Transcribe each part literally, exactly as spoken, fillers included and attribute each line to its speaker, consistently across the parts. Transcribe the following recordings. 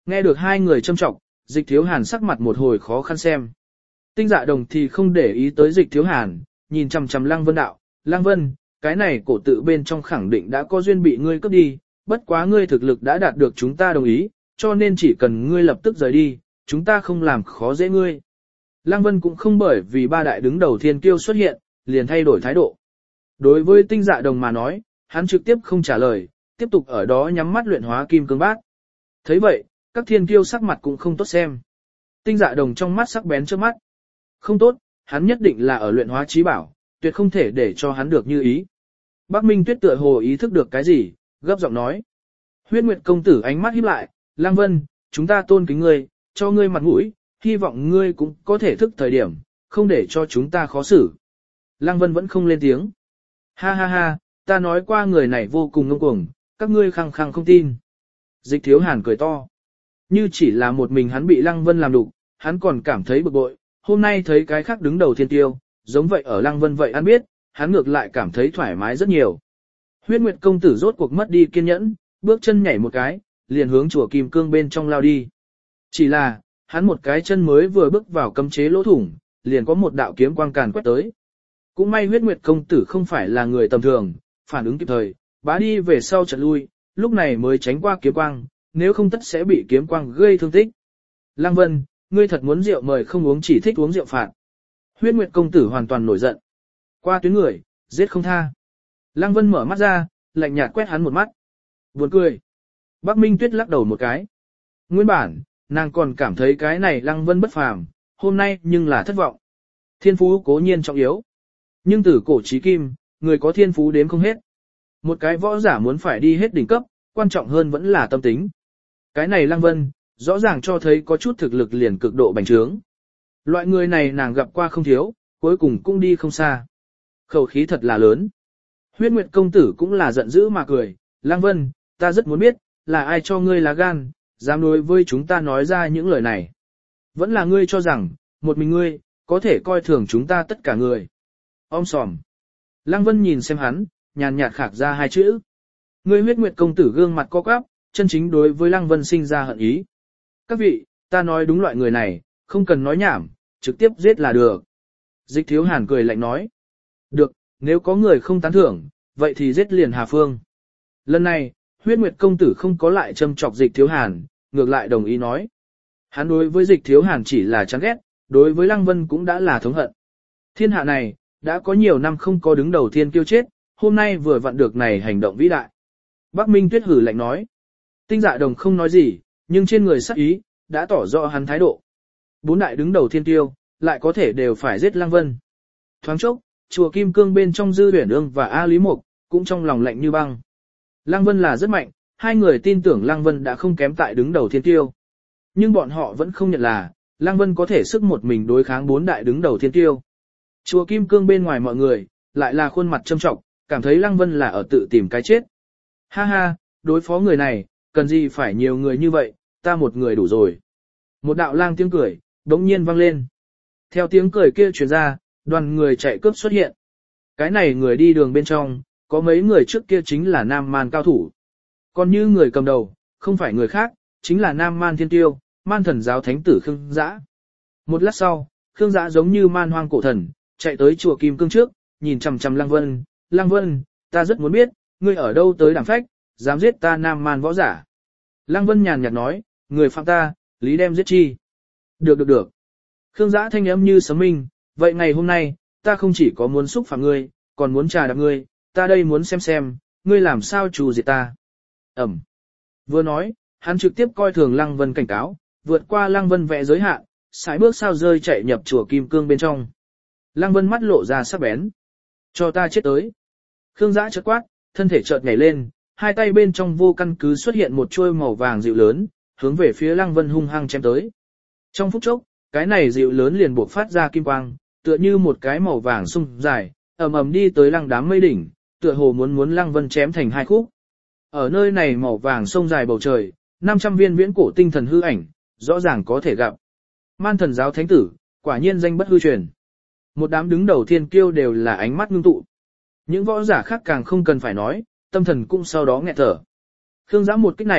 Speaker 1: Nghe được hai người châm trọng, Dịch Thiếu Hàn sắc mặt một hồi khó khăn xem. Tinh Dạ Đồng thì không để ý tới Dịch Thiếu Hàn, nhìn chằm chằm Lăng Vân đạo, Lăng Vân, cái này cổ tự bên trong khẳng định đã có duyên bị ngươi cướp đi, bất quá ngươi thực lực đã đạt được chúng ta đồng ý, cho nên chỉ cần ngươi lập tức rời đi, chúng ta không làm khó dễ ngươi. Lăng Vân cũng không bởi vì ba đại đứng đầu thiên kiêu xuất hiện, liền thay đổi thái độ. Đối với Tinh Dạ Đồng mà nói, hắn trực tiếp không trả lời, tiếp tục ở đó nhắm mắt luyện hóa kim cương bát. Thấy vậy, các thiên kiêu sắc mặt cũng không tốt xem. Tinh Dạ Đồng trong mắt sắc bén trước mắt. Không tốt, hắn nhất định là ở luyện hóa trí bảo, tuyệt không thể để cho hắn được như ý. Bắc Minh Tuyết tựa hồ ý thức được cái gì, gấp giọng nói. Huyết Nguyệt công tử ánh mắt híp lại, Lăng Vân, chúng ta tôn kính ngươi, cho ngươi mặt mũi, hy vọng ngươi cũng có thể thức thời điểm, không để cho chúng ta khó xử. Lăng Vân vẫn không lên tiếng. Ha ha ha, ta nói qua người này vô cùng ngông cuồng, các ngươi khăng khăng không tin. Dịch Thiếu Hàn cười to. Như chỉ là một mình hắn bị Lăng Vân làm đục, hắn còn cảm thấy bực bội, hôm nay thấy cái khác đứng đầu thiên tiêu, giống vậy ở Lăng Vân vậy ăn biết, hắn ngược lại cảm thấy thoải mái rất nhiều. Huyết Nguyệt công tử rốt cuộc mất đi kiên nhẫn, bước chân nhảy một cái, liền hướng chùa Kim Cương bên trong lao đi. Chỉ là, hắn một cái chân mới vừa bước vào cấm chế lỗ thủng, liền có một đạo kiếm quang càn quét tới. Cũng may Huyết Nguyệt công tử không phải là người tầm thường, phản ứng kịp thời, bá đi về sau chợt lui, lúc này mới tránh qua kiếm quang, nếu không tất sẽ bị kiếm quang gây thương tích. Lăng Vân, ngươi thật muốn rượu mời không uống chỉ thích uống rượu phạt. Huyết Nguyệt công tử hoàn toàn nổi giận. Qua tuyến người, giết không tha. Lăng Vân mở mắt ra, lạnh nhạt quét hắn một mắt. Buồn cười. Bắc Minh Tuyết lắc đầu một cái. Nguyên bản, nàng còn cảm thấy cái này Lăng Vân bất phàm, hôm nay nhưng là thất vọng. Thiên phú cố nhiên trọng yếu. Nhưng từ cổ chí kim, người có thiên phú đếm không hết. Một cái võ giả muốn phải đi hết đỉnh cấp, quan trọng hơn vẫn là tâm tính. Cái này Lăng Vân, rõ ràng cho thấy có chút thực lực liền cực độ bành trướng. Loại người này nàng gặp qua không thiếu, cuối cùng cũng đi không xa. Khẩu khí thật là lớn. Huyết Nguyệt công tử cũng là giận dữ mà cười, Lăng Vân, ta rất muốn biết, là ai cho ngươi lá gan, dám đối với chúng ta nói ra những lời này. Vẫn là ngươi cho rằng, một mình ngươi, có thể coi thường chúng ta tất cả người. Om sòm. Lăng Vân nhìn xem hắn, nhàn nhạt khạc ra hai chữ. Ngươi Huyết Nguyệt công tử gương mặt co quắp, chân chính đối với Lăng Vân sinh ra hận ý. Các vị, ta nói đúng loại người này, không cần nói nhảm, trực tiếp giết là được. Dịch Thiếu Hàn cười lạnh nói. Được, nếu có người không tán thưởng, vậy thì giết liền Hà Phương. Lần này, Huyết Nguyệt công tử không có lại châm chọc Dịch Thiếu Hàn, ngược lại đồng ý nói. Hắn đối với Dịch Thiếu Hàn chỉ là chán ghét, đối với Lăng Vân cũng đã là thống hận. Thiên hạ này, đã có nhiều năm không có đứng đầu thiên kiêu chết, hôm nay vừa vặn được này hành động vĩ đại. Bắc Minh Tuyết hử lạnh nói. Tinh Dạ Đồng không nói gì, nhưng trên người sắc ý, đã tỏ rõ hắn thái độ. Bốn đại đứng đầu thiên tiêu, lại có thể đều phải giết Lăng Vân. Thoáng chốc, chùa Kim Cương bên trong Dư Uyển Ương và A Lý Mộc, cũng trong lòng lạnh như băng. Lăng Vân là rất mạnh, hai người tin tưởng Lăng Vân đã không kém tại đứng đầu thiên tiêu. Nhưng bọn họ vẫn không nhận là, Lăng Vân có thể sức một mình đối kháng bốn đại đứng đầu thiên tiêu. Chùa Kim Cương bên ngoài mọi người, lại là khuôn mặt châm trọng, cảm thấy Lăng Vân là ở tự tìm cái chết. Ha ha, đối phó người này, cần gì phải nhiều người như vậy, ta một người đủ rồi. Một đạo lang tiếng cười, đống nhiên vang lên. Theo tiếng cười kia truyền ra, đoàn người chạy cướp xuất hiện. Cái này người đi đường bên trong, có mấy người trước kia chính là Nam Man cao thủ. Còn như người cầm đầu, không phải người khác, chính là Nam Man thiên tiêu, Man thần giáo thánh tử Khương Dã. Một lát sau, Khương Dã giống như man hoang cổ thần, chạy tới chùa Kim Cương trước, nhìn chằm chằm Lăng Vân. Lăng Vân, ta rất muốn biết, ngươi ở đâu tới đẳng phách, dám giết ta Nam Man võ giả. Lăng Vân nhàn nhạt nói, người phạm ta, lý đem giết chi. Được được được. Khương Dã thanh âm như sấm minh, vậy ngày hôm nay, ta không chỉ có muốn xúc phạm ngươi, còn muốn trà đạp ngươi, ta đây muốn xem xem, ngươi làm sao trù diệt ta. Ẩm. Vừa nói, hắn trực tiếp coi thường Lăng Vân cảnh cáo, vượt qua Lăng Vân vẽ giới hạn, sải bước sao rơi chạy nhập chùa Kim Cương bên trong. Lăng Vân mắt lộ ra sắc bén. Cho ta chết tới. Khương Dã chợt quát, thân thể chợt nhảy lên, hai tay bên trong vô căn cứ xuất hiện một chuôi màu vàng dịu lớn, hướng về phía Lăng Vân hung hăng chém tới. Trong phút chốc, cái này dịu lớn liền buộc phát ra kim quang, tựa như một cái màu vàng sung dài, ầm ầm đi tới Lăng đám mây đỉnh, tựa hồ muốn muốn Lăng Vân chém thành hai khúc. Ở nơi này màu vàng sông dài bầu trời, năm trăm viên viễn cổ tinh thần hư ảnh, rõ ràng có thể gặp. Man thần giáo thánh tử, quả nhiên danh bất hư truyền. Một đám đứng đầu thiên kiêu đều là ánh mắt ngưng tụ. Những võ giả khác càng không cần phải nói, tâm thần cũng sau đó nghẹt thở. Khương Dã một kích này,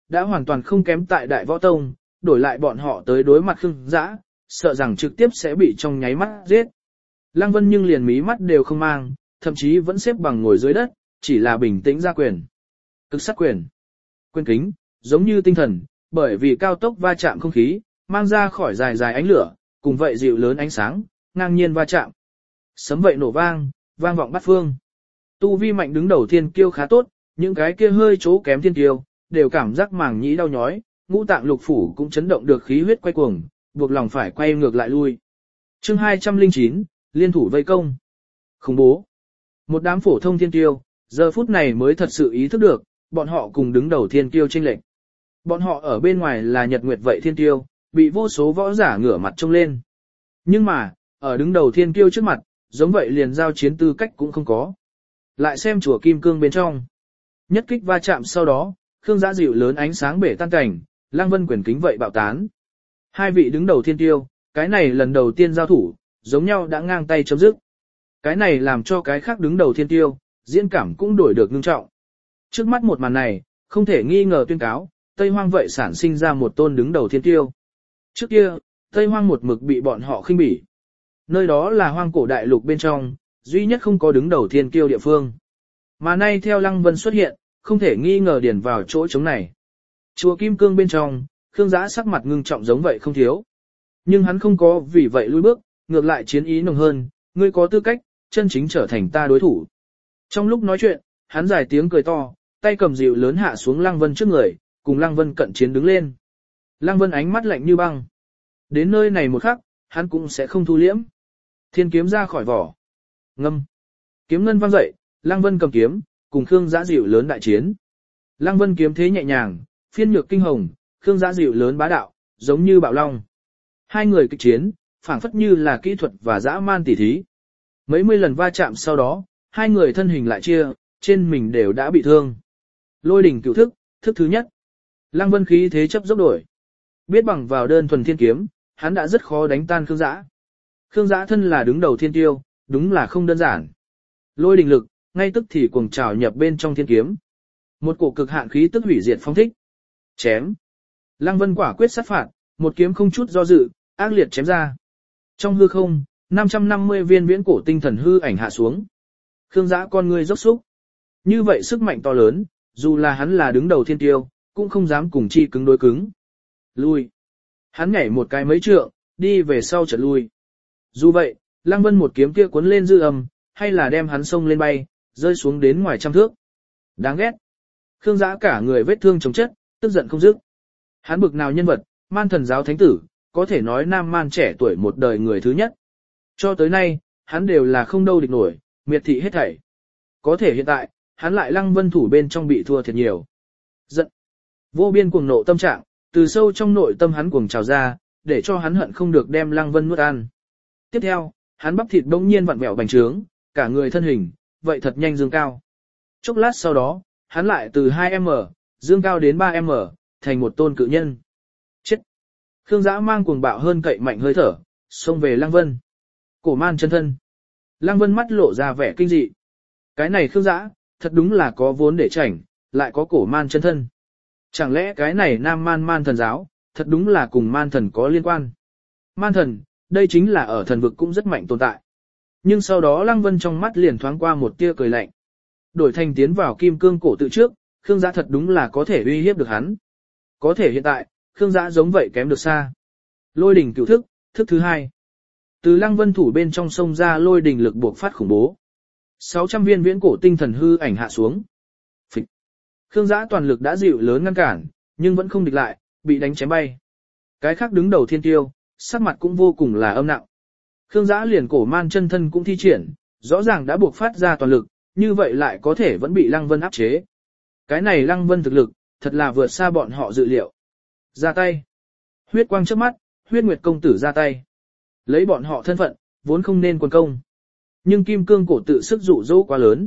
Speaker 1: đã hoàn toàn không kém tại Đại Võ Tông, đổi lại bọn họ tới đối mặt Khương Dã, sợ rằng trực tiếp sẽ bị trong nháy mắt giết. Lăng Vân nhưng liền mí mắt đều không mang, thậm chí vẫn xếp bằng ngồi dưới đất, chỉ là bình tĩnh ra quyền. Cực sát quyền. Quyền kính, giống như tinh thần, bởi vì cao tốc va chạm không khí, mang ra khỏi dài dài ánh lửa, cùng vậy dịu lớn ánh sáng, ngang nhiên va chạm. Sấm vậy nổ vang, vang vọng bát phương. Tu vi mạnh đứng đầu thiên kiêu khá tốt, những cái kia hơi chỗ kém thiên kiêu, đều cảm giác màng nhĩ đau nhói, ngũ tạng lục phủ cũng chấn động được khí huyết quay cuồng, buộc lòng phải quay ngược lại lui. Chương hai trăm lẻ chín, liên thủ vây công. Khủng bố. Một đám phổ thông thiên kiêu, giờ phút này mới thật sự ý thức được, bọn họ cùng đứng đầu thiên kiêu chênh lệch. Bọn họ ở bên ngoài là nhật nguyệt vậy thiên kiêu, bị vô số võ giả ngửa mặt trông lên. Nhưng mà, ở đứng đầu thiên kiêu trước mặt, giống vậy liền giao chiến tư cách cũng không có. Lại xem chùa Kim Cương bên trong. Nhất kích va chạm sau đó, Khương Dã dịu lớn ánh sáng bể tan cảnh, Lăng Vân quyền kính vậy bạo tán. Hai vị đứng đầu thiên kiêu, cái này lần đầu tiên giao thủ, giống nhau đã ngang tay chấm dứt. Cái này làm cho cái khác đứng đầu thiên kiêu, diễn cảm cũng đổi được ngưng trọng. Trước mắt một màn này, không thể nghi ngờ tuyên cáo, Tây Hoang vậy sản sinh ra một tôn đứng đầu thiên kiêu. Trước kia, Tây Hoang một mực bị bọn họ khinh bỉ. Nơi đó là hoang cổ đại lục bên trong, duy nhất không có đứng đầu thiên kiêu địa phương. Mà nay theo Lăng Vân xuất hiện, không thể nghi ngờ điền vào chỗ trống này. Chùa Kim Cương bên trong, Khương Dã sắc mặt ngưng trọng giống vậy không thiếu. Nhưng hắn không có vì vậy lùi bước, ngược lại chiến ý nồng hơn, ngươi có tư cách, chân chính trở thành ta đối thủ. Trong lúc nói chuyện, hắn dài tiếng cười to, tay cầm dịu lớn hạ xuống Lăng Vân trước người, cùng Lăng Vân cận chiến đứng lên. Lăng Vân ánh mắt lạnh như băng. Đến nơi này một khắc, hắn cũng sẽ không thu liễm. Thiên kiếm ra khỏi vỏ. Ngâm. Kiếm ngân vang dậy, Lăng Vân cầm kiếm, cùng Khương Dã dịu lớn đại chiến. Lăng Vân kiếm thế nhẹ nhàng, phiên nhược kinh hồng, Khương Dã dịu lớn bá đạo, giống như bạo long. Hai người kịch chiến, phảng phất như là kỹ thuật và dã man tỉ thí. Mấy mươi lần va chạm sau đó, hai người thân hình lại chia, trên mình đều đã bị thương. Lôi đỉnh cửu thức, thức thứ nhất. Lăng Vân khí thế chấp dốc đổi. Biết bằng vào đơn thuần thiên kiếm, hắn đã rất khó đánh tan Khương Dã. Khương Dã thân là đứng đầu thiên tiêu, đúng là không đơn giản. Lôi đỉnh lực, ngay tức thì cuồng trào nhập bên trong thiên kiếm. Một cổ cực hạn khí tức hủy diệt phong thích. Chém. Lăng Vân quả quyết sát phạt, một kiếm không chút do dự, ác liệt chém ra. Trong hư không, năm trăm năm mươi viên viễn cổ tinh thần hư ảnh hạ xuống. Khương Dã con ngươi dốc xúc. Như vậy sức mạnh to lớn, dù là hắn là đứng đầu thiên tiêu, cũng không dám cùng chi cứng đối cứng. Lui. Hắn nhảy một cái mấy trượng, đi về sau chợt lui. Dù vậy, Lăng Vân một kiếm kia cuốn lên dư âm, hay là đem hắn xông lên bay, rơi xuống đến ngoài trăm thước. Đáng ghét. Khương Dã cả người vết thương chồng chất, tức giận không dứt. Hắn bực nào nhân vật, man thần giáo thánh tử, có thể nói nam man trẻ tuổi một đời người thứ nhất. Cho tới nay, hắn đều là không đâu địch nổi, miệt thị hết thảy. Có thể hiện tại, hắn lại Lăng Vân thủ bên trong bị thua thiệt nhiều. Giận. Vô biên cuồng nộ tâm trạng, từ sâu trong nội tâm hắn cuồng trào ra, để cho hắn hận không được đem Lăng Vân nuốt ăn. Tiếp theo, hắn bắp thịt bỗng nhiên vặn vẹo bành trướng, cả người thân hình, vậy thật nhanh dương cao. Chốc lát sau đó, hắn lại từ hai mét, dương cao đến ba mét, thành một tôn cự nhân. Chết! Khương Dã mang cuồng bạo hơn cậy mạnh hơi thở, xông về Lăng Vân. Cổ man chân thân. Lăng Vân mắt lộ ra vẻ kinh dị. Cái này Khương Dã, thật đúng là có vốn để chảnh, lại có cổ man chân thân. Chẳng lẽ cái này nam man man thần giáo, thật đúng là cùng man thần có liên quan. Man thần, đây chính là ở thần vực cũng rất mạnh tồn tại. Nhưng sau đó Lăng Vân trong mắt liền thoáng qua một tia cười lạnh. Đổi thành tiến vào kim cương cổ tự trước, Khương Dã thật đúng là có thể uy hiếp được hắn. Có thể hiện tại, Khương Dã giống vậy kém được xa. Lôi đỉnh cửu thức, thức thứ hai. Từ Lăng Vân thủ bên trong sông ra lôi đỉnh lực buộc phát khủng bố. sáu trăm viên viễn cổ tinh thần hư ảnh hạ xuống. Phịch. Khương Dã toàn lực đã dịu lớn ngăn cản, nhưng vẫn không địch lại, bị đánh chém bay. Cái khác đứng đầu thiên tiêu, sắc mặt cũng vô cùng là âm nặng. Khương Dã liền cổ man chân thân cũng thi triển, rõ ràng đã buộc phát ra toàn lực, như vậy lại có thể vẫn bị Lăng Vân áp chế. Cái này Lăng Vân thực lực, thật là vượt xa bọn họ dự liệu. Ra tay. Huyết quang trước mắt, huyết nguyệt công tử ra tay. Lấy bọn họ thân phận, vốn không nên quân công. Nhưng kim cương cổ tự sức dụ dỗ quá lớn.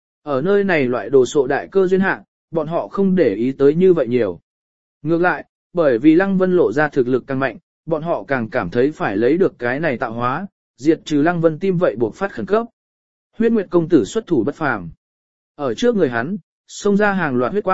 Speaker 1: Ở nơi này loại đồ sộ đại cơ duyên hạ, bọn họ không để ý tới như vậy nhiều. Ngược lại, bởi vì Lăng Vân lộ ra thực lực càng mạnh, bọn họ càng cảm thấy phải lấy được cái này tạo hóa, diệt trừ Lăng Vân tim vậy buộc phát khẩn cấp. Huyết nguyệt công tử xuất thủ bất phàm. Ở trước người hắn, xông ra hàng loạt huyết quang,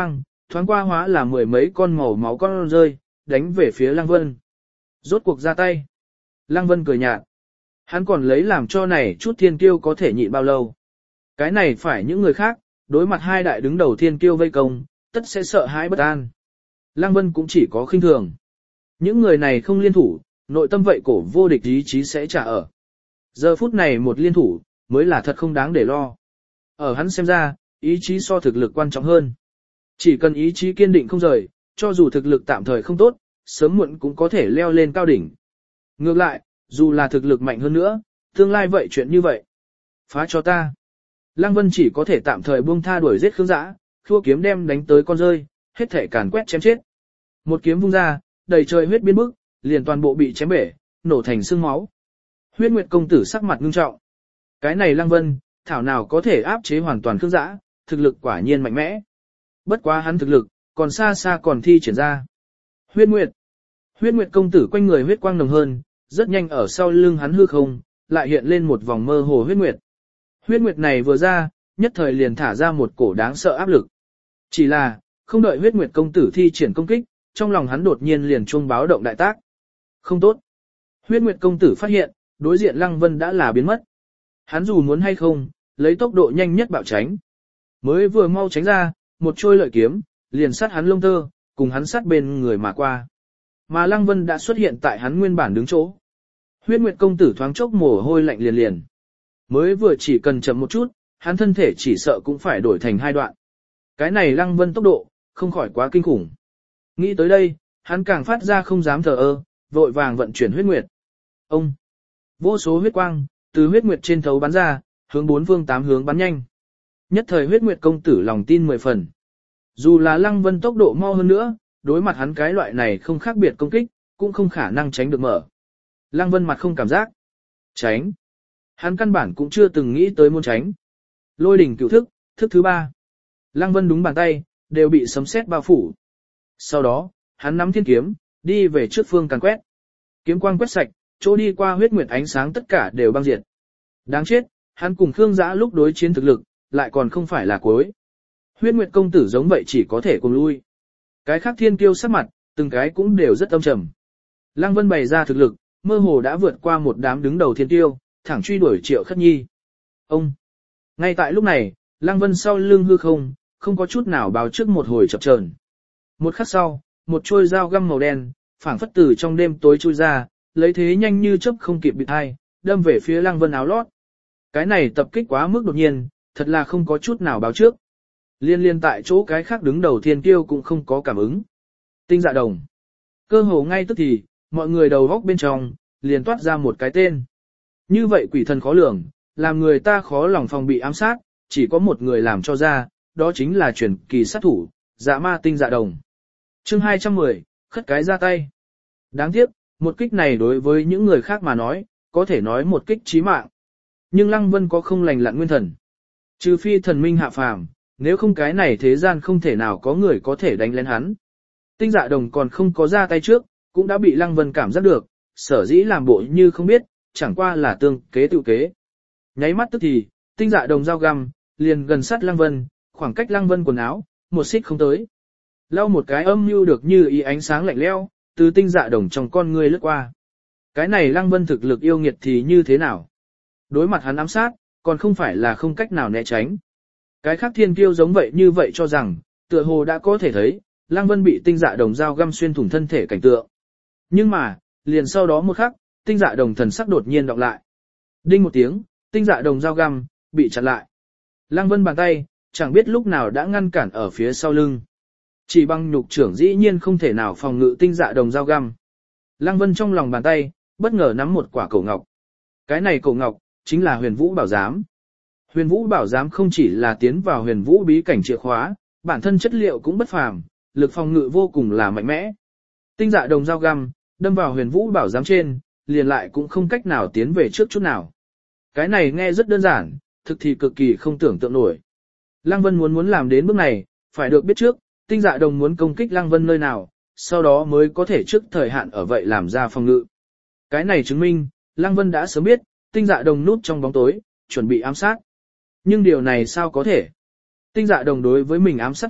Speaker 1: thoáng qua hóa là mười mấy con màu máu con rơi, đánh về phía Lăng Vân. Rốt cuộc ra tay. Lăng Vân cười nhạt. Hắn còn lấy làm cho này chút thiên kiêu có thể nhịn bao lâu. Cái này phải những người khác, đối mặt hai đại đứng đầu thiên kiêu vây công, tất sẽ sợ hãi bất an. Lăng Vân cũng chỉ có khinh thường. Những người này không liên thủ, nội tâm vậy cổ vô địch ý chí sẽ trả ở. Giờ phút này một liên thủ, mới là thật không đáng để lo. Ở hắn xem ra, ý chí so thực lực quan trọng hơn. Chỉ cần ý chí kiên định không rời, cho dù thực lực tạm thời không tốt, sớm muộn cũng có thể leo lên cao đỉnh. Ngược lại, dù là thực lực mạnh hơn nữa, tương lai vậy chuyện như vậy. Phá cho ta. Lăng Vân chỉ có thể tạm thời buông tha đuổi giết Khương Dã, thua kiếm đem đánh tới con rơi, hết thể càn quét chém chết. Một kiếm vung ra, đầy trời huyết biến bức, liền toàn bộ bị chém bể, nổ thành xương máu. Huyết Nguyệt công tử sắc mặt ngưng trọng. Cái này Lăng Vân, thảo nào có thể áp chế hoàn toàn Khương Dã, thực lực quả nhiên mạnh mẽ. Bất quá hắn thực lực, còn xa xa còn thi triển ra. Huyết Nguyệt. Huyết Nguyệt công tử quanh người huyết quang nồng hơn, rất nhanh ở sau lưng hắn hư không, lại hiện lên một vòng mơ hồ huyết nguyệt. Huyết nguyệt này vừa ra, nhất thời liền thả ra một cổ đáng sợ áp lực. Chỉ là, không đợi huyết nguyệt công tử thi triển công kích, trong lòng hắn đột nhiên liền chuông báo động đại tác. Không tốt. Huyết nguyệt công tử phát hiện, đối diện Lăng Vân đã là biến mất. Hắn dù muốn hay không, lấy tốc độ nhanh nhất bạo tránh. Mới vừa mau tránh ra, một trôi lợi kiếm, liền sát hắn lông tơ, cùng hắn sát bên người mà qua. Mà Lăng Vân đã xuất hiện tại hắn nguyên bản đứng chỗ. Huyết Nguyệt công tử thoáng chốc mồ hôi lạnh liền liền. Mới vừa chỉ cần chậm một chút, hắn thân thể chỉ sợ cũng phải đổi thành hai đoạn. Cái này Lăng Vân tốc độ, không khỏi quá kinh khủng. Nghĩ tới đây, hắn càng phát ra không dám thờ ơ, vội vàng vận chuyển huyết nguyệt. Ông! Vô số huyết quang, từ huyết nguyệt trên thấu bắn ra, hướng bốn phương tám hướng bắn nhanh. Nhất thời huyết nguyệt công tử lòng tin mười phần. Dù là Lăng Vân tốc độ mau hơn nữa, đối mặt hắn cái loại này không khác biệt công kích, cũng không khả năng tránh được mở. Lăng Vân mặt không cảm giác. Tránh. Hắn căn bản cũng chưa từng nghĩ tới muốn tránh. Lôi đỉnh cửu thức, thức thứ ba. Lăng Vân đúng bàn tay, đều bị sấm sét bao phủ. Sau đó, hắn nắm thiên kiếm, đi về trước phương càn quét. Kiếm quang quét sạch, chỗ đi qua huyết nguyệt ánh sáng tất cả đều băng diệt. Đáng chết, hắn cùng Khương Dã lúc đối chiến thực lực, lại còn không phải là cuối. Huyết nguyệt công tử giống vậy chỉ có thể cùng lui. Cái khác thiên kiêu sắc mặt, từng cái cũng đều rất âm trầm. Lăng Vân bày ra thực lực, mơ hồ đã vượt qua một đám đứng đầu thiên kiêu, thẳng truy đuổi Triệu Khất Nhi. Ông! Ngay tại lúc này, Lăng Vân sau lưng hư không, không có chút nào báo trước một hồi chập chờn. Một khắc sau, một trôi dao găm màu đen, phảng phất từ trong đêm tối chui ra, lấy thế nhanh như chớp không kịp bịt hai, đâm về phía Lăng Vân áo lót. Cái này tập kích quá mức đột nhiên, thật là không có chút nào báo trước. Liên liên tại chỗ cái khác đứng đầu thiên kiêu cũng không có cảm ứng. Tinh Dạ Đồng. Cơ hồ ngay tức thì, mọi người đầu góc bên trong, liền toát ra một cái tên. Như vậy quỷ thần khó lường, làm người ta khó lòng phòng bị ám sát, chỉ có một người làm cho ra, đó chính là truyền kỳ sát thủ, Dạ Ma Tinh Dạ Đồng. Chương hai trăm mười, khất cái ra tay. Đáng tiếc, một kích này đối với những người khác mà nói, có thể nói một kích chí mạng. Nhưng Lăng Vân có không lành lặn nguyên thần. Trừ phi thần minh hạ phàm, nếu không cái này thế gian không thể nào có người có thể đánh lén hắn. Tinh Dạ Đồng còn không có ra tay trước, cũng đã bị Lăng Vân cảm giác được, sở dĩ làm bộ như không biết, chẳng qua là tương kế tự kế. Nháy mắt tức thì, Tinh Dạ Đồng dao găm, liền gần sát Lăng Vân, khoảng cách Lăng Vân quần áo, một xích không tới. Lau một cái âm mưu được như ý ánh sáng lạnh lẽo, từ Tinh Dạ Đồng trong con người lướt qua. Cái này Lăng Vân thực lực yêu nghiệt thì như thế nào? Đối mặt hắn ám sát, còn không phải là không cách nào né tránh. Cái khác thiên kiêu giống vậy như vậy cho rằng, tựa hồ đã có thể thấy, Lăng Vân bị Tinh Dạ Đồng dao găm xuyên thủng thân thể cảnh tượng. Nhưng mà, liền sau đó một khắc, Tinh Dạ Đồng thần sắc đột nhiên đọc lại. Đinh một tiếng, Tinh Dạ Đồng dao găm, bị chặn lại. Lăng Vân bàn tay, chẳng biết lúc nào đã ngăn cản ở phía sau lưng. Chỉ bằng nhục trưởng dĩ nhiên không thể nào phòng ngự Tinh Dạ Đồng dao găm. Lăng Vân trong lòng bàn tay, bất ngờ nắm một quả cổ ngọc. Cái này cổ ngọc, chính là Huyền Vũ Bảo Giám. Huyền Vũ Bảo Giám không chỉ là tiến vào Huyền Vũ bí cảnh chìa khóa, bản thân chất liệu cũng bất phàm, lực phòng ngự vô cùng là mạnh mẽ. Tinh Dạ Đồng dao găm, đâm vào Huyền Vũ Bảo Giám trên, liền lại cũng không cách nào tiến về trước chút nào. Cái này nghe rất đơn giản, thực thì cực kỳ không tưởng tượng nổi. Lăng Vân muốn muốn làm đến bước này, phải được biết trước, Tinh Dạ Đồng muốn công kích Lăng Vân nơi nào, sau đó mới có thể trước thời hạn ở vậy làm ra phòng ngự. Cái này chứng minh, Lăng Vân đã sớm biết, Tinh Dạ Đồng núp trong bóng tối, chuẩn bị ám sát. Nhưng điều này sao có thể? Tinh Dạ Đồng đối với mình ám sát thuật,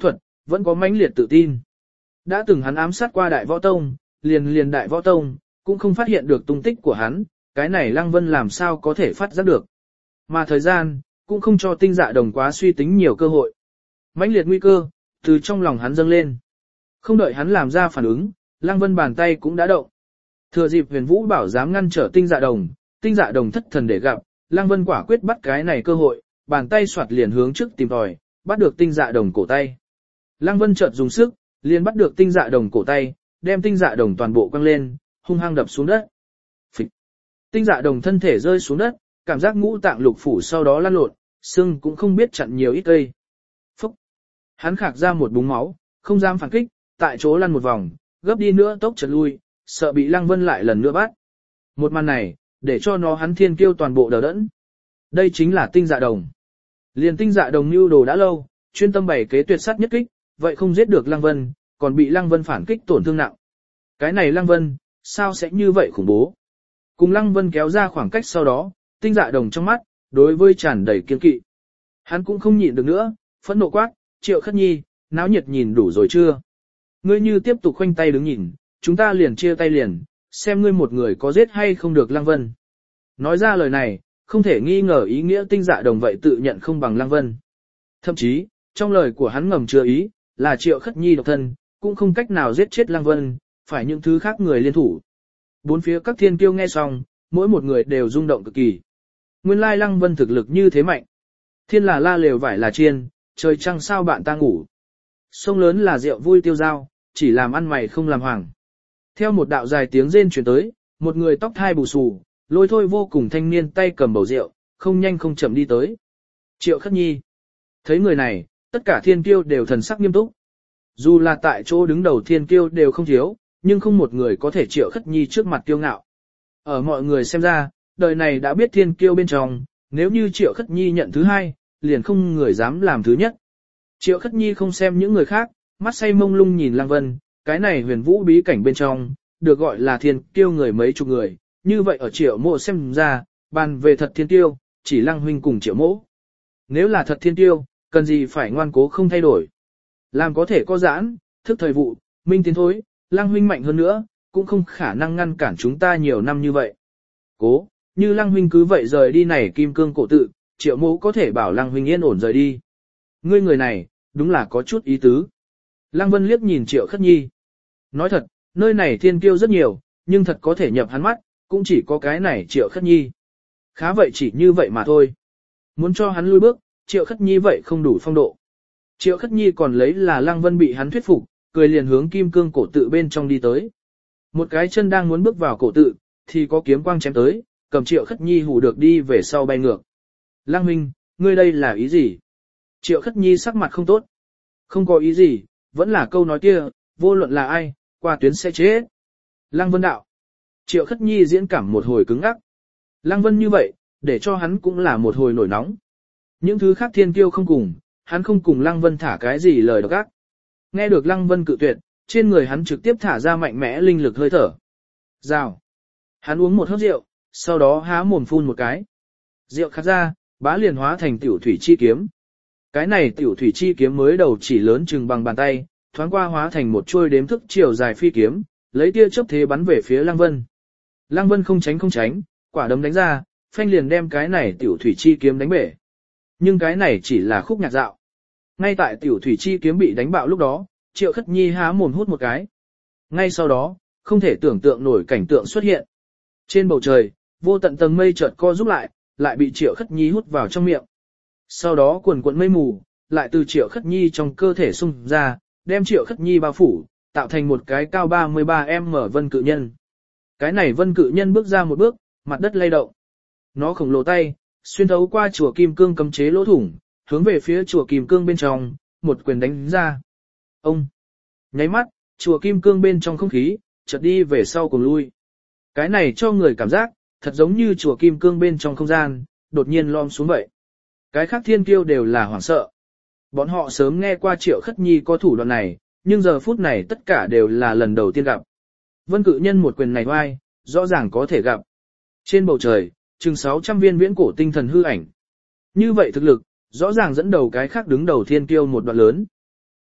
Speaker 1: vẫn có mãnh liệt tự tin. Đã từng hắn ám sát qua đại võ tông, liền liền đại võ tông, cũng không phát hiện được tung tích của hắn, cái này Lăng Vân làm sao có thể phát giác được. Mà thời gian, cũng không cho Tinh Dạ Đồng quá suy tính nhiều cơ hội. Mãnh liệt nguy cơ, từ trong lòng hắn dâng lên. Không đợi hắn làm ra phản ứng, Lăng Vân bàn tay cũng đã động. Thừa dịp Huyền Vũ Bảo dám ngăn trở Tinh Dạ Đồng, Tinh Dạ Đồng thất thần để gặp, Lăng Vân quả quyết bắt cái này cơ hội, bàn tay xoạt liền hướng trước tìm tòi, bắt được Tinh Dạ Đồng cổ tay. Lăng Vân chợt dùng sức, liền bắt được Tinh Dạ Đồng cổ tay, đem Tinh Dạ Đồng toàn bộ quăng lên, hung hăng đập xuống đất. Phịch. Tinh Dạ Đồng thân thể rơi xuống đất, cảm giác ngũ tạng lục phủ sau đó lăn lộn, xương cũng không biết chặn nhiều ít cây. Phúc. Hắn khạc ra một búng máu, không dám phản kích, tại chỗ lăn một vòng, gấp đi nữa tốc chợt lui, sợ bị Lăng Vân lại lần nữa bắt. Một màn này, để cho nó hắn thiên kiêu toàn bộ đờ đẫn. Đây chính là Tinh Dạ Đồng. Liền Tinh Dạ Đồng mưu đồ đã lâu, chuyên tâm bày kế tuyệt sát nhất kích, vậy không giết được Lăng Vân, còn bị Lăng Vân phản kích tổn thương nặng. Cái này Lăng Vân, sao sẽ như vậy khủng bố? Cùng Lăng Vân kéo ra khoảng cách sau đó, Tinh Dạ Đồng trong mắt, đối với tràn đầy kiên kỵ. Hắn cũng không nhịn được nữa, phẫn nộ quát, Triệu Khất Nhi, náo nhiệt nhìn đủ rồi chưa? Ngươi như tiếp tục khoanh tay đứng nhìn, chúng ta liền chia tay liền, xem ngươi một người có giết hay không được Lăng Vân. Nói ra lời này, không thể nghi ngờ ý nghĩa Tinh Dạ Đồng vậy tự nhận không bằng Lăng Vân. Thậm chí, trong lời của hắn ngầm chứa ý, là Triệu Khất Nhi độc thân, cũng không cách nào giết chết Lăng Vân, phải những thứ khác người liên thủ. Bốn phía các thiên kiêu nghe xong, mỗi một người đều rung động cực kỳ. Nguyên lai Lăng Vân thực lực như thế mạnh. Thiên là la lều vải là chiên, trời trăng sao bạn ta ngủ. Sông lớn là rượu vui tiêu dao, chỉ làm ăn mày không làm hoàng. Theo một đạo dài tiếng rên truyền tới, một người tóc thai bù xù, lôi thôi vô cùng thanh niên tay cầm bầu rượu, không nhanh không chậm đi tới. Triệu Khất Nhi. Thấy người này, tất cả thiên kiêu đều thần sắc nghiêm túc. Dù là tại chỗ đứng đầu thiên kiêu đều không thiếu, nhưng không một người có thể Triệu Khất Nhi trước mặt kiêu ngạo. Ở mọi người xem ra, đời này đã biết thiên kiêu bên trong, nếu như Triệu Khất Nhi nhận thứ hai, liền không người dám làm thứ nhất. Triệu Khất Nhi không xem những người khác, mắt say mông lung nhìn Lăng Vân, cái này huyền vũ bí cảnh bên trong, được gọi là thiên kiêu người mấy chục người, như vậy ở Triệu Mộ xem ra, bàn về thật thiên kiêu, chỉ Lăng huynh cùng Triệu Mộ. Nếu là thật thiên kiêu, cần gì phải ngoan cố không thay đổi. Làm có thể có giãn, thức thời vụ, minh tiến thối, Lăng huynh mạnh hơn nữa, cũng không khả năng ngăn cản chúng ta nhiều năm như vậy. Cố, như Lăng huynh cứ vậy rời đi này kim cương cổ tự, Triệu Mộ có thể bảo Lăng huynh yên ổn rời đi. Ngươi người này, đúng là có chút ý tứ. Lăng Vân liếc nhìn Triệu Khất Nhi. Nói thật, nơi này thiên kiêu rất nhiều, nhưng thật có thể nhập hắn mắt, cũng chỉ có cái này Triệu Khất Nhi. Khá vậy chỉ như vậy mà thôi. Muốn cho hắn lui bước, Triệu Khất Nhi vậy không đủ phong độ. Triệu Khất Nhi còn lấy là Lăng Vân bị hắn thuyết phục, cười liền hướng kim cương cổ tự bên trong đi tới. Một cái chân đang muốn bước vào cổ tự, thì có kiếm quang chém tới, cầm Triệu Khất Nhi hù được đi về sau bay ngược. Lăng huynh, ngươi đây là ý gì? Triệu Khất Nhi sắc mặt không tốt. Không có ý gì, vẫn là câu nói kia, vô luận là ai, qua tuyến sẽ chết. Lăng Vân đạo. Triệu Khất Nhi diễn cảm một hồi cứng ngắc. Lăng Vân như vậy, để cho hắn cũng là một hồi nổi nóng. Những thứ khác thiên kiêu không cùng, hắn không cùng Lăng Vân thả cái gì lời độc ác. Nghe được Lăng Vân cự tuyệt, trên người hắn trực tiếp thả ra mạnh mẽ linh lực hơi thở. Rào. Hắn uống một hớp rượu, sau đó há mồm phun một cái. Rượu khát ra, bá liền hóa thành tiểu thủy chi kiếm. Cái này tiểu thủy chi kiếm mới đầu chỉ lớn chừng bằng bàn tay, thoáng qua hóa thành một chuôi đếm thức chiều dài phi kiếm, lấy tia chớp thế bắn về phía Lăng Vân. Lăng Vân không tránh không tránh, quả đấm đánh ra, phanh liền đem cái này tiểu thủy chi kiếm đánh bể. Nhưng cái này chỉ là khúc nhạc dạo. Ngay tại tiểu thủy chi kiếm bị đánh bạo lúc đó, Triệu Khất Nhi há mồm hút một cái. Ngay sau đó, không thể tưởng tượng nổi cảnh tượng xuất hiện. Trên bầu trời, vô tận tầng mây chợt co rút lại, lại bị Triệu Khất Nhi hút vào trong miệng. Sau đó quần quần mây mù, lại từ Triệu Khất Nhi trong cơ thể xung ra, đem Triệu Khất Nhi bao phủ, tạo thành một cái cao ba mươi ba mét vân cự nhân. Cái này vân cự nhân bước ra một bước, mặt đất lay động. Nó khổng lồ tay, xuyên thấu qua chùa Kim Cương cấm chế lỗ thủng, hướng về phía chùa Kim Cương bên trong, một quyền đánh ra. Ông! Nháy mắt, chùa Kim Cương bên trong không khí, chợt đi về sau cùng lui. Cái này cho người cảm giác, thật giống như chùa Kim Cương bên trong không gian, đột nhiên lom xuống vậy. Cái khác thiên kiêu đều là hoảng sợ. Bọn họ sớm nghe qua Triệu Khất Nhi có thủ đoạn này, nhưng giờ phút này tất cả đều là lần đầu tiên gặp. Vân cự nhân một quyền này oai, rõ ràng có thể gặp. Trên bầu trời, chừng sáu trăm viên viễn cổ tinh thần hư ảnh. Như vậy thực lực, rõ ràng dẫn đầu cái khác đứng đầu thiên kiêu một đoạn lớn.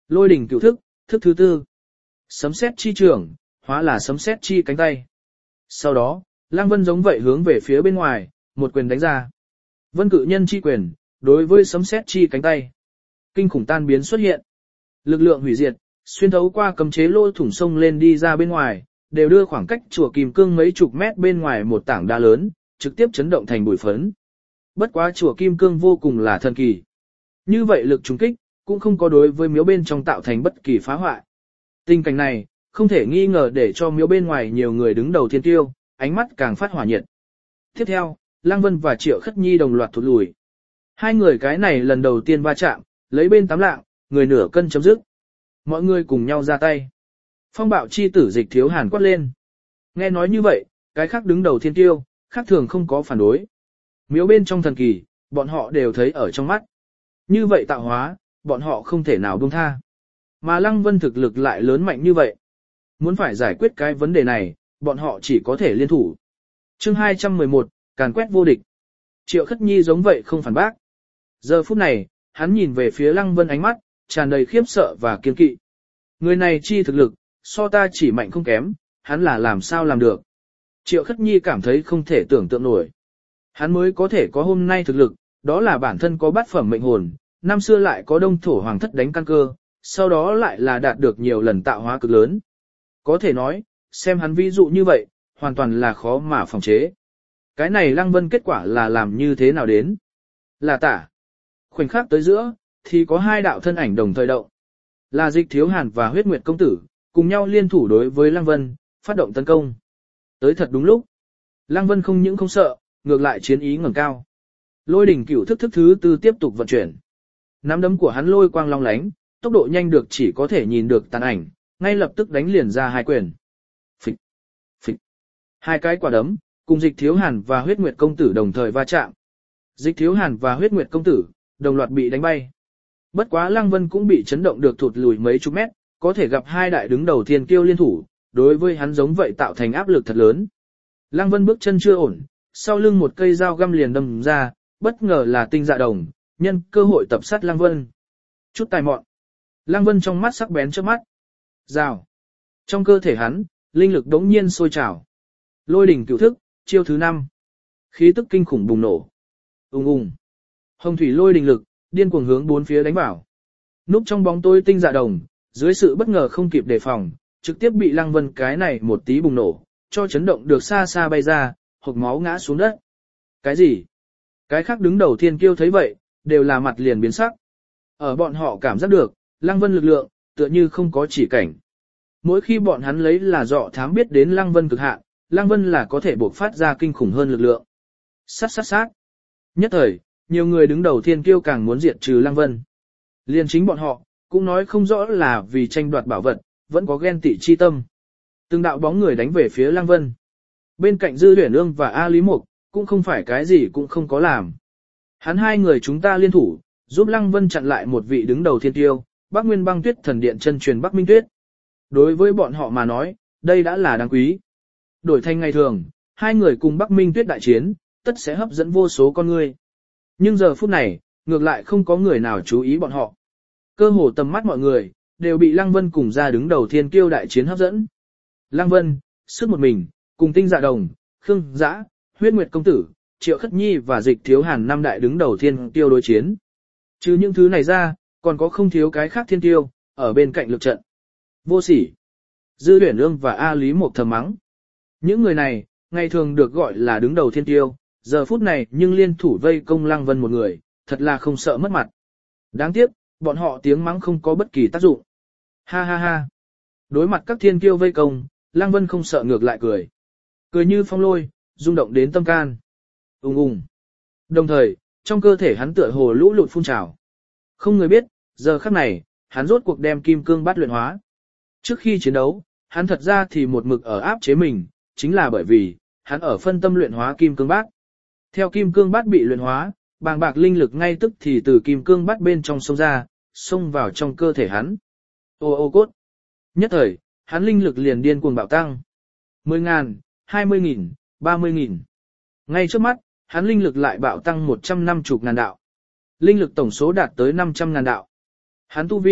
Speaker 1: Lôi đỉnh cửu thức, thức thứ tư. Sấm sét chi trưởng, hóa là sấm sét chi cánh tay. Sau đó, Lăng Vân giống vậy hướng về phía bên ngoài, một quyền đánh ra. Vân cự nhân chi quyền, đối với sấm sét chi cánh tay. Kinh khủng tan biến xuất hiện. Lực lượng hủy diệt, xuyên thấu qua cấm chế lỗ thủng sông lên đi ra bên ngoài, đều đưa khoảng cách chùa Kim Cương mấy chục mét bên ngoài một tảng đá lớn, trực tiếp chấn động thành bụi phấn. Bất quá chùa Kim Cương vô cùng là thần kỳ. Như vậy lực trùng kích, cũng không có đối với miếu bên trong tạo thành bất kỳ phá hoại. Tình cảnh này, không thể nghi ngờ để cho miếu bên ngoài nhiều người đứng đầu thiên tiêu, ánh mắt càng phát hỏa nhiệt. Tiếp theo, Lăng Vân và Triệu Khất Nhi đồng loạt thụt lùi. Hai người cái này lần đầu tiên va chạm, lấy bên tám lạng, người nửa cân chấm dứt. Mọi người cùng nhau ra tay. Phong bạo chi tử Dịch Thiếu Hàn quát lên. Nghe nói như vậy, cái khác đứng đầu thiên tiêu, khác thường không có phản đối. Miếu bên trong thần kỳ, bọn họ đều thấy ở trong mắt. Như vậy tạo hóa, bọn họ không thể nào buông tha. Mà Lăng Vân thực lực lại lớn mạnh như vậy. Muốn phải giải quyết cái vấn đề này, bọn họ chỉ có thể liên thủ. Chương hai trăm mười một, càn quét vô địch. Triệu Khất Nhi giống vậy không phản bác. Giờ phút này, hắn nhìn về phía Lăng Vân ánh mắt, tràn đầy khiếp sợ và kiên kỵ. Người này chi thực lực, so ta chỉ mạnh không kém, hắn là làm sao làm được. Triệu Khất Nhi cảm thấy không thể tưởng tượng nổi. Hắn mới có thể có hôm nay thực lực, đó là bản thân có bát phẩm mệnh hồn, năm xưa lại có đông thổ hoàng thất đánh căn cơ, sau đó lại là đạt được nhiều lần tạo hóa cực lớn. Có thể nói, xem hắn ví dụ như vậy, hoàn toàn là khó mà phòng chế. Cái này Lăng Vân kết quả là làm như thế nào đến? Là tả. Khoảnh khắc tới giữa, thì có hai đạo thân ảnh đồng thời động. Là Dịch Thiếu Hàn và Huyết Nguyệt Công Tử, cùng nhau liên thủ đối với Lăng Vân, phát động tấn công. Tới thật đúng lúc. Lăng Vân không những không sợ, ngược lại chiến ý ngẩng cao. Lôi đỉnh cửu thức thức thứ tư tiếp tục vận chuyển. Nắm đấm của hắn lôi quang long lánh, tốc độ nhanh được chỉ có thể nhìn được tàn ảnh, ngay lập tức đánh liền ra hai quyền. Phịch, phịch. Hai cái quả đấm, cùng Dịch Thiếu Hàn và Huyết Nguyệt Công Tử đồng thời va chạm. Dịch Thiếu Hàn và Huyết Nguyệt Công Tử, đồng loạt bị đánh bay. Bất quá Lăng Vân cũng bị chấn động được thụt lùi mấy chục mét, có thể gặp hai đại đứng đầu thiên kiêu liên thủ, đối với hắn giống vậy tạo thành áp lực thật lớn. Lăng Vân bước chân chưa ổn, sau lưng một cây dao găm liền đâm ra, bất ngờ là Tinh Dạ Đồng, nhân cơ hội tập sát Lăng Vân. Chút tài mọn. Lăng Vân trong mắt sắc bén trước mắt. Rào. Trong cơ thể hắn, linh lực đống nhiên sôi trào. Lôi đỉnh cửu thức, chiêu thứ năm. Khí tức kinh khủng bùng nổ. Ùng ùng. Hồng thủy lôi đình lực, điên cuồng hướng bốn phía đánh vào. Núp trong bóng tối Tinh Dạ Đồng, dưới sự bất ngờ không kịp đề phòng, trực tiếp bị Lăng Vân cái này một tí bùng nổ, cho chấn động được xa xa bay ra, hộc máu ngã xuống đất. Cái gì? Cái khác đứng đầu thiên kiêu thấy vậy, đều là mặt liền biến sắc. Ở bọn họ cảm giác được, Lăng Vân lực lượng, tựa như không có chỉ cảnh. Mỗi khi bọn hắn lấy là dọ thám biết đến Lăng Vân cực hạn, Lăng Vân là có thể buộc phát ra kinh khủng hơn lực lượng. Sát sát sát. Nhất thời, nhiều người đứng đầu thiên kiêu càng muốn diệt trừ Lăng Vân. Liên chính bọn họ, cũng nói không rõ là vì tranh đoạt bảo vật, vẫn có ghen tị chi tâm. Từng đạo bóng người đánh về phía Lăng Vân. Bên cạnh Dư Huyền Ương và A Lý Mục, cũng không phải cái gì cũng không có làm. Hắn hai người chúng ta liên thủ, giúp Lăng Vân chặn lại một vị đứng đầu thiên tiêu, Bắc Nguyên Băng Tuyết Thần Điện chân truyền Bắc Minh Tuyết. Đối với bọn họ mà nói, đây đã là đáng quý. Đổi thành ngày thường, hai người cùng Bắc Minh Tuyết đại chiến, tất sẽ hấp dẫn vô số con người. Nhưng giờ phút này, ngược lại không có người nào chú ý bọn họ. Cơ hồ tầm mắt mọi người, đều bị Lăng Vân cùng ra đứng đầu thiên kiêu đại chiến hấp dẫn. Lăng Vân, sức một mình, cùng Tinh Dạ Đồng, Khương Dã, Huyết Nguyệt Công Tử, Triệu Khất Nhi và Dịch Thiếu Hàn năm đại đứng đầu thiên kiêu đối chiến. Trừ những thứ này ra, còn có không thiếu cái khác thiên kiêu, ở bên cạnh lực trận. Vô sỉ. Dư Huyền Ương và A Lý Mộc thầm mắng. Những người này, ngày thường được gọi là đứng đầu thiên kiêu, giờ phút này nhưng liên thủ vây công Lăng Vân một người, thật là không sợ mất mặt. Đáng tiếc, bọn họ tiếng mắng không có bất kỳ tác dụng. Ha ha ha. Đối mặt các thiên kiêu vây công, Lăng Vân không sợ ngược lại cười. Cười như phong lôi, rung động đến tâm can. Ùng ùng. Đồng thời, trong cơ thể hắn tựa hồ lũ lụt phun trào. Không người biết, giờ khắc này, hắn rốt cuộc đem kim cương bát luyện hóa. Trước khi chiến đấu, hắn thật ra thì một mực ở áp chế mình, chính là bởi vì, hắn ở phân tâm luyện hóa kim cương bát. Theo kim cương bát bị luyện hóa, bàng bạc linh lực ngay tức thì từ kim cương bát bên trong xông ra, xông vào trong cơ thể hắn. Ô ô cốt. Nhất thời, hắn linh lực liền điên cuồng bạo tăng. mười ngàn, hai mươi nghìn, ba mươi nghìn. Ngay trước mắt, hắn linh lực lại bạo tăng một trăm năm mươi ngàn đạo. Linh lực tổng số đạt tới năm trăm ngàn đạo. Hắn tu vi,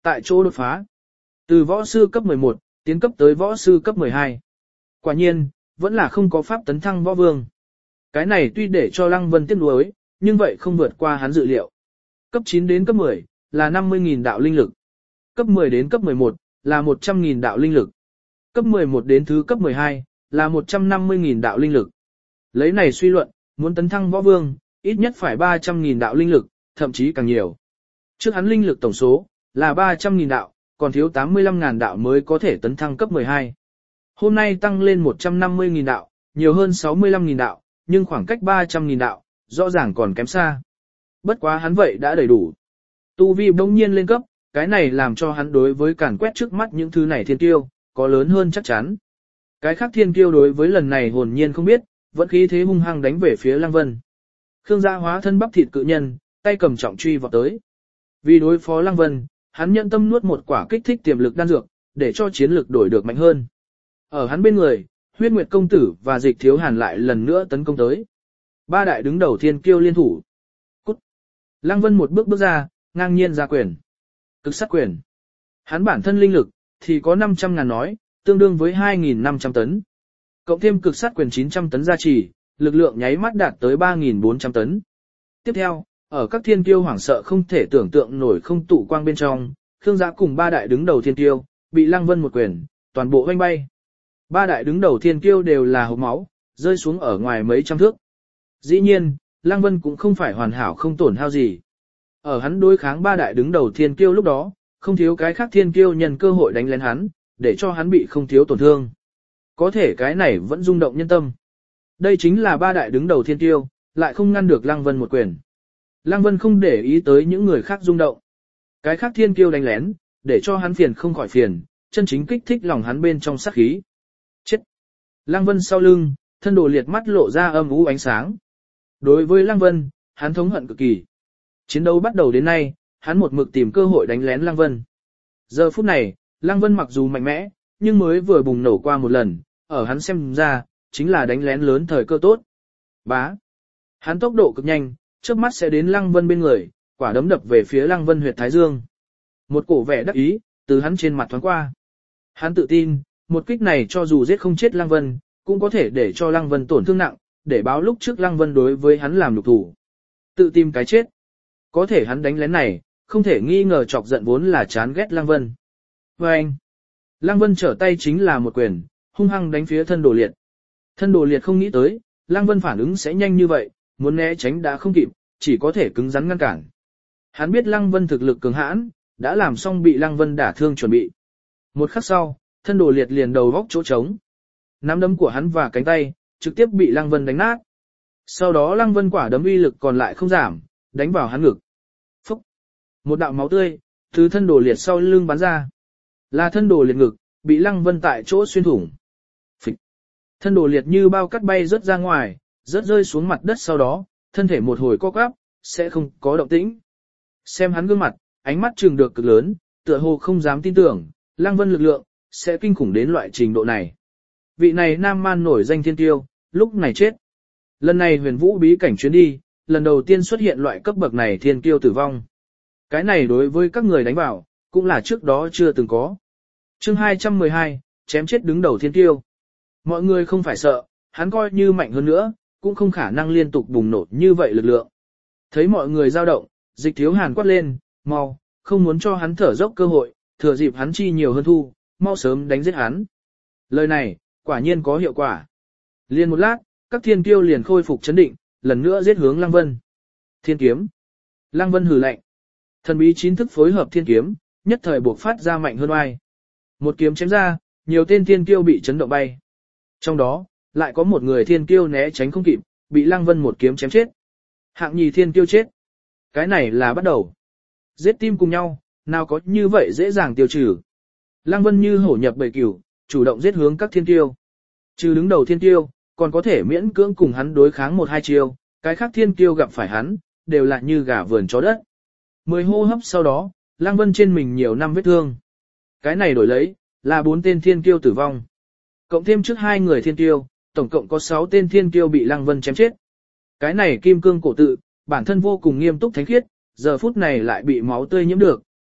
Speaker 1: tại chỗ đột phá. Từ võ sư cấp mười một, tiến cấp tới võ sư cấp mười hai. Quả nhiên, vẫn là không có pháp tấn thăng võ vương. Cái này tuy để cho Lăng Vân tiếc nuối, nhưng vậy không vượt qua hắn dự liệu. Cấp chín đến cấp mười, là năm mươi nghìn đạo linh lực. Cấp mười đến cấp mười một, là một trăm nghìn đạo linh lực. Cấp mười một đến thứ cấp mười hai, là một trăm năm mươi nghìn đạo linh lực. Lấy này suy luận, muốn tấn thăng võ vương, ít nhất phải ba trăm nghìn đạo linh lực, thậm chí càng nhiều. Trước hắn linh lực tổng số, là ba trăm nghìn đạo, còn thiếu tám mươi lăm nghìn đạo mới có thể tấn thăng cấp mười hai. Hôm nay tăng lên một trăm năm mươi nghìn đạo, nhiều hơn sáu mươi lăm nghìn đạo, nhưng khoảng cách ba trăm nghìn đạo, rõ ràng còn kém xa. Bất quá hắn vậy đã đầy đủ. Tu vi bỗng nhiên lên cấp, cái này làm cho hắn đối với càn quét trước mắt những thứ này thiên tiêu, có lớn hơn chắc chắn. Cái khác thiên tiêu đối với lần này hồn nhiên không biết, vẫn khí thế hung hăng đánh về phía Lăng Vân. Khương Gia hóa thân bắp thịt cự nhân, tay cầm trọng truy vọt tới. Vì đối phó Lăng Vân, hắn nhận tâm nuốt một quả kích thích tiềm lực đan dược, để cho chiến lực đổi được mạnh hơn. Ở hắn bên người, Huyết Nguyệt công tử và Dịch Thiếu Hàn lại lần nữa tấn công tới. Ba đại đứng đầu thiên kiêu liên thủ. Cút. Lăng Vân một bước bước ra, ngang nhiên ra quyền. Cực sát quyền. Hắn bản thân linh lực thì có năm trăm ngàn nói, tương đương với hai nghìn năm trăm tấn. Cộng thêm cực sát quyền chín trăm tấn gia trì, lực lượng nháy mắt đạt tới ba nghìn bốn trăm tấn. Tiếp theo, ở các thiên kiêu hoảng sợ không thể tưởng tượng nổi không tụ quang bên trong, Khương Giã cùng ba đại đứng đầu thiên kiêu, bị Lăng Vân một quyền, toàn bộ hoanh bay. Ba đại đứng đầu thiên kiêu đều là hộc máu, rơi xuống ở ngoài mấy trăm thước. Dĩ nhiên, Lăng Vân cũng không phải hoàn hảo không tổn hao gì. Ở hắn đối kháng ba đại đứng đầu thiên kiêu lúc đó, không thiếu cái khác thiên kiêu nhân cơ hội đánh lén hắn, để cho hắn bị không thiếu tổn thương. Có thể cái này vẫn rung động nhân tâm. Đây chính là ba đại đứng đầu thiên kiêu, lại không ngăn được Lăng Vân một quyền. Lăng Vân không để ý tới những người khác rung động. Cái khác thiên kiêu đánh lén, để cho hắn phiền không khỏi phiền, chân chính kích thích lòng hắn bên trong sát khí. Chết! Lăng Vân sau lưng, thân đồ liệt mắt lộ ra âm u ánh sáng. Đối với Lăng Vân, hắn thống hận cực kỳ. Chiến đấu bắt đầu đến nay, hắn một mực tìm cơ hội đánh lén Lăng Vân. Giờ phút này, Lăng Vân mặc dù mạnh mẽ, nhưng mới vừa bùng nổ qua một lần, ở hắn xem ra, chính là đánh lén lớn thời cơ tốt. Bá! Hắn tốc độ cực nhanh, trước mắt sẽ đến Lăng Vân bên người, quả đấm đập về phía Lăng Vân huyệt thái dương. Một cổ vẻ đắc ý, từ hắn trên mặt thoáng qua. Hắn tự tin, một kích này cho dù giết không chết Lăng Vân, cũng có thể để cho Lăng Vân tổn thương nặng, để báo lúc trước Lăng Vân đối với hắn làm nhục thủ. Tự tìm cái chết. Có thể hắn đánh lén này, không thể nghi ngờ chọc giận vốn là chán ghét Lăng Vân. Và anh, Lăng Vân trở tay chính là một quyền, hung hăng đánh phía thân đồ liệt. Thân đồ liệt không nghĩ tới, Lăng Vân phản ứng sẽ nhanh như vậy, muốn né tránh đã không kịp, chỉ có thể cứng rắn ngăn cản. Hắn biết Lăng Vân thực lực cường hãn, đã làm xong bị Lăng Vân đả thương chuẩn bị. Một khắc sau, thân đồ liệt liền đầu góc chỗ trống. Nắm đấm của hắn và cánh tay, trực tiếp bị Lăng Vân đánh nát. Sau đó Lăng Vân quả đấm uy lực còn lại không giảm, đánh vào hắn ngực. Phúc! Một đạo máu tươi, từ thân đồ liệt sau lưng bắn ra. Là thân đồ liệt ngực, bị Lăng Vân tại chỗ xuyên thủng. Phịch! Thân đồ liệt như bao cắt bay rớt ra ngoài, rớt rơi xuống mặt đất sau đó, thân thể một hồi co quắp, sẽ không có động tĩnh. Xem hắn gương mặt, ánh mắt trừng được cực lớn, tựa hồ không dám tin tưởng, Lăng Vân lực lượng, sẽ kinh khủng đến loại trình độ này. Vị này nam man nổi danh thiên tiêu, lúc này chết. Lần này huyền vũ bí cảnh chuyến đi, lần đầu tiên xuất hiện loại cấp bậc này thiên kiêu tử vong. Cái này đối với các người đánh vào, cũng là trước đó chưa từng có. Chương hai trăm mười hai, chém chết đứng đầu thiên kiêu. Mọi người không phải sợ, hắn coi như mạnh hơn nữa, cũng không khả năng liên tục bùng nổ như vậy lực lượng. Thấy mọi người dao động, Dịch Thiếu Hàn quát lên, mau, không muốn cho hắn thở dốc cơ hội, thừa dịp hắn chi nhiều hơn thu, mau sớm đánh giết hắn. Lời này, quả nhiên có hiệu quả. Liên một lát, các thiên kiêu liền khôi phục chấn định, lần nữa giết hướng Lăng Vân. Thiên kiếm. Lăng Vân hừ lạnh. Thần bí chín thức phối hợp thiên kiếm, nhất thời buộc phát ra mạnh hơn oai. Một kiếm chém ra, nhiều tên thiên kiêu bị chấn động bay. Trong đó, lại có một người thiên kiêu né tránh không kịp, bị Lăng Vân một kiếm chém chết. Hạng nhì thiên kiêu chết. Cái này là bắt đầu. Giết tim cùng nhau, nào có như vậy dễ dàng tiêu trừ. Lăng Vân như hổ nhập bầy cừu, chủ động giết hướng các thiên kiêu. Trừ đứng đầu thiên kiêu, còn có thể miễn cưỡng cùng hắn đối kháng một hai chiêu, cái khác thiên kiêu gặp phải hắn, đều là như gà vườn chó đất. Mười hô hấp sau đó, Lăng Vân trên mình nhiều năm vết thương. Cái này đổi lấy, là bốn tên thiên kiêu tử vong. Cộng thêm trước hai người thiên kiêu, tổng cộng có sáu tên thiên kiêu bị Lăng Vân chém chết. Cái này kim cương cổ tự, bản thân vô cùng nghiêm túc thánh khiết, giờ phút này lại bị máu tươi nhiễm được,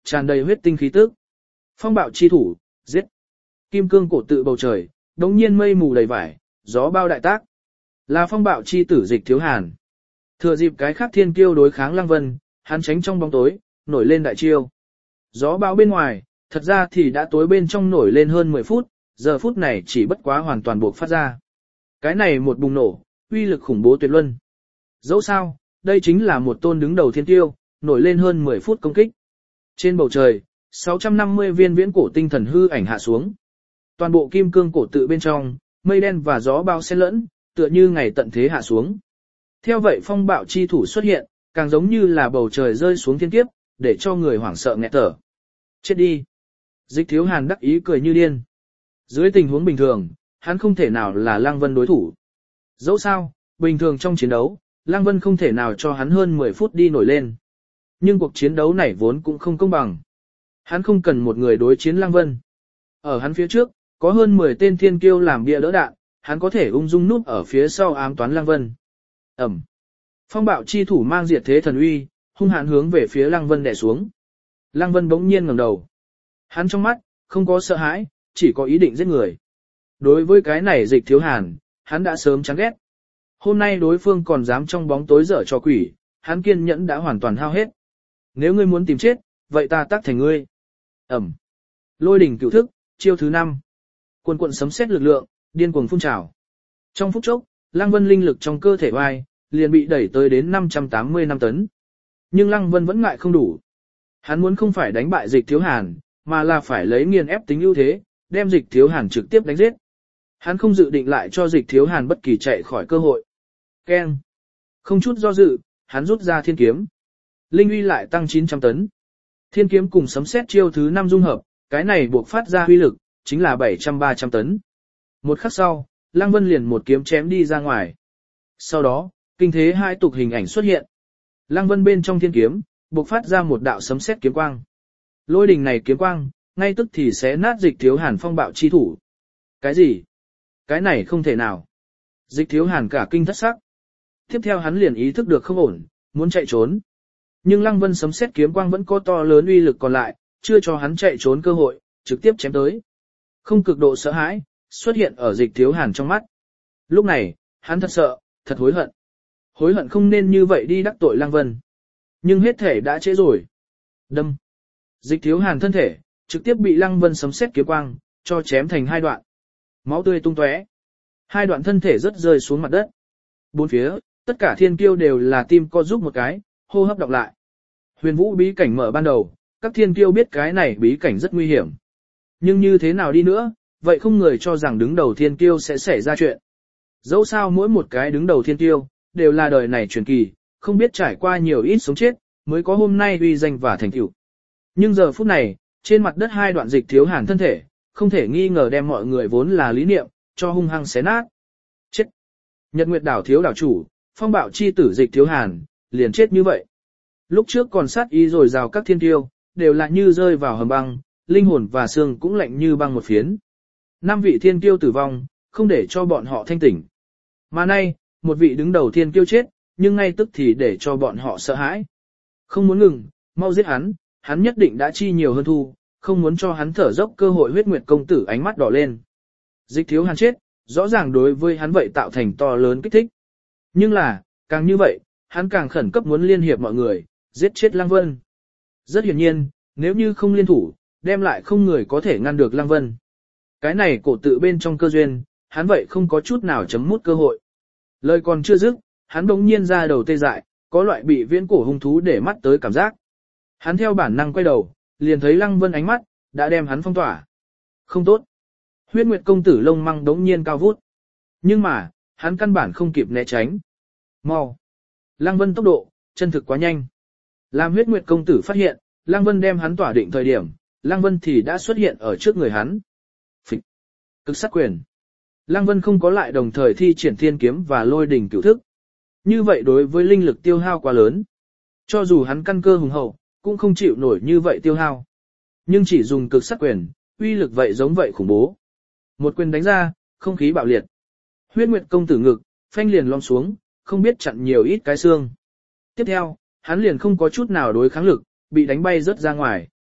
Speaker 1: tràn đầy huyết tinh khí tức. Phong bạo chi thủ, giết. Kim cương cổ tự bầu trời, đống nhiên mây mù đầy vải, gió bao đại tác. Là phong bạo chi tử Dịch Thiếu Hàn. Thừa dịp cái khác thiên kiêu đối kháng Lăng Vân, hắn tránh trong bóng tối, nổi lên đại chiêu. Gió bao bên ngoài, thật ra thì đã tối bên trong nổi lên hơn mười phút, giờ phút này chỉ bất quá hoàn toàn buộc phát ra. Cái này một bùng nổ, uy lực khủng bố tuyệt luân. Dẫu sao, đây chính là một tôn đứng đầu thiên tiêu, nổi lên hơn mười phút công kích. Trên bầu trời, sáu trăm năm mươi viên viễn cổ tinh thần hư ảnh hạ xuống. Toàn bộ kim cương cổ tự bên trong, mây đen và gió bao xen lẫn, tựa như ngày tận thế hạ xuống. Theo vậy phong bạo chi thủ xuất hiện, càng giống như là bầu trời rơi xuống thiên kiếp, để cho người hoảng sợ nghẹt thở. Chết đi. Dịch Thiếu Hàn đắc ý cười như điên. Dưới tình huống bình thường, hắn không thể nào là Lăng Vân đối thủ. Dẫu sao, bình thường trong chiến đấu, Lăng Vân không thể nào cho hắn hơn mười phút đi nổi lên. Nhưng cuộc chiến đấu này vốn cũng không công bằng. Hắn không cần một người đối chiến Lăng Vân. Ở hắn phía trước, có hơn mười tên thiên kiêu làm bia đỡ đạn, hắn có thể ung dung núp ở phía sau ám toán Lăng Vân. Ẩm. Phong bạo chi thủ mang diệt thế thần uy, hung hãn hướng về phía Lăng Vân đè xuống. Lăng Vân bỗng nhiên ngẩng đầu. Hắn trong mắt, không có sợ hãi, chỉ có ý định giết người. Đối với cái này Dịch Thiếu Hàn, hắn đã sớm chán ghét. Hôm nay đối phương còn dám trong bóng tối dở trò quỷ, hắn kiên nhẫn đã hoàn toàn hao hết. Nếu ngươi muốn tìm chết, vậy ta tác thành ngươi. Ẩm. Lôi đỉnh cửu thức, chiêu thứ năm. Cuồn cuộn sấm sét lực lượng, điên cuồng phun trào. Trong phút chốc, Lăng Vân linh lực trong cơ thể oai, liền bị đẩy tới đến năm trăm tám mươi năm tấn. Nhưng Lăng Vân vẫn ngại không đủ. Hắn muốn không phải đánh bại Dịch Thiếu Hàn, mà là phải lấy nghiền ép tính ưu thế, đem Dịch Thiếu Hàn trực tiếp đánh giết. Hắn không dự định lại cho Dịch Thiếu Hàn bất kỳ chạy khỏi cơ hội. Keng. Không chút do dự, hắn rút ra thiên kiếm. Linh uy lại tăng chín trăm tấn. Thiên kiếm cùng sấm sét chiêu thứ năm dung hợp, cái này buộc phát ra uy lực, chính là bảy trăm ba trăm tấn. Một khắc sau, Lăng Vân liền một kiếm chém đi ra ngoài. Sau đó, kinh thế hai tục hình ảnh xuất hiện. Lăng Vân bên trong thiên kiếm, buộc phát ra một đạo sấm sét kiếm quang. Lôi đình này kiếm quang, ngay tức thì sẽ nát Dịch Thiếu Hàn phong bạo chi thủ. Cái gì? Cái này không thể nào. Dịch Thiếu Hàn cả kinh thất sắc. Tiếp theo hắn liền ý thức được không ổn, muốn chạy trốn. Nhưng Lăng Vân sấm sét kiếm quang vẫn có to lớn uy lực còn lại, chưa cho hắn chạy trốn cơ hội, trực tiếp chém tới. Không cực độ sợ hãi, xuất hiện ở Dịch Thiếu Hàn trong mắt. Lúc này, hắn thật sợ, thật hối hận. Hối hận không nên như vậy đi đắc tội Lăng Vân. Nhưng hết thể đã trễ rồi. Đâm. Dịch Thiếu Hàn thân thể, trực tiếp bị Lăng Vân sấm sét kiếm quang, cho chém thành hai đoạn. Máu tươi tung tóe. Hai đoạn thân thể rất rơi xuống mặt đất. Bốn phía, tất cả thiên kiêu đều là tim co giúp một cái, hô hấp đọc lại. Huyền vũ bí cảnh mở ban đầu, các thiên kiêu biết cái này bí cảnh rất nguy hiểm. Nhưng như thế nào đi nữa, vậy không người cho rằng đứng đầu thiên kiêu sẽ xảy ra chuyện. Dẫu sao mỗi một cái đứng đầu thiên kiêu, đều là đời này truyền kỳ, không biết trải qua nhiều ít sống chết, mới có hôm nay uy danh và thành tựu. Nhưng giờ phút này, trên mặt đất hai đoạn Dịch Thiếu Hàn thân thể, không thể nghi ngờ đem mọi người vốn là lý niệm, cho hung hăng xé nát. Chết! Nhật Nguyệt đảo thiếu đảo chủ, phong bạo chi tử Dịch Thiếu Hàn, liền chết như vậy. Lúc trước còn sát ý rồi rào các thiên tiêu, đều là như rơi vào hầm băng, linh hồn và xương cũng lạnh như băng một phiến. Năm vị thiên tiêu tử vong, không để cho bọn họ thanh tỉnh. Mà nay, một vị đứng đầu thiên tiêu chết, nhưng ngay tức thì để cho bọn họ sợ hãi. Không muốn ngừng, mau giết hắn, hắn nhất định đã chi nhiều hơn thu, không muốn cho hắn thở dốc cơ hội. Huyết Nguyệt công tử ánh mắt đỏ lên. Dịch Thiếu Hàn chết, rõ ràng đối với hắn vậy tạo thành to lớn kích thích. Nhưng là, càng như vậy, hắn càng khẩn cấp muốn liên hiệp mọi người, giết chết Lăng Vân. Rất hiển nhiên, nếu như không liên thủ, đem lại không người có thể ngăn được Lăng Vân. Cái này cổ tự bên trong cơ duyên, hắn vậy không có chút nào chấm mút cơ hội. Lời còn chưa dứt, hắn bỗng nhiên ra đầu tê dại, có loại bị viễn cổ hung thú để mắt tới cảm giác. Hắn theo bản năng quay đầu, liền thấy Lăng Vân ánh mắt, đã đem hắn phong tỏa. Không tốt. Huyết Nguyệt công tử lông măng đống nhiên cao vút. Nhưng mà, hắn căn bản không kịp né tránh. Mau. Lăng Vân tốc độ, chân thực quá nhanh. Làm Huyết Nguyệt công tử phát hiện, Lăng Vân đem hắn tỏa định thời điểm, Lăng Vân thì đã xuất hiện ở trước người hắn. Phịch. Cực sát quyền. Lăng Vân không có lại đồng thời thi triển thiên kiếm và lôi đỉnh cửu thức. Như vậy đối với linh lực tiêu hao quá lớn. Cho dù hắn căn cơ hùng hậu, cũng không chịu nổi như vậy tiêu hao. Nhưng chỉ dùng cực sát quyền, uy lực vậy giống vậy khủng bố. Một quyền đánh ra, không khí bạo liệt. Huyết Nguyệt công tử ngực, phanh liền lom xuống, không biết chặn nhiều ít cái xương. Tiếp theo, hắn liền không có chút nào đối kháng lực, bị đánh bay rớt ra ngoài.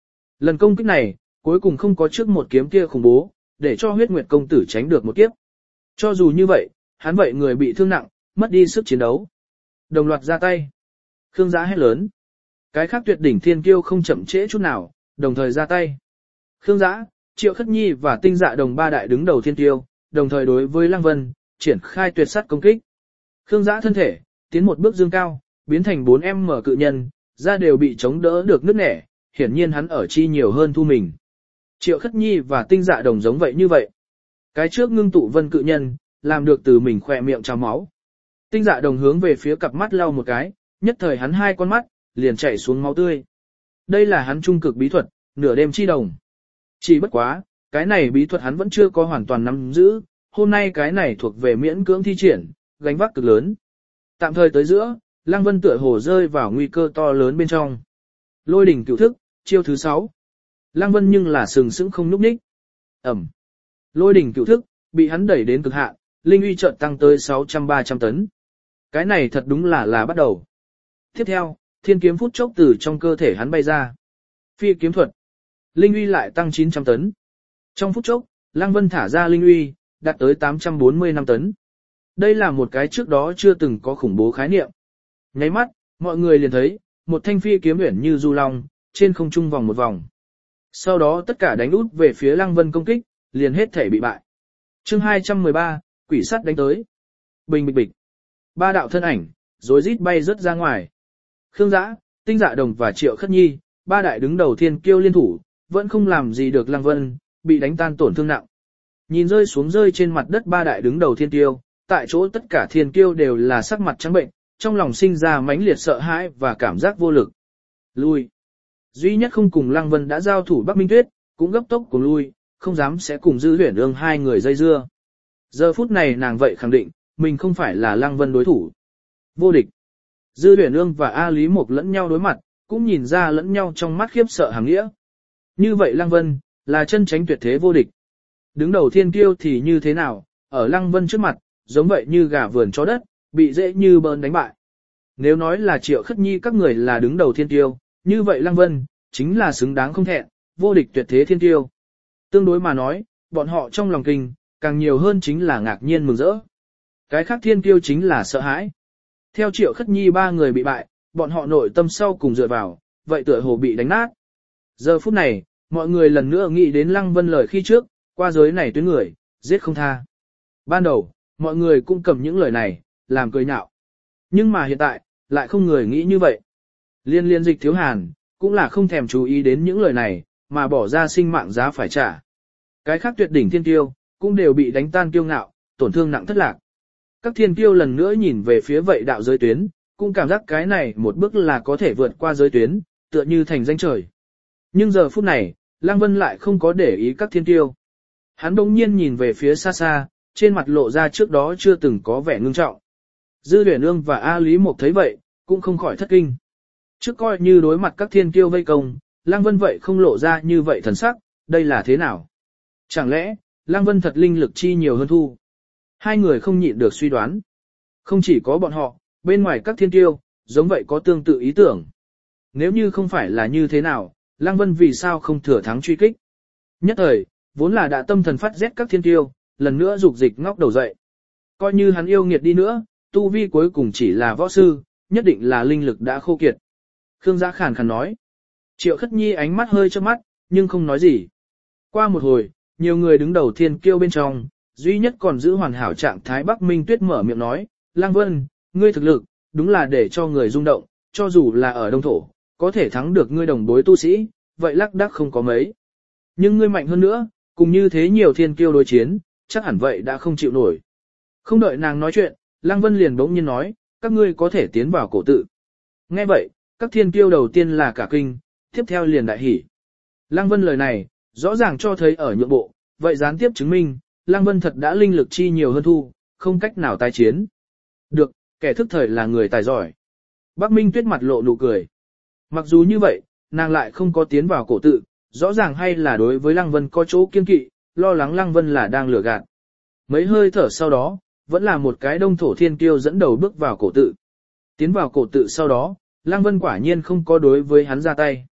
Speaker 1: Lần công kích này, cuối cùng không có trước một kiếm kia khủng bố, để cho huyết nguyệt công tử tránh được một kiếp. Cho dù như vậy, hắn vậy người bị thương nặng, mất đi sức chiến đấu. Đồng loạt ra tay. Khương Giã hét lớn. Cái khác tuyệt đỉnh thiên kiêu không chậm trễ chút nào, đồng thời ra tay. Khương Giã, Triệu Khất Nhi và Tinh Dạ Đồng ba đại đứng đầu thiên kiêu, đồng thời đối với Lăng Vân, triển khai tuyệt sát công kích. Khương Giã thân thể, tiến một bước dương cao, biến thành bốn em mở cự nhân, da đều bị chống đỡ được nứt nẻ, hiển nhiên hắn ở chi nhiều hơn thu mình. Triệu Khất Nhi và Tinh Dạ Đồng giống vậy như vậy. Cái trước ngưng tụ vân cự nhân, làm được từ mình khỏe miệng trào máu. Tinh Dạ Đồng hướng về phía cặp mắt lau một cái, nhất thời hắn hai con mắt, liền chảy xuống máu tươi. Đây là hắn trung cực bí thuật, nửa đêm chi đồng. Chỉ bất quá, cái này bí thuật hắn vẫn chưa có hoàn toàn nắm giữ, hôm nay cái này thuộc về miễn cưỡng thi triển, gánh vác cực lớn. Tạm thời tới giữa, Lăng Vân tựa hồ rơi vào nguy cơ to lớn bên trong. Lôi đỉnh cửu thức, chiêu thứ sáu. Lăng Vân nhưng là sừng sững không nhúc nhích. Ẩm. Lôi đỉnh cửu thức, bị hắn đẩy đến cực hạn, linh uy chợt tăng tới sáu trăm ba trăm tấn. Cái này thật đúng là là bắt đầu. Tiếp theo, thiên kiếm phút chốc từ trong cơ thể hắn bay ra. Phi kiếm thuật. Linh uy lại tăng chín trăm tấn. Trong phút chốc, Lăng Vân thả ra linh uy, đạt tới tám trăm bốn mươi lăm tấn. Đây là một cái trước đó chưa từng có khủng bố khái niệm. Nháy mắt, mọi người liền thấy, một thanh phi kiếm uyển như du long, trên không trung vòng một vòng. Sau đó tất cả đánh út về phía Lăng Vân công kích, liền hết thể bị bại. Chương hai trăm mười ba, quỷ sắt đánh tới. Bình bịch bịch. Ba đạo thân ảnh, rối rít bay rớt ra ngoài. Khương Giã, Tinh Dạ Đồng và Triệu Khất Nhi, ba đại đứng đầu thiên kiêu liên thủ, vẫn không làm gì được Lăng Vân, bị đánh tan tổn thương nặng. Nhìn rơi xuống rơi trên mặt đất ba đại đứng đầu thiên kiêu, tại chỗ tất cả thiên kiêu đều là sắc mặt trắng bệnh, trong lòng sinh ra mãnh liệt sợ hãi và cảm giác vô lực. Lui. Duy nhất không cùng Lăng Vân đã giao thủ Bắc Minh Tuyết, cũng gấp tốc cùng lui, không dám sẽ cùng Dư Huyền Ương hai người dây dưa. Giờ phút này nàng vậy khẳng định, mình không phải là Lăng Vân đối thủ. Vô địch. Dư Huyền Ương và A Lý Mộc lẫn nhau đối mặt, cũng nhìn ra lẫn nhau trong mắt khiếp sợ hàng nghĩa. Như vậy Lăng Vân, là chân tránh tuyệt thế vô địch. Đứng đầu thiên kiêu thì như thế nào, ở Lăng Vân trước mặt, giống vậy như gà vườn chó đất, bị dễ như bơn đánh bại. Nếu nói là Triệu Khất Nhi các người là đứng đầu thiên kiêu, như vậy Lăng Vân, chính là xứng đáng không thẹn, vô địch tuyệt thế thiên kiêu. Tương đối mà nói, bọn họ trong lòng kinh, càng nhiều hơn chính là ngạc nhiên mừng rỡ. Cái khác thiên kiêu chính là sợ hãi. Theo Triệu Khất Nhi ba người bị bại, bọn họ nội tâm sau cùng dựa vào, vậy tựa hồ bị đánh nát. Giờ phút này, mọi người lần nữa nghĩ đến Lăng Vân lời khi trước, qua giới này tuyến người, giết không tha. Ban đầu, mọi người cũng cầm những lời này, làm cười nhạo. Nhưng mà hiện tại, lại không người nghĩ như vậy. Liên liên Dịch Thiếu Hàn, cũng là không thèm chú ý đến những lời này, mà bỏ ra sinh mạng giá phải trả. Cái khác tuyệt đỉnh thiên kiêu, cũng đều bị đánh tan kiêu ngạo, tổn thương nặng thất lạc. Các thiên kiêu lần nữa nhìn về phía vậy đạo giới tuyến, cũng cảm giác cái này một bước là có thể vượt qua giới tuyến, tựa như thành danh trời. Nhưng giờ phút này, Lăng Vân lại không có để ý các thiên kiêu. Hắn bỗng nhiên nhìn về phía xa xa, trên mặt lộ ra trước đó chưa từng có vẻ ngưng trọng. Dư Huyền Ương và A Lý Mộc thấy vậy, cũng không khỏi thất kinh. Trước coi như đối mặt các thiên kiêu vây công, Lăng Vân vậy không lộ ra như vậy thần sắc, đây là thế nào? Chẳng lẽ, Lăng Vân thật linh lực chi nhiều hơn thu? Hai người không nhịn được suy đoán. Không chỉ có bọn họ, bên ngoài các thiên kiêu, giống vậy có tương tự ý tưởng. Nếu như không phải là như thế nào, Lăng Vân vì sao không thừa thắng truy kích? Nhất thời, vốn là đã tâm thần phát rét các thiên kiêu, lần nữa dục dịch ngóc đầu dậy. Coi như hắn yêu nghiệt đi nữa, tu vi cuối cùng chỉ là võ sư, nhất định là linh lực đã khô kiệt. Khương Giã khàn khàn nói. Triệu Khất Nhi ánh mắt hơi chớp mắt, nhưng không nói gì. Qua một hồi, nhiều người đứng đầu thiên kiêu bên trong, duy nhất còn giữ hoàn hảo trạng thái Bắc Minh Tuyết mở miệng nói, Lăng Vân, ngươi thực lực, đúng là để cho người rung động, cho dù là ở đông thổ, có thể thắng được ngươi đồng đối tu sĩ, vậy lắc đắc không có mấy. Nhưng ngươi mạnh hơn nữa, cùng như thế nhiều thiên kiêu đối chiến, chắc hẳn vậy đã không chịu nổi. Không đợi nàng nói chuyện, Lăng Vân liền bỗng nhiên nói, các ngươi có thể tiến vào cổ tự. Nghe vậy, các thiên kiêu đầu tiên là cả kinh, tiếp theo liền đại hỉ. Lăng Vân lời này, rõ ràng cho thấy ở nhượng bộ, vậy gián tiếp chứng minh, Lăng Vân thật đã linh lực chi nhiều hơn thu, không cách nào tái chiến. Được, kẻ thức thời là người tài giỏi. Bắc Minh Tuyết mặt lộ nụ cười. Mặc dù như vậy, nàng lại không có tiến vào cổ tự, rõ ràng hay là đối với Lăng Vân có chỗ kiên kỵ, lo lắng Lăng Vân là đang lừa gạt. Mấy hơi thở sau đó, vẫn là một cái đông thổ thiên kiêu dẫn đầu bước vào cổ tự. Tiến vào cổ tự sau đó, Lăng Vân quả nhiên không có đối với hắn ra tay.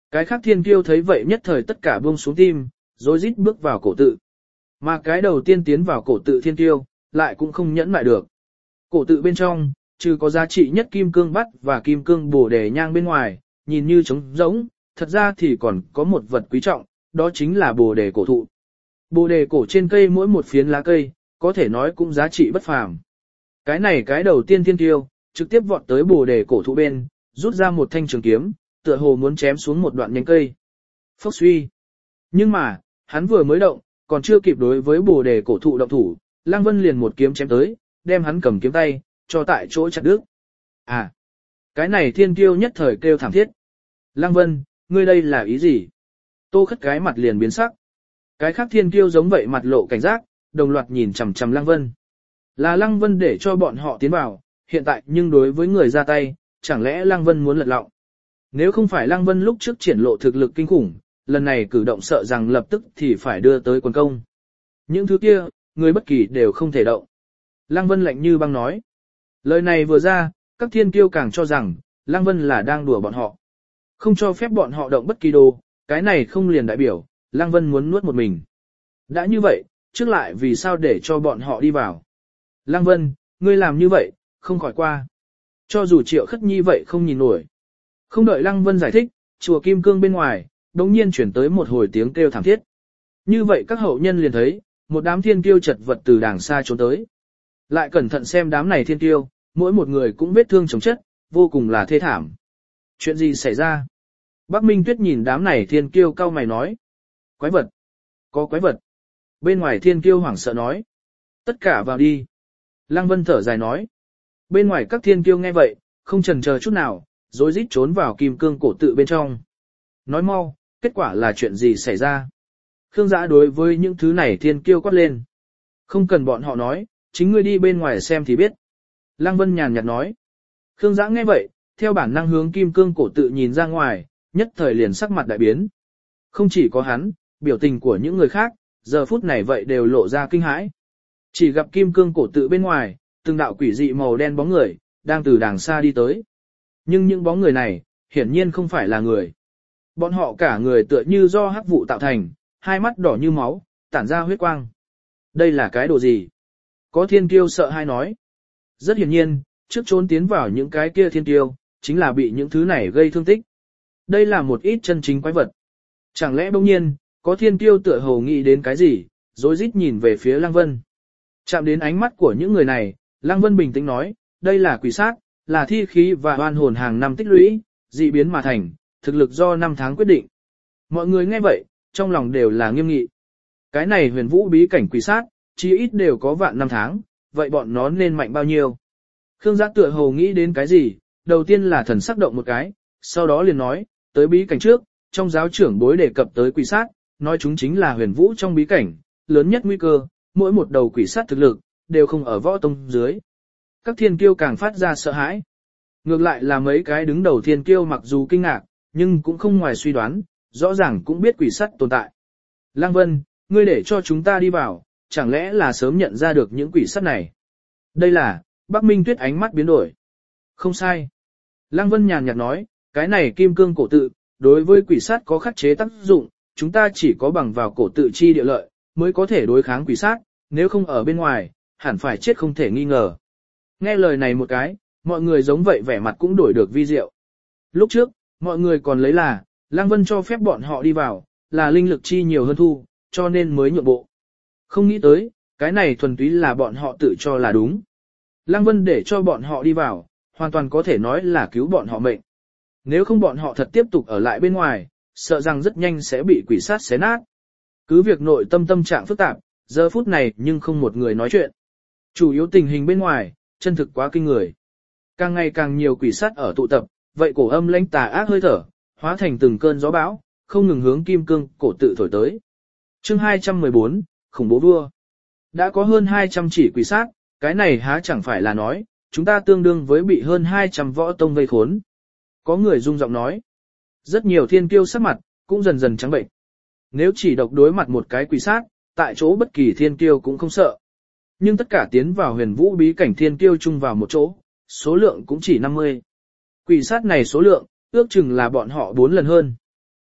Speaker 1: Cái khác thiên kiêu thấy vậy nhất thời tất cả buông xuống tim, rối rít bước vào cổ tự. Mà cái đầu tiên tiến vào cổ tự thiên kiêu, lại cũng không nhẫn lại được. Cổ tự bên trong, trừ có giá trị nhất kim cương bắt và kim cương bồ đề nhang bên ngoài, nhìn như trống rỗng, thật ra thì còn có một vật quý trọng, đó chính là bồ đề cổ thụ. Bồ đề cổ trên cây mỗi một phiến lá cây, có thể nói cũng giá trị bất phàm. Cái này cái đầu tiên thiên kiêu, trực tiếp vọt tới bồ đề cổ thụ bên, rút ra một thanh trường kiếm, tựa hồ muốn chém xuống một đoạn nhánh cây. Phốc suy. Nhưng mà, hắn vừa mới động, còn chưa kịp đối với bồ đề cổ thụ động thủ, Lăng Vân liền một kiếm chém tới, đem hắn cầm kiếm tay, cho tại chỗ chặt đứt. À, cái này thiên kiêu nhất thời kêu thảm thiết. Lăng Vân, ngươi đây là ý gì? Tô Khất cái mặt liền biến sắc. Cái khác thiên kiêu giống vậy mặt lộ cảnh giác, đồng loạt nhìn chằm chằm Lăng Vân. Là Lăng Vân để cho bọn họ tiến vào, hiện tại nhưng đối với người ra tay, chẳng lẽ Lăng Vân muốn lật lọng? Nếu không phải Lăng Vân lúc trước triển lộ thực lực kinh khủng, lần này cử động sợ rằng lập tức thì phải đưa tới quần công. Những thứ kia, người bất kỳ đều không thể động. Lăng Vân lạnh như băng nói. Lời này vừa ra, các thiên kiêu càng cho rằng, Lăng Vân là đang đùa bọn họ. Không cho phép bọn họ động bất kỳ đồ, cái này không liền đại biểu, Lăng Vân muốn nuốt một mình. Đã như vậy, trước lại vì sao để cho bọn họ đi vào. Lăng Vân, ngươi làm như vậy, không khỏi qua. Cho dù Triệu Khất Nhi vậy không nhìn nổi. Không đợi Lăng Vân giải thích, chùa Kim Cương bên ngoài, đống nhiên chuyển tới một hồi tiếng kêu thảm thiết. Như vậy các hậu nhân liền thấy, một đám thiên kiêu chật vật từ đàng xa trốn tới. Lại cẩn thận xem đám này thiên kiêu, mỗi một người cũng vết thương chồng chất, vô cùng là thê thảm. Chuyện gì xảy ra? Bắc Minh Tuyết nhìn đám này thiên kiêu cau mày nói. Quái vật! Có quái vật! Bên ngoài thiên kiêu hoảng sợ nói. Tất cả vào đi! Lăng Vân thở dài nói. Bên ngoài các thiên kiêu nghe vậy, không chần chờ chút nào, rối rít trốn vào kim cương cổ tự bên trong. Nói mau, kết quả là chuyện gì xảy ra? Khương Giã đối với những thứ này thiên kiêu quát lên. Không cần bọn họ nói, chính ngươi đi bên ngoài xem thì biết. Lăng Vân nhàn nhạt nói. Khương Giã nghe vậy, theo bản năng hướng kim cương cổ tự nhìn ra ngoài, nhất thời liền sắc mặt đại biến. Không chỉ có hắn, biểu tình của những người khác, giờ phút này vậy đều lộ ra kinh hãi. Chỉ gặp kim cương cổ tự bên ngoài, từng đạo quỷ dị màu đen bóng người, đang từ đàng xa đi tới. Nhưng những bóng người này, hiển nhiên không phải là người. Bọn họ cả người tựa như do hắc vụ tạo thành, hai mắt đỏ như máu, tản ra huyết quang. Đây là cái đồ gì? Có thiên kiêu sợ hai nói. Rất hiển nhiên, trước trốn tiến vào những cái kia thiên kiêu, chính là bị những thứ này gây thương tích. Đây là một ít chân chính quái vật. Chẳng lẽ bỗng nhiên, có thiên kiêu tựa hồ nghĩ đến cái gì, rối rít nhìn về phía Lăng Vân. Chạm đến ánh mắt của những người này, Lăng Vân bình tĩnh nói, đây là quỷ sát, là thi khí và oan hồn hàng năm tích lũy, dị biến mà thành, thực lực do năm tháng quyết định. Mọi người nghe vậy, trong lòng đều là nghiêm nghị. Cái này huyền vũ bí cảnh quỷ sát, chí ít đều có vạn năm tháng, vậy bọn nó nên mạnh bao nhiêu? Khương Giác tựa hồ nghĩ đến cái gì, đầu tiên là thần sắc động một cái, sau đó liền nói, tới bí cảnh trước, trong giáo trưởng bối đề cập tới quỷ sát, nói chúng chính là huyền vũ trong bí cảnh, lớn nhất nguy cơ, mỗi một đầu quỷ sát thực lực, đều không ở võ tông dưới. Các thiên kiêu càng phát ra sợ hãi. Ngược lại là mấy cái đứng đầu thiên kiêu mặc dù kinh ngạc, nhưng cũng không ngoài suy đoán, rõ ràng cũng biết quỷ sát tồn tại. Lăng Vân, ngươi để cho chúng ta đi vào, chẳng lẽ là sớm nhận ra được những quỷ sát này? Đây là, Bắc Minh Tuyết ánh mắt biến đổi. Không sai. Lăng Vân nhàn nhạt nói, cái này kim cương cổ tự, đối với quỷ sát có khắc chế tác dụng, chúng ta chỉ có bằng vào cổ tự chi địa lợi, mới có thể đối kháng quỷ sát, nếu không ở bên ngoài, hẳn phải chết không thể nghi ngờ. Nghe lời này một cái, mọi người giống vậy vẻ mặt cũng đổi được vi diệu. Lúc trước, mọi người còn lấy là, Lăng Vân cho phép bọn họ đi vào, là linh lực chi nhiều hơn thu, cho nên mới nhượng bộ. Không nghĩ tới, cái này thuần túy là bọn họ tự cho là đúng. Lăng Vân để cho bọn họ đi vào, hoàn toàn có thể nói là cứu bọn họ mệnh. Nếu không bọn họ thật tiếp tục ở lại bên ngoài, sợ rằng rất nhanh sẽ bị quỷ sát xé nát. Cứ việc nội tâm tâm trạng phức tạp, giờ phút này nhưng không một người nói chuyện. Chủ yếu tình hình bên ngoài, chân thực quá kinh người. Càng ngày càng nhiều quỷ sát ở tụ tập, vậy cổ âm lãnh tà ác hơi thở, hóa thành từng cơn gió bão, không ngừng hướng kim cương cổ tự thổi tới. Chương hai trăm mười bốn, khủng bố vua. Đã có hơn hai trăm chỉ quỷ sát, cái này há chẳng phải là nói, chúng ta tương đương với bị hơn hai trăm võ tông vây khốn. Có người rung giọng nói. Rất nhiều thiên kiêu sắc mặt, cũng dần dần trắng bệnh. Nếu chỉ độc đối mặt một cái quỷ sát, tại chỗ bất kỳ thiên kiêu cũng không sợ. Nhưng tất cả tiến vào huyền vũ bí cảnh thiên kiêu chung vào một chỗ, số lượng cũng chỉ năm mươi. Quỷ sát này số lượng, ước chừng là bọn họ bốn lần hơn.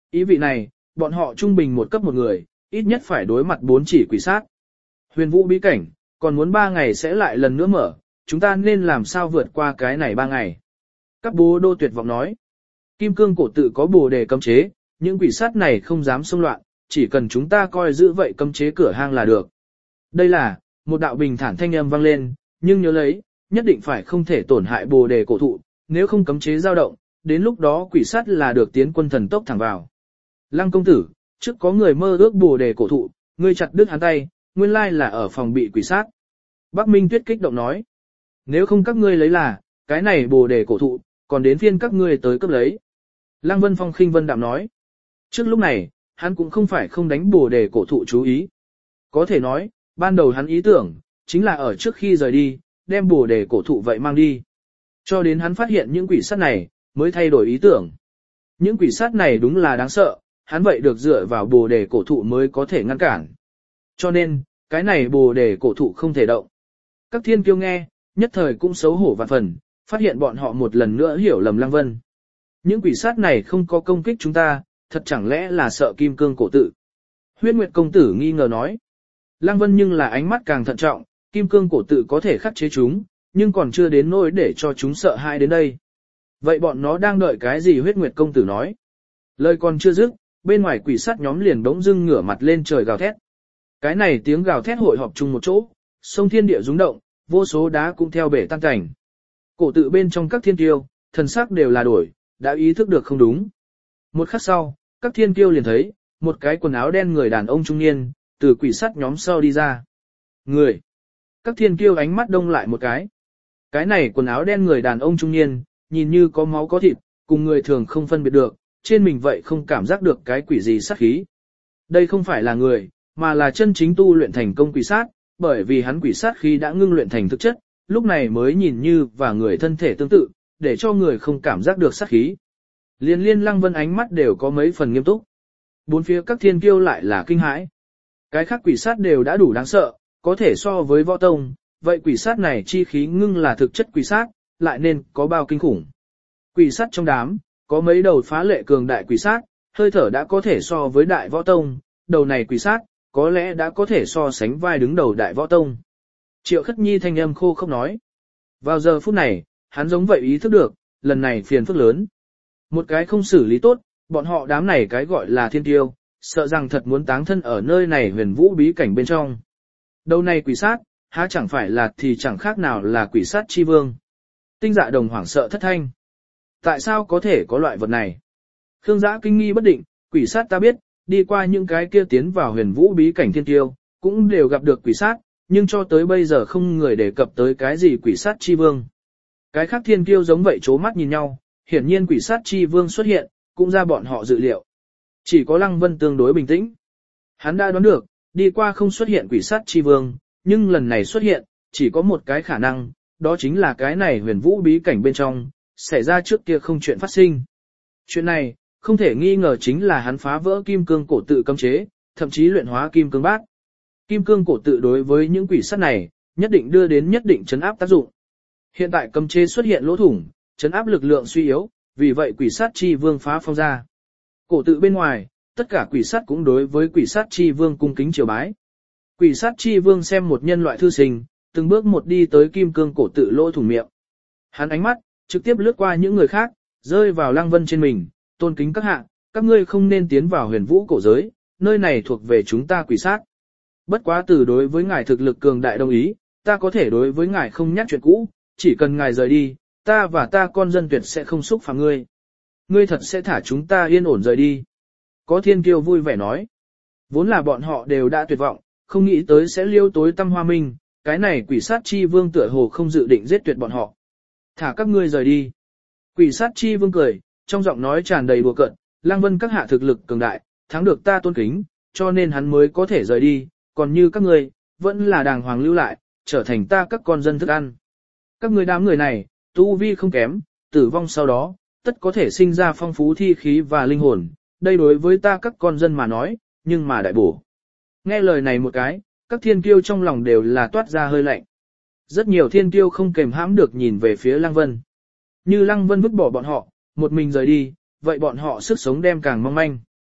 Speaker 1: Ý vị này, bọn họ trung bình một cấp một người, ít nhất phải đối mặt bốn chỉ quỷ sát. Huyền vũ bí cảnh, còn muốn ba ngày sẽ lại lần nữa mở, chúng ta nên làm sao vượt qua cái này ba ngày. Các bố đô tuyệt vọng nói, kim cương cổ tự có bồ đề cấm chế, những quỷ sát này không dám xông loạn, chỉ cần chúng ta coi giữ vậy cấm chế cửa hang là được. Đây là, một đạo bình thản thanh âm vang lên, nhưng nhớ lấy, nhất định phải không thể tổn hại bồ đề cổ thụ, nếu không cấm chế dao động, đến lúc đó quỷ sát là được tiến quân thần tốc thẳng vào. Lăng công tử, trước có người mơ ước bồ đề cổ thụ, ngươi chặt đứt hắn tay, nguyên lai là ở phòng bị quỷ sát. Bắc Minh Tuyết kích động nói, nếu không các ngươi lấy là, cái này bồ đề cổ thụ, còn đến phiên các ngươi tới cấp lấy. Lăng Vân Phong khinh vân đạm nói, trước lúc này, hắn cũng không phải không đánh bồ đề cổ thụ chú ý. Có thể nói, ban đầu hắn ý tưởng, chính là ở trước khi rời đi, đem bồ đề cổ thụ vậy mang đi. Cho đến hắn phát hiện những quỷ sát này, mới thay đổi ý tưởng. Những quỷ sát này đúng là đáng sợ, hắn vậy được dựa vào bồ đề cổ thụ mới có thể ngăn cản. Cho nên, cái này bồ đề cổ thụ không thể động. Các thiên kiêu nghe, nhất thời cũng xấu hổ vạn phần, phát hiện bọn họ một lần nữa hiểu lầm Lăng Vân. Những quỷ sát này không có công kích chúng ta, thật chẳng lẽ là sợ kim cương cổ tự. Huyết Nguyệt công tử nghi ngờ nói. Lăng Vân nhưng là ánh mắt càng thận trọng, kim cương cổ tự có thể khắc chế chúng, nhưng còn chưa đến nỗi để cho chúng sợ hãi đến đây. Vậy bọn nó đang đợi cái gì? Huyết Nguyệt công tử nói. Lời còn chưa dứt, bên ngoài quỷ sát nhóm liền bỗng dưng ngửa mặt lên trời gào thét. Cái này tiếng gào thét hội họp chung một chỗ, sông thiên địa rung động, vô số đá cũng theo bể tan cảnh. Cổ tự bên trong các thiên kiêu, thần sắc đều là đổi, đã ý thức được không đúng. Một khắc sau, các thiên kiêu liền thấy, một cái quần áo đen người đàn ông trung niên, từ quỷ sát nhóm sau đi ra. Người! Các thiên kiêu ánh mắt đông lại một cái. Cái này quần áo đen người đàn ông trung niên, nhìn như có máu có thịt, cùng người thường không phân biệt được, trên mình vậy không cảm giác được cái quỷ gì sát khí. Đây không phải là người, mà là chân chính tu luyện thành công quỷ sát, bởi vì hắn quỷ sát khí đã ngưng luyện thành thực chất, lúc này mới nhìn như và người thân thể tương tự, để cho người không cảm giác được sát khí. Liên liên Lăng Vân ánh mắt đều có mấy phần nghiêm túc. Bốn phía các thiên kiêu lại là kinh hãi. Cái khác quỷ sát đều đã đủ đáng sợ, có thể so với võ tông, vậy quỷ sát này chi khí ngưng là thực chất quỷ sát, lại nên có bao kinh khủng. Quỷ sát trong đám, có mấy đầu phá lệ cường đại quỷ sát, hơi thở đã có thể so với đại võ tông, đầu này quỷ sát, có lẽ đã có thể so sánh vai đứng đầu đại võ tông. Triệu Khất Nhi thanh âm khô không nói. Vào giờ phút này, hắn giống vậy ý thức được, lần này phiền phức lớn. Một cái không xử lý tốt, bọn họ đám này cái gọi là thiên tiêu, sợ rằng thật muốn táng thân ở nơi này huyền vũ bí cảnh bên trong. Đầu này quỷ sát, há chẳng phải là thì chẳng khác nào là quỷ sát chi vương. Tinh Dạ Đồng hoảng sợ thất thanh. Tại sao có thể có loại vật này? Khương Giã kinh nghi bất định, quỷ sát ta biết, đi qua những cái kia tiến vào huyền vũ bí cảnh thiên tiêu, cũng đều gặp được quỷ sát, nhưng cho tới bây giờ không người đề cập tới cái gì quỷ sát chi vương. Cái khác thiên tiêu giống vậy chố mắt nhìn nhau, hiển nhiên quỷ sát chi vương xuất hiện, cũng ra bọn họ dự liệu. Chỉ có Lăng Vân tương đối bình tĩnh. Hắn đã đoán được, đi qua không xuất hiện quỷ sát chi vương, nhưng lần này xuất hiện, chỉ có một cái khả năng, đó chính là cái này huyền vũ bí cảnh bên trong, xảy ra trước kia không chuyện phát sinh. Chuyện này, không thể nghi ngờ chính là hắn phá vỡ kim cương cổ tự cấm chế, thậm chí luyện hóa kim cương bát. Kim cương cổ tự đối với những quỷ sát này, nhất định đưa đến nhất định chấn áp tác dụng. Hiện tại cấm chế xuất hiện lỗ thủng, chấn áp lực lượng suy yếu, vì vậy quỷ sát chi vương phá phong ra. Cổ tự bên ngoài, tất cả quỷ sát cũng đối với quỷ sát chi vương cung kính triều bái. Quỷ sát chi vương xem một nhân loại thư sinh, từng bước một đi tới kim cương cổ tự lỗ thủng miệng. Hắn ánh mắt, trực tiếp lướt qua những người khác, rơi vào Lăng Vân trên mình, tôn kính các hạ, các ngươi không nên tiến vào huyền vũ cổ giới, nơi này thuộc về chúng ta quỷ sát. Bất quá từ đối với ngài thực lực cường đại đồng ý, ta có thể đối với ngài không nhắc chuyện cũ, chỉ cần ngài rời đi, ta và ta con dân tuyệt sẽ không xúc phạm ngươi. Ngươi thật sẽ thả chúng ta yên ổn rời đi. Có thiên kiêu vui vẻ nói. Vốn là bọn họ đều đã tuyệt vọng, không nghĩ tới sẽ liêu tối tâm hoa minh, cái này quỷ sát chi vương tựa hồ không dự định giết tuyệt bọn họ. Thả các ngươi rời đi. Quỷ sát chi vương cười, trong giọng nói tràn đầy đùa cợt, Lăng Vân các hạ thực lực cường đại, thắng được ta tôn kính, cho nên hắn mới có thể rời đi, còn như các ngươi, vẫn là đàng hoàng lưu lại, trở thành ta các con dân thức ăn. Các ngươi đám người này, tu vi không kém, tử vong sau đó, tất có thể sinh ra phong phú thi khí và linh hồn, đây đối với ta các con dân mà nói, nhưng mà đại bổ. Nghe lời này một cái, các thiên kiêu trong lòng đều là toát ra hơi lạnh. Rất nhiều thiên kiêu không kềm hãm được nhìn về phía Lăng Vân. Như Lăng Vân vứt bỏ bọn họ, một mình rời đi, vậy bọn họ sức sống đem càng mong manh.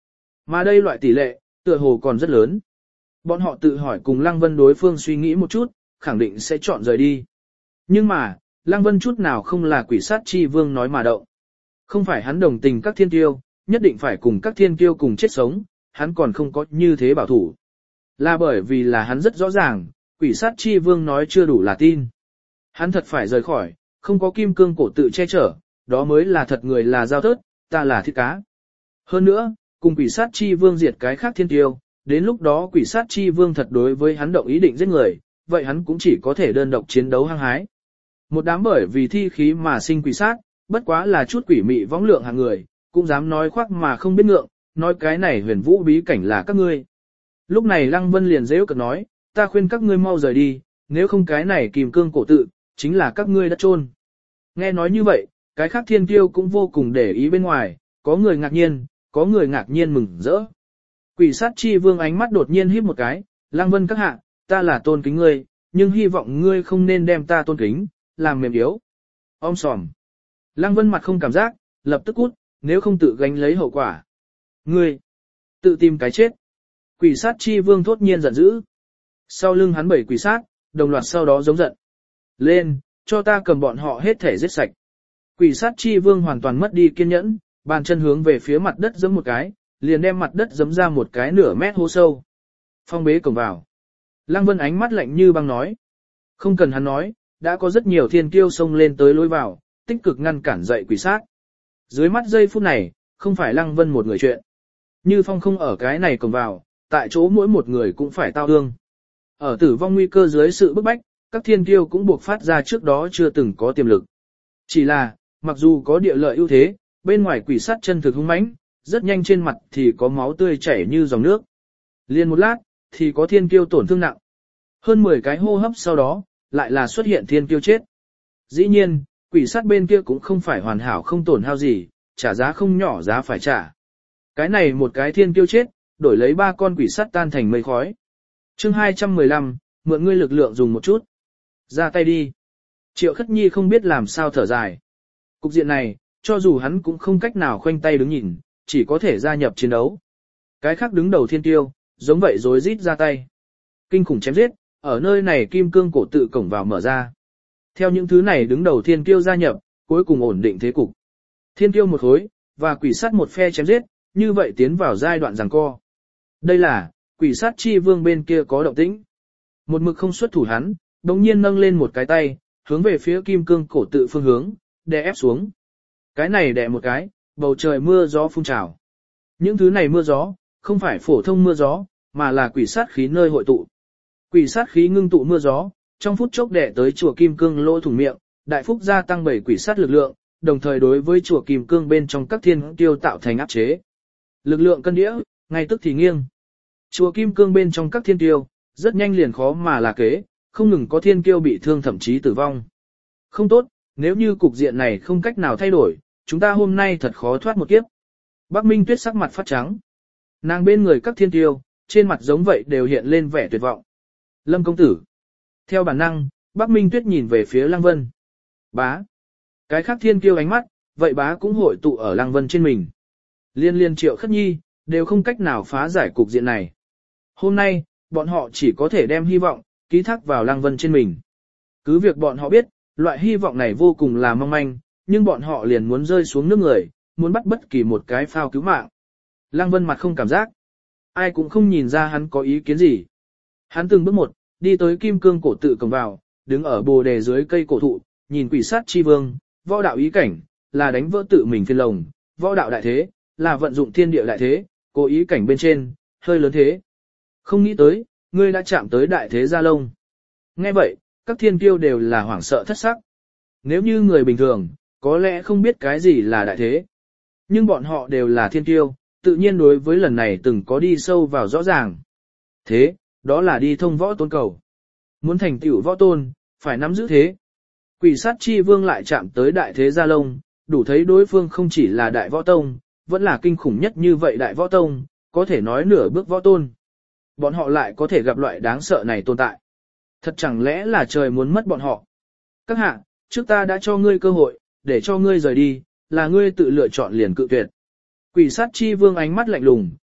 Speaker 1: Mà đây loại tỷ lệ, tựa hồ còn rất lớn. Bọn họ tự hỏi cùng Lăng Vân đối phương suy nghĩ một chút, khẳng định sẽ chọn rời đi. Nhưng mà, Lăng Vân chút nào không là quỷ sát chi vương nói mà động. Không phải hắn đồng tình các thiên kiêu, nhất định phải cùng các thiên kiêu cùng chết sống, hắn còn không có như thế bảo thủ. Là bởi vì là hắn rất rõ ràng, quỷ sát chi vương nói chưa đủ là tin. Hắn thật phải rời khỏi, không có kim cương cổ tự che chở, đó mới là thật người là giao tớt, ta là thịt cá. Hơn nữa, cùng quỷ sát chi vương diệt cái khác thiên tiêu, đến lúc đó quỷ sát chi vương thật đối với hắn động ý định giết người, vậy hắn cũng chỉ có thể đơn độc chiến đấu hăng hái. Một đám bởi vì thi khí mà sinh quỷ sát, bất quá là chút quỷ mị võng lượng hàng người, cũng dám nói khoác mà không biết ngượng, nói cái này huyền vũ bí cảnh là các ngươi. Lúc này Lăng Vân liền dễ cợt nói, ta khuyên các ngươi mau rời đi, nếu không cái này kìm cương cổ tự, chính là các ngươi đã trôn. Nghe nói như vậy, cái khác thiên tiêu cũng vô cùng để ý bên ngoài, có người ngạc nhiên, có người ngạc nhiên mừng rỡ. Quỷ sát chi vương ánh mắt đột nhiên híp một cái, Lăng Vân các hạ, ta là tôn kính ngươi, nhưng hy vọng ngươi không nên đem ta tôn kính, làm mềm yếu. Om sòm. Lăng Vân mặt không cảm giác, lập tức cút, nếu không tự gánh lấy hậu quả. Ngươi, tự tìm cái chết. Quỷ sát chi vương thốt nhiên giận dữ. Sau lưng hắn bảy quỷ sát, đồng loạt sau đó giống giận. Lên, cho ta cầm bọn họ hết thể giết sạch. Quỷ sát chi vương hoàn toàn mất đi kiên nhẫn, bàn chân hướng về phía mặt đất giẫm một cái, liền đem mặt đất giẫm ra một cái nửa mét hố sâu. Phong bế cổng vào. Lăng Vân ánh mắt lạnh như băng nói. Không cần hắn nói, đã có rất nhiều thiên kiêu xông lên tới lối vào, tích cực ngăn cản dậy quỷ sát. Dưới mắt giây phút này, không phải Lăng Vân một người chuyện. Như Phong không ở cái này cổng vào, tại chỗ mỗi một người cũng phải tao ương. Ở tử vong nguy cơ dưới sự bức bách, các thiên kiêu cũng buộc phát ra trước đó chưa từng có tiềm lực. Chỉ là, mặc dù có địa lợi ưu thế, bên ngoài quỷ sát chân thực hung mãnh, rất nhanh trên mặt thì có máu tươi chảy như dòng nước. Liên một lát, thì có thiên kiêu tổn thương nặng. Hơn mười cái hô hấp sau đó, lại là xuất hiện thiên kiêu chết. Dĩ nhiên, quỷ sát bên kia cũng không phải hoàn hảo không tổn hao gì, trả giá không nhỏ giá phải trả. Cái này một cái thiên kiêu chết, đổi lấy ba con quỷ sát tan thành mây khói. Chương hai trăm mười lăm, mượn ngươi lực lượng dùng một chút. Ra tay đi. Triệu Khất Nhi không biết làm sao thở dài. Cục diện này, cho dù hắn cũng không cách nào khoanh tay đứng nhìn, chỉ có thể gia nhập chiến đấu. Cái khác đứng đầu thiên tiêu, giống vậy rối rít ra tay. Kinh khủng chém giết, ở nơi này kim cương cổ tự cổng vào mở ra. Theo những thứ này đứng đầu thiên tiêu gia nhập, cuối cùng ổn định thế cục. Thiên tiêu một khối, và quỷ sát một phe chém giết, như vậy tiến vào giai đoạn giằng co. Đây là, quỷ sát chi vương bên kia có động tĩnh. Một mực không xuất thủ hắn, đồng nhiên nâng lên một cái tay, hướng về phía kim cương cổ tự phương hướng, đè ép xuống. Cái này đè một cái, bầu trời mưa gió phun trào. Những thứ này mưa gió, không phải phổ thông mưa gió, mà là quỷ sát khí nơi hội tụ. Quỷ sát khí ngưng tụ mưa gió, trong phút chốc đè tới chùa kim cương lỗ thủng miệng, đại phúc gia tăng bảy quỷ sát lực lượng, đồng thời đối với chùa kim cương bên trong các thiên tiêu tạo thành áp chế. Lực lượng cân đĩa, ngay tức thì nghiêng. Chùa kim cương bên trong các thiên tiêu, rất nhanh liền khó mà là kế, không ngừng có thiên kiêu bị thương thậm chí tử vong. Không tốt, nếu như cục diện này không cách nào thay đổi, chúng ta hôm nay thật khó thoát một kiếp. Bắc Minh Tuyết sắc mặt phát trắng. Nàng bên người các thiên kiêu, trên mặt giống vậy đều hiện lên vẻ tuyệt vọng. Lâm công tử. Theo bản năng, Bắc Minh Tuyết nhìn về phía Lăng Vân. Bá. Cái khác thiên kiêu ánh mắt, vậy bá cũng hội tụ ở Lăng Vân trên mình. Liên liên Triệu Khất Nhi, đều không cách nào phá giải cục diện này. Hôm nay, bọn họ chỉ có thể đem hy vọng, ký thác vào Lăng Vân trên mình. Cứ việc bọn họ biết, loại hy vọng này vô cùng là mong manh, nhưng bọn họ liền muốn rơi xuống nước người, muốn bắt bất kỳ một cái phao cứu mạng. Lăng Vân mặt không cảm giác. Ai cũng không nhìn ra hắn có ý kiến gì. Hắn từng bước một, đi tới kim cương cổ tự cổng vào, đứng ở bồ đề dưới cây cổ thụ, nhìn quỷ sát chi vương, võ đạo ý cảnh, là đánh vỡ tự mình phiên lồng, võ đạo đại thế, là vận dụng thiên địa đại thế, cố ý cảnh bên trên, hơi lớn thế. Không nghĩ tới, ngươi đã chạm tới đại thế gia lông. Nghe vậy, các thiên kiêu đều là hoảng sợ thất sắc. Nếu như người bình thường, có lẽ không biết cái gì là đại thế. Nhưng bọn họ đều là thiên kiêu, tự nhiên đối với lần này từng có đi sâu vào rõ ràng. Thế, đó là đi thông võ tôn cầu. Muốn thành tựu võ tôn, phải nắm giữ thế. Quỷ sát chi vương lại chạm tới đại thế gia lông, đủ thấy đối phương không chỉ là đại võ tông, vẫn là kinh khủng nhất như vậy đại võ tông, có thể nói nửa bước võ tôn. Bọn họ lại có thể gặp loại đáng sợ này tồn tại. Thật chẳng lẽ là trời muốn mất bọn họ. Các hạ, trước ta đã cho ngươi cơ hội, để cho ngươi rời đi, là ngươi tự lựa chọn liền cự tuyệt. Quỷ sát chi vương ánh mắt lạnh lùng,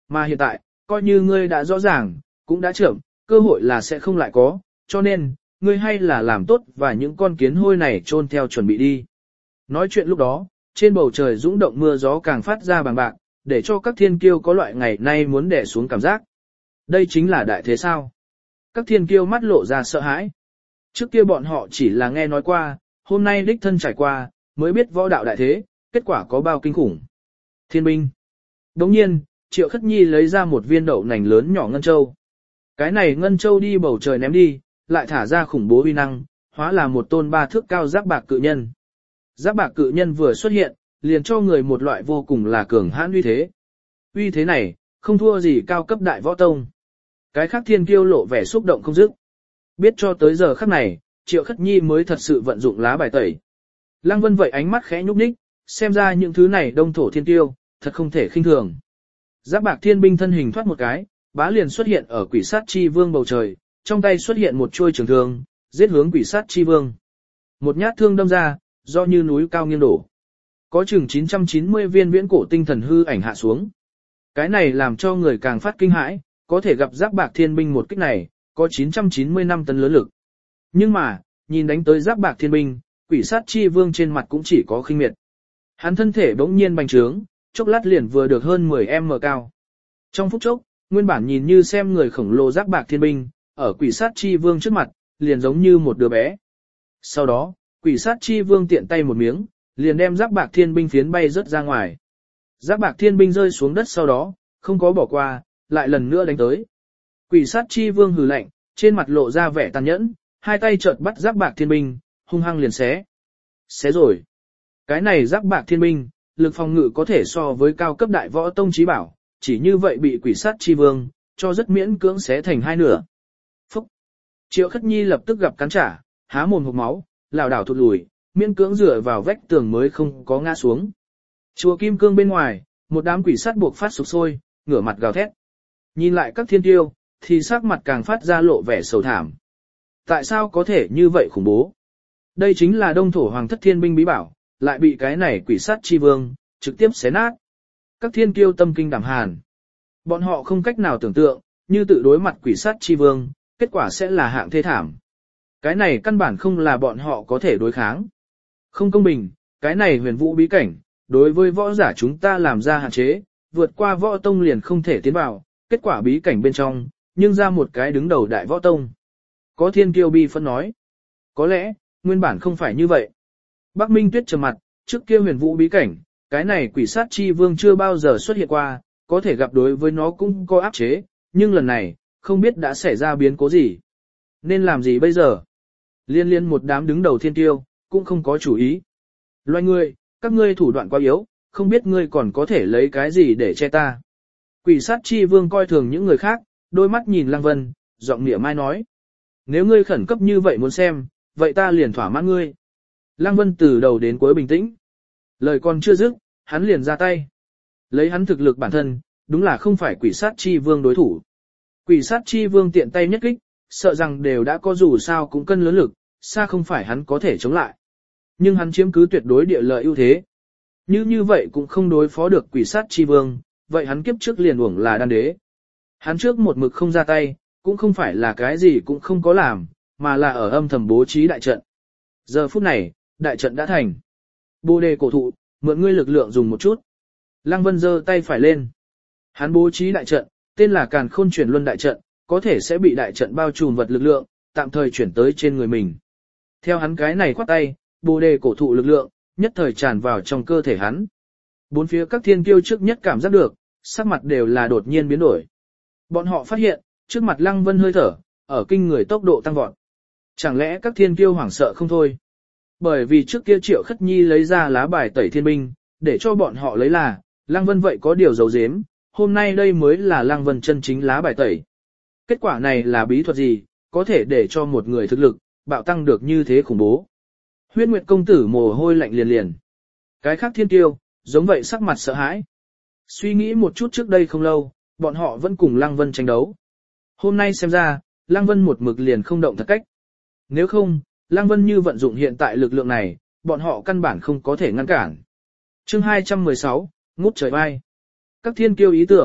Speaker 1: mà hiện tại, coi như ngươi đã rõ ràng, cũng đã chậm, cơ hội là sẽ không lại có, cho nên, ngươi hay là làm tốt và những con kiến hôi này chôn theo chuẩn bị đi. Nói chuyện lúc đó, trên bầu trời dũng động mưa gió càng phát ra bằng bạc, để cho các thiên kiêu có loại ngày nay muốn đè xuống cảm giác. Đây chính là đại thế sao? Các thiên kiêu mắt lộ ra sợ hãi. Trước kia bọn họ chỉ là nghe nói qua, hôm nay đích thân trải qua, mới biết võ đạo đại thế, kết quả có bao kinh khủng. Thiên binh. Đồng nhiên, Triệu Khất Nhi lấy ra một viên đậu nành lớn nhỏ ngân châu. Cái này ngân châu đi bầu trời ném đi, lại thả ra khủng bố uy năng, hóa là một tôn ba thước cao giác bạc cự nhân. Giác bạc cự nhân vừa xuất hiện, liền cho người một loại vô cùng là cường hãn uy thế. Uy thế này, không thua gì cao cấp đại võ tông. Cái khác thiên kiêu lộ vẻ xúc động không dứt. Biết cho tới giờ khắc này, Triệu Khất Nhi mới thật sự vận dụng lá bài tẩy. Lăng Vân vậy ánh mắt khẽ nhúc nhích, xem ra những thứ này đông thổ thiên kiêu, thật không thể khinh thường. Giác bạc thiên binh thân hình thoát một cái, bá liền xuất hiện ở quỷ sát chi vương bầu trời, trong tay xuất hiện một chuôi trường thương, giết hướng quỷ sát chi vương. Một nhát thương đâm ra, do như núi cao nghiêng đổ. Có chừng chín trăm chín mươi viên viễn cổ tinh thần hư ảnh hạ xuống. Cái này làm cho người càng phát kinh hãi, có thể gặp giác bạc thiên binh một kích này, có chín trăm chín mươi năm tấn lớn lực. Nhưng mà, nhìn đánh tới giác bạc thiên binh, quỷ sát chi vương trên mặt cũng chỉ có khinh miệt. Hắn thân thể bỗng nhiên bành trướng, chốc lát liền vừa được hơn mười mét cao. Trong phút chốc, nguyên bản nhìn như xem người khổng lồ giác bạc thiên binh, ở quỷ sát chi vương trước mặt, liền giống như một đứa bé. Sau đó, quỷ sát chi vương tiện tay một miếng, liền đem giác bạc thiên binh phiến bay rớt ra ngoài. Giác bạc thiên binh rơi xuống đất sau đó, không có bỏ qua, lại lần nữa đánh tới. Quỷ sát chi vương hừ lạnh, trên mặt lộ ra vẻ tàn nhẫn, hai tay chợt bắt giác bạc thiên binh, hung hăng liền xé. Xé rồi. Cái này giác bạc thiên binh, lực phòng ngự có thể so với cao cấp đại võ tông chí bảo, chỉ như vậy bị quỷ sát chi vương, cho rất miễn cưỡng xé thành hai nửa. Phúc! Triệu Khất Nhi lập tức gặp cắn trả, há mồm hộc máu, lảo đảo thụt lùi, miễn cưỡng dựa vào vách tường mới không có ngã xuống. Chùa Kim Cương bên ngoài, một đám quỷ sát buộc phát sục sôi, ngửa mặt gào thét. Nhìn lại các thiên tiêu, thì sắc mặt càng phát ra lộ vẻ sầu thảm. Tại sao có thể như vậy khủng bố? Đây chính là đông thổ hoàng thất thiên binh bí bảo, lại bị cái này quỷ sát chi vương, trực tiếp xé nát. Các thiên kiêu tâm kinh đảm hàn. Bọn họ không cách nào tưởng tượng, như tự đối mặt quỷ sát chi vương, kết quả sẽ là hạng thê thảm. Cái này căn bản không là bọn họ có thể đối kháng. Không công bình, cái này huyền vũ bí cảnh, đối với võ giả chúng ta làm ra hạn chế, vượt qua võ tông liền không thể tiến vào, kết quả bí cảnh bên trong, nhưng ra một cái đứng đầu đại võ tông. Có thiên kiêu bi phân nói. Có lẽ, nguyên bản không phải như vậy. Bắc Minh Tuyết trầm mặt, trước kia huyền vũ bí cảnh, cái này quỷ sát chi vương chưa bao giờ xuất hiện qua, có thể gặp đối với nó cũng có áp chế, nhưng lần này, không biết đã xảy ra biến cố gì. Nên làm gì bây giờ? Liên liên một đám đứng đầu thiên tiêu, cũng không có chủ ý. Loài ngươi, các ngươi thủ đoạn quá yếu, không biết ngươi còn có thể lấy cái gì để che ta. Quỷ sát chi vương coi thường những người khác, đôi mắt nhìn Lăng Vân, giọng niệm mai nói. Nếu ngươi khẩn cấp như vậy muốn xem, vậy ta liền thỏa mãn ngươi. Lăng Vân từ đầu đến cuối bình tĩnh. Lời còn chưa dứt, hắn liền ra tay. Lấy hắn thực lực bản thân, đúng là không phải quỷ sát chi vương đối thủ. Quỷ sát chi vương tiện tay nhất kích, sợ rằng đều đã có dù sao cũng cân lớn lực, xa không phải hắn có thể chống lại. Nhưng hắn chiếm cứ tuyệt đối địa lợi ưu thế. Như như vậy cũng không đối phó được quỷ sát chi vương, vậy hắn kiếp trước liền uổng là đan đế. Hắn trước một mực không ra tay, cũng không phải là cái gì cũng không có làm, mà là ở âm thầm bố trí đại trận. Giờ phút này, đại trận đã thành. Bồ đề cổ thụ, mượn ngươi lực lượng dùng một chút. Lăng Vân giơ tay phải lên. Hắn bố trí đại trận, tên là Càn Khôn Chuyển Luân đại trận, có thể sẽ bị đại trận bao trùm vật lực lượng, tạm thời chuyển tới trên người mình. Theo hắn cái này khoát tay, bồ đề cổ thụ lực lượng, nhất thời tràn vào trong cơ thể hắn. Bốn phía các thiên kiêu trước nhất cảm giác được, sắc mặt đều là đột nhiên biến đổi. Bọn họ phát hiện, trước mặt Lăng Vân hơi thở, ở kinh người tốc độ tăng vọt. Chẳng lẽ các thiên kiêu hoảng sợ không thôi? Bởi vì trước kia Triệu Khất Nhi lấy ra lá bài tẩy thiên binh, để cho bọn họ lấy là, Lăng Vân vậy có điều giấu giếm, hôm nay đây mới là Lăng Vân chân chính lá bài tẩy. Kết quả này là bí thuật gì, có thể để cho một người thực lực, bạo tăng được như thế khủng bố. Huyết Nguyệt công tử mồ hôi lạnh liền liền. Cái khác thiên tiêu, giống vậy sắc mặt sợ hãi. Suy nghĩ một chút trước đây không lâu, bọn họ vẫn cùng Lăng Vân tranh đấu. Hôm nay xem ra, Lăng Vân một mực liền không động thật cách. Nếu không, Lăng Vân như vận dụng hiện tại lực lượng này, bọn họ căn bản không có thể ngăn cản. Chương hai trăm mười sáu, ngút trời vai. Các thiên kiêu ý tưởng,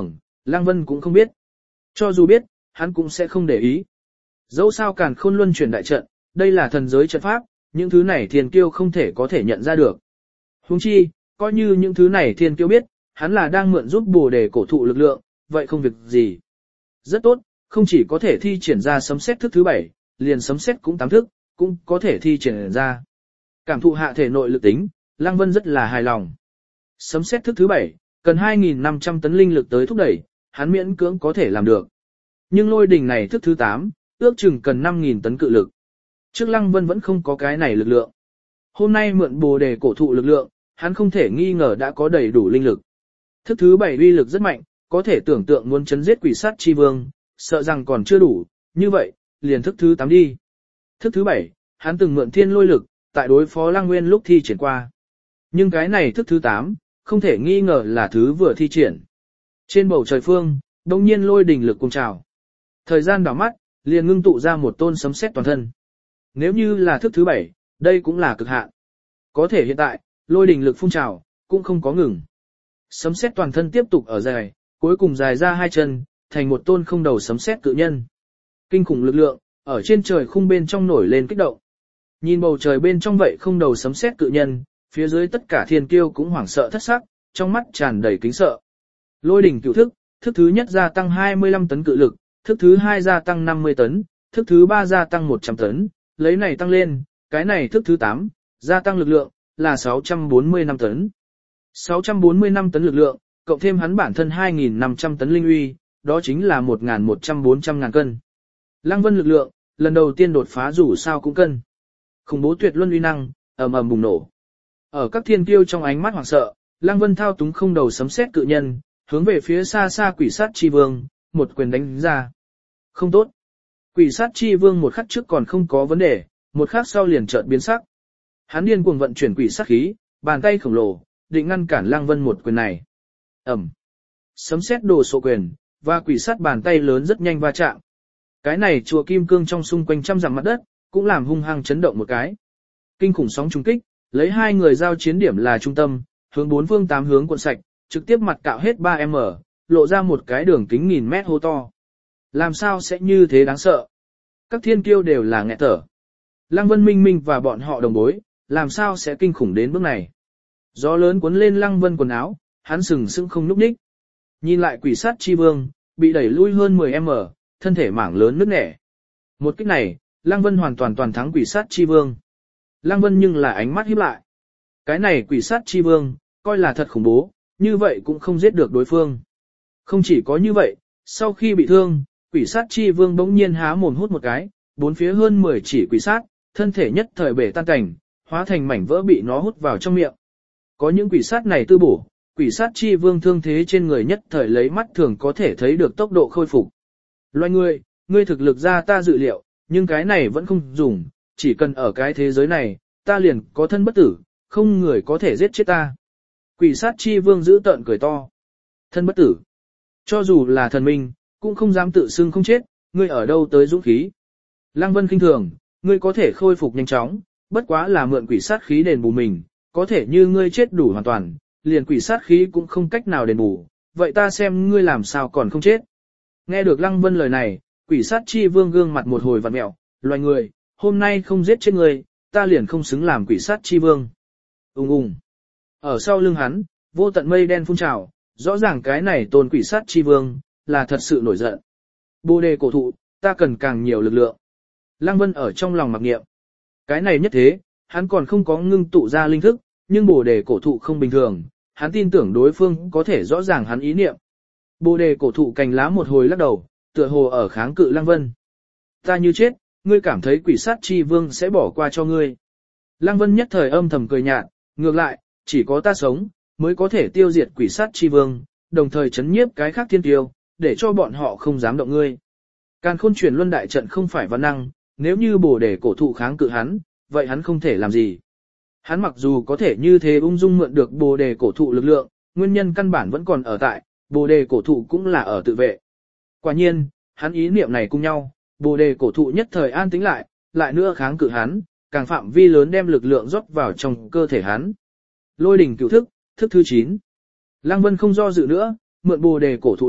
Speaker 1: Lăng Vân cũng không biết. Cho dù biết, hắn cũng sẽ không để ý. Dẫu sao Càn Khôn Luân chuyển đại trận, đây là thần giới trận pháp, những thứ này thiên kiêu không thể có thể nhận ra được. Huống chi, coi như những thứ này thiên kiêu biết, hắn là đang mượn giúp Bồ Đề cổ thụ lực lượng, vậy không việc gì. Rất tốt, không chỉ có thể thi triển ra sấm sét thức thứ bảy, liền sấm sét cũng tám thức, cũng có thể thi triển ra. Cảm thụ hạ thể nội lực tính, Lăng Vân rất là hài lòng. Sấm sét thức thứ bảy, cần hai nghìn năm trăm tấn linh lực tới thúc đẩy, hắn miễn cưỡng có thể làm được. Nhưng lôi đỉnh này thức thứ tám, ước chừng cần năm nghìn tấn cự lực. Trước Lăng Vân vẫn không có cái này lực lượng. Hôm nay mượn Bồ Đề cổ thụ lực lượng, hắn không thể nghi ngờ đã có đầy đủ linh lực. Thức thứ bảy uy lực rất mạnh, có thể tưởng tượng muốn chấn giết quỷ sát chi vương, sợ rằng còn chưa đủ, như vậy, liền thức thứ tám đi. Thức thứ bảy, hắn từng mượn thiên lôi lực, tại đối phó Lăng Nguyên lúc thi triển qua. Nhưng cái này thức thứ tám, không thể nghi ngờ là thứ vừa thi triển. Trên bầu trời phương, đông nhiên lôi đỉnh lực cùng trào. Thời gian đảo mắt, liền ngưng tụ ra một tôn sấm sét toàn thân. Nếu như là thức thứ bảy, đây cũng là cực hạn. Có thể hiện tại, lôi đỉnh lực phun trào, cũng không có ngừng. Sấm sét toàn thân tiếp tục ở dài, cuối cùng dài ra hai chân, thành một tôn không đầu sấm sét cự nhân. Kinh khủng lực lượng, ở trên trời khung bên trong nổi lên kích động. Nhìn bầu trời bên trong vậy không đầu sấm sét cự nhân, phía dưới tất cả thiên kiêu cũng hoảng sợ thất sắc, trong mắt tràn đầy kính sợ. Lôi đỉnh cửu thức, thức thứ nhất gia tăng hai mươi lăm tấn cự lực, thức thứ hai gia tăng năm mươi tấn, thức thứ ba gia tăng một trăm tấn, lấy này tăng lên, cái này thức thứ tám, gia tăng lực lượng, là sáu trăm bốn mươi lăm tấn. sáu trăm bốn mươi lăm tấn lực lượng, cộng thêm hắn bản thân hai nghìn năm trăm tấn linh uy, đó chính là một nghìn một trăm bốn trăm ngàn cân. Lăng Vân lực lượng, lần đầu tiên đột phá dù sao cũng cân. Khủng bố tuyệt luân uy năng, ầm ầm bùng nổ. Ở các thiên kiêu trong ánh mắt hoảng sợ, Lăng Vân thao túng không đầu sấm sét cự nhân, hướng về phía xa xa quỷ sát chi vương, một quyền đánh ra. Không tốt. Quỷ sát chi vương một khắc trước còn không có vấn đề, một khắc sau liền chợt biến sắc. Hắn điên cuồng vận chuyển quỷ sát khí, bàn tay khổng lồ, định ngăn cản Lăng Vân một quyền này. Ầm. Sấm sét đồ sộ quyền, và quỷ sát bàn tay lớn rất nhanh va chạm. Cái này chùa kim cương trong xung quanh trăm dặm mặt đất, cũng làm hung hăng chấn động một cái. Kinh khủng sóng trùng kích, lấy hai người giao chiến điểm là trung tâm, hướng bốn phương tám hướng cuộn sạch, trực tiếp mặt cạo hết ba mét, lộ ra một cái đường kính nghìn mét hô to. Làm sao sẽ như thế đáng sợ? Các thiên kiêu đều là nghẹt thở. Lăng Vân Minh Minh và bọn họ đồng bối, làm sao sẽ kinh khủng đến bước này? Gió lớn cuốn lên Lăng Vân quần áo, hắn sừng sững không nhúc nhích. Nhìn lại quỷ sát chi vương, bị đẩy lui hơn mười mét, thân thể mảng lớn nứt nẻ. Một kích này, Lăng Vân hoàn toàn toàn thắng quỷ sát chi vương. Lăng Vân nhưng là ánh mắt híp lại. Cái này quỷ sát chi vương, coi là thật khủng bố, như vậy cũng không giết được đối phương. Không chỉ có như vậy, sau khi bị thương, quỷ sát chi vương bỗng nhiên há mồm hút một cái, bốn phía hơn mười chỉ quỷ sát, thân thể nhất thời bể tan cảnh, hóa thành mảnh vỡ bị nó hút vào trong miệng. Có những quỷ sát này tư bổ, quỷ sát chi vương thương thế trên người nhất thời lấy mắt thường có thể thấy được tốc độ khôi phục. Loài người, ngươi thực lực ra ta dự liệu, nhưng cái này vẫn không dùng, chỉ cần ở cái thế giới này, ta liền có thân bất tử, không người có thể giết chết ta. Quỷ sát chi vương giữ tợn cười to. Thân bất tử. Cho dù là thần minh, cũng không dám tự xưng không chết, ngươi ở đâu tới dũng khí. Lăng Vân khinh thường, ngươi có thể khôi phục nhanh chóng, bất quá là mượn quỷ sát khí đền bù mình, có thể như ngươi chết đủ hoàn toàn, liền quỷ sát khí cũng không cách nào đền bù, vậy ta xem ngươi làm sao còn không chết. Nghe được Lăng Vân lời này, quỷ sát chi vương gương mặt một hồi vặn mẹo, loài người, hôm nay không giết chết ngươi, ta liền không xứng làm quỷ sát chi vương. Ùng ùng. Ở sau lưng hắn, vô tận mây đen phun trào, rõ ràng cái này tôn quỷ sát chi vương, là thật sự nổi giận. Bồ đề cổ thụ, ta cần càng nhiều lực lượng. Lăng Vân ở trong lòng mặc niệm. Cái này nhất thế, hắn còn không có ngưng tụ ra linh thức, nhưng bồ đề cổ thụ không bình thường, hắn tin tưởng đối phương có thể rõ ràng hắn ý niệm. Bồ đề cổ thụ cành lá một hồi lắc đầu, tựa hồ ở kháng cự Lăng Vân. Ta như chết, ngươi cảm thấy quỷ sát chi vương sẽ bỏ qua cho ngươi. Lăng Vân nhất thời âm thầm cười nhạt, ngược lại, chỉ có ta sống, mới có thể tiêu diệt quỷ sát chi vương, đồng thời chấn nhiếp cái khác thiên tiêu, để cho bọn họ không dám động ngươi. Càn khôn chuyển luân đại trận không phải văn năng, nếu như bồ đề cổ thụ kháng cự hắn, vậy hắn không thể làm gì. Hắn mặc dù có thể như thế ung dung mượn được bồ đề cổ thụ lực lượng, nguyên nhân căn bản vẫn còn ở tại, bồ đề cổ thụ cũng là ở tự vệ. Quả nhiên, hắn ý niệm này cùng nhau, bồ đề cổ thụ nhất thời an tĩnh lại, lại nữa kháng cự hắn, càng phạm vi lớn đem lực lượng rót vào trong cơ thể hắn. Lôi đỉnh cửu thức, thức thứ chín. Lăng Vân không do dự nữa, mượn bồ đề cổ thụ lực,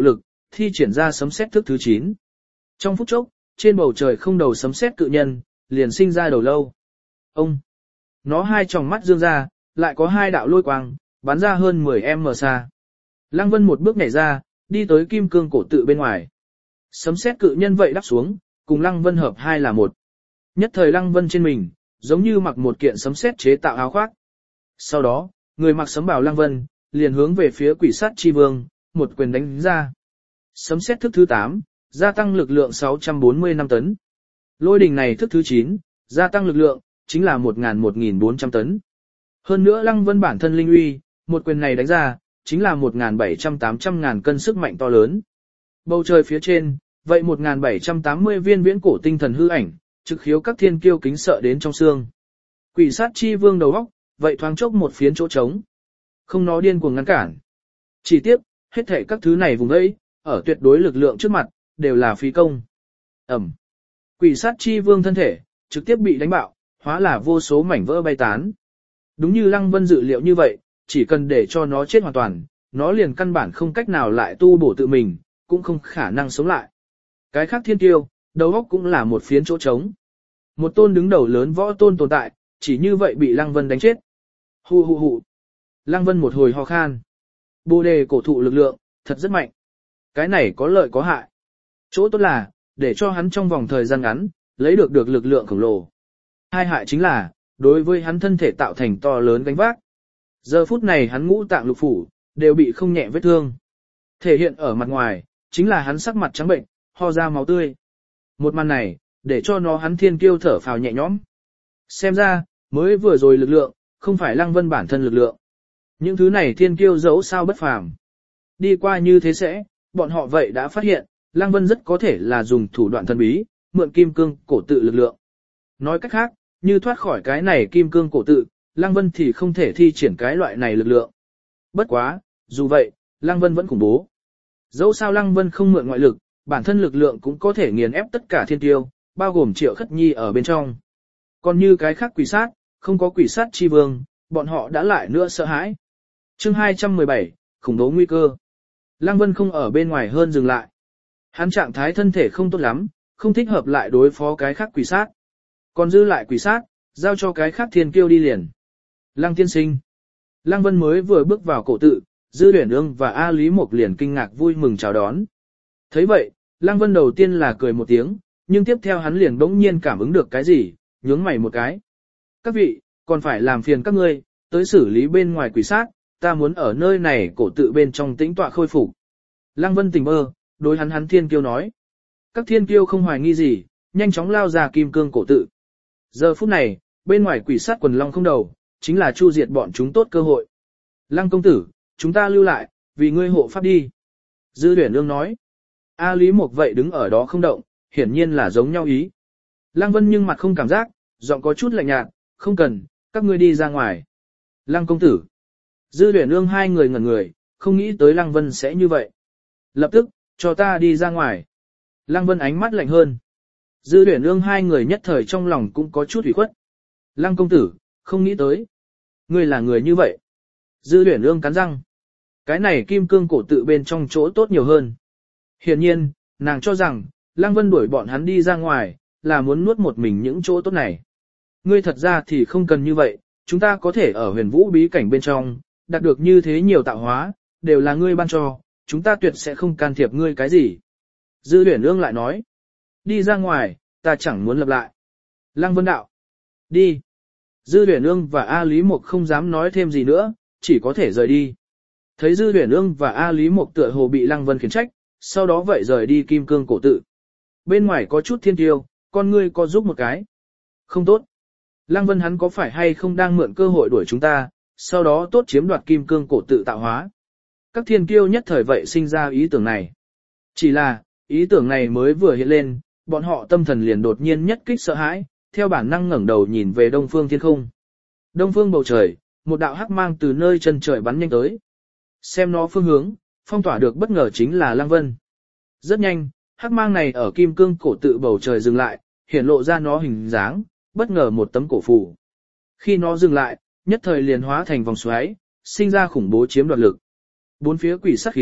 Speaker 1: thi triển ra sấm sét thức thứ chín. Trong phút chốc, trên bầu trời không đầu sấm sét cự nhân, liền sinh ra đầu lâu. Ông! Nó hai tròng mắt dương ra, lại có hai đạo lôi quang, bắn ra hơn mười mét xa. Lăng Vân một bước nhảy ra, đi tới kim cương cổ tự bên ngoài. Sấm sét cự nhân vậy đáp xuống, cùng Lăng Vân hợp hai là một. Nhất thời Lăng Vân trên mình, giống như mặc một kiện sấm sét chế tạo áo khoác. Sau đó, người mặc sấm bào Lăng Vân, liền hướng về phía quỷ sát chi vương, một quyền đánh ra. Sấm sét thức thứ tám, gia tăng lực lượng sáu trăm bốn mươi lăm tấn. Lôi đình này thức thứ chín, gia tăng lực lượng, chính là một nghìn bốn trăm tấn. Hơn nữa Lăng Vân bản thân linh uy, một quyền này đánh ra, chính là một nghìn bảy trăm tám trăm ngàn cân sức mạnh to lớn. Bầu trời phía trên, vậy một nghìn bảy trăm tám mươi viên viễn cổ tinh thần hư ảnh, trực khiếu các thiên kiêu kính sợ đến trong xương. Quỷ sát chi vương đầu óc, vậy thoáng chốc một phiến chỗ trống. Không nó điên cuồng ngăn cản. Chỉ tiếc, hết thảy các thứ này vùng ấy, ở tuyệt đối lực lượng trước mặt, đều là phí công. Ẩm. Quỷ sát chi vương thân thể, trực tiếp bị đánh bạo, hóa là vô số mảnh vỡ bay tán. Đúng như Lăng Vân dự liệu như vậy, chỉ cần để cho nó chết hoàn toàn, nó liền căn bản không cách nào lại tu bổ tự mình, cũng không khả năng sống lại. Cái khác thiên tiêu, đầu óc cũng là một phiến chỗ trống. Một tôn đứng đầu lớn võ tôn tồn tại, chỉ như vậy bị Lăng Vân đánh chết. Hù hù hù. Lăng Vân một hồi ho khan. Bồ đề cổ thụ lực lượng, thật rất mạnh. Cái này có lợi có hại. Chỗ tốt là, để cho hắn trong vòng thời gian ngắn, lấy được được lực lượng khổng lồ. Hai hại chính là, đối với hắn thân thể tạo thành to lớn gánh vác. Giờ phút này hắn ngũ tạng lục phủ, đều bị không nhẹ vết thương. Thể hiện ở mặt ngoài, chính là hắn sắc mặt trắng bệnh, ho ra máu tươi. Một màn này, để cho nó hắn thiên kiêu thở phào nhẹ nhõm. Xem ra, mới vừa rồi lực lượng, không phải Lăng Vân bản thân lực lượng. Những thứ này thiên kiêu dẫu sao bất phàm. Đi qua như thế sẽ, bọn họ vậy đã phát hiện, Lăng Vân rất có thể là dùng thủ đoạn thần bí, mượn kim cương cổ tự lực lượng. Nói cách khác, như thoát khỏi cái này kim cương cổ tự, Lăng Vân thì không thể thi triển cái loại này lực lượng. Bất quá, dù vậy, Lăng Vân vẫn khủng bố. Dẫu sao Lăng Vân không mượn ngoại lực, bản thân lực lượng cũng có thể nghiền ép tất cả thiên tiêu, bao gồm Triệu Khất Nhi ở bên trong. Còn như cái khác quỷ sát, không có quỷ sát chi vương, bọn họ đã lại nữa sợ hãi. Chương hai trăm mười bảy, khủng bố nguy cơ. Lăng Vân không ở bên ngoài hơn dừng lại. Hắn trạng thái thân thể không tốt lắm, không thích hợp lại đối phó cái khác quỷ sát. Còn dư lại quỷ sát, giao cho cái khác thiên kiêu đi liền. Lăng tiên sinh. Lăng Vân mới vừa bước vào cổ tự, Dư Uyển Ương và A Lý Mộc liền kinh ngạc vui mừng chào đón. Thấy vậy, Lăng Vân đầu tiên là cười một tiếng, nhưng tiếp theo hắn liền bỗng nhiên cảm ứng được cái gì, nhướng mày một cái. Các vị, còn phải làm phiền các ngươi, tới xử lý bên ngoài quỷ sát, ta muốn ở nơi này cổ tự bên trong tĩnh tọa khôi phục. Lăng Vân tỉnh bơ, đối hắn hắn thiên kiêu nói. Các thiên kiêu không hoài nghi gì, nhanh chóng lao ra kim cương cổ tự. Giờ phút này, bên ngoài quỷ sát quần long không đầu, chính là chu diệt bọn chúng tốt cơ hội. Lăng công tử, chúng ta lưu lại, vì ngươi hộ pháp đi. Dư Uyển Ương nói. A Lý Mộc vậy đứng ở đó không động, hiển nhiên là giống nhau ý. Lăng Vân nhưng mặt không cảm giác, giọng có chút lạnh nhạt, không cần, các ngươi đi ra ngoài. Lăng công tử. Dư Uyển Ương hai người ngẩn người, không nghĩ tới Lăng Vân sẽ như vậy. Lập tức, cho ta đi ra ngoài. Lăng Vân ánh mắt lạnh hơn. Dư Uyển Ương hai người nhất thời trong lòng cũng có chút ủy khuất. Lăng công tử, không nghĩ tới. Ngươi là người như vậy. Dư Uyển Ương cắn răng. Cái này kim cương cổ tự bên trong chỗ tốt nhiều hơn. Hiển nhiên, nàng cho rằng, Lăng Vân đuổi bọn hắn đi ra ngoài, là muốn nuốt một mình những chỗ tốt này. Ngươi thật ra thì không cần như vậy, chúng ta có thể ở huyền vũ bí cảnh bên trong, đạt được như thế nhiều tạo hóa, đều là ngươi ban cho, chúng ta tuyệt sẽ không can thiệp ngươi cái gì. Dư Uyển Ương lại nói, đi ra ngoài, ta chẳng muốn lập lại. Lăng Vân đạo, đi. Dư Uyển Ương và A Lý Mộc không dám nói thêm gì nữa, chỉ có thể rời đi. Thấy Dư Uyển Ương và A Lý Mộc tựa hồ bị Lăng Vân khiển trách, sau đó vậy rời đi kim cương cổ tự. Bên ngoài có chút thiên tiêu, con ngươi có giúp một cái. Không tốt. Lăng Vân hắn có phải hay không đang mượn cơ hội đuổi chúng ta, sau đó tốt chiếm đoạt kim cương cổ tự tạo hóa. Các thiên kiêu nhất thời vậy sinh ra ý tưởng này. Chỉ là, ý tưởng này mới vừa hiện lên, bọn họ tâm thần liền đột nhiên nhất kích sợ hãi, theo bản năng ngẩng đầu nhìn về đông phương thiên không. Đông phương bầu trời, một đạo hắc mang từ nơi chân trời bắn nhanh tới. Xem nó phương hướng, phong tỏa được bất ngờ chính là Lăng Vân. Rất nhanh, hắc mang này ở kim cương cổ tự bầu trời dừng lại, hiển lộ ra nó hình dáng, bất ngờ một tấm cổ phù. Khi nó dừng lại, nhất thời liền hóa thành vòng xoáy, sinh ra khủng bố chiếm đoạt lực. Bốn phía quỷ sát khí,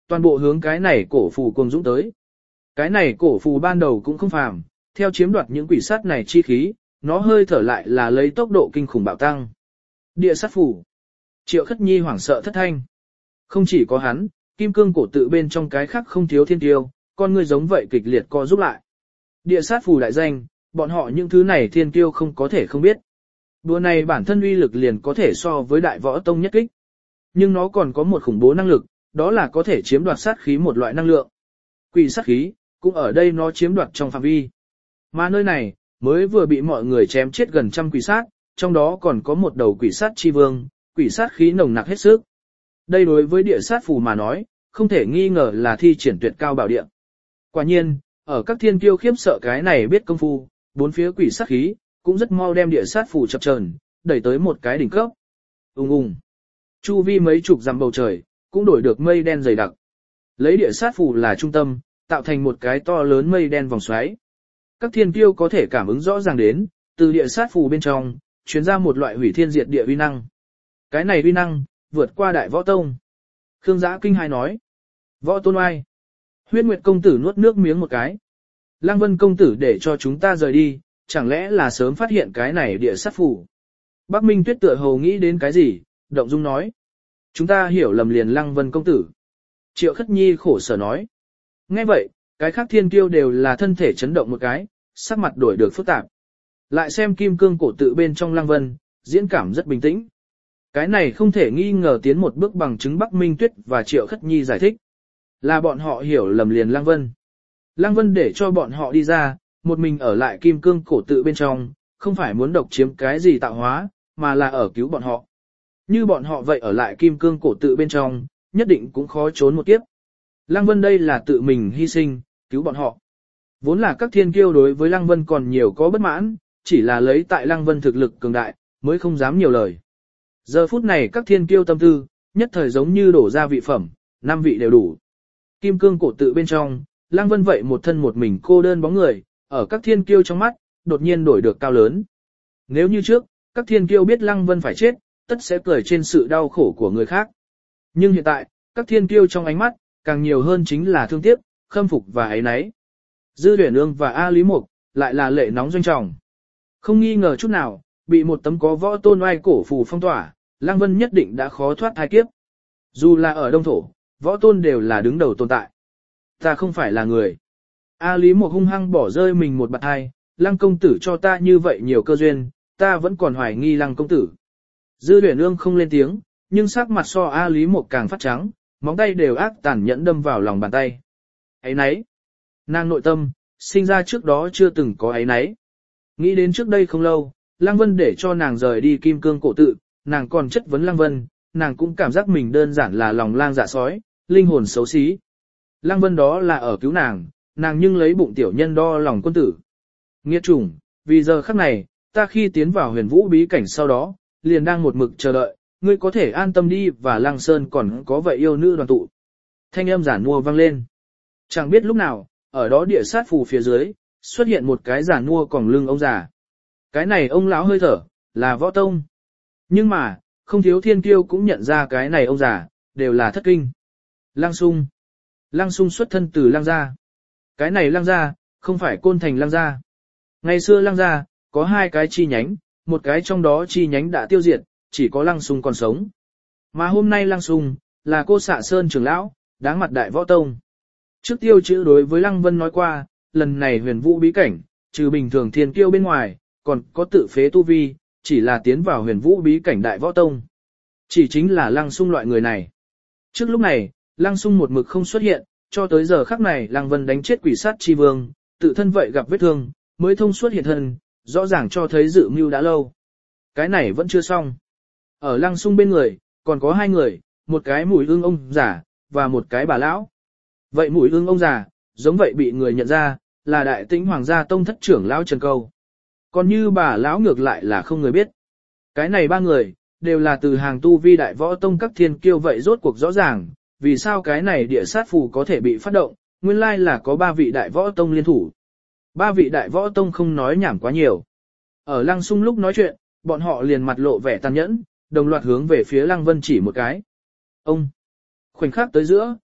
Speaker 1: toàn bộ hướng cái này cổ phù cùng dũng tới. Cái này cổ phù ban đầu cũng không phàm, theo chiếm đoạt những quỷ sát này chi khí, nó hơi thở lại là lấy tốc độ kinh khủng bạo tăng. Địa sát phù. Triệu Khất Nhi hoảng sợ thất thanh. Không chỉ có hắn, kim cương cổ tự bên trong cái khác không thiếu thiên tiêu, con người giống vậy kịch liệt co giúp lại. Địa sát phù đại danh, bọn họ những thứ này thiên tiêu không có thể không biết. Đùa này bản thân uy lực liền có thể so với đại võ tông nhất kích. Nhưng nó còn có một khủng bố năng lực, đó là có thể chiếm đoạt sát khí một loại năng lượng. Quỷ sát khí, cũng ở đây nó chiếm đoạt trong phạm vi. Mà nơi này, mới vừa bị mọi người chém chết gần trăm quỷ sát, trong đó còn có một đầu quỷ sát chi vương, quỷ sát khí nồng nặc hết sức. Đây đối với địa sát phù mà nói, không thể nghi ngờ là thi triển tuyệt cao bảo địa. Quả nhiên, ở các thiên kiêu khiếp sợ cái này biết công phu, bốn phía quỷ sát khí, cũng rất mau đem địa sát phù chập chờn, đẩy tới một cái đỉnh cấp. Ùng ùng. Chu vi mấy chục dặm bầu trời, cũng đổi được mây đen dày đặc. Lấy địa sát phù là trung tâm, tạo thành một cái to lớn mây đen vòng xoáy. Các thiên kiêu có thể cảm ứng rõ ràng đến, từ địa sát phù bên trong, truyền ra một loại hủy thiên diệt địa uy năng. Cái này uy năng, vượt qua đại võ tông. Khương Giã kinh hãi nói. Võ tôn oai. Huyết Nguyệt công tử nuốt nước miếng một cái. Lăng Vân công tử để cho chúng ta rời đi, chẳng lẽ là sớm phát hiện cái này địa sát phù. Bắc Minh Tuyết tựa hồ nghĩ đến cái gì, động dung nói. Chúng ta hiểu lầm liền Lăng Vân công tử. Triệu Khất Nhi khổ sở nói. Nghe vậy, cái khác thiên kiêu đều là thân thể chấn động một cái, sắc mặt đổi được phức tạp. Lại xem kim cương cổ tự bên trong Lăng Vân, diễn cảm rất bình tĩnh. Cái này không thể nghi ngờ tiến một bước bằng chứng Bắc Minh Tuyết và Triệu Khất Nhi giải thích. Là bọn họ hiểu lầm liền Lăng Vân. Lăng Vân để cho bọn họ đi ra, một mình ở lại kim cương cổ tự bên trong, không phải muốn độc chiếm cái gì tạo hóa, mà là ở cứu bọn họ. Như bọn họ vậy ở lại kim cương cổ tự bên trong, nhất định cũng khó trốn một kiếp. Lăng Vân đây là tự mình hy sinh, cứu bọn họ. Vốn là các thiên kiêu đối với Lăng Vân còn nhiều có bất mãn, chỉ là lấy tại Lăng Vân thực lực cường đại, mới không dám nhiều lời. Giờ phút này các thiên kiêu tâm tư, nhất thời giống như đổ ra vị phẩm, năm vị đều đủ. Kim cương cổ tự bên trong, Lăng Vân vậy một thân một mình cô đơn bóng người, ở các thiên kiêu trong mắt, đột nhiên đổi được cao lớn. Nếu như trước, các thiên kiêu biết Lăng Vân phải chết, tất sẽ cười trên sự đau khổ của người khác. Nhưng hiện tại, các thiên kiêu trong ánh mắt, càng nhiều hơn chính là thương tiếc, khâm phục và áy náy. Dư Huyền Ương và A Lý Mục, lại là lệ nóng doanh trọng. Không nghi ngờ chút nào, bị một tấm có võ tôn oai cổ phù phong tỏa, Lăng Vân nhất định đã khó thoát thai kiếp. Dù là ở Đông Thổ, võ tôn đều là đứng đầu tồn tại. Ta không phải là người. A Lý Mục hung hăng bỏ rơi mình một bạt hai, Lăng công tử cho ta như vậy nhiều cơ duyên, ta vẫn còn hoài nghi Lăng công tử. Dư Huyền Ương không lên tiếng, nhưng sắc mặt so A Lý Mục càng phát trắng, móng tay đều ác tàn nhẫn đâm vào lòng bàn tay. Ấy nấy. Nàng nội tâm, sinh ra trước đó chưa từng có ấy nấy. Nghĩ đến trước đây không lâu, Lăng Vân để cho nàng rời đi kim cương cổ tự, nàng còn chất vấn Lăng Vân, nàng cũng cảm giác mình đơn giản là lòng lang dạ sói, linh hồn xấu xí. Lăng Vân đó là ở cứu nàng, nàng nhưng lấy bụng tiểu nhân đo lòng quân tử. Nghiệt chủng, vì giờ khắc này, ta khi tiến vào huyền vũ bí cảnh sau đó, liền đang một mực chờ đợi, ngươi có thể an tâm đi và Lăng Sơn còn có vậy yêu nữ đoàn tụ. Thanh âm giản mua vang lên. Chẳng biết lúc nào, ở đó địa sát phù phía dưới, xuất hiện một cái giản mua còng lưng ông già. Cái này ông lão hơi thở, là võ tông. Nhưng mà, không thiếu thiên kiêu cũng nhận ra cái này ông già, đều là thất kinh. Lăng Sung. Lăng Sung xuất thân từ Lăng gia. Cái này Lăng gia, không phải Côn Thành Lăng gia. Ngày xưa Lăng gia, có hai cái chi nhánh, một cái trong đó chi nhánh đã tiêu diệt, chỉ có Lăng Sung còn sống. Mà hôm nay Lăng Sung, là cô xạ sơn trưởng lão, đáng mặt đại võ tông. Trước tiêu chữ đối với Lăng Vân nói qua, lần này huyền vũ bí cảnh, trừ bình thường thiên kiêu bên ngoài, còn có tự phế tu vi, chỉ là tiến vào huyền vũ bí cảnh đại võ tông. Chỉ chính là Lăng Sung loại người này. Trước lúc này, Lăng Sung một mực không xuất hiện, cho tới giờ khắc này Lăng Vân đánh chết quỷ sát chi vương, tự thân vậy gặp vết thương, mới thông suốt hiện thân, rõ ràng cho thấy dự mưu đã lâu. Cái này vẫn chưa xong. Ở Lăng Sung bên người, còn có hai người, một cái mùi ương ông giả, và một cái bà lão. Vậy mùi ương ông già, giống vậy bị người nhận ra, là đại tĩnh hoàng gia tông thất trưởng lão Trần Câu. Còn như bà lão ngược lại là không người biết. Cái này ba người, đều là từ hàng tu vi đại võ tông các thiên kiêu vậy rốt cuộc rõ ràng, vì sao cái này địa sát phù có thể bị phát động, nguyên lai là có ba vị đại võ tông liên thủ. Ba vị đại võ tông không nói nhảm quá nhiều. Ở Lăng Sung lúc nói chuyện, bọn họ liền mặt lộ vẻ tàn nhẫn, đồng loạt hướng về phía Lăng Vân chỉ một cái. Ông! Khoảnh khắc tới giữa,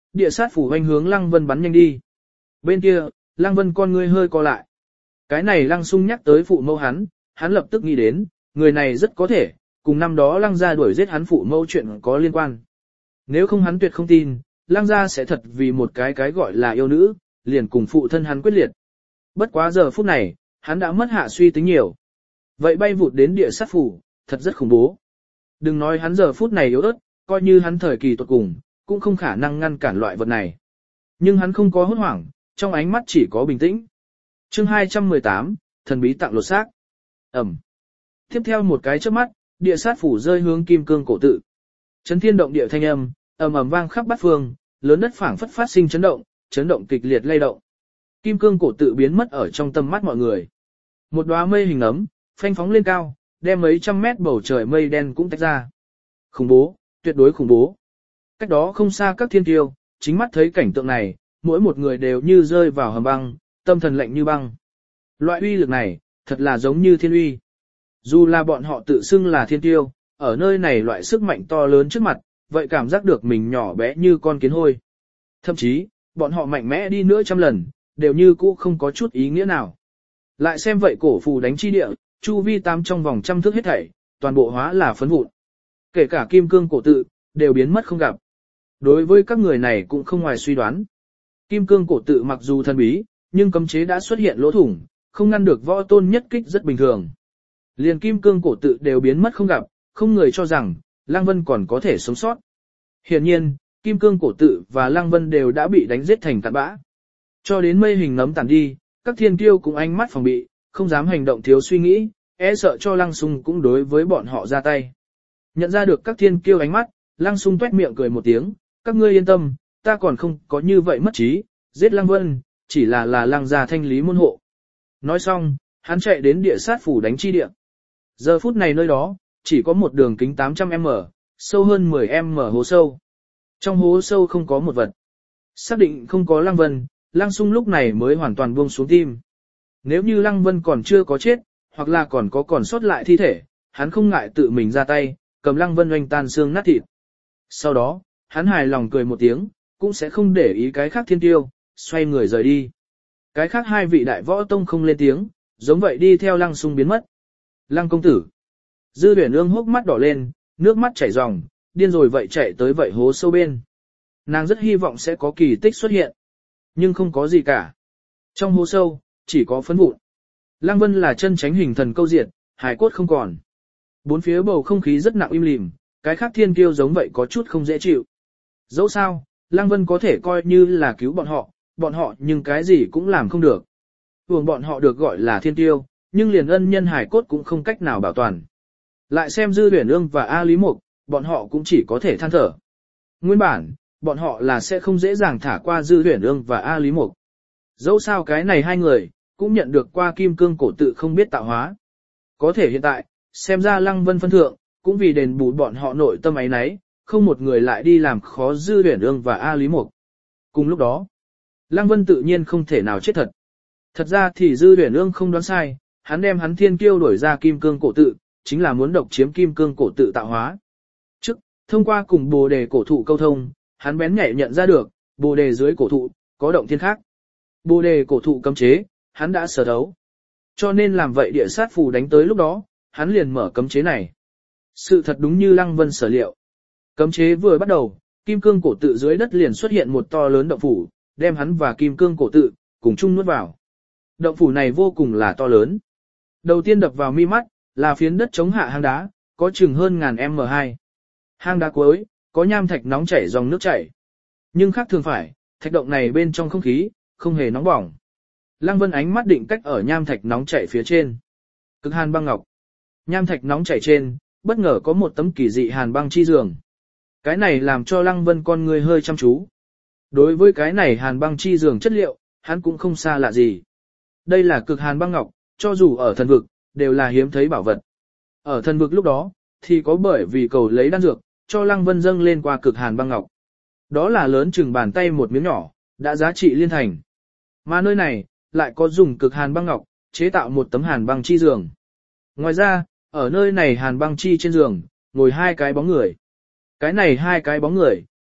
Speaker 1: địa sát phủ hoành hướng Lăng Vân bắn nhanh đi. Bên kia, Lăng Vân con ngươi hơi co lại. Cái này Lăng Sung nhắc tới phụ mẫu hắn, hắn lập tức nghĩ đến, người này rất có thể, cùng năm đó Lăng gia đuổi giết hắn phụ mẫu chuyện có liên quan. Nếu không hắn tuyệt không tin, Lăng gia sẽ thật vì một cái cái gọi là yêu nữ, liền cùng phụ thân hắn quyết liệt. Bất quá giờ phút này, hắn đã mất hạ suy tính nhiều. Vậy bay vụt đến địa sát phủ, thật rất khủng bố. Đừng nói hắn giờ phút này yếu ớt, coi như hắn thời kỳ tuột cùng, cũng không khả năng ngăn cản loại vật này. Nhưng hắn không có hốt hoảng, trong ánh mắt chỉ có bình tĩnh. Chương hai trăm mười tám, thần bí tặng lột xác. Ẩm. Tiếp theo một cái chớp mắt, địa sát phủ rơi hướng kim cương cổ tự. Chấn thiên động địa thanh âm, ầm ầm vang khắp bát phương, lớn đất phảng phất phát sinh chấn động, chấn động kịch liệt lay động. Kim cương cổ tự biến mất ở trong tầm mắt mọi người. Một đóa mây hình ấm, phanh phóng lên cao, đem mấy trăm mét bầu trời mây đen cũng tách ra. Khủng bố, tuyệt đối khủng bố. Cách đó không xa các thiên tiêu, chính mắt thấy cảnh tượng này, mỗi một người đều như rơi vào hầm băng, tâm thần lạnh như băng. Loại uy lực này, thật là giống như thiên uy. Dù là bọn họ tự xưng là thiên tiêu, ở nơi này loại sức mạnh to lớn trước mặt, vậy cảm giác được mình nhỏ bé như con kiến hôi. Thậm chí, bọn họ mạnh mẽ đi nữa trăm lần, đều như cũ không có chút ý nghĩa nào. Lại xem vậy cổ phù đánh chi địa, chu vi tám trong vòng trăm thước hết thảy, toàn bộ hóa là phấn vụn. Kể cả kim cương cổ tự, đều biến mất không gặp. Đối với các người này cũng không ngoài suy đoán. Kim cương cổ tự mặc dù thần bí, nhưng cấm chế đã xuất hiện lỗ thủng, không ngăn được võ tôn nhất kích rất bình thường. Liền kim cương cổ tự đều biến mất không gặp, không người cho rằng, Lăng Vân còn có thể sống sót. Hiển nhiên, kim cương cổ tự và Lăng Vân đều đã bị đánh giết thành tàn bã. Cho đến mây hình nấm tàn đi, các thiên kiêu cũng ánh mắt phòng bị, không dám hành động thiếu suy nghĩ, e sợ cho Lăng Sung cũng đối với bọn họ ra tay. Nhận ra được các thiên kiêu ánh mắt, Lăng Sung tuét miệng cười một tiếng, các ngươi yên tâm, ta còn không có như vậy mất trí, giết Lăng Vân, chỉ là là Lăng gia thanh lý môn hộ. Nói xong, hắn chạy đến địa sát phủ đánh chi địa. Giờ phút này nơi đó, chỉ có một đường kính tám trăm mét, sâu hơn mười mét hố sâu. Trong hố sâu không có một vật. Xác định không có Lăng Vân, Lăng Sung lúc này mới hoàn toàn buông xuống tim. Nếu như Lăng Vân còn chưa có chết, hoặc là còn có còn sót lại thi thể, hắn không ngại tự mình ra tay, cầm Lăng Vân oanh tan xương nát thịt. Sau đó, hắn hài lòng cười một tiếng, cũng sẽ không để ý cái khác thiên tiêu, xoay người rời đi. Cái khác hai vị đại võ tông không lên tiếng, giống vậy đi theo Lăng Sung biến mất. Lăng công tử. Dư Huyền Ương hốc mắt đỏ lên, nước mắt chảy ròng, điên rồi vậy chạy tới vậy hố sâu bên. Nàng rất hy vọng sẽ có kỳ tích xuất hiện. Nhưng không có gì cả. Trong hố sâu, chỉ có phấn vụn. Lăng Vân là chân tránh hình thần câu diệt, hài cốt không còn. Bốn phía bầu không khí rất nặng im lìm, cái khác thiên kiêu giống vậy có chút không dễ chịu. Dẫu sao, Lăng Vân có thể coi như là cứu bọn họ, bọn họ nhưng cái gì cũng làm không được. Thường bọn họ được gọi là thiên kiêu, nhưng liền ân nhân hài cốt cũng không cách nào bảo toàn. Lại xem Dư Huyền Ương và A Lý Mục, bọn họ cũng chỉ có thể than thở. Nguyên bản, bọn họ là sẽ không dễ dàng thả qua Dư Huyền Ương và A Lý Mục. Dẫu sao cái này hai người, cũng nhận được qua kim cương cổ tự không biết tạo hóa. Có thể hiện tại, xem ra Lăng Vân phân thượng, cũng vì đền bù bọn họ nội tâm ấy nấy, không một người lại đi làm khó Dư Huyền Ương và A Lý Mục. Cùng lúc đó, Lăng Vân tự nhiên không thể nào chết thật. Thật ra thì Dư Huyền Ương không đoán sai, hắn đem hắn thiên kiêu đổi ra kim cương cổ tự, chính là muốn độc chiếm kim cương cổ tự tạo hóa. Trước, thông qua cùng bồ đề cổ thụ câu thông, hắn bén nhạy nhận ra được, bồ đề dưới cổ thụ, có động thiên khác. Bồ đề cổ thụ cấm chế, hắn đã sở đấu. Cho nên làm vậy địa sát phù đánh tới lúc đó, hắn liền mở cấm chế này. Sự thật đúng như Lăng Vân sở liệu. Cấm chế vừa bắt đầu, kim cương cổ tự dưới đất liền xuất hiện một to lớn động phủ, đem hắn và kim cương cổ tự, cùng chung nuốt vào. Động phủ này vô cùng là to lớn. Đầu tiên đập vào mi mắt, là phiến đất chống hạ hang đá, có chừng hơn ngàn em hai. Hang đá cuối, có nham thạch nóng chảy dòng nước chảy. Nhưng khác thường phải, thạch động này bên trong không khí, không hề nóng bỏng. Lăng Vân ánh mắt định cách ở nham thạch nóng chảy phía trên. Cực hàn băng ngọc. Nham thạch nóng chảy trên, bất ngờ có một tấm kỳ dị hàn băng chi giường. Cái này làm cho Lăng Vân con người hơi chăm chú. Đối với cái này hàn băng chi giường chất liệu, hắn cũng không xa lạ gì. Đây là cực hàn băng ngọc, cho dù ở thần vực, đều là hiếm thấy bảo vật. Ở thần vực lúc đó, thì có bởi vì cầu lấy đan dược, cho Lăng Vân dâng lên qua cực hàn băng ngọc. Đó là lớn chừng bàn tay một miếng nhỏ, đã giá trị liên thành. Mà nơi này, lại có dùng cực hàn băng ngọc, chế tạo một tấm hàn băng chi giường. Ngoài ra, ở nơi này hàn băng chi trên giường, ngồi hai cái bóng người. Cái này hai cái bóng người,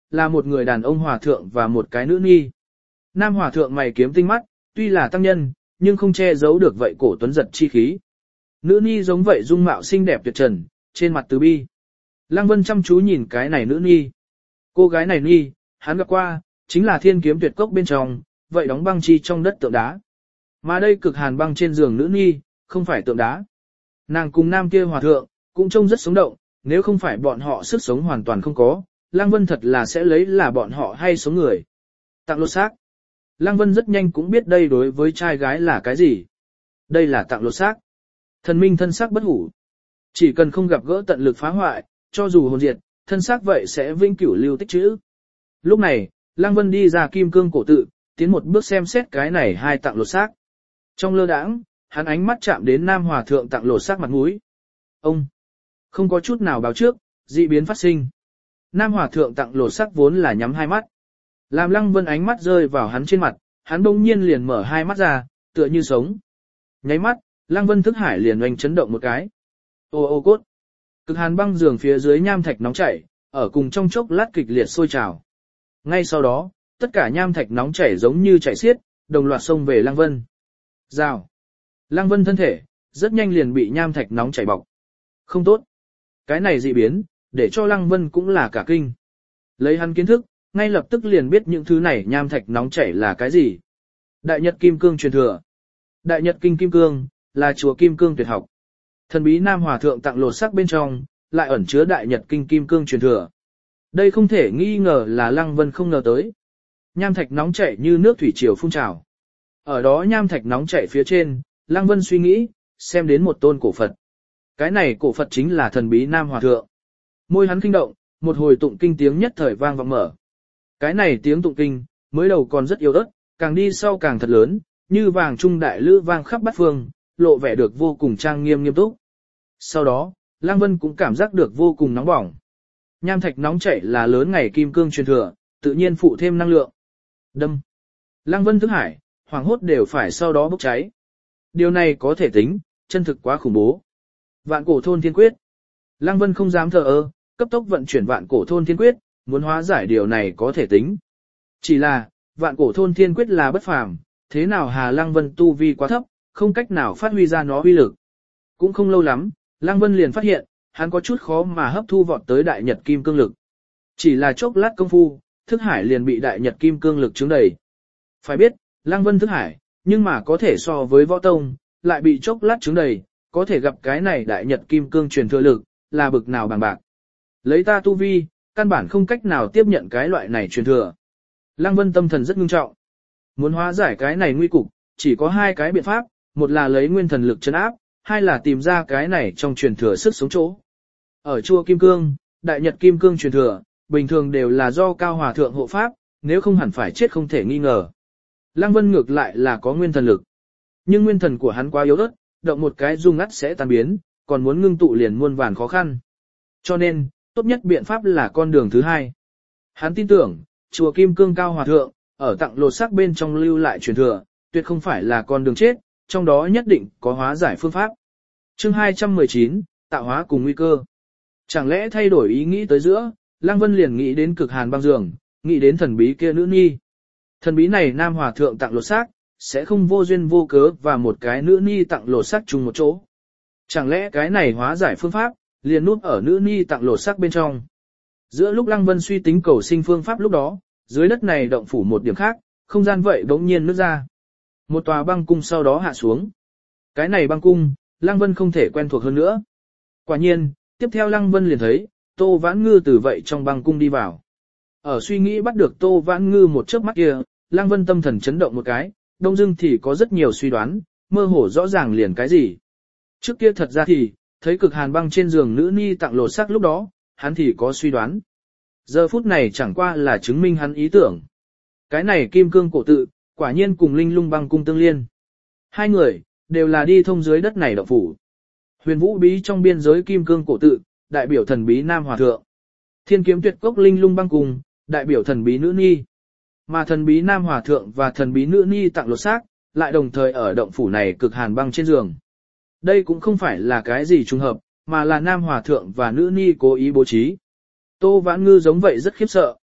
Speaker 1: là một người đàn ông hòa thượng và một cái nữ ni. Nam hòa thượng mày kiếm tinh mắt, tuy là tăng nhân, nhưng không che giấu được vậy cổ tuấn giật chi khí. Nữ ni giống vậy dung mạo xinh đẹp tuyệt trần, trên mặt từ bi. Lăng Vân chăm chú nhìn cái này nữ ni. Cô gái này ni, hắn gặp qua, chính là thiên kiếm tuyệt cốc bên trong, vậy đóng băng chi trong đất tượng đá. Mà đây cực hàn băng trên giường nữ ni, không phải tượng đá. Nàng cùng nam kia hòa thượng, cũng trông rất sống động, nếu không phải bọn họ sức sống hoàn toàn không có, Lăng Vân thật là sẽ lấy là bọn họ hay sống người. Tặng lột xác. Lăng Vân rất nhanh cũng biết đây đối với trai gái là cái gì. Đây là tặng lột xác. Thần minh thân xác bất hủ. Chỉ cần không gặp gỡ tận lực phá hoại, cho dù hồn diệt, thân xác vậy sẽ vĩnh cửu lưu tích trữ. Lúc này, Lăng Vân đi ra kim cương cổ tự, tiến một bước xem xét cái này hai tặng lột xác. Trong lơ đãng, hắn ánh mắt chạm đến nam hòa thượng tặng lột xác mặt mũi. Ông không có chút nào báo trước, dị biến phát sinh. Nam hòa thượng tặng lột xác vốn là nhắm hai mắt. Làm Lăng Vân ánh mắt rơi vào hắn trên mặt, hắn bỗng nhiên liền mở hai mắt ra, tựa như sống. Nháy mắt, Lăng Vân thức hải liền oanh chấn động một cái. Ô ô cốt. Cực hàn băng giường phía dưới nham thạch nóng chảy, ở cùng trong chốc lát kịch liệt sôi trào. Ngay sau đó, tất cả nham thạch nóng chảy giống như chảy xiết, đồng loạt xông về Lăng Vân. Rào. Lăng Vân thân thể, rất nhanh liền bị nham thạch nóng chảy bọc. Không tốt. Cái này dị biến, để cho Lăng Vân cũng là cả kinh. Lấy hắn kiến thức, ngay lập tức liền biết những thứ này nham thạch nóng chảy là cái gì. Đại Nhật Kim Cương truyền thừa. Đại Nhật Kinh Kim Cương, là chùa Kim Cương tuyệt học. Thần bí Nam Hòa Thượng tặng lột sắc bên trong, lại ẩn chứa Đại Nhật Kinh Kim Cương truyền thừa. Đây không thể nghi ngờ là Lăng Vân không ngờ tới. Nham thạch nóng chảy như nước thủy triều phun trào. Ở đó nham thạch nóng chảy phía trên, Lăng Vân suy nghĩ, xem đến một tôn cổ Phật. Cái này cổ Phật chính là thần bí Nam Hòa Thượng. Môi hắn kinh động, một hồi tụng kinh tiếng nhất thời vang vọng mở. Cái này tiếng tụng kinh, mới đầu còn rất yếu ớt, càng đi sau càng thật lớn, như vàng trung đại lữ vang khắp bát phương, lộ vẻ được vô cùng trang nghiêm nghiêm túc. Sau đó, Lăng Vân cũng cảm giác được vô cùng nóng bỏng. Nham thạch nóng chảy là lớn ngày kim cương truyền thừa, tự nhiên phụ thêm năng lượng. Đâm. Lăng Vân thức hải, hoàng hốt đều phải sau đó bốc cháy. Điều này có thể tính, chân thực quá khủng bố. Vạn cổ thôn thiên quyết. Lăng Vân không dám thờ ơ, cấp tốc vận chuyển vạn cổ thôn thiên quyết, muốn hóa giải điều này có thể tính. Chỉ là, vạn cổ thôn thiên quyết là bất phàm, thế nào Hà Lăng Vân tu vi quá thấp, không cách nào phát huy ra nó uy lực. Cũng không lâu lắm, Lăng Vân liền phát hiện, hắn có chút khó mà hấp thu vọt tới Đại Nhật Kim Cương lực. Chỉ là chốc lát công phu, thức hải liền bị Đại Nhật Kim Cương lực chướng đầy. Phải biết, Lăng Vân thức hải, nhưng mà có thể so với võ tông, lại bị chốc lát chướng đầy, có thể gặp cái này Đại Nhật Kim Cương truyền thừa lực, là bực nào bằng bạc. Lấy ta tu vi, căn bản không cách nào tiếp nhận cái loại này truyền thừa. Lăng Vân tâm thần rất ngưng trọng. Muốn hóa giải cái này nguy cục, chỉ có hai cái biện pháp, một là lấy nguyên thần lực trấn áp, hai là tìm ra cái này trong truyền thừa sức sống chỗ. Ở chùa Kim Cương, Đại Nhật Kim Cương truyền thừa, bình thường đều là do Cao Hòa Thượng hộ pháp, nếu không hẳn phải chết không thể nghi ngờ. Lăng Vân ngược lại là có nguyên thần lực. Nhưng nguyên thần của hắn quá yếu ớt, động một cái dung ngắt sẽ tan biến, còn muốn ngưng tụ liền muôn vàn khó khăn. Cho nên, tốt nhất biện pháp là con đường thứ hai. Hắn tin tưởng, chùa Kim Cương Cao Hòa Thượng, ở tặng lột xác bên trong lưu lại truyền thừa, tuyệt không phải là con đường chết, trong đó nhất định có hóa giải phương pháp. Chương hai trăm mười chín, tạo hóa cùng nguy cơ. Chẳng lẽ thay đổi ý nghĩ tới giữa, Lăng Vân liền nghĩ đến cực hàn băng giường, nghĩ đến thần bí kia nữ nhi. Thần bí này Nam Hòa Thượng tặng lột xác, sẽ không vô duyên vô cớ và một cái nữ nhi tặng lột xác chung một chỗ. Chẳng lẽ cái này hóa giải phương pháp, liền núp ở nữ nhi tặng lột xác bên trong. Giữa lúc Lăng Vân suy tính cầu sinh phương pháp lúc đó, dưới đất này động phủ một điểm khác, không gian vậy bỗng nhiên nứt ra. Một tòa băng cung sau đó hạ xuống. Cái này băng cung, Lăng Vân không thể quen thuộc hơn nữa. Quả nhiên, tiếp theo Lăng Vân liền thấy, Tô Vãn Ngư từ vậy trong băng cung đi vào. Ở suy nghĩ bắt được Tô Vãn Ngư một chớp mắt kia, Lăng Vân tâm thần chấn động một cái, đông dưng thì có rất nhiều suy đoán, mơ hồ rõ ràng liền cái gì. Trước kia thật ra thì, thấy cực hàn băng trên giường nữ ni tặng lột xác lúc đó, hắn thì có suy đoán. Giờ phút này chẳng qua là chứng minh hắn ý tưởng. Cái này kim cương cổ tự, quả nhiên cùng linh lung băng cung tương liên. Hai người, đều là đi thông dưới đất này động phủ. Huyền vũ bí trong biên giới kim cương cổ tự, đại biểu thần bí Nam Hòa Thượng. Thiên kiếm tuyệt cốc linh lung băng cung, đại biểu thần bí nữ ni. Mà thần bí Nam Hòa Thượng và thần bí nữ ni tặng lột xác, lại đồng thời ở động phủ này cực hàn băng trên giường. Đây cũng không phải là cái gì trùng hợp, mà là Nam Hòa Thượng và nữ ni cố ý bố trí. Tô Vãn Ngư giống vậy rất khiếp sợ.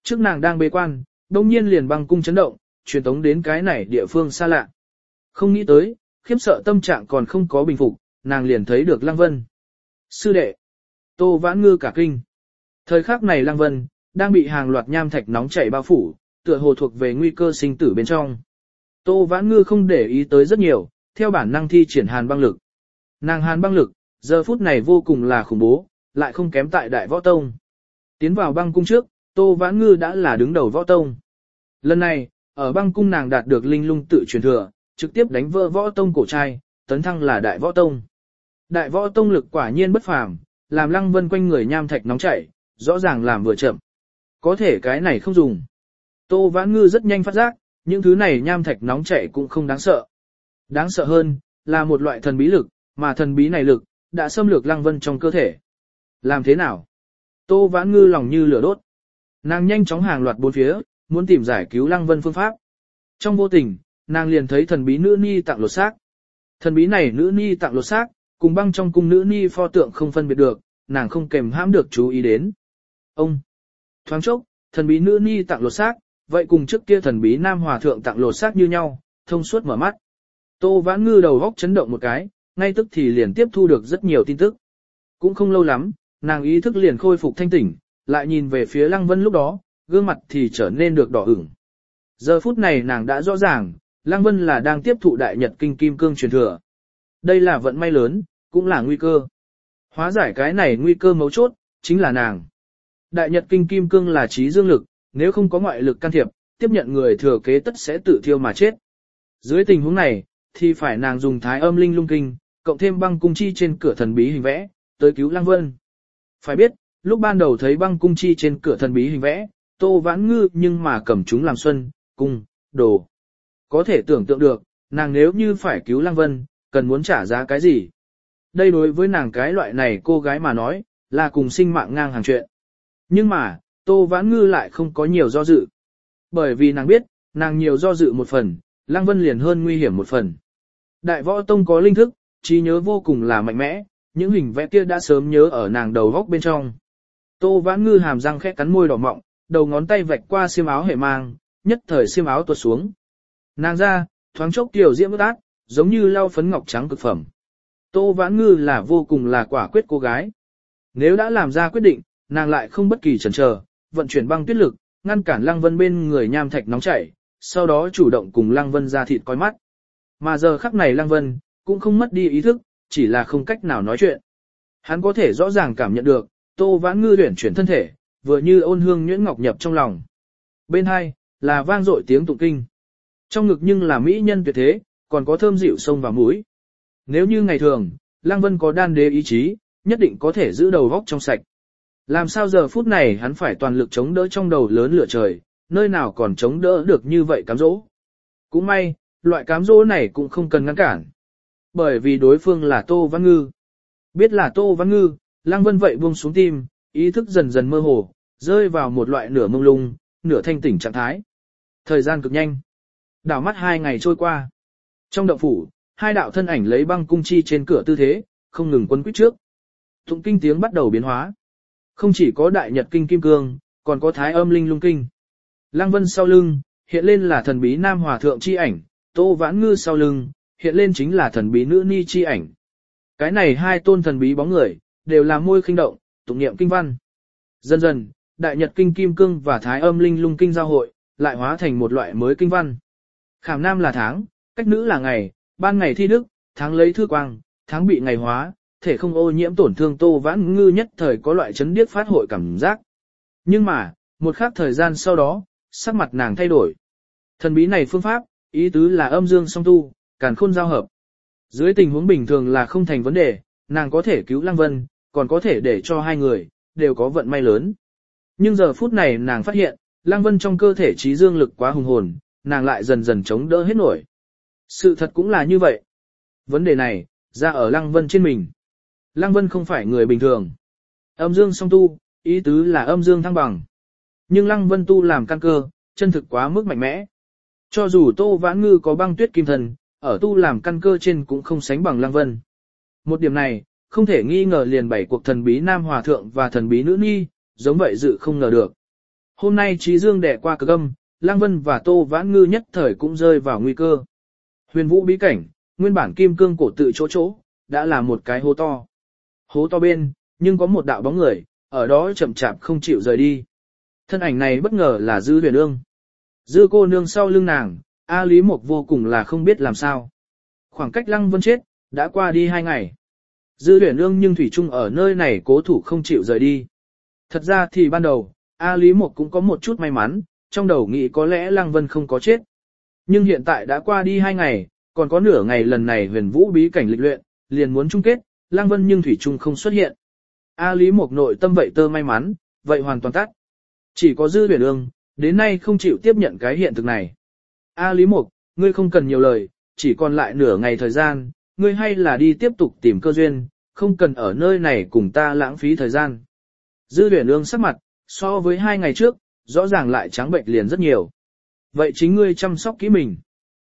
Speaker 1: Trước nàng đang bế quan, đông nhiên liền băng cung chấn động, truyền tống đến cái này địa phương xa lạ. Không nghĩ tới, khiếp sợ tâm trạng còn không có bình phục, nàng liền thấy được Lăng Vân. Sư đệ, Tô Vãn Ngư cả kinh. Thời khắc này Lăng Vân, đang bị hàng loạt nham thạch nóng chảy bao phủ, tựa hồ thuộc về nguy cơ sinh tử bên trong. Tô Vãn Ngư không để ý tới rất nhiều, theo bản năng thi triển hàn băng lực. Nàng hàn băng lực, giờ phút này vô cùng là khủng bố, lại không kém tại Đại Võ Tông. Tiến vào băng cung trước, Tô Vãn Ngư đã là đứng đầu Võ Tông. Lần này, ở băng cung nàng đạt được linh lung tự truyền thừa, trực tiếp đánh vỡ Võ Tông cổ trai, tấn thăng là Đại Võ Tông. Đại Võ Tông lực quả nhiên bất phàm, làm Lăng Vân quanh người nham thạch nóng chảy, rõ ràng làm vừa chậm. Có thể cái này không dùng. Tô Vãn Ngư rất nhanh phát giác, những thứ này nham thạch nóng chảy cũng không đáng sợ. Đáng sợ hơn, là một loại thần bí lực, mà thần bí này lực, đã xâm lược Lăng Vân trong cơ thể. Làm thế nào? Tô Vãn Ngư lòng như lửa đốt. Nàng nhanh chóng hàng loạt bốn phía, muốn tìm giải cứu Lăng Vân phương pháp. Trong vô tình, nàng liền thấy thần bí nữ ni tặng lột xác. Thần bí này nữ ni tặng lột xác, cùng băng trong cung nữ ni pho tượng không phân biệt được, nàng không kềm hãm được chú ý đến. Ông! Thoáng chốc, thần bí nữ ni tặng lột xác, vậy cùng trước kia thần bí nam hòa thượng tặng lột xác như nhau, thông suốt mở mắt. Tô Vãn Ngư đầu góc chấn động một cái, ngay tức thì liền tiếp thu được rất nhiều tin tức. Cũng không lâu lắm, nàng ý thức liền khôi phục thanh tỉnh, lại nhìn về phía Lăng Vân lúc đó, gương mặt thì trở nên được đỏ ửng. Giờ phút này nàng đã rõ ràng, Lăng Vân là đang tiếp thụ Đại Nhật Kinh Kim Cương truyền thừa. Đây là vận may lớn, cũng là nguy cơ. Hóa giải cái này nguy cơ mấu chốt, chính là nàng. Đại Nhật Kinh Kim Cương là trí dương lực, nếu không có ngoại lực can thiệp, tiếp nhận người thừa kế tất sẽ tự thiêu mà chết. Dưới tình huống này, thì phải nàng dùng thái âm linh lung kinh, cộng thêm băng cung chi trên cửa thần bí hình vẽ, tới cứu Lăng Vân. Phải biết, lúc ban đầu thấy băng cung chi trên cửa thần bí hình vẽ, Tô Vãn Ngư nhưng mà cầm chúng làm xuân, cung, đồ. Có thể tưởng tượng được, nàng nếu như phải cứu Lăng Vân, cần muốn trả giá cái gì. Đây đối với nàng cái loại này cô gái mà nói, là cùng sinh mạng ngang hàng chuyện. Nhưng mà, Tô Vãn Ngư lại không có nhiều do dự. Bởi vì nàng biết, nàng nhiều do dự một phần, Lăng Vân liền hơn nguy hiểm một phần. Đại Võ Tông có linh thức, trí nhớ vô cùng là mạnh mẽ, những hình vẽ kia đã sớm nhớ ở nàng đầu góc bên trong. Tô Vãn Ngư hàm răng khẽ cắn môi đỏ mọng, đầu ngón tay vạch qua xiêm áo hệ mang, nhất thời xiêm áo tuột xuống. Nàng ra, thoáng chốc tiểu diễm ướt át, giống như lau phấn ngọc trắng cực phẩm. Tô Vãn Ngư là vô cùng là quả quyết cô gái. Nếu đã làm ra quyết định, nàng lại không bất kỳ chần chờ, vận chuyển băng tuyết lực, ngăn cản Lăng Vân bên người nham thạch nóng chảy, sau đó chủ động cùng Lăng Vân ra thịt coi mắt. Mà giờ khắc này Lăng Vân cũng không mất đi ý thức, chỉ là không cách nào nói chuyện. Hắn có thể rõ ràng cảm nhận được, Tô Vãn Ngư uyển chuyển thân thể, vừa như ôn hương nhuyễn ngọc nhập trong lòng. Bên hai là vang dội tiếng tụng kinh. Trong ngực nhưng là mỹ nhân tuyệt thế, còn có thơm dịu sông vào mũi. Nếu như ngày thường, Lăng Vân có đan đế ý chí, nhất định có thể giữ đầu góc trong sạch. Làm sao giờ phút này hắn phải toàn lực chống đỡ trong đầu lớn lửa trời, nơi nào còn chống đỡ được như vậy cám dỗ. Cũng may, loại cám dỗ này cũng không cần ngăn cản. Bởi vì đối phương là Tô Vãn Ngư. Biết là Tô Vãn Ngư, Lăng Vân vậy buông xuống tim, ý thức dần dần mơ hồ, rơi vào một loại nửa mông lung, nửa thanh tỉnh trạng thái. Thời gian cực nhanh. Đảo mắt hai ngày trôi qua. Trong động phủ, hai đạo thân ảnh lấy băng cung chi trên cửa tư thế, không ngừng quấn quýt trước. Tụng kinh tiếng bắt đầu biến hóa. Không chỉ có Đại Nhật Kinh Kim Cương, còn có Thái Âm Linh Lung Kinh. Lăng Vân sau lưng, hiện lên là thần bí Nam Hòa Thượng chi ảnh, Tô Vãn Ngư sau lưng, hiện lên chính là thần bí nữ ni chi ảnh. Cái này hai tôn thần bí bóng người, đều là môi khinh động, tụng niệm kinh văn. Dần dần, Đại Nhật Kinh Kim Cương và Thái Âm Linh Lung Kinh giao hội, lại hóa thành một loại mới kinh văn. Khảm nam là tháng, cách nữ là ngày, ban ngày thi đức, tháng lấy thư quang, tháng bị ngày hóa, thể không ô nhiễm tổn thương. Tô Vãn Ngư nhất thời có loại chấn điếc phát hội cảm giác. Nhưng mà, một khắc thời gian sau đó, sắc mặt nàng thay đổi. Thần bí này phương pháp, ý tứ là âm dương song tu, càn khôn giao hợp. Dưới tình huống bình thường là không thành vấn đề, nàng có thể cứu Lăng Vân, còn có thể để cho hai người, đều có vận may lớn. Nhưng giờ phút này nàng phát hiện, Lăng Vân trong cơ thể trí dương lực quá hùng hồn, nàng lại dần dần chống đỡ hết nổi. Sự thật cũng là như vậy. Vấn đề này, ra ở Lăng Vân trên mình. Lăng Vân không phải người bình thường. Âm dương song tu, ý tứ là âm dương thăng bằng. Nhưng Lăng Vân tu làm căn cơ, chân thực quá mức mạnh mẽ. Cho dù Tô Vãn Ngư có băng tuyết kim thần, ở tu làm căn cơ trên cũng không sánh bằng Lăng Vân. Một điểm này, không thể nghi ngờ liền bảy cuộc thần bí Nam Hòa Thượng và thần bí Nữ Nhi, giống vậy dự không ngờ được. Hôm nay Trí Dương đẻ qua cực âm, Lăng Vân và Tô Vãn Ngư nhất thời cũng rơi vào nguy cơ. Huyền vũ bí cảnh, nguyên bản kim cương cổ tự chỗ chỗ, đã là một cái hố to. Hố to bên, nhưng có một đạo bóng người, ở đó chậm chạp không chịu rời đi. Thân ảnh này bất ngờ là Dư Huyền Ương. Dư cô nương sau lưng nàng, A Lý Mộc vô cùng là không biết làm sao. Khoảng cách Lăng Vân chết, đã qua đi hai ngày. Dư Huyền Ương nhưng thủy chung ở nơi này cố thủ không chịu rời đi. Thật ra thì ban đầu, A Lý Mộc cũng có một chút may mắn, trong đầu nghĩ có lẽ Lăng Vân không có chết. Nhưng hiện tại đã qua đi hai ngày, còn có nửa ngày lần này huyền vũ bí cảnh lịch luyện, liền muốn chung kết, Lăng Vân nhưng thủy chung không xuất hiện. A Lý Mộc nội tâm vậy tơ may mắn, vậy hoàn toàn tắt. Chỉ có Dư Huyền Ương, đến nay không chịu tiếp nhận cái hiện thực này. A Lý Mộc, ngươi không cần nhiều lời, chỉ còn lại nửa ngày thời gian, ngươi hay là đi tiếp tục tìm cơ duyên, không cần ở nơi này cùng ta lãng phí thời gian. Dư Huyền Ương sắc mặt, so với hai ngày trước, rõ ràng lại trắng bệnh liền rất nhiều. Vậy chính ngươi chăm sóc kỹ mình.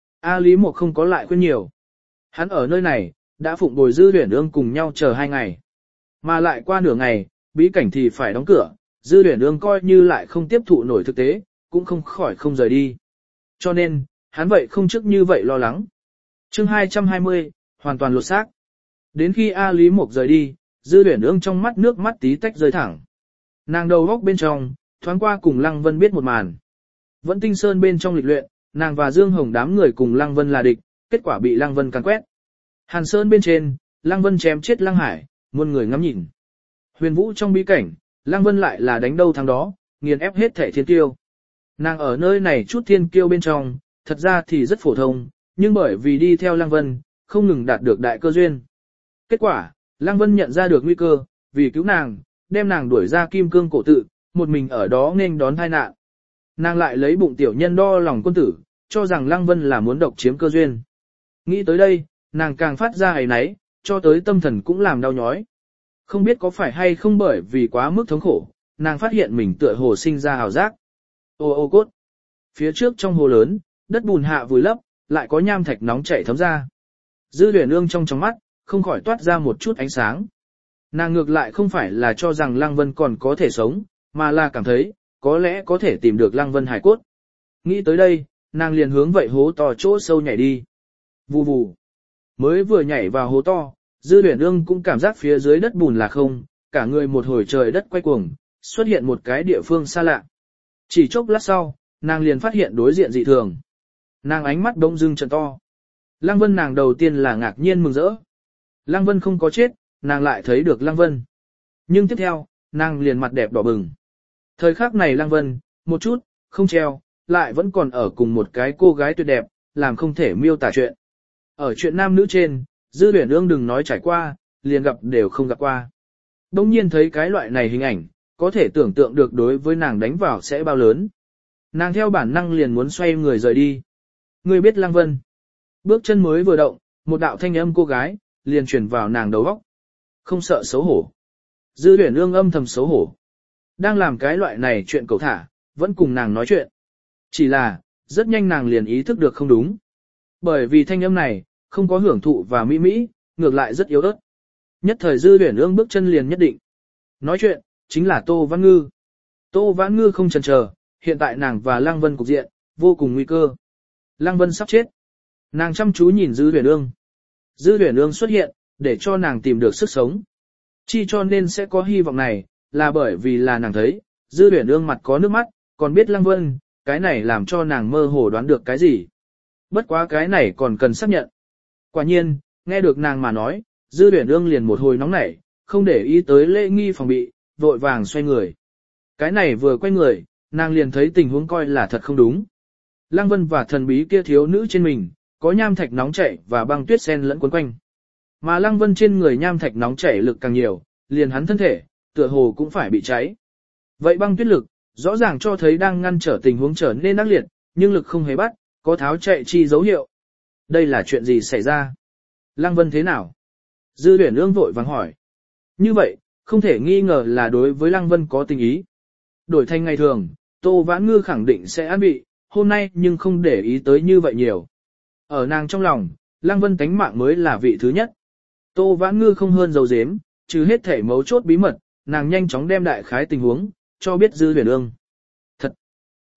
Speaker 1: A Lý Mộc không có lại khuyên nhiều. Hắn ở nơi này, đã phụng bồi Dư Huyền Ương cùng nhau chờ hai ngày. Mà lại qua nửa ngày, bí cảnh thì phải đóng cửa, Dư Huyền Ương coi như lại không tiếp thụ nổi thực tế, cũng không khỏi không rời đi. Cho nên, hắn vậy không trước như vậy lo lắng. Chương hai trăm hai mươi, hoàn toàn lột xác. Đến khi A Lý Mộc rời đi, Dư Huyền Ương trong mắt nước mắt tí tách rơi thẳng. Nàng đầu góc bên trong, thoáng qua cùng Lăng Vân biết một màn. Vẫn Tinh Sơn bên trong lịch luyện, nàng và Dương Hồng đám người cùng Lăng Vân là địch, kết quả bị Lăng Vân càn quét. Hàn Sơn bên trên, Lăng Vân chém chết Lăng Hải, muôn người ngắm nhìn. Huyền vũ trong bí cảnh, Lăng Vân lại là đánh đâu thắng đó, nghiền ép hết thể thiên kiêu. Nàng ở nơi này chút thiên kiêu bên trong, thật ra thì rất phổ thông, nhưng bởi vì đi theo Lăng Vân, không ngừng đạt được đại cơ duyên. Kết quả, Lăng Vân nhận ra được nguy cơ, vì cứu nàng, đem nàng đuổi ra kim cương cổ tự, một mình ở đó nên đón tai nạn. Nàng lại lấy bụng tiểu nhân đo lòng quân tử, cho rằng Lăng Vân là muốn độc chiếm cơ duyên. Nghĩ tới đây, nàng càng phát ra hầy náy, cho tới tâm thần cũng làm đau nhói. Không biết có phải hay không bởi vì quá mức thống khổ, nàng phát hiện mình tựa hồ sinh ra hào giác. Ô ô cốt. Phía trước trong hồ lớn, đất bùn hạ vùi lấp, lại có nham thạch nóng chảy thấm ra. Dư Huyền Ương trong trong mắt, không khỏi toát ra một chút ánh sáng. Nàng ngược lại không phải là cho rằng Lăng Vân còn có thể sống, mà là cảm thấy, có lẽ có thể tìm được Lăng Vân hải cốt. Nghĩ tới đây, nàng liền hướng vậy hố to chỗ sâu nhảy đi. Vù vù. Mới vừa nhảy vào hố to, Dư Huyền Ương cũng cảm giác phía dưới đất bùn là không, cả người một hồi trời đất quay cuồng, xuất hiện một cái địa phương xa lạ. Chỉ chốc lát sau, nàng liền phát hiện đối diện dị thường. Nàng ánh mắt bỗng dưng trợn to. Lăng Vân nàng đầu tiên là ngạc nhiên mừng rỡ. Lăng Vân không có chết, nàng lại thấy được Lăng Vân. Nhưng tiếp theo, nàng liền mặt đẹp đỏ bừng. Thời khắc này Lăng Vân, một chút, không treo, lại vẫn còn ở cùng một cái cô gái tuyệt đẹp, làm không thể miêu tả chuyện. Ở chuyện nam nữ trên, Dư Huyền Ương đừng nói trải qua, liền gặp đều không gặp qua. Đông nhiên thấy cái loại này hình ảnh, có thể tưởng tượng được đối với nàng đánh vào sẽ bao lớn. Nàng theo bản năng liền muốn xoay người rời đi. Người biết Lăng Vân. Bước chân mới vừa động, một đạo thanh âm cô gái, liền truyền vào nàng đầu óc. Không sợ xấu hổ. Dư Huyền Ương âm thầm xấu hổ. Đang làm cái loại này chuyện cầu thả, vẫn cùng nàng nói chuyện. Chỉ là, rất nhanh nàng liền ý thức được không đúng. Bởi vì thanh âm này, không có hưởng thụ và mỹ mỹ, ngược lại rất yếu ớt. Nhất thời Dư Huyền Ương bước chân liền nhất định. Nói chuyện, chính là Tô Vãn Ngư. Tô Vãn Ngư không chần chờ, hiện tại nàng và Lăng Vân cục diện, vô cùng nguy cơ. Lăng Vân sắp chết. Nàng chăm chú nhìn Dư Huyền Ương. Dư Huyền Ương xuất hiện, để cho nàng tìm được sức sống. Chi cho nên sẽ có hy vọng này, là bởi vì là nàng thấy, Dư Huyền Ương mặt có nước mắt, còn biết Lăng Vân, cái này làm cho nàng mơ hồ đoán được cái gì. Bất quá cái này còn cần xác nhận. Quả nhiên, nghe được nàng mà nói, Dư Huyền Ương liền một hồi nóng nảy, không để ý tới lễ nghi phòng bị, vội vàng xoay người. Cái này vừa quay người, nàng liền thấy tình huống coi là thật không đúng. Lăng Vân và thần bí kia thiếu nữ trên mình, có nham thạch nóng chảy và băng tuyết sen lẫn quấn quanh. Mà Lăng Vân trên người nham thạch nóng chảy lực càng nhiều, liền hắn thân thể, tựa hồ cũng phải bị cháy. Vậy băng tuyết lực, rõ ràng cho thấy đang ngăn trở tình huống trở nên ác liệt, nhưng lực không hề bắt, có tháo chạy chi dấu hiệu. Đây là chuyện gì xảy ra? Lăng Vân thế nào? Dư Huyền Ương vội vàng hỏi. Như vậy, không thể nghi ngờ là đối với Lăng Vân có tình ý. Đổi thành ngày thường, Tô Vãn Ngư khẳng định sẽ an bị, hôm nay nhưng không để ý tới như vậy nhiều. Ở nàng trong lòng, Lăng Vân tánh mạng mới là vị thứ nhất. Tô Vãn Ngư không hơn dầu dếm, trừ hết thể mấu chốt bí mật, nàng nhanh chóng đem đại khái tình huống, cho biết Dư Huyền Ương. Thật,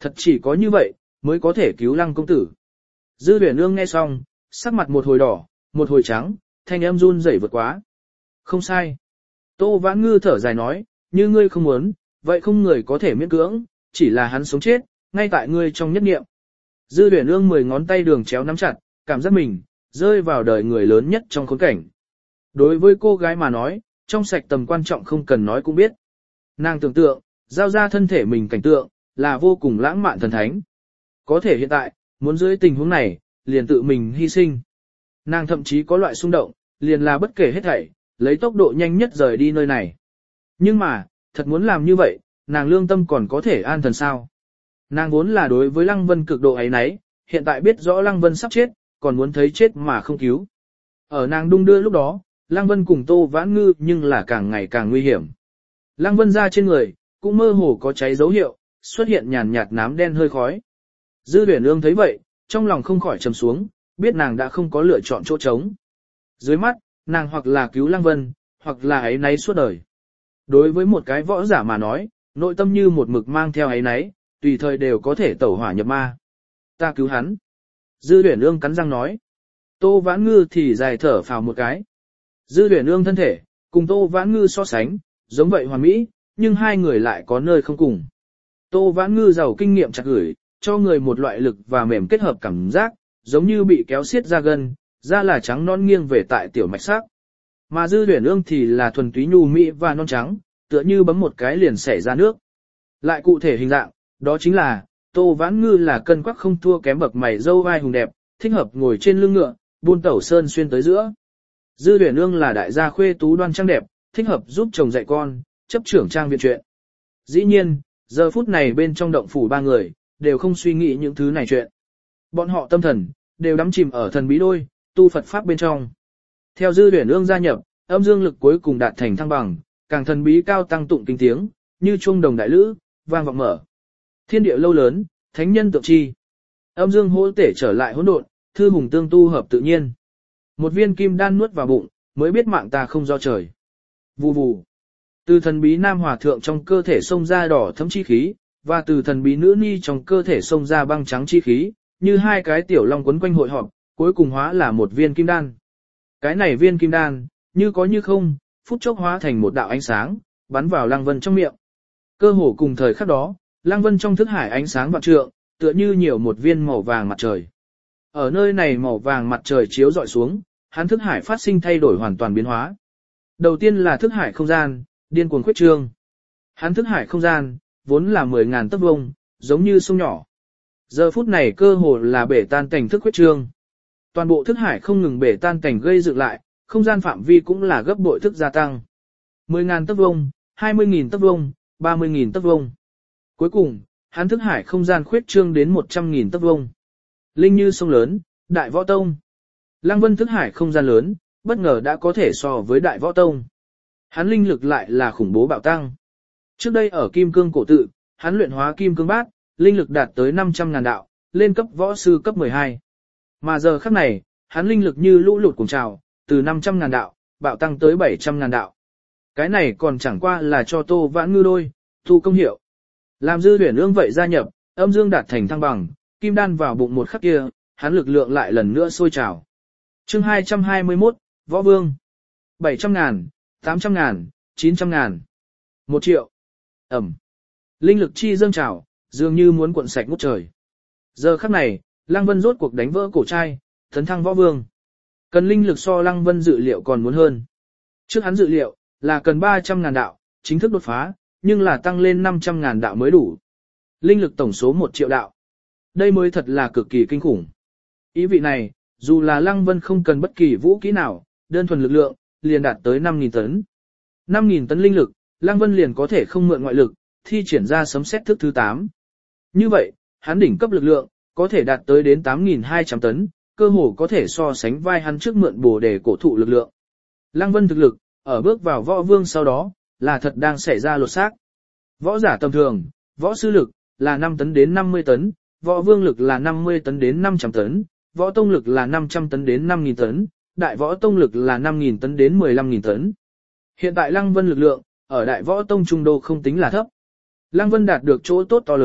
Speaker 1: Thật chỉ có như vậy, mới có thể cứu Lăng công tử. Dư Huyền Ương nghe xong, sắc mặt một hồi đỏ, một hồi trắng, thanh âm run rẩy vượt quá. Không sai. Tô Vãn Ngư thở dài nói, như ngươi không muốn, vậy không người có thể miễn cưỡng, chỉ là hắn sống chết, ngay tại ngươi trong nhất niệm. Dư Huyền Ương mười ngón tay đường chéo nắm chặt, cảm giác mình rơi vào đời người lớn nhất trong khốn cảnh. Đối với cô gái mà nói, trong sạch tầm quan trọng không cần nói cũng biết. Nàng tưởng tượng, giao ra thân thể mình cảnh tượng, là vô cùng lãng mạn thần thánh. Có thể hiện tại, muốn dưới tình huống này, liền tự mình hy sinh. Nàng thậm chí có loại xung động, liền là bất kể hết thảy, lấy tốc độ nhanh nhất rời đi nơi này. Nhưng mà, thật muốn làm như vậy, nàng lương tâm còn có thể an thần sao? Nàng vốn là đối với Lăng Vân cực độ ấy nấy, hiện tại biết rõ Lăng Vân sắp chết, còn muốn thấy chết mà không cứu. Ở nàng đung đưa lúc đó, Lăng Vân cùng Tô Vãn Ngư nhưng là càng ngày càng nguy hiểm. Lăng Vân ra trên người, cũng mơ hồ có cháy dấu hiệu, xuất hiện nhàn nhạt nám đen hơi khói. Dư Huyền Ương thấy vậy, trong lòng không khỏi trầm xuống, biết nàng đã không có lựa chọn chỗ trống. Dưới mắt, nàng hoặc là cứu Lăng Vân, hoặc là ấy náy suốt đời. Đối với một cái võ giả mà nói, nội tâm như một mực mang theo ấy náy, tùy thời đều có thể tẩu hỏa nhập ma. Ta cứu hắn. Dư Huyền Ương cắn răng nói. Tô Vãn Ngư thì dài thở phào một cái. Dư Huyền Ương thân thể, cùng Tô Vãn Ngư so sánh, giống vậy hoàn mỹ, nhưng hai người lại có nơi không cùng. Tô Vãn Ngư giàu kinh nghiệm chặt gửi, cho người một loại lực và mềm kết hợp cảm giác, giống như bị kéo xiết ra gân, da là trắng non nghiêng về tại tiểu mạch sắc. Mà Dư Huyền Ương thì là thuần túy nhu mỹ và non trắng, tựa như bấm một cái liền xẻ ra nước. Lại cụ thể hình dạng, đó chính là, Tô Vãn Ngư là cân quắc không thua kém bậc mày râu vai hùng đẹp, thích hợp ngồi trên lưng ngựa, buôn tẩu sơn xuyên tới giữa. Dư Huyền Ương là đại gia khuê tú đoan trang đẹp, thích hợp giúp chồng dạy con, chấp trưởng trang viện chuyện. Dĩ nhiên, giờ phút này bên trong động phủ ba người, đều không suy nghĩ những thứ này chuyện. Bọn họ tâm thần, đều đắm chìm ở thần bí đôi, tu Phật Pháp bên trong. Theo Dư Huyền Ương gia nhập, âm dương lực cuối cùng đạt thành thăng bằng, càng thần bí cao tăng tụng kinh tiếng, như chuông đồng đại lữ, vang vọng mở. Thiên địa lâu lớn, thánh nhân tượng chi. Âm dương hỗ tể trở lại hỗn độn, thư hùng tương tu hợp tự nhiên. Một viên kim đan nuốt vào bụng, mới biết mạng ta không do trời. Vù vù. Từ thần bí nam hòa thượng trong cơ thể xông ra đỏ thấm chi khí, và từ thần bí nữ ni trong cơ thể xông ra băng trắng chi khí, như hai cái tiểu long quấn quanh hội họp, cuối cùng hóa là một viên kim đan. Cái này viên kim đan, như có như không, phút chốc hóa thành một đạo ánh sáng, bắn vào Lăng Vân trong miệng. Cơ hồ cùng thời khắc đó, Lăng Vân trong thức hải ánh sáng vạn trượng, tựa như nhiều một viên màu vàng mặt trời. Ở nơi này màu vàng mặt trời chiếu rọi xuống, hắn thức hải phát sinh thay đổi hoàn toàn biến hóa. Đầu tiên là thức hải không gian, điên cuồng khuyết trương. Hắn thức hải không gian, vốn là mười ngàn tấc vuông, giống như sông nhỏ. Giờ phút này cơ hồ là bể tan cảnh thức khuyết trương. Toàn bộ thức hải không ngừng bể tan cảnh gây dựng lại, không gian phạm vi cũng là gấp bội thức gia tăng. mười ngàn tấc vuông, hai mươi nghìn tấc vuông, ba mươi nghìn tấc vuông. Cuối cùng, hắn thức hải không gian khuyết trương đến một trăm nghìn tấc vuông. Linh như sông lớn, Đại Võ Tông. Lăng Vân thức hải không gian lớn, bất ngờ đã có thể so với Đại Võ Tông. Hắn linh lực lại là khủng bố bạo tăng. Trước đây ở Kim Cương cổ tự, hắn luyện hóa Kim Cương Bát, linh lực đạt tới năm trăm ngàn đạo, lên cấp võ sư cấp mười hai. Mà giờ khắc này, hắn linh lực như lũ lụt cuồng trào, từ năm trăm ngàn đạo, bạo tăng tới bảy trăm ngàn đạo. Cái này còn chẳng qua là cho Tô Vãn Ngư đôi, thu công hiệu. Làm Dư Huyền Ương vậy gia nhập, âm dương đạt thành thăng bằng, kim đan vào bụng một khắc kia, hắn lực lượng lại lần nữa sôi trào. Chương hai trăm hai mươi mốt, Võ Vương. bảy trăm ngàn, tám trăm ngàn, chín trăm ngàn. một triệu. Ẩm. Linh lực chi dâng trào, dường như muốn cuộn sạch ngút trời. Giờ khắc này, Lăng Vân rốt cuộc đánh vỡ cổ trai, tấn thăng Võ Vương. Cần linh lực so Lăng Vân dự liệu còn muốn hơn. Trước hắn dự liệu, là cần ba trăm ngàn đạo, chính thức đột phá, nhưng là tăng lên năm trăm ngàn đạo mới đủ. Linh lực tổng số một triệu đạo. Đây mới thật là cực kỳ kinh khủng. Ý vị này, dù là Lăng Vân không cần bất kỳ vũ kỹ nào, đơn thuần lực lượng, liền đạt tới năm nghìn tấn. năm nghìn tấn linh lực, Lăng Vân liền có thể không mượn ngoại lực, thi triển ra sấm xét thức thứ tám. Như vậy, hắn đỉnh cấp lực lượng, có thể đạt tới đến tám nghìn hai trăm tấn, cơ hồ có thể so sánh vai hắn trước mượn bổ để cổ thụ lực lượng. Lăng Vân thực lực, ở bước vào Võ Vương sau đó, là thật đang xảy ra lột xác. Võ giả tầm thường, võ sư lực, là năm tấn đến năm mươi tấn, võ vương lực là năm mươi tấn đến năm trăm tấn, võ tông lực là năm trăm tấn đến năm nghìn tấn, đại võ tông lực là năm nghìn tấn đến mười lăm nghìn tấn. Hiện tại Lăng Vân lực lượng, ở đại võ tông trung đô không tính là thấp. Lăng Vân đạt được chỗ tốt to lớn,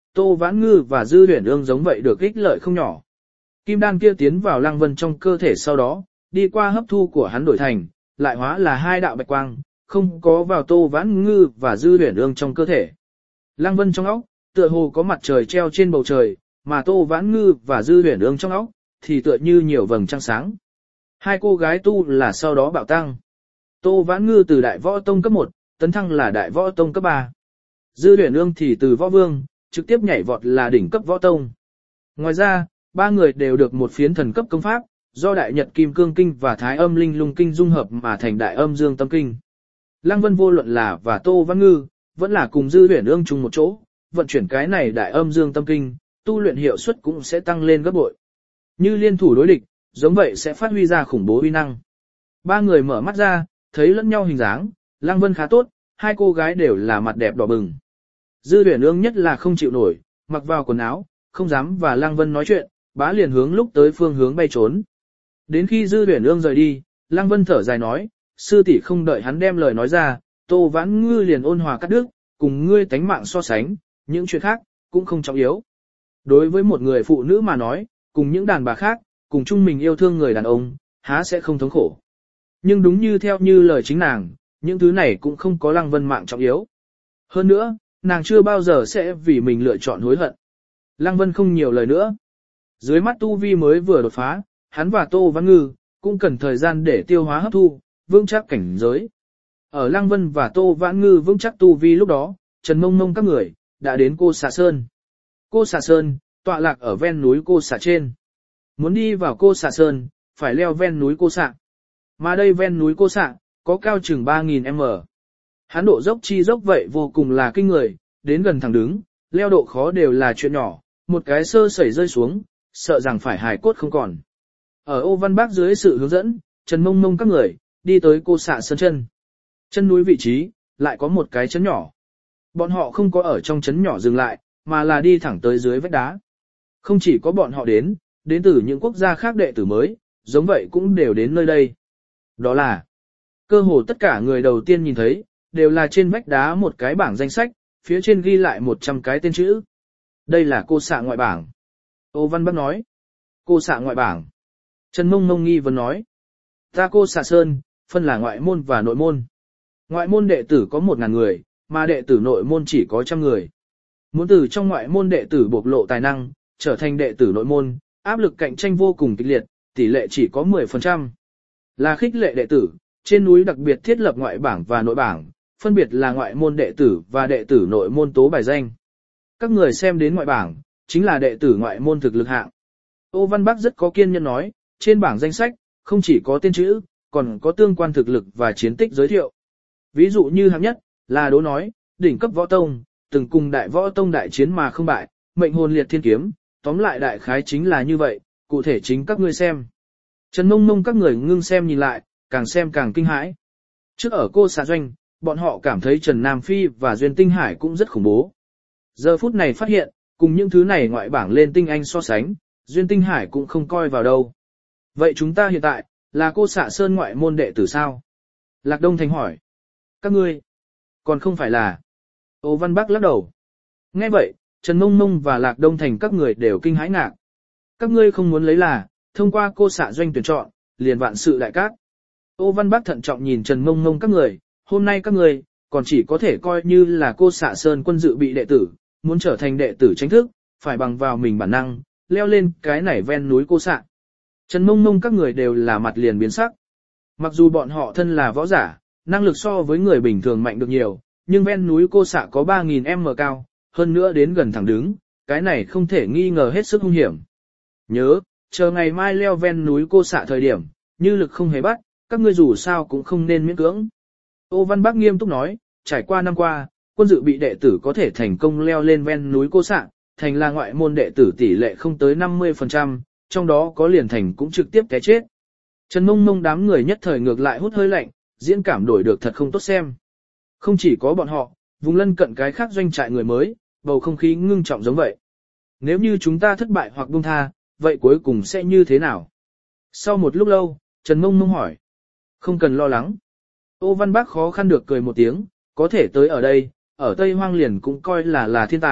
Speaker 1: Tô Vãn Ngư và Dư Huyền Ương giống vậy được ích lợi không nhỏ. Kim đan kia tiến vào Lăng Vân trong cơ thể sau đó, đi qua hấp thu của hắn đổi thành, lại hóa là hai đạo bạch quang, không có vào Tô Vãn Ngư và Dư Huyền Ương trong cơ thể. Lăng Vân trong óc, tựa hồ có mặt trời treo trên bầu trời, mà Tô Vãn Ngư và Dư Huyền Ương trong óc, thì tựa như nhiều vầng trăng sáng. Hai cô gái tu là sau đó bạo tăng. Tô Vãn Ngư từ đại võ tông cấp một, tấn thăng là đại võ tông cấp ba. Dư Huyền Ương thì từ võ vương, trực tiếp nhảy vọt là đỉnh cấp võ tông. Ngoài ra, ba người đều được một phiến thần cấp công pháp, do Đại Nhật Kim Cương Kinh và Thái Âm Linh Lung Kinh dung hợp mà thành Đại Âm Dương Tâm Kinh. Lăng Vân vô luận là và Tô Vãn Ngư, vẫn là cùng Dư Huyền Ương chung một chỗ, vận chuyển cái này Đại Âm Dương Tâm Kinh, tu luyện hiệu suất cũng sẽ tăng lên gấp bội. Như liên thủ đối địch, giống vậy sẽ phát huy ra khủng bố uy năng. Ba người mở mắt ra, thấy lẫn nhau hình dáng, Lăng Vân khá tốt, hai cô gái đều là mặt đẹp đỏ bừng. Dư Huyền Ương nhất là không chịu nổi, mặc vào quần áo, không dám và Lăng Vân nói chuyện, bá liền hướng lúc tới phương hướng bay trốn. Đến khi Dư Huyền Ương rời đi, Lăng Vân thở dài nói, sư tỷ không đợi hắn đem lời nói ra, Tô Vãn Ngư liền ôn hòa cắt đứt, cùng ngươi tánh mạng so sánh, những chuyện khác, cũng không trọng yếu. Đối với một người phụ nữ mà nói, cùng những đàn bà khác, cùng chung mình yêu thương người đàn ông, há sẽ không thống khổ. Nhưng đúng như theo như lời chính nàng, những thứ này cũng không có Lăng Vân mạng trọng yếu. Hơn nữa, nàng chưa bao giờ sẽ vì mình lựa chọn hối hận. Lăng Vân không nhiều lời nữa. Dưới mắt tu vi mới vừa đột phá, hắn và Tô Vãn Ngư cũng cần thời gian để tiêu hóa hấp thu, vững chắc cảnh giới. Ở Lăng Vân và Tô Vãn Ngư vững chắc tu vi lúc đó, Trần Mông Mông các người đã đến Cô Xà Sơn. Cô Xà Sơn tọa lạc ở ven núi Cô Xà trên. Muốn đi vào Cô Xà Sơn, phải leo ven núi Cô Xà. Mà đây ven núi Cô Xà có cao chừng ba nghìn mét. Hắn độ dốc chi dốc vậy vô cùng là kinh người, đến gần thẳng đứng, leo độ khó đều là chuyện nhỏ, một cái sơ sẩy rơi xuống, sợ rằng phải hài cốt không còn. Ở Ô Văn Bác dưới sự hướng dẫn, Trần Mông Mông các người đi tới Cô Xà Sơn chân. Chân núi vị trí, lại có một cái chấn nhỏ. Bọn họ không có ở trong chấn nhỏ dừng lại, mà là đi thẳng tới dưới vách đá. Không chỉ có bọn họ đến, đến từ những quốc gia khác đệ tử mới, giống vậy cũng đều đến nơi đây. Đó là, cơ hồ tất cả người đầu tiên nhìn thấy, đều là trên vách đá một cái bảng danh sách, phía trên ghi lại một trăm cái tên chữ. Đây là Cô Xà ngoại bảng. Ô Văn Bắc nói. Cô Xà ngoại bảng. Trần Mông Mông nghi vấn nói. Ta Cô Xà Sơn, phân là ngoại môn và nội môn. Ngoại môn đệ tử có một ngàn người, mà đệ tử nội môn chỉ có trăm người. Muốn từ trong ngoại môn đệ tử bộc lộ tài năng, trở thành đệ tử nội môn, áp lực cạnh tranh vô cùng kịch liệt, tỷ lệ chỉ có mười phần trăm. Là khích lệ đệ tử, trên núi đặc biệt thiết lập ngoại bảng và nội bảng, phân biệt là ngoại môn đệ tử và đệ tử nội môn tố bài danh. Các người xem đến ngoại bảng, chính là đệ tử ngoại môn thực lực hạng. Ô Văn Bắc rất có kiên nhẫn nói, trên bảng danh sách, không chỉ có tên chữ, còn có tương quan thực lực và chiến tích giới thiệu. Ví dụ như hạng nhất, là Đỗ nói, đỉnh cấp võ tông, từng cùng đại võ tông đại chiến mà không bại, mệnh hồn liệt thiên kiếm, tóm lại đại khái chính là như vậy, cụ thể chính các ngươi xem. Trần Mông Mông các người ngưng xem nhìn lại, càng xem càng kinh hãi. Trước ở Cô Xà Doanh, bọn họ cảm thấy Trần Nam Phi và Duyên Tinh Hải cũng rất khủng bố. Giờ phút này phát hiện, cùng những thứ này ngoại bảng lên tinh anh so sánh, Duyên Tinh Hải cũng không coi vào đâu. Vậy chúng ta hiện tại, là Cô Xà Sơn ngoại môn đệ tử sao? Lạc Đông Thành hỏi. Các ngươi, còn không phải là. Ô Văn Bắc lắc đầu. Nghe vậy, Trần Mông Mông và Lạc Đông Thành các người đều kinh hãi ngạc. Các ngươi không muốn lấy là, thông qua Cô Xà Doanh tuyển chọn, liền vạn sự đại cát. Ô Văn Bắc thận trọng nhìn Trần Mông Mông các người, hôm nay các người, còn chỉ có thể coi như là Cô Xà Sơn quân dự bị đệ tử, muốn trở thành đệ tử chính thức, phải bằng vào mình bản năng, leo lên cái nảy ven núi Cô Xà. Trần Mông Mông các người đều là mặt liền biến sắc. Mặc dù bọn họ thân là võ giả, năng lực so với người bình thường mạnh được nhiều, nhưng ven núi Cô Xà có ba nghìn mét cao, hơn nữa đến gần thẳng đứng, cái này không thể nghi ngờ hết sức hung hiểm. Nhớ, chờ ngày mai leo ven núi Cô Xà thời điểm, như lực không hề bắt, các ngươi dù sao cũng không nên miễn cưỡng. Ô Văn Bắc nghiêm túc nói, trải qua năm qua, quân dự bị đệ tử có thể thành công leo lên ven núi Cô Xà, thành là ngoại môn đệ tử tỷ lệ không tới năm mươi phần trăm, trong đó có liền thành cũng trực tiếp té chết. Trần Mông Mông đám người nhất thời ngược lại hút hơi lạnh, diễn cảm đổi được thật không tốt xem. Không chỉ có bọn họ, vùng lân cận cái khác doanh trại người mới, bầu không khí ngưng trọng giống vậy. Nếu như chúng ta thất bại hoặc buông tha, vậy cuối cùng sẽ như thế nào? Sau một lúc lâu, Trần Mông Mông hỏi. Không cần lo lắng. Ô Văn Bác khó khăn được cười một tiếng, có thể tới ở đây, ở Tây Hoang liền cũng coi là là thiên tài,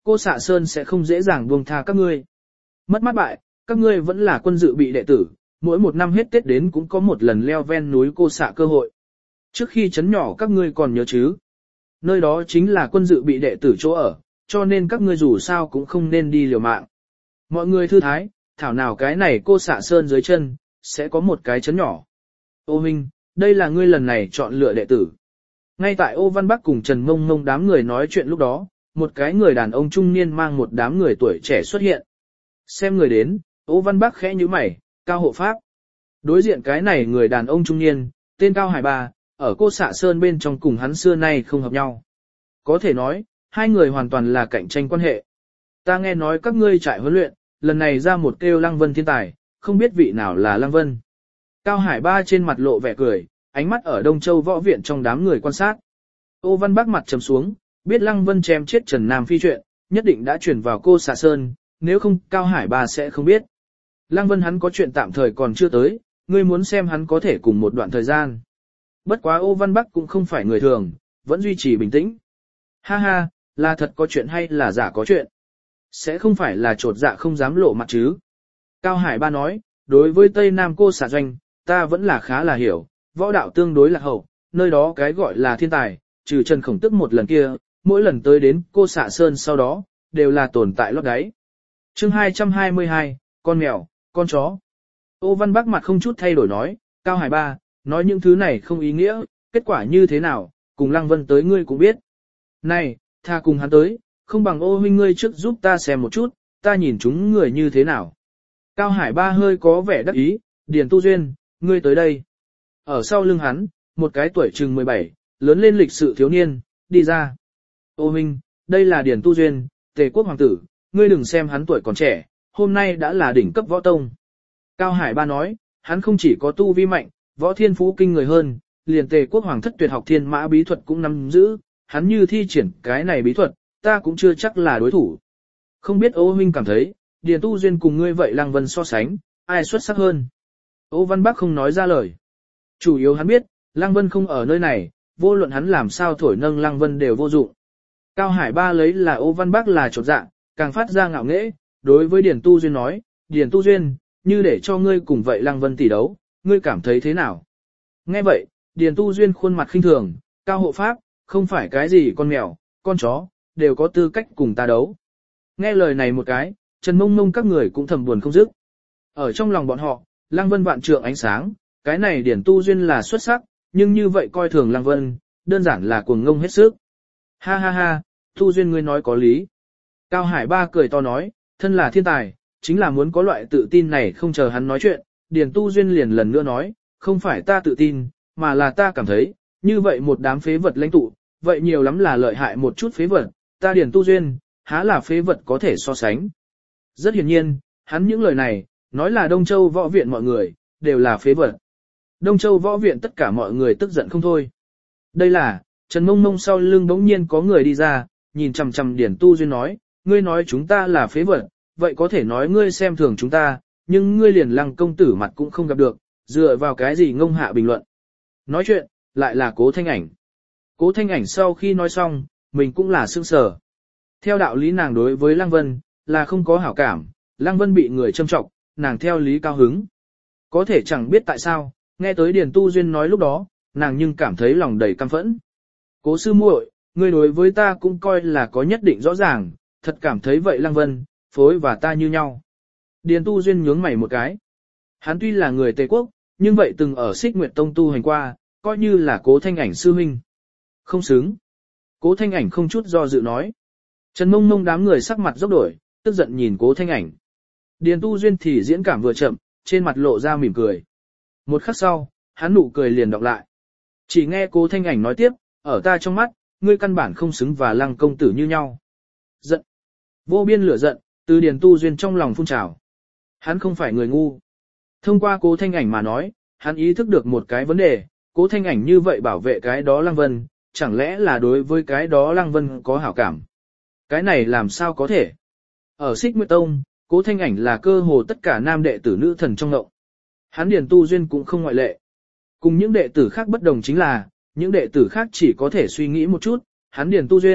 Speaker 1: cô xạ sơn sẽ không dễ dàng buông tha các ngươi. Mất mát bại, các ngươi vẫn là quân dự bị đệ tử, mỗi một năm hết Tết đến cũng có một lần leo ven núi cô xạ cơ hội. Trước khi chấn nhỏ các ngươi còn nhớ chứ? Nơi đó chính là quân dự bị đệ tử chỗ ở, cho nên các ngươi dù sao cũng không nên đi liều mạng. Mọi người thư thái, thảo nào cái này cô xạ sơn dưới chân, sẽ có một cái chấn nhỏ. Ô Minh, đây là ngươi lần này chọn lựa đệ tử. Ngay tại Ô Văn Bắc cùng Trần Mông Mông đám người nói chuyện lúc đó, một cái người đàn ông trung niên mang một đám người tuổi trẻ xuất hiện. Xem người đến, Ô Văn Bắc khẽ nhíu mày, Cao Hộ Pháp. Đối diện cái này người đàn ông trung niên, tên Cao Hải Ba, ở cô xạ sơn bên trong cùng hắn xưa nay không hợp nhau. Có thể nói, hai người hoàn toàn là cạnh tranh quan hệ. Ta nghe nói các ngươi trại huấn luyện, lần này ra một kêu Lăng Vân thiên tài, không biết vị nào là Lăng Vân. Cao Hải Ba trên mặt lộ vẻ cười, ánh mắt ở Đông Châu võ viện trong đám người quan sát. Ô Văn Bắc mặt trầm xuống, biết Lăng Vân chém chết Trần Nam Phi chuyện, nhất định đã chuyển vào cô xạ sơn, nếu không Cao Hải Ba sẽ không biết. Lăng Vân hắn có chuyện tạm thời còn chưa tới, ngươi muốn xem hắn có thể cùng một đoạn thời gian. Bất quá Ô Văn Bắc cũng không phải người thường, vẫn duy trì bình tĩnh. Ha ha, là thật có chuyện hay là giả có chuyện? Sẽ không phải là trột dạ không dám lộ mặt chứ? Cao Hải Ba nói, đối với Tây Nam cô xạ doanh, ta vẫn là khá là hiểu, võ đạo tương đối lạc hậu, nơi đó cái gọi là thiên tài, trừ Trần Khổng Tức một lần kia, mỗi lần tới đến cô xạ sơn sau đó, đều là tồn tại lót đáy. Chương hai trăm hai mươi hai, con mèo, con chó. Ô Văn Bắc mặt không chút thay đổi nói, Cao Hải Ba, nói những thứ này không ý nghĩa, kết quả như thế nào, cùng Lăng Vân tới ngươi cũng biết. Này, tha cùng hắn tới, không bằng Ô huynh ngươi trước giúp ta xem một chút, ta nhìn chúng người như thế nào. Cao Hải Ba hơi có vẻ đắc ý, Điền Tu Duyên, ngươi tới đây. Ở sau lưng hắn, một cái tuổi chừng mười bảy, lớn lên lịch sự thiếu niên, đi ra. Ô huynh, đây là Điền Tu Duyên, Tề quốc hoàng tử, ngươi đừng xem hắn tuổi còn trẻ, hôm nay đã là đỉnh cấp võ tông. Cao Hải Ba nói, hắn không chỉ có tu vi mạnh, võ thiên phú kinh người hơn, liền Tề quốc hoàng thất tuyệt học thiên mã bí thuật cũng nắm giữ, hắn như thi triển cái này bí thuật, ta cũng chưa chắc là đối thủ. Không biết Ô huynh cảm thấy, Điền Tu Duyên cùng ngươi vậy Lăng Vân so sánh, ai xuất sắc hơn? Ô Văn Bắc không nói ra lời. Chủ yếu hắn biết, Lăng Vân không ở nơi này, vô luận hắn làm sao thổi nâng Lăng Vân đều vô dụng. Cao Hải Ba lấy là Ô Văn Bắc là chột dạ, càng phát ra ngạo nghễ, đối với Điền Tu Duyên nói, Điền Tu Duyên, như để cho ngươi cùng vậy Lăng Vân tỷ đấu, ngươi cảm thấy thế nào? Nghe vậy, Điền Tu Duyên khuôn mặt khinh thường, Cao Hộ Pháp, không phải cái gì con mèo, con chó, đều có tư cách cùng ta đấu. Nghe lời này một cái, Trần Mông Mông các người cũng thầm buồn không dứt. Ở trong lòng bọn họ, Lăng Vân vạn trượng ánh sáng, cái này Điền Tu Duyên là xuất sắc, nhưng như vậy coi thường Lăng Vân, đơn giản là cuồng ngông hết sức. Ha ha ha, Tu Duyên ngươi nói có lý. Cao Hải Ba cười to nói, thân là thiên tài, chính là muốn có loại tự tin này. Không chờ hắn nói chuyện, Điền Tu Duyên liền lần nữa nói, không phải ta tự tin, mà là ta cảm thấy, như vậy một đám phế vật lãnh tụ, vậy nhiều lắm là lợi hại một chút phế vật, ta Điền Tu Duyên, há là phế vật có thể so sánh. Rất hiển nhiên, hắn những lời này, nói là Đông Châu võ viện mọi người, đều là phế vật. Đông Châu võ viện tất cả mọi người tức giận không thôi. Đây là, Trần Mông Mông sau lưng bỗng nhiên có người đi ra, nhìn chằm chằm Điền Tu Duyên nói, ngươi nói chúng ta là phế vật, vậy có thể nói ngươi xem thường chúng ta, nhưng ngươi liền Lăng công tử mặt cũng không gặp được, dựa vào cái gì ngông hạ bình luận. Nói chuyện, lại là Cố Thanh Ảnh. Cố Thanh Ảnh sau khi nói xong, mình cũng là sững sờ. Theo đạo lý nàng đối với Lăng Vân, là không có hảo cảm, Lăng Vân bị người châm trọng, nàng theo lý cao hứng. Có thể chẳng biết tại sao, nghe tới Điền Tu Duyên nói lúc đó, nàng nhưng cảm thấy lòng đầy căm phẫn. Cố sư muội, ngươi đối với ta cũng coi là có nhất định rõ ràng, thật cảm thấy vậy Lăng Vân, phối và ta như nhau. Điền Tu Duyên nhướng mày một cái. Hắn tuy là người Tây Quốc, nhưng vậy từng ở Xích Nguyệt Tông tu hành qua, coi như là Cố Thanh Ảnh sư huynh. Không xứng. Cố Thanh Ảnh không chút do dự nói. Trần Mông Mông đám người sắc mặt dốc đổi, tức giận nhìn Cố Thanh Ảnh. Điền Tu Duyên thì diễn cảm vừa chậm, trên mặt lộ ra mỉm cười. Một khắc sau, hắn nụ cười liền đọc lại. Chỉ nghe Cố Thanh Ảnh nói tiếp, ở ta trong mắt, ngươi căn bản không xứng và Lăng công tử như nhau. Giận. Vô biên lửa giận, từ Điền Tu Duyên trong lòng phun trào. Hắn không phải người ngu. Thông qua Cố Thanh Ảnh mà nói, hắn ý thức được một cái vấn đề, Cố Thanh Ảnh như vậy bảo vệ cái đó Lăng Vân, chẳng lẽ là đối với cái đó Lăng Vân có hảo cảm. Cái này làm sao có thể? Ở Xích Nguyệt Tông, Cố Thanh Ảnh là cơ hồ tất cả nam đệ tử nữ thần trong ngộng. Hắn Điền Tu Duyên cũng không ngoại lệ. Cùng những đệ tử khác bất đồng chính là, những đệ tử khác chỉ có thể suy nghĩ một chút, hắn Điền Tu Duyên,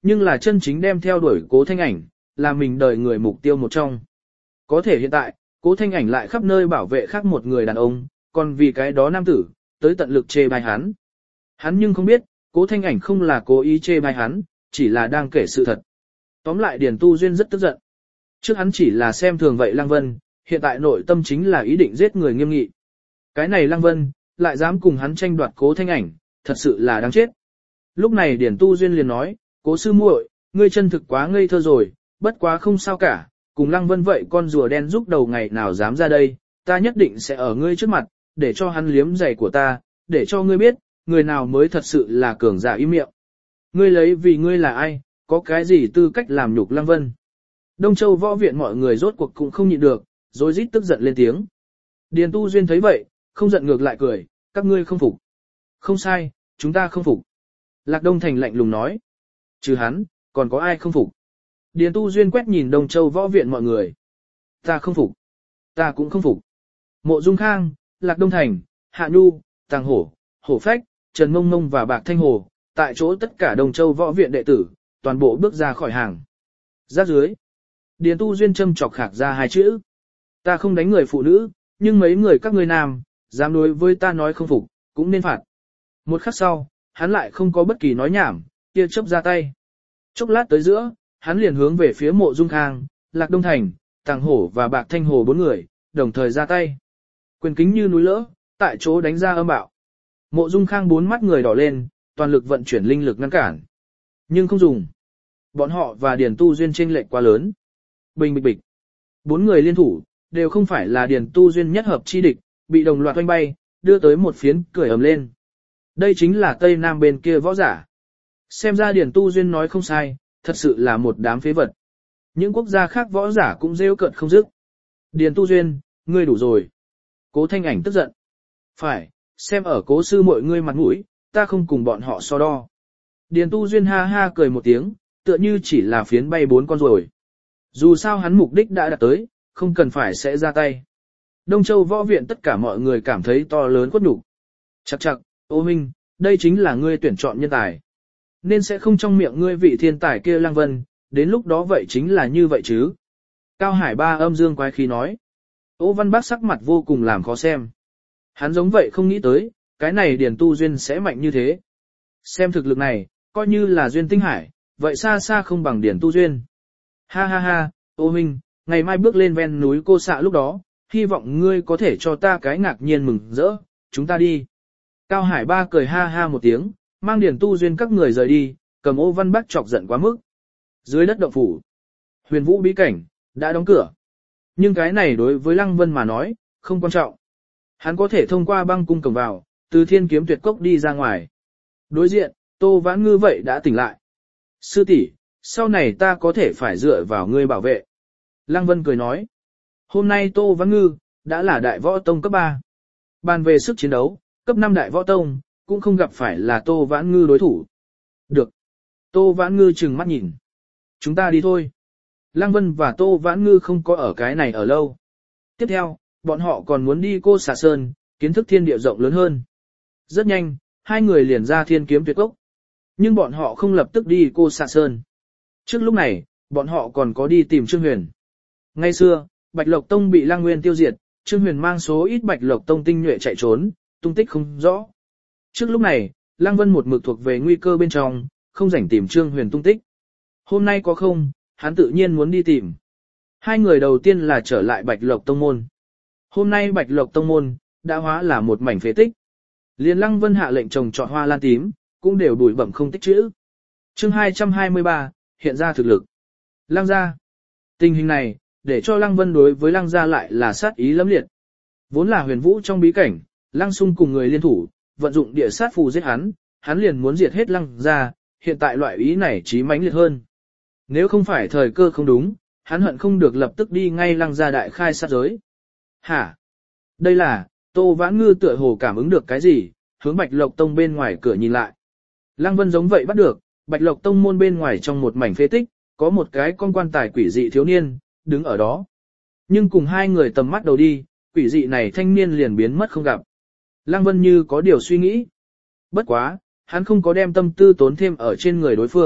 Speaker 1: nhưng là chân chính đem theo đuổi Cố Thanh Ảnh, là mình đời người mục tiêu một trong. Có thể hiện tại, Cố Thanh Ảnh lại khắp nơi bảo vệ khác một người đàn ông, còn vì cái đó nam tử, tới tận lực chê bai hắn. Hắn nhưng không biết, Cố Thanh Ảnh không là cố ý chê bai hắn, chỉ là đang kể sự thật. Tóm lại Điền Tu Duyên rất tức giận. Trước hắn chỉ là xem thường vậy Lăng Vân, hiện tại nội tâm chính là ý định giết người nghiêm nghị. Cái này Lăng Vân, lại dám cùng hắn tranh đoạt Cố Thanh Ảnh, thật sự là đáng chết. Lúc này Điền Tu Duyên liền nói, Cố sư muội, ngươi chân thực quá ngây thơ rồi, bất quá không sao cả, cùng Lăng Vân vậy con rùa đen giúp đầu ngày nào dám ra đây, ta nhất định sẽ ở ngươi trước mặt, để cho hắn liếm giày của ta, để cho ngươi biết, người nào mới thật sự là cường giả im miệng. Ngươi lấy vì ngươi là ai, có cái gì tư cách làm nhục Lăng Vân. Đông Châu võ viện mọi người rốt cuộc cũng không nhịn được, rồi rít tức giận lên tiếng. Điền Tu Duyên thấy vậy, không giận ngược lại cười, các ngươi không phục. Không sai, chúng ta không phục. Lạc Đông Thành lạnh lùng nói. Trừ hắn, còn có ai không phục? Điền Tu Duyên quét nhìn Đông Châu võ viện mọi người. Ta không phục. Ta cũng không phục. Mộ Dung Khang, Lạc Đông Thành, Hạ Nhu, Tàng Hổ, Hổ Phách, Trần Mông Mông và Bạc Thanh Hồ, tại chỗ tất cả Đông Châu võ viện đệ tử, toàn bộ bước ra khỏi hàng. Giáp dưới. Điền Tu Duyên châm chọc khạc ra hai chữ. Ta không đánh người phụ nữ, nhưng mấy người các ngươi nam, dám đối với ta nói không phục, cũng nên phạt. Một khắc sau, hắn lại không có bất kỳ nói nhảm, kia chớp ra tay. Chốc lát tới giữa, hắn liền hướng về phía Mộ Dung Khang, Lạc Đông Thành, Tàng Hổ và Bạc Thanh Hồ bốn người, đồng thời ra tay. Quyền kính như núi lỡ, tại chỗ đánh ra âm bạo. Mộ Dung Khang bốn mắt người đỏ lên, toàn lực vận chuyển linh lực ngăn cản. Nhưng không dùng. Bọn họ và Điền Tu Duyên chênh lệch quá lớn. Bình bịch bịch. Bốn người liên thủ, đều không phải là Điền Tu Duyên nhất hợp chi địch, bị đồng loạt oanh bay, đưa tới một phiến cười ầm lên. Đây chính là Tây Nam bên kia võ giả. Xem ra Điền Tu Duyên nói không sai, thật sự là một đám phế vật. Những quốc gia khác võ giả cũng rêu cợt không dứt. Điền Tu Duyên, ngươi đủ rồi. Cố Thanh Ảnh tức giận. Phải, xem ở Cố sư mọi ngươi mặt mũi, ta không cùng bọn họ so đo. Điền Tu Duyên ha ha cười một tiếng, tựa như chỉ là phiến bay bốn con rồi. Dù sao hắn mục đích đã đạt tới, không cần phải sẽ ra tay. Đông Châu võ viện tất cả mọi người cảm thấy to lớn khuất nhục. Chắc chắc, Ô Minh, đây chính là ngươi tuyển chọn nhân tài. Nên sẽ không trong miệng ngươi vị thiên tài kia Lăng Vân, đến lúc đó vậy chính là như vậy chứ. Cao Hải Ba âm dương quái khí nói. Ô Văn Bác sắc mặt vô cùng làm khó xem. Hắn giống vậy không nghĩ tới, cái này Điền Tu Duyên sẽ mạnh như thế. Xem thực lực này, coi như là Duyên Tinh Hải, vậy xa xa không bằng Điền Tu Duyên. Ha ha ha, Ô Minh, ngày mai bước lên ven núi Cô Xạ lúc đó, hy vọng ngươi có thể cho ta cái ngạc nhiên mừng rỡ, chúng ta đi. Cao Hải Ba cười ha ha một tiếng, mang Điền Tu Duyên các người rời đi, cầm Ô Văn Bác chọc giận quá mức. Dưới đất động phủ, Huyền Vũ bí cảnh, đã đóng cửa. Nhưng cái này đối với Lăng Vân mà nói, không quan trọng. Hắn có thể thông qua băng cung cổng vào, từ Thiên Kiếm Tuyệt Cốc đi ra ngoài. Đối diện, Tô Vãn Ngư vậy đã tỉnh lại. Sư tỷ, sau này ta có thể phải dựa vào ngươi bảo vệ. Lăng Vân cười nói. Hôm nay Tô Vãn Ngư, đã là đại võ tông cấp ba. Bàn về sức chiến đấu, cấp năm đại võ tông, cũng không gặp phải là Tô Vãn Ngư đối thủ. Được. Tô Vãn Ngư trừng mắt nhìn. Chúng ta đi thôi. Lăng Vân và Tô Vãn Ngư không có ở cái này ở lâu. Tiếp theo, bọn họ còn muốn đi Cô Xà Sơn, kiến thức thiên địa rộng lớn hơn. Rất nhanh, hai người liền ra Thiên Kiếm Tuyệt Cốc. Nhưng bọn họ không lập tức đi Cô Xà Sơn. Trước lúc này, bọn họ còn có đi tìm Trương Huyền. Ngay xưa, Bạch Lộc Tông bị Lăng Nguyên tiêu diệt, Trương Huyền mang số ít Bạch Lộc Tông tinh nhuệ chạy trốn, tung tích không rõ. Trước lúc này, Lăng Vân một mực thuộc về nguy cơ bên trong, không rảnh tìm Trương Huyền tung tích. Hôm nay có không, hắn tự nhiên muốn đi tìm. Hai người đầu tiên là trở lại Bạch Lộc Tông môn. Hôm nay Bạch Lộc Tông môn đã hóa là một mảnh phế tích. Liên Lăng Vân hạ lệnh trồng trọt hoa lan tím, cũng đều bụi bẩm không tích trữ. Chương hai trăm hai mươi ba, hiện ra thực lực. Lăng gia. Tình hình này, để cho Lăng Vân đối với Lăng gia lại là sát ý lẫm liệt. Vốn là Huyền Vũ trong bí cảnh, Lăng Sung cùng người liên thủ, vận dụng địa sát phù giết hắn, hắn liền muốn diệt hết Lăng gia, hiện tại loại ý này chí mãnh liệt hơn. Nếu không phải thời cơ không đúng, hắn hận không được lập tức đi ngay Lăng gia đại khai sát giới. Hả? Đây là, Tô Vãn Ngư tựa hồ cảm ứng được cái gì, hướng Bạch Lộc Tông bên ngoài cửa nhìn lại. Lăng Vân giống vậy bắt được, Bạch Lộc Tông môn bên ngoài trong một mảnh phế tích, có một cái con quan tài quỷ dị thiếu niên, đứng ở đó. Nhưng cùng hai người tầm mắt đầu đi, quỷ dị này thanh niên liền biến mất không gặp. Lăng Vân như có điều suy nghĩ. Bất quá, hắn không có đem tâm tư tốn thêm ở trên người đối phương,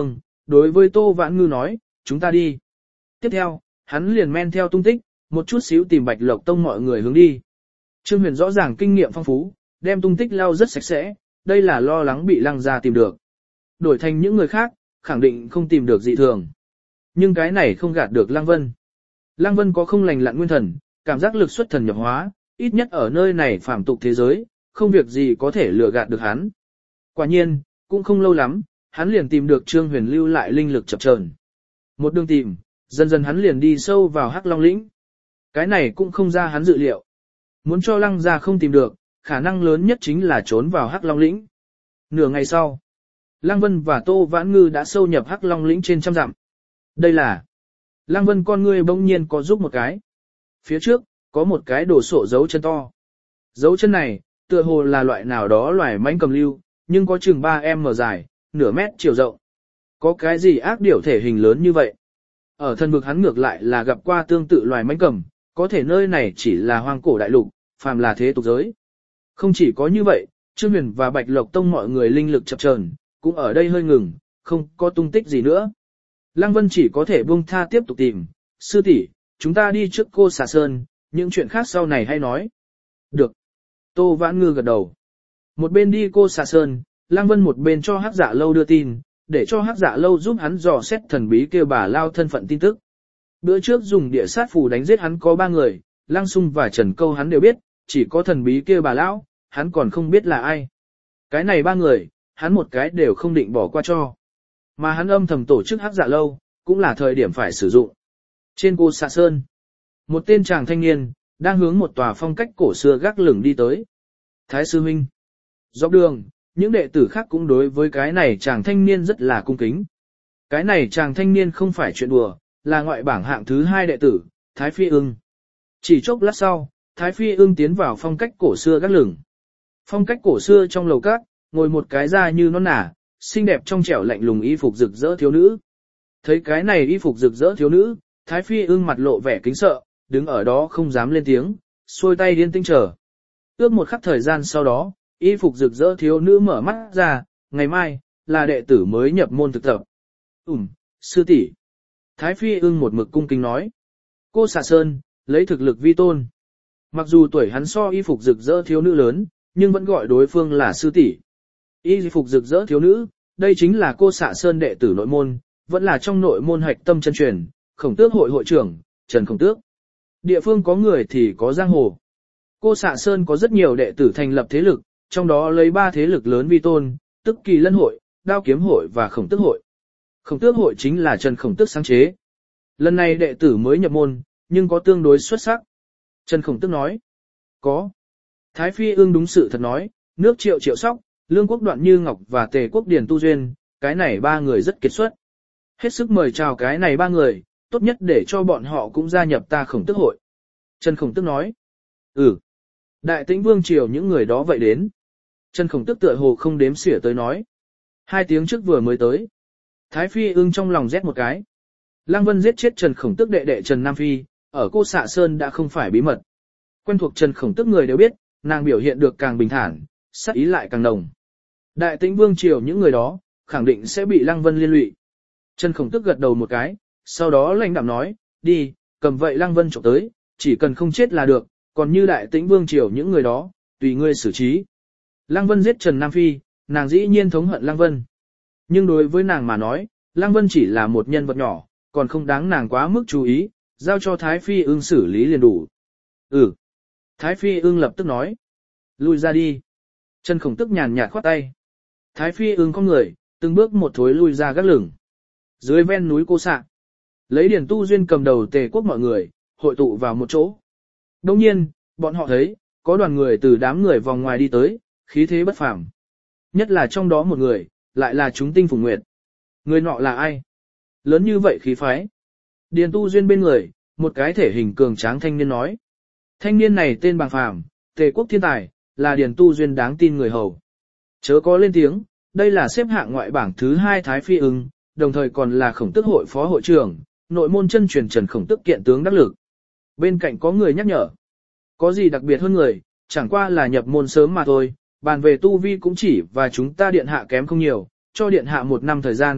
Speaker 1: đối với Tô Vãn Ngư nói, chúng ta đi. Tiếp theo, hắn liền men theo tung tích, một chút xíu tìm Bạch Lộc Tông mọi người hướng đi. Trương Huyền rõ ràng kinh nghiệm phong phú, đem tung tích lau rất sạch sẽ, đây là lo lắng bị Lăng gia tìm được. Đổi thành những người khác, khẳng định không tìm được dị thường. Nhưng cái này không gạt được Lăng Vân. Lăng Vân có không lành lặn nguyên thần, cảm giác lực xuất thần nhập hóa, ít nhất ở nơi này phàm tục thế giới, không việc gì có thể lừa gạt được hắn. Quả nhiên, cũng không lâu lắm, hắn liền tìm được Trương Huyền lưu lại linh lực chập chờn. Một đường tìm, dần dần hắn liền đi sâu vào Hắc Long lĩnh. Cái này cũng không ra hắn dự liệu. Muốn cho Lăng gia không tìm được, khả năng lớn nhất chính là trốn vào Hắc Long lĩnh. Nửa ngày sau, Lăng Vân và Tô Vãn Ngư đã sâu nhập Hắc Long lĩnh trên trăm dặm. Đây là Lăng Vân con ngươi bỗng nhiên có giúp một cái. Phía trước, có một cái đồ sộ dấu chân to. Dấu chân này, tựa hồ là loại nào đó loài mãnh cầm lưu, nhưng có chừng ba mét dài, nửa mét chiều rộng. Có cái gì ác điểu thể hình lớn như vậy? Ở thân vực hắn ngược lại là gặp qua tương tự loài mãnh cầm, có thể nơi này chỉ là hoang cổ đại lục, phàm là thế tục giới. Không chỉ có như vậy, Trương Huyền và Bạch Lộc Tông mọi người linh lực chập chờn, cũng ở đây hơi ngừng, không có tung tích gì nữa. Lăng Vân chỉ có thể buông tha tiếp tục tìm, sư tỷ, chúng ta đi trước cô xà sơn, những chuyện khác sau này hay nói. Được. Tô Vãn Ngư gật đầu. Một bên đi cô xà sơn, Lăng Vân một bên cho Hắc Dạ Lâu đưa tin, để cho Hắc Dạ Lâu giúp hắn dò xét thần bí kêu bà lao thân phận tin tức. Bữa trước dùng địa sát phù đánh giết hắn có ba người, Lăng Sung và Trần Câu hắn đều biết, chỉ có thần bí kêu bà lão, hắn còn không biết là ai. Cái này ba người, hắn một cái đều không định bỏ qua cho. Mà hắn âm thầm tổ chức Hắc Dạ Lâu, cũng là thời điểm phải sử dụng. Trên cô xạ sơn, một tên chàng thanh niên, đang hướng một tòa phong cách cổ xưa gác lửng đi tới. Thái sư huynh. Dọc đường, những đệ tử khác cũng đối với cái này chàng thanh niên rất là cung kính. Cái này chàng thanh niên không phải chuyện đùa, là ngoại bảng hạng thứ hai đệ tử, Thái Phi Ưng. Chỉ chốc lát sau, Thái Phi Ưng tiến vào phong cách cổ xưa gác lửng. Phong cách cổ xưa trong lầu các, ngồi một cái da như non nả, xinh đẹp trong trẻo lạnh lùng y phục rực rỡ thiếu nữ. Thấy cái này y phục rực rỡ thiếu nữ, Thái Phi Ưng mặt lộ vẻ kính sợ, đứng ở đó không dám lên tiếng, xuôi tay điên tinh chờ. Ước một khắc thời gian sau đó, y phục rực rỡ thiếu nữ mở mắt ra, ngày mai, là đệ tử mới nhập môn thực tập. Ừm, sư tỷ. Thái Phi Ưng một mực cung kính nói. Cô xà sơn, lấy thực lực vi tôn. Mặc dù tuổi hắn so y phục rực rỡ thiếu nữ lớn, nhưng vẫn gọi đối phương là sư tỷ. Y phục rực rỡ thiếu nữ, đây chính là cô xạ sơn đệ tử nội môn, vẫn là trong nội môn hạch tâm chân truyền, Khổng Tước hội hội trưởng, Trần Khổng Tước. Địa phương có người thì có giang hồ. Cô xạ sơn có rất nhiều đệ tử thành lập thế lực, trong đó lấy ba thế lực lớn vi tôn, tức Kỳ Lân hội, Đao Kiếm hội và Khổng Tước hội. Khổng Tước hội chính là Trần Khổng Tước sáng chế. Lần này đệ tử mới nhập môn, nhưng có tương đối xuất sắc. Trần Khổng Tước nói. Có. Thái Phi Ưng đúng sự thật nói, nước Triệu Triệu Sóc, Lương Quốc Đoạn Như Ngọc và Tề Quốc Điền Tu Duyên, cái này ba người rất kiệt xuất. Hết sức mời chào cái này ba người, tốt nhất để cho bọn họ cũng gia nhập ta Khổng Tước hội. Trần Khổng Tước nói. Ừ. Đại Tĩnh Vương triều những người đó vậy đến. Trần Khổng Tước tựa hồ không đếm xỉa tới nói. Hai tiếng trước vừa mới tới. Thái Phi Ưng trong lòng rét một cái. Lăng Vân giết chết Trần Khổng Tước đệ đệ Trần Nam Phi, ở cô xạ sơn đã không phải bí mật. Quen thuộc Trần Khổng Tước người đều biết, nàng biểu hiện được càng bình thản, sát ý lại càng nồng. Đại Tĩnh Vương triều những người đó, khẳng định sẽ bị Lăng Vân liên lụy. Trần Khổng Tước gật đầu một cái, sau đó lãnh đạm nói, đi, cầm vậy Lăng Vân chọc tới, chỉ cần không chết là được, còn như Đại Tĩnh Vương triều những người đó, tùy ngươi xử trí. Lăng Vân giết Trần Nam Phi, nàng dĩ nhiên thống hận Lăng Vân. Nhưng đối với nàng mà nói, Lăng Vân chỉ là một nhân vật nhỏ, còn không đáng nàng quá mức chú ý, giao cho Thái Phi Ưng xử lý liền đủ. Ừ. Thái Phi Ưng lập tức nói. Lui ra đi. Trần Khổng Tước nhàn nhạt khoát tay. Thái Phi Ưng con người, từng bước một thối lui ra gác lửng. Dưới ven núi cô xạ, lấy Điền Tu Duyên cầm đầu Tề Quốc mọi người, hội tụ vào một chỗ. Đồng nhiên, bọn họ thấy, có đoàn người từ đám người vòng ngoài đi tới, khí thế bất phàm. Nhất là trong đó một người, lại là chúng tinh phùng nguyệt. Người nọ là ai? Lớn như vậy khí phái. Điền Tu Duyên bên người, một cái thể hình cường tráng thanh niên nói. Thanh niên này tên Bàng Phàm, Tề Quốc thiên tài, là Điền Tu Duyên đáng tin người hầu. Chớ có lên tiếng, đây là xếp hạng ngoại bảng thứ hai Thái Phi Ưng, đồng thời còn là Khổng Tước hội phó hội trưởng, nội môn chân truyền Trần Khổng Tước kiện tướng đắc lực. Bên cạnh có người nhắc nhở. Có gì đặc biệt hơn người, chẳng qua là nhập môn sớm mà thôi, bàn về tu vi cũng chỉ và chúng ta điện hạ kém không nhiều, cho điện hạ một năm thời gian,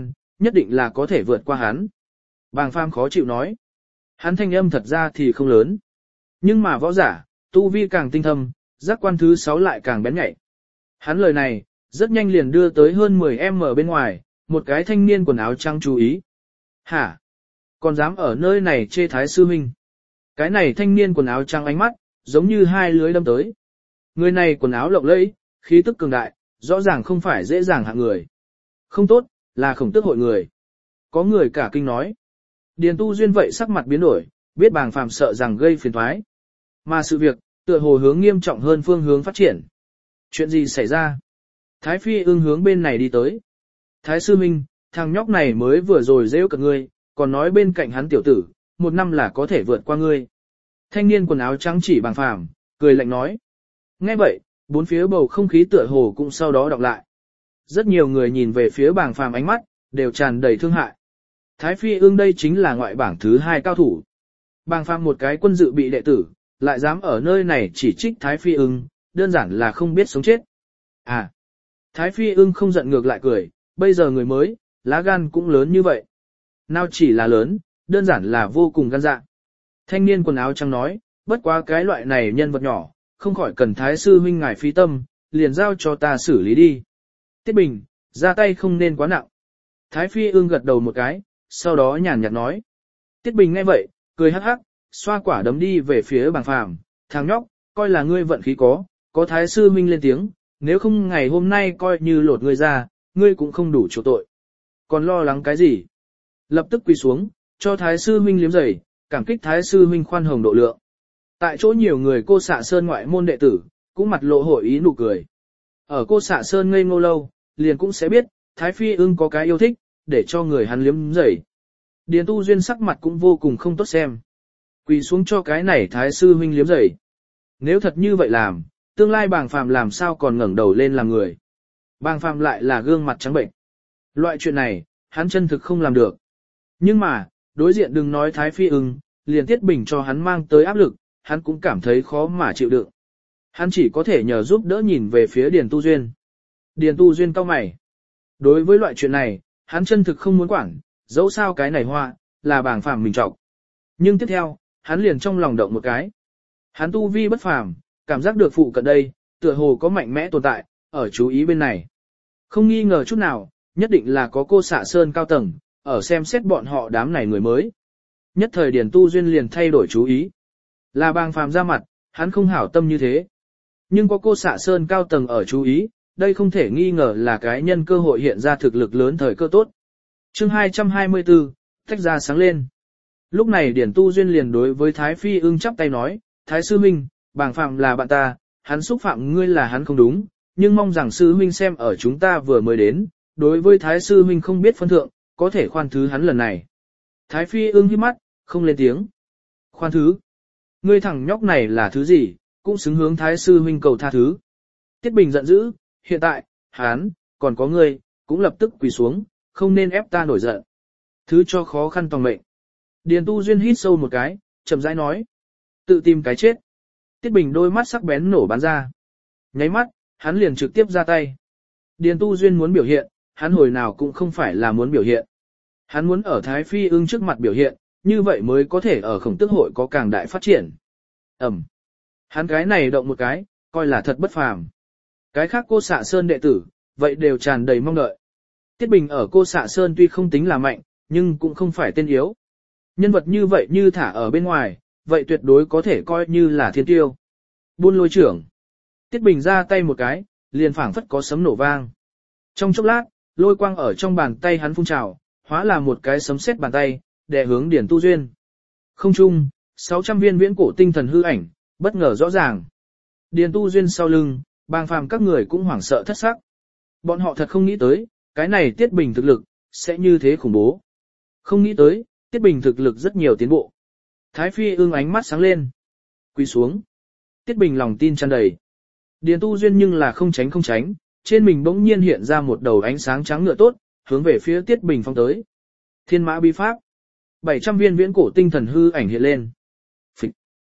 Speaker 1: nhất định là có thể vượt qua hắn. Bàng Phàm khó chịu nói. Hắn thanh âm thật ra thì không lớn. Nhưng mà võ giả, tu vi càng tinh thâm, giác quan thứ sáu lại càng bén nhạy. Hắn lời này, rất nhanh liền đưa tới hơn mười em ở bên ngoài, một cái thanh niên quần áo trắng chú ý. Hả? Còn dám ở nơi này chê Thái sư huynh? Cái này thanh niên quần áo trắng ánh mắt, giống như hai lưới đâm tới. Người này quần áo lộng lẫy, khí tức cường đại, rõ ràng không phải dễ dàng hạng người. Không tốt, là Khổng Tước hội người. Có người cả kinh nói. Điền Tu Duyên vậy sắc mặt biến đổi, biết Bàng Phàm sợ rằng gây phiền toái. Mà sự việc, tựa hồ hướng nghiêm trọng hơn phương hướng phát triển. Chuyện gì xảy ra? Thái Phi ưng hướng bên này đi tới. Thái sư minh, thằng nhóc này mới vừa rồi rêu cả ngươi, còn nói bên cạnh hắn tiểu tử, một năm là có thể vượt qua ngươi. Thanh niên quần áo trắng chỉ Bàng Phàm, cười lạnh nói. Nghe vậy, bốn phía bầu không khí tựa hồ cũng sau đó đọc lại. Rất nhiều người nhìn về phía Bàng Phàm ánh mắt, đều tràn đầy thương hại. Thái Phi ương đây chính là ngoại bảng thứ hai cao thủ. Bàng Phàm một cái quân dự bị đệ tử, lại dám ở nơi này chỉ trích Thái Phi ương, đơn giản là không biết sống chết. À, Thái Phi ương không giận ngược lại cười, bây giờ người mới, lá gan cũng lớn như vậy. Nào chỉ là lớn, đơn giản là vô cùng gan dạ. Thanh niên quần áo trắng nói, bất quá cái loại này nhân vật nhỏ, không khỏi cần Thái sư huynh ngài phí tâm, liền giao cho ta xử lý đi. Tiết Bình, ra tay không nên quá nặng. Thái Phi ương gật đầu một cái, sau đó nhàn nhạt nói. Tiết Bình nghe vậy, cười hắc hắc, xoa quả đấm đi về phía Bàng Phàm, thằng nhóc, coi là ngươi vận khí có, có Thái sư huynh lên tiếng, nếu không ngày hôm nay coi như lột ngươi ra, ngươi cũng không đủ chỗ tội. Còn lo lắng cái gì? Lập tức quỳ xuống, cho Thái sư huynh liếm giày, cảm kích Thái sư huynh khoan hồng độ lượng. Tại chỗ nhiều người Cô Xạ Sơn ngoại môn đệ tử, cũng mặt lộ hội ý nụ cười. Ở Cô Xạ Sơn ngây ngô lâu, liền cũng sẽ biết, Thái Phi ưng có cái yêu thích, để cho người hắn liếm giày. Điền Tu Duyên sắc mặt cũng vô cùng không tốt xem. Quỳ xuống cho cái này Thái sư huynh liếm giày. Nếu thật như vậy làm, tương lai Bàng Phàm làm sao còn ngẩng đầu lên làm người. Bàng Phàm lại là gương mặt trắng bệnh. Loại chuyện này, hắn chân thực không làm được. Nhưng mà, đối diện đừng nói Thái Phi ưng, liền Tiết Bình cho hắn mang tới áp lực, hắn cũng cảm thấy khó mà chịu đựng. Hắn chỉ có thể nhờ giúp đỡ nhìn về phía Điền Tu Duyên. Điền Tu Duyên cau mày. Đối với loại chuyện này, hắn chân thực không muốn quản, dẫu sao cái này hoa, là Bàng Phàm mình trọng. Nhưng tiếp theo, hắn liền trong lòng động một cái. Hắn tu vi bất phàm, cảm giác được phụ cận đây, tựa hồ có mạnh mẽ tồn tại, ở chú ý bên này. Không nghi ngờ chút nào, nhất định là có Cô Xạ Sơn cao tầng, ở xem xét bọn họ đám này người mới. Nhất thời Điền Tu Duyên liền thay đổi chú ý. Là Bàng Phàm ra mặt, hắn không hảo tâm như thế. Nhưng có Cô Xạ Sơn cao tầng ở chú ý, đây không thể nghi ngờ là cái nhân cơ hội hiện ra thực lực lớn thời cơ tốt. Chương hai trăm hai mươi tư, tách ra sáng lên. Lúc này Điền Tu Duyên liền đối với Thái Phi ưng chắp tay nói, Thái sư huynh, Bàng Phàm là bạn ta, hắn xúc phạm ngươi là hắn không đúng, nhưng mong rằng sư huynh xem ở chúng ta vừa mới đến, đối với Thái sư huynh không biết phân thượng, có thể khoan thứ hắn lần này. Thái Phi ưng híp mắt, không lên tiếng. Khoan thứ? Ngươi thằng nhóc này là thứ gì, cũng xứng hướng Thái sư huynh cầu tha thứ. Tiết Bình giận dữ, hiện tại, hắn, còn có ngươi, cũng lập tức quỳ xuống, không nên ép ta nổi giận. Thứ cho khó khăn toàn mệnh. Điền Tu Duyên hít sâu một cái, chậm rãi nói. Tự tìm cái chết. Tiết Bình đôi mắt sắc bén nổ bắn ra. Nháy mắt, hắn liền trực tiếp ra tay. Điền Tu Duyên muốn biểu hiện, hắn hồi nào cũng không phải là muốn biểu hiện. Hắn muốn ở Thái Phi ưng trước mặt biểu hiện, như vậy mới có thể ở Khổng Tước hội có càng đại phát triển. Ẩm. Hắn cái này động một cái, coi là thật bất phàm. Cái khác Cô Xạ Sơn đệ tử, vậy đều tràn đầy mong đợi. Tiết Bình ở Cô Xạ Sơn tuy không tính là mạnh, nhưng cũng không phải tên yếu. Nhân vật như vậy như thả ở bên ngoài, vậy tuyệt đối có thể coi như là thiên tiêu. Buôn lôi trưởng. Tiết Bình ra tay một cái, liền phảng phất có sấm nổ vang. Trong chốc lát, lôi quang ở trong bàn tay hắn phun trào, hóa là một cái sấm sét bàn tay, đè hướng Điền Tu Duyên. Không chung, sáu trăm viên viễn cổ tinh thần hư ảnh, bất ngờ rõ ràng. Điền Tu Duyên sau lưng, Bàng Phàm các người cũng hoảng sợ thất sắc. Bọn họ thật không nghĩ tới, cái này Tiết Bình thực lực, sẽ như thế khủng bố. Không nghĩ tới, Tiết Bình thực lực rất nhiều tiến bộ. Thái Phi ương ánh mắt sáng lên. Quỳ xuống. Tiết Bình lòng tin tràn đầy. Điền Tu Duyên nhưng là không tránh không tránh, trên mình bỗng nhiên hiện ra một đầu ánh sáng trắng ngựa tốt, hướng về phía Tiết Bình phong tới. Thiên mã bí pháp. bảy trăm viên viễn cổ tinh thần hư ảnh hiện lên. Phịch.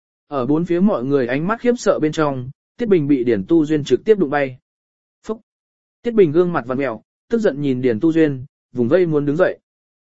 Speaker 1: Ở bốn phía mọi người ánh mắt khiếp sợ bên trong, Tiết Bình bị Điền Tu Duyên trực tiếp đụng bay. Phúc. Tiết Bình gương mặt vặn mèo, tức giận nhìn Điền Tu Duyên, vùng vây muốn đứng dậy.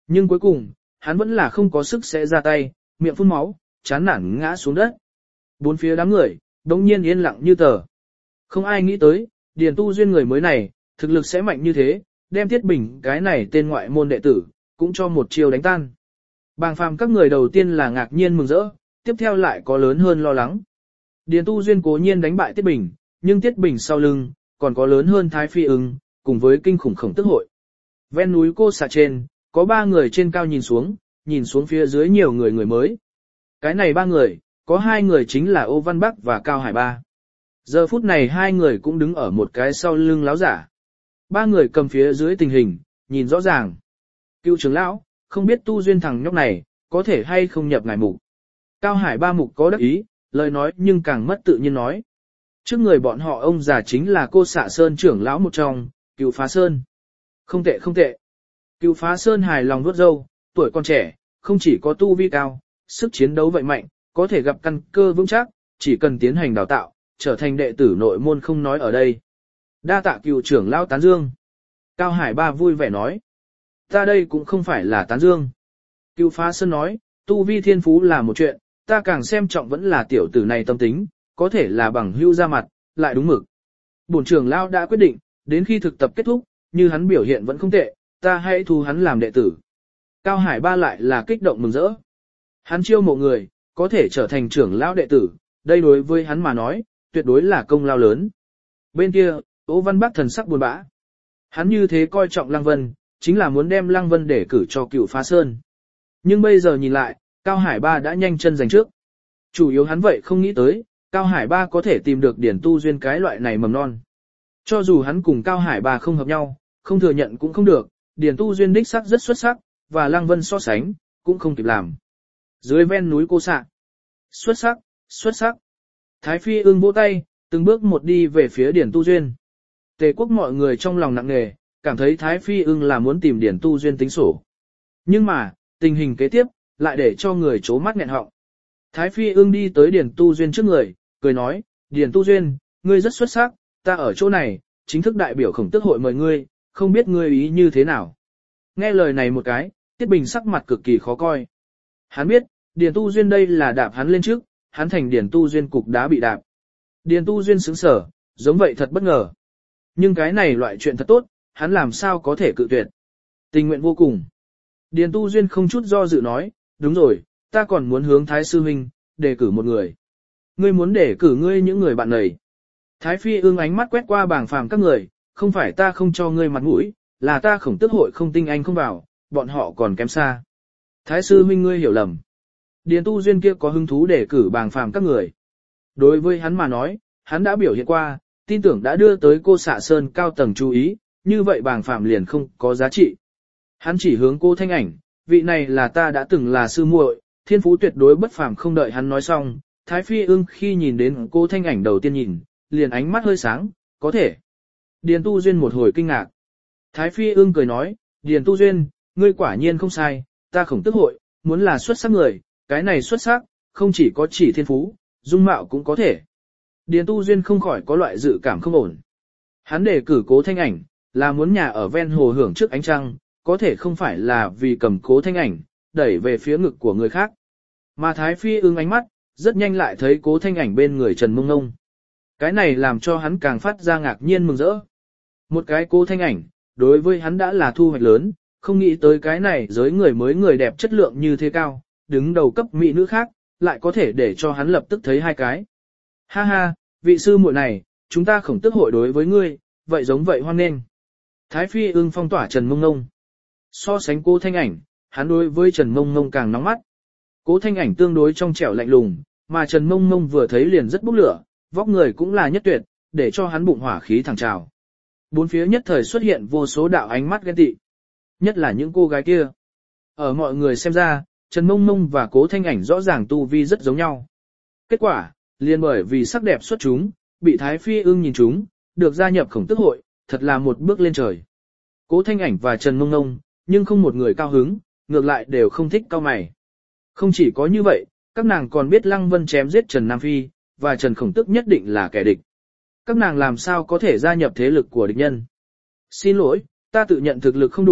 Speaker 1: Nhưng cuối cùng, hắn vẫn là không có sức sẽ ra tay, miệng phun máu, chán nản ngã xuống đất. Bốn phía đám người, đống nhiên yên lặng như tờ. Không ai nghĩ tới, Điền Tu Duyên người mới này, thực lực sẽ mạnh như thế, đem Tiết Bình cái này tên ngoại môn đệ tử, cũng cho một chiêu đánh tan. Bàng phàm các người đầu tiên là ngạc nhiên mừng rỡ, tiếp theo lại có lớn hơn lo lắng. Điền Tu Duyên cố nhiên đánh bại Tiết Bình, nhưng Tiết Bình sau lưng, còn có lớn hơn Thái Phi ưng, cùng với kinh khủng khổng tức hội. Ven núi cô xạ trên, có ba người trên cao nhìn xuống, nhìn xuống phía dưới nhiều người người mới. Cái này ba người, có hai người chính là Ô Văn Bắc và Cao Hải Ba. Giờ phút này hai người cũng đứng ở một cái sau lưng láo giả. Ba người cầm phía dưới tình hình, nhìn rõ ràng. Cựu trưởng lão, không biết Tu Duyên thằng nhóc này, có thể hay không nhập ngài mục. Cao Hải Ba mục có đắc ý, lời nói nhưng càng mất tự nhiên nói. Trước người bọn họ ông già chính là cô xạ sơn trưởng lão một trong, Cựu Phá Sơn. Không tệ không tệ. Cựu Phá Sơn hài lòng vuốt râu, tuổi còn trẻ, không chỉ có tu vi cao, sức chiến đấu vậy mạnh, có thể gặp căn cơ vững chắc, chỉ cần tiến hành đào tạo, trở thành đệ tử nội môn không nói ở đây. Đa tạ Cựu trưởng lão tán dương. Cao Hải Ba vui vẻ nói. Ta đây cũng không phải là tán dương. Cựu Phá Sơn nói, tu vi thiên phú là một chuyện, ta càng xem trọng vẫn là tiểu tử này tâm tính, có thể là bằng hưu ra mặt, lại đúng mực. Bổn trưởng lão đã quyết định, đến khi thực tập kết thúc, như hắn biểu hiện vẫn không tệ, ta hãy thu hắn làm đệ tử. Cao Hải Ba lại là kích động mừng rỡ. Hắn chiêu mộ người, có thể trở thành trưởng lão đệ tử, đây đối với hắn mà nói, tuyệt đối là công lao lớn. Bên kia, Ô Văn Bắc thần sắc buồn bã. Hắn như thế coi trọng Lăng Vân, chính là muốn đem Lăng Vân để cử cho Cựu Phá Sơn. Nhưng bây giờ nhìn lại, Cao Hải Ba đã nhanh chân giành trước. Chủ yếu hắn vậy không nghĩ tới, Cao Hải Ba có thể tìm được Điển Tu Duyên cái loại này mầm non. Cho dù hắn cùng Cao Hải Ba không hợp nhau, không thừa nhận cũng không được, Điển Tu Duyên đích sắc rất xuất sắc, và Lăng Vân so sánh, cũng không kịp làm. Dưới ven núi cô xạ. Xuất sắc, xuất sắc. Thái Phi ưng vỗ tay, từng bước một đi về phía Điển Tu Duyên. Tề quốc mọi người trong lòng nặng nề, cảm thấy Thái Phi ưng là muốn tìm Điển Tu Duyên tính sổ. Nhưng mà, tình hình kế tiếp, lại để cho người chố mắt nghẹn họng. Thái Phi ưng đi tới Điển Tu Duyên trước người, cười nói, Điển Tu Duyên, ngươi rất xuất sắc, ta ở chỗ này, chính thức đại biểu khổng tước hội mời ngươi, không biết ngươi ý như thế nào. Nghe lời này một cái, Tiết Bình sắc mặt cực kỳ khó coi. Hắn biết, Điển Tu Duyên đây là đạp hắn lên trước, hắn thành Điển Tu Duyên cục đá bị đạp. Điển Tu Duyên sững sờ, giống vậy thật bất ngờ. Nhưng cái này loại chuyện thật tốt, hắn làm sao có thể cự tuyệt. Tình nguyện vô cùng. Điển Tu Duyên không chút do dự nói, đúng rồi, ta còn muốn hướng Thái Sư Huynh, đề cử một người. Ngươi muốn đề cử ngươi những người bạn này. Thái Phi ương ánh mắt quét qua bảng phàm các người, không phải ta không cho ngươi mặt mũi, là ta khổng tước hội không tinh anh không vào, bọn họ còn kém xa. Thái Sư Huynh ngươi hiểu lầm. Điền Tu Duyên kia có hứng thú đề cử bảng phàm các người. Đối với hắn mà nói, hắn đã biểu hiện qua, tin tưởng đã đưa tới cô xạ sơn cao tầng chú ý, như vậy bảng phàm liền không có giá trị. Hắn chỉ hướng cô Thanh Ảnh, vị này là ta đã từng là sư muội, thiên phú tuyệt đối bất phàm. Không đợi hắn nói xong, Thái Phi ưng khi nhìn đến cô Thanh Ảnh đầu tiên nhìn, liền ánh mắt hơi sáng, có thể. Điền Tu Duyên một hồi kinh ngạc. Thái Phi ưng cười nói, Điền Tu Duyên, ngươi quả nhiên không sai, ta khổng tước hội, muốn là xuất sắc người, cái này xuất sắc, không chỉ có chỉ thiên phú, dung mạo cũng có thể. Điền Tu Duyên không khỏi có loại dự cảm không ổn. Hắn đề cử Cố Thanh Ảnh, là muốn nhà ở ven hồ hưởng trước ánh trăng, có thể không phải là vì cầm Cố Thanh Ảnh, đẩy về phía ngực của người khác. Mà Thái Phi ưng ánh mắt, rất nhanh lại thấy Cố Thanh Ảnh bên người Trần Mông Nông. Cái này làm cho hắn càng phát ra ngạc nhiên mừng rỡ. Một cái Cố Thanh Ảnh, đối với hắn đã là thu hoạch lớn, không nghĩ tới cái này giới người mới người đẹp chất lượng như thế cao, đứng đầu cấp mỹ nữ khác, lại có thể để cho hắn lập tức thấy hai cái. Ha ha, vị sư muội này, chúng ta khổng tước hội đối với ngươi, vậy giống vậy hoan nghênh. Thái Phi ưng phong tỏa Trần Mông Nông. So sánh Cố Thanh Ảnh, hắn đối với Trần Mông Nông càng nóng mắt. Cố Thanh Ảnh tương đối trong trẻo lạnh lùng, mà Trần Mông Nông vừa thấy liền rất bốc lửa, vóc người cũng là nhất tuyệt, để cho hắn bụng hỏa khí thẳng trào. Bốn phía nhất thời xuất hiện vô số đạo ánh mắt ghen tị. Nhất là những cô gái kia. Ở mọi người xem ra, Trần Mông Nông và Cố Thanh Ảnh rõ ràng tu vi rất giống nhau. Kết quả, liền bởi vì sắc đẹp xuất chúng, bị Thái Phi ưng nhìn chúng, được gia nhập khổng tước hội, thật là một bước lên trời. Cố Thanh Ảnh và Trần Mông Nông, nhưng không một người cao hứng, ngược lại đều không thích cao mày. Không chỉ có như vậy, các nàng còn biết Lăng Vân chém giết Trần Nam Phi, và Trần Khổng Tước nhất định là kẻ địch. Các nàng làm sao có thể gia nhập thế lực của địch nhân? Xin lỗi, ta tự nhận thực lực không đủ,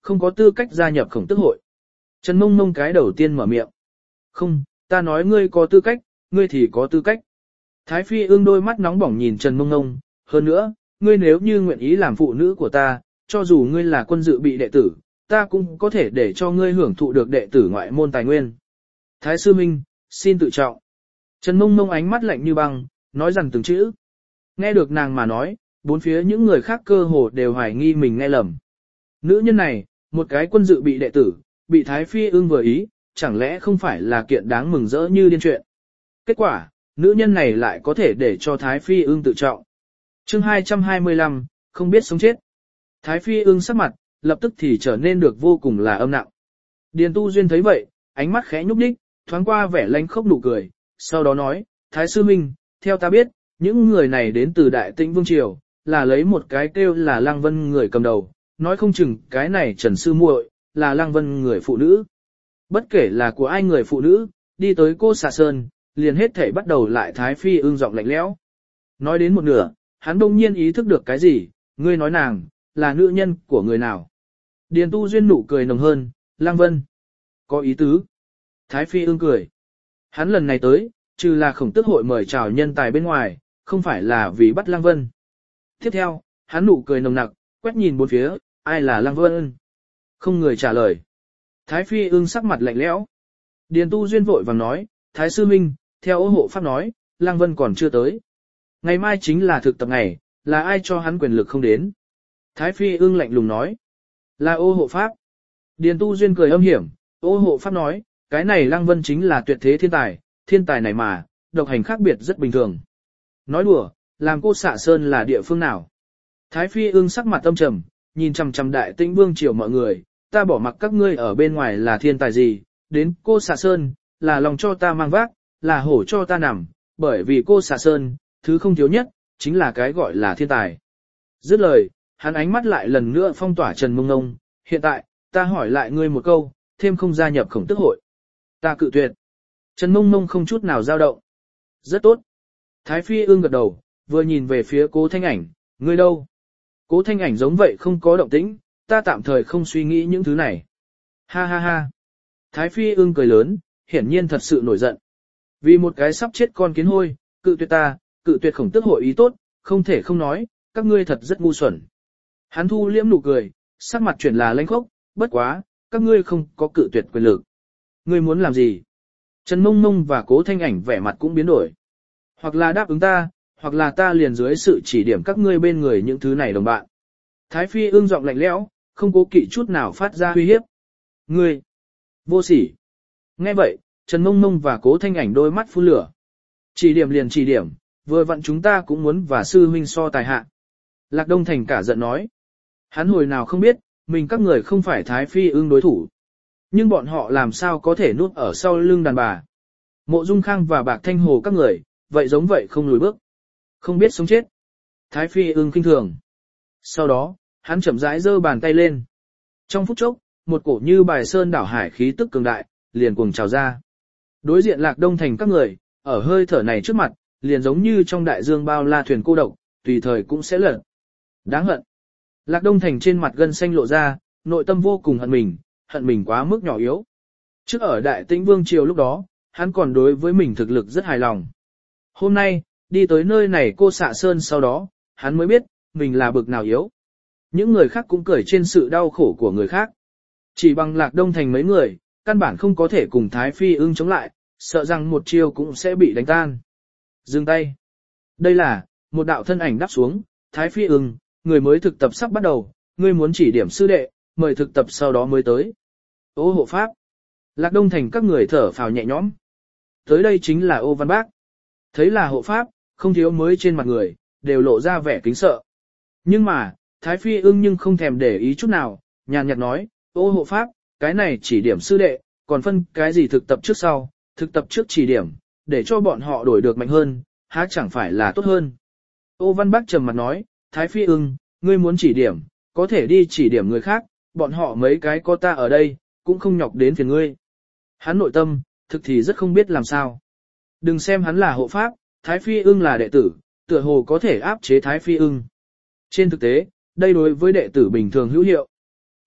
Speaker 1: không có tư cách gia nhập khổng tức hội. Trần Mông Mông cái đầu tiên mở miệng. Không, ta nói ngươi có tư cách, ngươi thì có tư cách. Thái Phi ương đôi mắt nóng bỏng nhìn Trần Mông Mông, hơn nữa, ngươi nếu như nguyện ý làm phụ nữ của ta, cho dù ngươi là quân dự bị đệ tử, ta cũng có thể để cho ngươi hưởng thụ được đệ tử ngoại môn tài nguyên. Thái sư minh, xin tự trọng. Trần Mông Mông ánh mắt lạnh như băng, nói rằng từng chữ. Nghe được nàng mà nói, bốn phía những người khác cơ hồ đều hoài nghi mình nghe lầm. Nữ nhân này, một cái quân dự bị đệ tử, bị Thái Phi ương vừa ý, chẳng lẽ không phải là kiện đáng mừng rỡ như điên chuyện. Kết quả, nữ nhân này lại có thể để cho Thái Phi ương tự trọng. Chương hai trăm hai mươi lăm, không biết sống chết. Thái Phi ương sắc mặt, lập tức thì trở nên được vô cùng là âm nặng. Điền Tu Duyên thấy vậy, ánh mắt khẽ nhúc nhích, thoáng qua vẻ lanh khốc nụ cười, sau đó nói, Thái sư minh, theo ta biết, những người này đến từ Đại Tĩnh Vương Triều, là lấy một cái kêu là Lăng Vân người cầm đầu, nói không chừng cái này Trần sư muội là Lăng Vân người phụ nữ. Bất kể là của ai người phụ nữ, đi tới cô xà sơn, liền hết thảy bắt đầu lại. Thái Phi ương giọng lạnh lẽo. Nói đến một nửa, hắn đông nhiên ý thức được cái gì, ngươi nói nàng, là nữ nhân của người nào. Điền Tu Duyên nụ cười nồng hơn, Lăng Vân. Có ý tứ. Thái Phi ương cười. Hắn lần này tới, trừ là khổng tức hội mời chào nhân tài bên ngoài, không phải là vì bắt Lăng Vân. Tiếp theo, hắn nụ cười nồng nặc, quét nhìn bốn phía, ai là Lăng Vân? Không người trả lời. Thái Phi ương sắc mặt lạnh lẽo. Điền Tu Duyên vội vàng nói, Thái sư minh, theo ô hộ pháp nói, Lăng Vân còn chưa tới. Ngày mai chính là thực tập ngày, là ai cho hắn quyền lực không đến? Thái Phi ương lạnh lùng nói, là ô hộ pháp. Điền Tu Duyên cười âm hiểm, ô hộ pháp nói, cái này Lăng Vân chính là tuyệt thế thiên tài, thiên tài này mà, độc hành khác biệt rất bình thường. Nói đùa, làm cô xạ sơn là địa phương nào? Thái Phi ương sắc mặt âm trầm, nhìn chằm chằm Đại Tĩnh Vương triều mọi người, ta bỏ mặc các ngươi ở bên ngoài là thiên tài gì, đến cô xạ sơn, là lòng cho ta mang vác, là hổ cho ta nằm, bởi vì cô xạ sơn, thứ không thiếu nhất, chính là cái gọi là thiên tài. Dứt lời, hắn ánh mắt lại lần nữa phong tỏa Trần Mông Mông, hiện tại, ta hỏi lại ngươi một câu, thêm không gia nhập khổng tức hội. Ta cự tuyệt. Trần Mông Mông không chút nào dao động. Rất tốt. Thái Phi ương gật đầu, vừa nhìn về phía Cố Thanh Ảnh, ngươi đâu? Cố Thanh Ảnh giống vậy không có động tĩnh, ta tạm thời không suy nghĩ những thứ này. Ha ha ha. Thái Phi ương cười lớn, hiển nhiên thật sự nổi giận. Vì một cái sắp chết con kiến hôi, cự tuyệt ta, cự tuyệt khổng tức hội ý tốt, không thể không nói, các ngươi thật rất ngu xuẩn. Hắn thu liễm nụ cười, sắc mặt chuyển là lãnh khốc, bất quá, các ngươi không có cự tuyệt quyền lực. Ngươi muốn làm gì? Trần Mông Mông và Cố Thanh Ảnh vẻ mặt cũng biến đổi. Hoặc là đáp ứng ta, hoặc là ta liền dưới sự chỉ điểm các ngươi bên người những thứ này đồng bạn. Thái Phi ương giọng lạnh lẽo, không cố kỵ chút nào phát ra uy hiếp. Ngươi! Vô sỉ! Nghe vậy, Trần Mông Mông và Cố Thanh Ảnh đôi mắt phun lửa. Chỉ điểm liền chỉ điểm, vừa vặn chúng ta cũng muốn và sư huynh so tài hạ. Lạc Đông Thành cả giận nói. Hắn hồi nào không biết, mình các người không phải Thái Phi ương đối thủ. Nhưng bọn họ làm sao có thể nuốt ở sau lưng đàn bà. Mộ Dung Khang và Bạc Thanh Hồ các người, vậy giống vậy không lùi bước. Không biết sống chết. Thái Phi ương khinh thường. Sau đó, hắn chậm rãi giơ bàn tay lên. Trong phút chốc, một cổ như bài sơn đảo hải khí tức cường đại, liền cuồng trào ra. Đối diện Lạc Đông Thành các người, ở hơi thở này trước mặt, liền giống như trong đại dương bao la thuyền cô độc, tùy thời cũng sẽ lật. Đáng hận. Lạc Đông Thành trên mặt gân xanh lộ ra, nội tâm vô cùng hận mình, hận mình quá mức nhỏ yếu. Trước ở Đại Tĩnh Vương triều lúc đó, hắn còn đối với mình thực lực rất hài lòng. Hôm nay, đi tới nơi này cô xạ sơn sau đó, hắn mới biết, mình là bực nào yếu. Những người khác cũng cười trên sự đau khổ của người khác. Chỉ bằng Lạc Đông Thành mấy người, căn bản không có thể cùng Thái Phi ương chống lại, sợ rằng một chiêu cũng sẽ bị đánh tan. Dừng tay. Đây là, một đạo thân ảnh đáp xuống, Thái Phi ương, người mới thực tập sắp bắt đầu, ngươi muốn chỉ điểm sư đệ, mời thực tập sau đó mới tới. Ô hộ pháp. Lạc Đông Thành các người thở phào nhẹ nhõm. Tới đây chính là Ô Văn Bác. Thấy là hộ pháp, không thiếu mới trên mặt người, đều lộ ra vẻ kính sợ. Nhưng mà, Thái Phi ưng nhưng không thèm để ý chút nào, nhàn nhạt nói, ô hộ pháp, cái này chỉ điểm sư đệ, còn phân cái gì thực tập trước sau, thực tập trước chỉ điểm, để cho bọn họ đổi được mạnh hơn, há chẳng phải là tốt hơn. Ô Văn Bác trầm mặt nói, Thái Phi ưng, ngươi muốn chỉ điểm, có thể đi chỉ điểm người khác, bọn họ mấy cái có ta ở đây, cũng không nhọc đến phiền ngươi. Hắn nội tâm, thực thì rất không biết làm sao. Đừng xem hắn là hộ pháp, Thái Phi ưng là đệ tử, tựa hồ có thể áp chế Thái Phi ưng. Trên thực tế, đây đối với đệ tử bình thường hữu hiệu.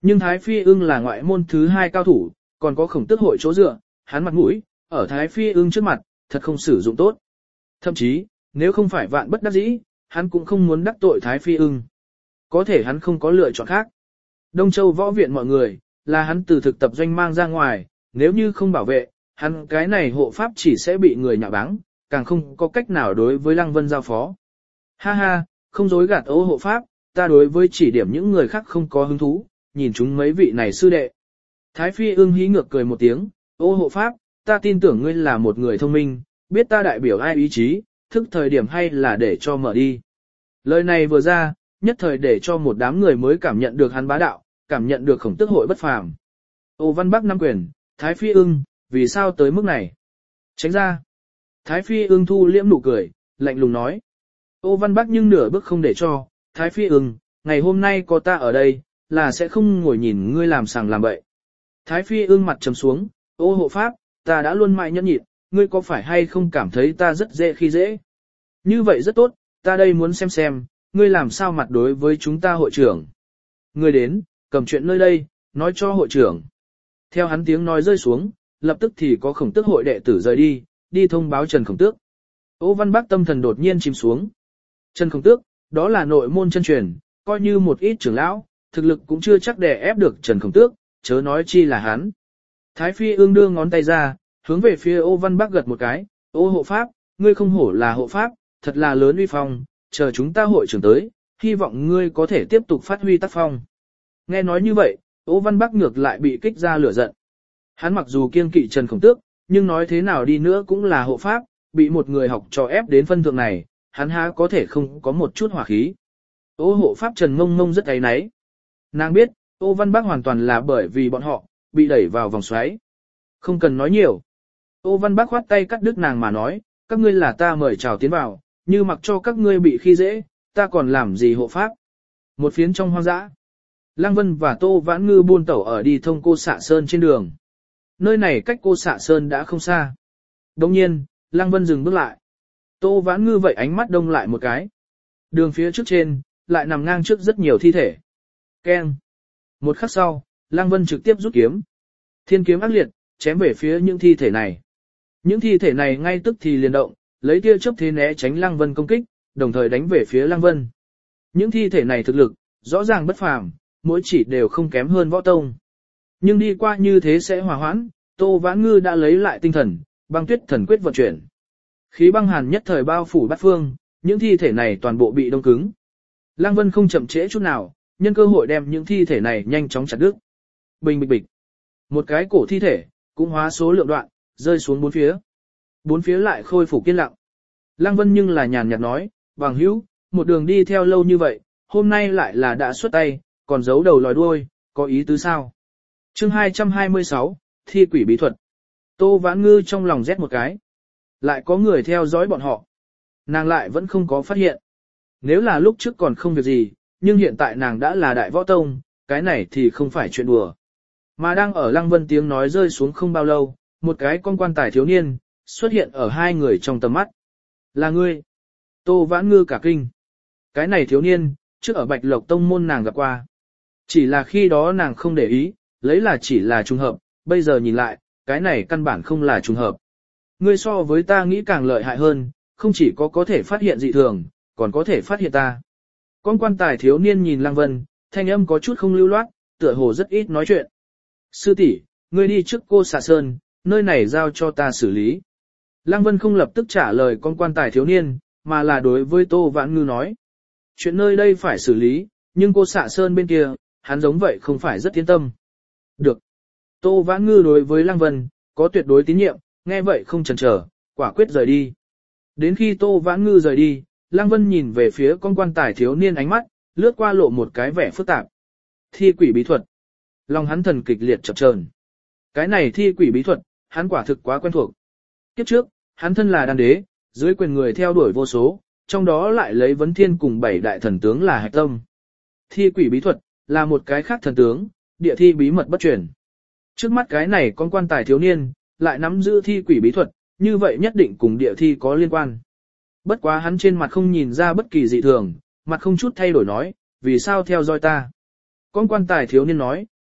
Speaker 1: Nhưng Thái Phi ưng là ngoại môn thứ hai cao thủ, còn có khổng tước hội chỗ dựa, hắn mặt mũi, ở Thái Phi ưng trước mặt, thật không sử dụng tốt. Thậm chí, nếu không phải vạn bất đắc dĩ, hắn cũng không muốn đắc tội Thái Phi ưng. Có thể hắn không có lựa chọn khác. Đông Châu võ viện mọi người, là hắn từ thực tập doanh mang ra ngoài, nếu như không bảo vệ, hắn cái này hộ pháp chỉ sẽ bị người nhạ báng, càng không có cách nào đối với Lăng Vân giao phó. Ha ha, không dối gạt ô hộ pháp, ta đối với chỉ điểm những người khác không có hứng thú, nhìn chúng mấy vị này sư đệ. Thái Phi ưng hí ngược cười một tiếng, ô hộ pháp, ta tin tưởng ngươi là một người thông minh, biết ta đại biểu ai ý chí, thức thời điểm hay là để cho mở đi. Lời này vừa ra, nhất thời để cho một đám người mới cảm nhận được hắn bá đạo, cảm nhận được khổng tước hội bất phàm. Ô Văn Bắc năm quyền, Thái Phi ưng, vì sao tới mức này? Tránh ra. Thái Phi ưng thu liễm nụ cười, lạnh lùng nói. Ô Văn Bắc nhưng nửa bước không để cho, Thái Phi ưng, ngày hôm nay có ta ở đây, là sẽ không ngồi nhìn ngươi làm sàng làm bậy. Thái Phi ưng mặt trầm xuống, ô hộ pháp, ta đã luôn mãi nhẫn nhịn, ngươi có phải hay không cảm thấy ta rất dễ khi dễ? Như vậy rất tốt, ta đây muốn xem xem, ngươi làm sao mặt đối với chúng ta hội trưởng. Ngươi đến, cầm chuyện nơi đây, nói cho hội trưởng. Theo hắn tiếng nói rơi xuống, lập tức thì có khổng tước hội đệ tử rời đi, đi thông báo Trần Khổng Tước. Ô Văn Bắc tâm thần đột nhiên chìm xuống. Trần Khổng Tước, đó là nội môn chân truyền, coi như một ít trưởng lão, thực lực cũng chưa chắc đè ép được Trần Khổng Tước, chớ nói chi là hắn. Thái Phi ương đưa ngón tay ra, hướng về phía Ô Văn Bắc gật một cái, ô hộ pháp, ngươi không hổ là hộ pháp, thật là lớn uy phong, chờ chúng ta hội trưởng tới, hy vọng ngươi có thể tiếp tục phát huy tác phong. Nghe nói như vậy, Ô Văn Bắc ngược lại bị kích ra lửa giận. Hắn mặc dù kiêng kỵ Trần Khổng Tước, nhưng nói thế nào đi nữa cũng là hộ pháp, bị một người học trò ép đến phân thượng này, hắn há có thể không có một chút hỏa khí. Ô hộ pháp Trần Mông Mông rất áy náy. Nàng biết, Ô Văn Bắc hoàn toàn là bởi vì bọn họ, bị đẩy vào vòng xoáy. Không cần nói nhiều. Ô Văn Bắc khoát tay cắt đứt nàng mà nói, các ngươi là ta mời chào tiến vào, như mặc cho các ngươi bị khi dễ, ta còn làm gì hộ pháp. Một phiến trong hoang dã. Lăng Vân và Tô Vãn Ngư buôn tẩu ở đi thông Cô Xạ Sơn trên đường. Nơi này cách Cô Xạ Sơn đã không xa. Đồng nhiên, Lăng Vân dừng bước lại. Tô Vãn Ngư vậy ánh mắt đông lại một cái. Đường phía trước trên, lại nằm ngang trước rất nhiều thi thể. Keng. Một khắc sau, Lăng Vân trực tiếp rút kiếm. Thiên kiếm ác liệt, chém về phía những thi thể này. Những thi thể này ngay tức thì liền động, lấy tia chớp thế né tránh Lăng Vân công kích, đồng thời đánh về phía Lăng Vân. Những thi thể này thực lực, rõ ràng bất phàm, mỗi chỉ đều không kém hơn võ tông. Nhưng đi qua như thế sẽ hòa hoãn, Tô Vãn Ngư đã lấy lại tinh thần, băng tuyết thần quyết vận chuyển. Khí băng hàn nhất thời bao phủ bát phương, những thi thể này toàn bộ bị đông cứng. Lăng Vân không chậm trễ chút nào, nhân cơ hội đem những thi thể này nhanh chóng chặt đứt. Bình bịch bịch. Một cái cổ thi thể, cũng hóa số lượng đoạn, rơi xuống bốn phía. Bốn phía lại khôi phục yên lặng. Lăng Vân nhưng là nhàn nhạt nói, bằng hữu, một đường đi theo lâu như vậy, hôm nay lại là đã xuất tay, còn giấu đầu lòi đuôi, có ý tứ sao? Chương hai trăm hai mươi sáu, thi quỷ bí thuật. Tô Vãn Ngư trong lòng rét một cái. Lại có người theo dõi bọn họ. Nàng lại vẫn không có phát hiện. Nếu là lúc trước còn không việc gì, nhưng hiện tại nàng đã là đại võ tông, cái này thì không phải chuyện đùa. Mà đang ở Lăng Vân tiếng nói rơi xuống không bao lâu, một cái con quan tài thiếu niên, xuất hiện ở hai người trong tầm mắt. Là ngươi. Tô Vãn Ngư cả kinh. Cái này thiếu niên, trước ở Bạch Lộc Tông môn nàng gặp qua. Chỉ là khi đó nàng không để ý, lấy là chỉ là trùng hợp, bây giờ nhìn lại, cái này căn bản không là trùng hợp. Ngươi so với ta nghĩ càng lợi hại hơn, không chỉ có có thể phát hiện dị thường, còn có thể phát hiện ta. Con quan tài thiếu niên nhìn Lăng Vân, thanh âm có chút không lưu loát, tựa hồ rất ít nói chuyện. Sư tỷ, ngươi đi trước Cô Xạ Sơn, nơi này giao cho ta xử lý. Lăng Vân không lập tức trả lời con quan tài thiếu niên, mà là đối với Tô Vãn Ngư nói. Chuyện nơi đây phải xử lý, nhưng Cô Xạ Sơn bên kia, hắn giống vậy không phải rất yên tâm. Được. Tô Vãn Ngư đối với Lăng Vân, có tuyệt đối tín nhiệm, nghe vậy không chần chờ, quả quyết rời đi. Đến khi Tô Vãn Ngư rời đi, Lăng Vân nhìn về phía con quan tài thiếu niên ánh mắt, lướt qua lộ một cái vẻ phức tạp. Thi quỷ bí thuật. Lòng hắn thần kịch liệt chập chờn. Cái này thi quỷ bí thuật, hắn quả thực quá quen thuộc. Kiếp trước, hắn thân là đan đế, dưới quyền người theo đuổi vô số, trong đó lại lấy vấn thiên cùng bảy đại thần tướng là hạch tâm. Thi quỷ bí thuật, là một cái khác thần tướng, địa thi bí mật bất truyền. Trước mắt cái này con quan tài thiếu niên, lại nắm giữ thi quỷ bí thuật, như vậy nhất định cùng địa thi có liên quan. Bất quá hắn trên mặt không nhìn ra bất kỳ dị thường, mặt không chút thay đổi nói, vì sao theo dõi ta. Con quan tài thiếu niên nói,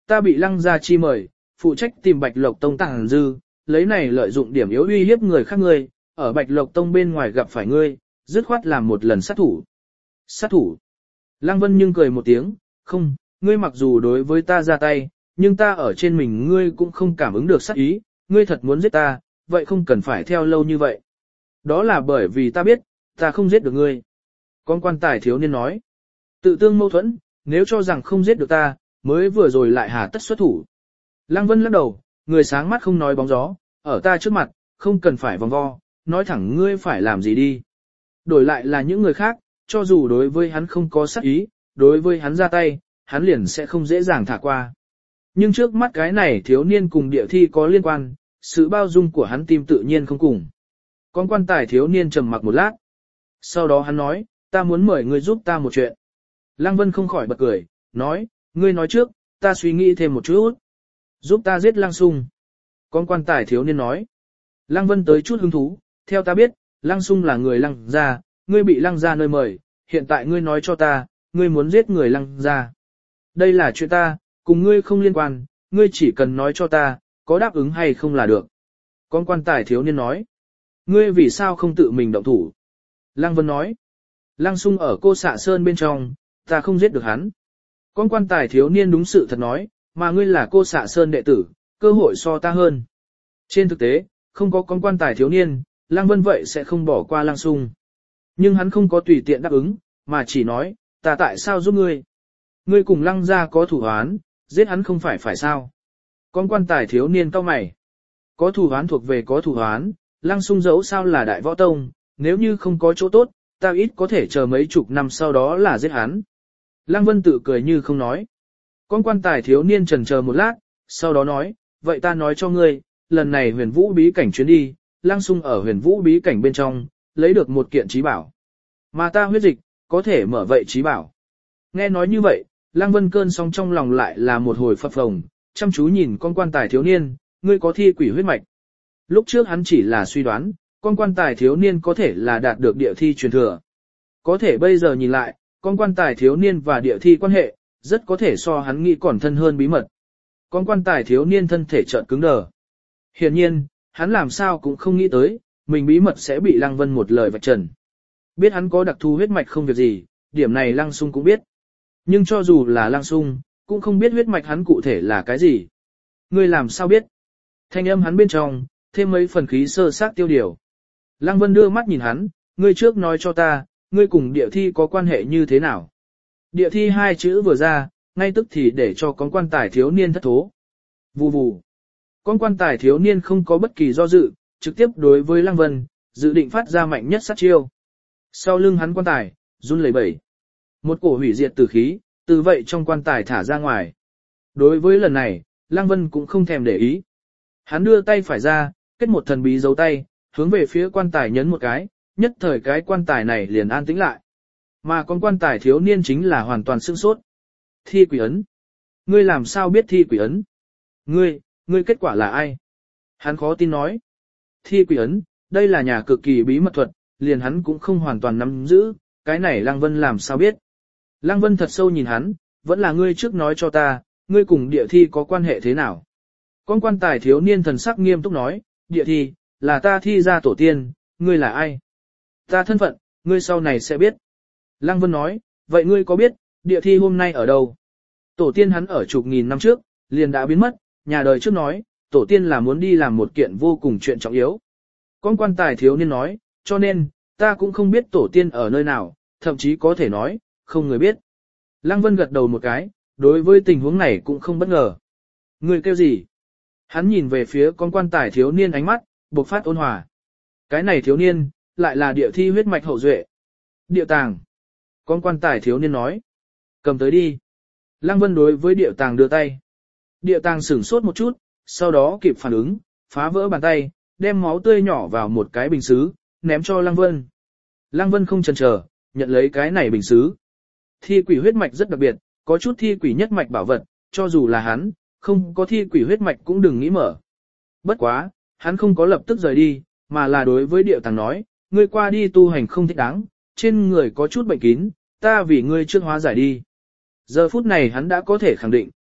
Speaker 1: Ta bị Lăng gia chi mời, phụ trách tìm Bạch Lộc Tông tàng dư, lấy này lợi dụng điểm yếu uy hiếp người khác ngươi, ở Bạch Lộc Tông bên ngoài gặp phải ngươi, dứt khoát làm một lần sát thủ. Sát thủ. Lăng Vân nhưng cười một tiếng, không, ngươi mặc dù đối với ta ra tay, nhưng ta ở trên mình ngươi cũng không cảm ứng được sát ý, ngươi thật muốn giết ta, vậy không cần phải theo lâu như vậy. Đó là bởi vì ta biết, ta không giết được ngươi. Con quan tài thiếu niên nói, tự tương mâu thuẫn, nếu cho rằng không giết được ta, mới vừa rồi lại hà tất xuất thủ. Lăng Vân lắc đầu, người sáng mắt không nói bóng gió, ở ta trước mặt, không cần phải vòng vo, nói thẳng ngươi phải làm gì đi. Đổi lại là những người khác, cho dù đối với hắn không có sát ý, đối với hắn ra tay, hắn liền sẽ không dễ dàng thả qua. Nhưng trước mắt cái này thiếu niên cùng địa thi có liên quan, sự bao dung của hắn tim tự nhiên không cùng. Con quan tài thiếu niên trầm mặc một lát. Sau đó hắn nói, ta muốn mời ngươi giúp ta một chuyện. Lăng Vân không khỏi bật cười, nói, ngươi nói trước, ta suy nghĩ thêm một chút. Giúp ta giết Lăng Sung. Con quan tài thiếu niên nói. Lăng Vân tới chút hứng thú, theo ta biết, Lăng Sung là người Lăng gia, ngươi bị Lăng gia nơi mời, hiện tại ngươi nói cho ta, ngươi muốn giết người Lăng gia. Đây là chuyện ta, cùng ngươi không liên quan, ngươi chỉ cần nói cho ta, có đáp ứng hay không là được. Con quan tài thiếu niên nói. Ngươi vì sao không tự mình động thủ? Lăng Vân nói. Lăng Sung ở Cô Xạ Sơn bên trong, ta không giết được hắn. Con quan tài thiếu niên đúng sự thật nói, mà ngươi là Cô Xạ Sơn đệ tử, cơ hội so ta hơn. Trên thực tế, không có con quan tài thiếu niên, Lăng Vân vậy sẽ không bỏ qua Lăng Sung. Nhưng hắn không có tùy tiện đáp ứng, mà chỉ nói, ta tại sao giúp ngươi? Ngươi cùng Lăng gia có thủ án, giết hắn không phải phải sao? Con quan tài thiếu niên cau mày. Có thủ án thuộc về có thủ án, Lăng Sung dẫu sao là đại võ tông, nếu như không có chỗ tốt, ta ít có thể chờ mấy chục năm sau đó là giết hắn. Lăng Vân tự cười như không nói. Con quan tài thiếu niên chần chờ một lát, sau đó nói, vậy ta nói cho ngươi, lần này huyền vũ bí cảnh chuyến đi, Lăng Sung ở huyền vũ bí cảnh bên trong, lấy được một kiện trí bảo. Mà ta huyết dịch, có thể mở vậy trí bảo. Nghe nói như vậy, Lăng Vân cơn sóng trong lòng lại là một hồi phập phồng, chăm chú nhìn con quan tài thiếu niên, ngươi có thi quỷ huyết mạch. Lúc trước hắn chỉ là suy đoán, con quan tài thiếu niên có thể là đạt được địa thi truyền thừa. Có thể bây giờ nhìn lại, con quan tài thiếu niên và địa thi quan hệ, rất có thể so hắn nghĩ còn thân hơn bí mật. Con quan tài thiếu niên thân thể trợn cứng đờ. Hiển nhiên, hắn làm sao cũng không nghĩ tới, mình bí mật sẽ bị Lăng Vân một lời vạch trần. Biết hắn có đặc thù huyết mạch không việc gì, điểm này Lăng Sung cũng biết. Nhưng cho dù là Lăng Sung, cũng không biết huyết mạch hắn cụ thể là cái gì. Ngươi làm sao biết? Thanh âm hắn bên trong, thêm mấy phần khí sơ sát tiêu điều. Lăng Vân đưa mắt nhìn hắn, ngươi trước nói cho ta, ngươi cùng địa thi có quan hệ như thế nào? Địa thi hai chữ vừa ra, ngay tức thì để cho con quan tài thiếu niên thất thố. Vù vù. Con quan tài thiếu niên không có bất kỳ do dự, trực tiếp đối với Lăng Vân, dự định phát ra mạnh nhất sát chiêu. Sau lưng hắn quan tài, run lẩy bẩy. Một cổ hủy diệt tử khí, từ vậy trong quan tài thả ra ngoài. Đối với lần này, Lăng Vân cũng không thèm để ý. Hắn đưa tay phải ra, kết một thần bí dấu tay, hướng về phía quan tài nhấn một cái, nhất thời cái quan tài này liền an tĩnh lại. Mà con quan tài thiếu niên chính là hoàn toàn sửng sốt. Thi quỷ ấn. Ngươi làm sao biết thi quỷ ấn? Ngươi, ngươi kết quả là ai? Hắn khó tin nói. Thi quỷ ấn, đây là nhà cực kỳ bí mật thuật, liền hắn cũng không hoàn toàn nắm giữ, cái này Lăng Vân làm sao biết? Lăng Vân thật sâu nhìn hắn, vẫn là ngươi trước nói cho ta, ngươi cùng địa thi có quan hệ thế nào? Con quan tài thiếu niên thần sắc nghiêm túc nói, địa thi, là ta thi ra tổ tiên, ngươi là ai? Ta thân phận, ngươi sau này sẽ biết. Lăng Vân nói, vậy ngươi có biết, địa thi hôm nay ở đâu? Tổ tiên hắn ở chục nghìn năm trước, liền đã biến mất, nhà đời trước nói, tổ tiên là muốn đi làm một kiện vô cùng chuyện trọng yếu. Con quan tài thiếu niên nói, cho nên, ta cũng không biết tổ tiên ở nơi nào, thậm chí có thể nói, không người biết. Lăng Vân gật đầu một cái, đối với tình huống này cũng không bất ngờ. Ngươi kêu gì? Hắn nhìn về phía con quan tài thiếu niên ánh mắt, bộc phát ôn hòa. Cái này thiếu niên, lại là địa thi huyết mạch hậu duệ. Địa tàng. Con quan tài thiếu niên nói. Cầm tới đi. Lăng Vân đối với địa tàng đưa tay. Địa tàng sửng sốt một chút, sau đó kịp phản ứng, phá vỡ bàn tay, đem máu tươi nhỏ vào một cái bình sứ, ném cho Lăng Vân. Lăng Vân không chần chờ, nhận lấy cái này bình sứ. Thi quỷ huyết mạch rất đặc biệt, có chút thi quỷ nhất mạch bảo vật, cho dù là hắn, không có thi quỷ huyết mạch cũng đừng nghĩ mở. Bất quá, hắn không có lập tức rời đi, mà là đối với địa tàng nói, ngươi qua đi tu hành không thích đáng, trên người có chút bệnh kín, ta vì ngươi trước hóa giải đi. Giờ phút này hắn đã có thể khẳng định,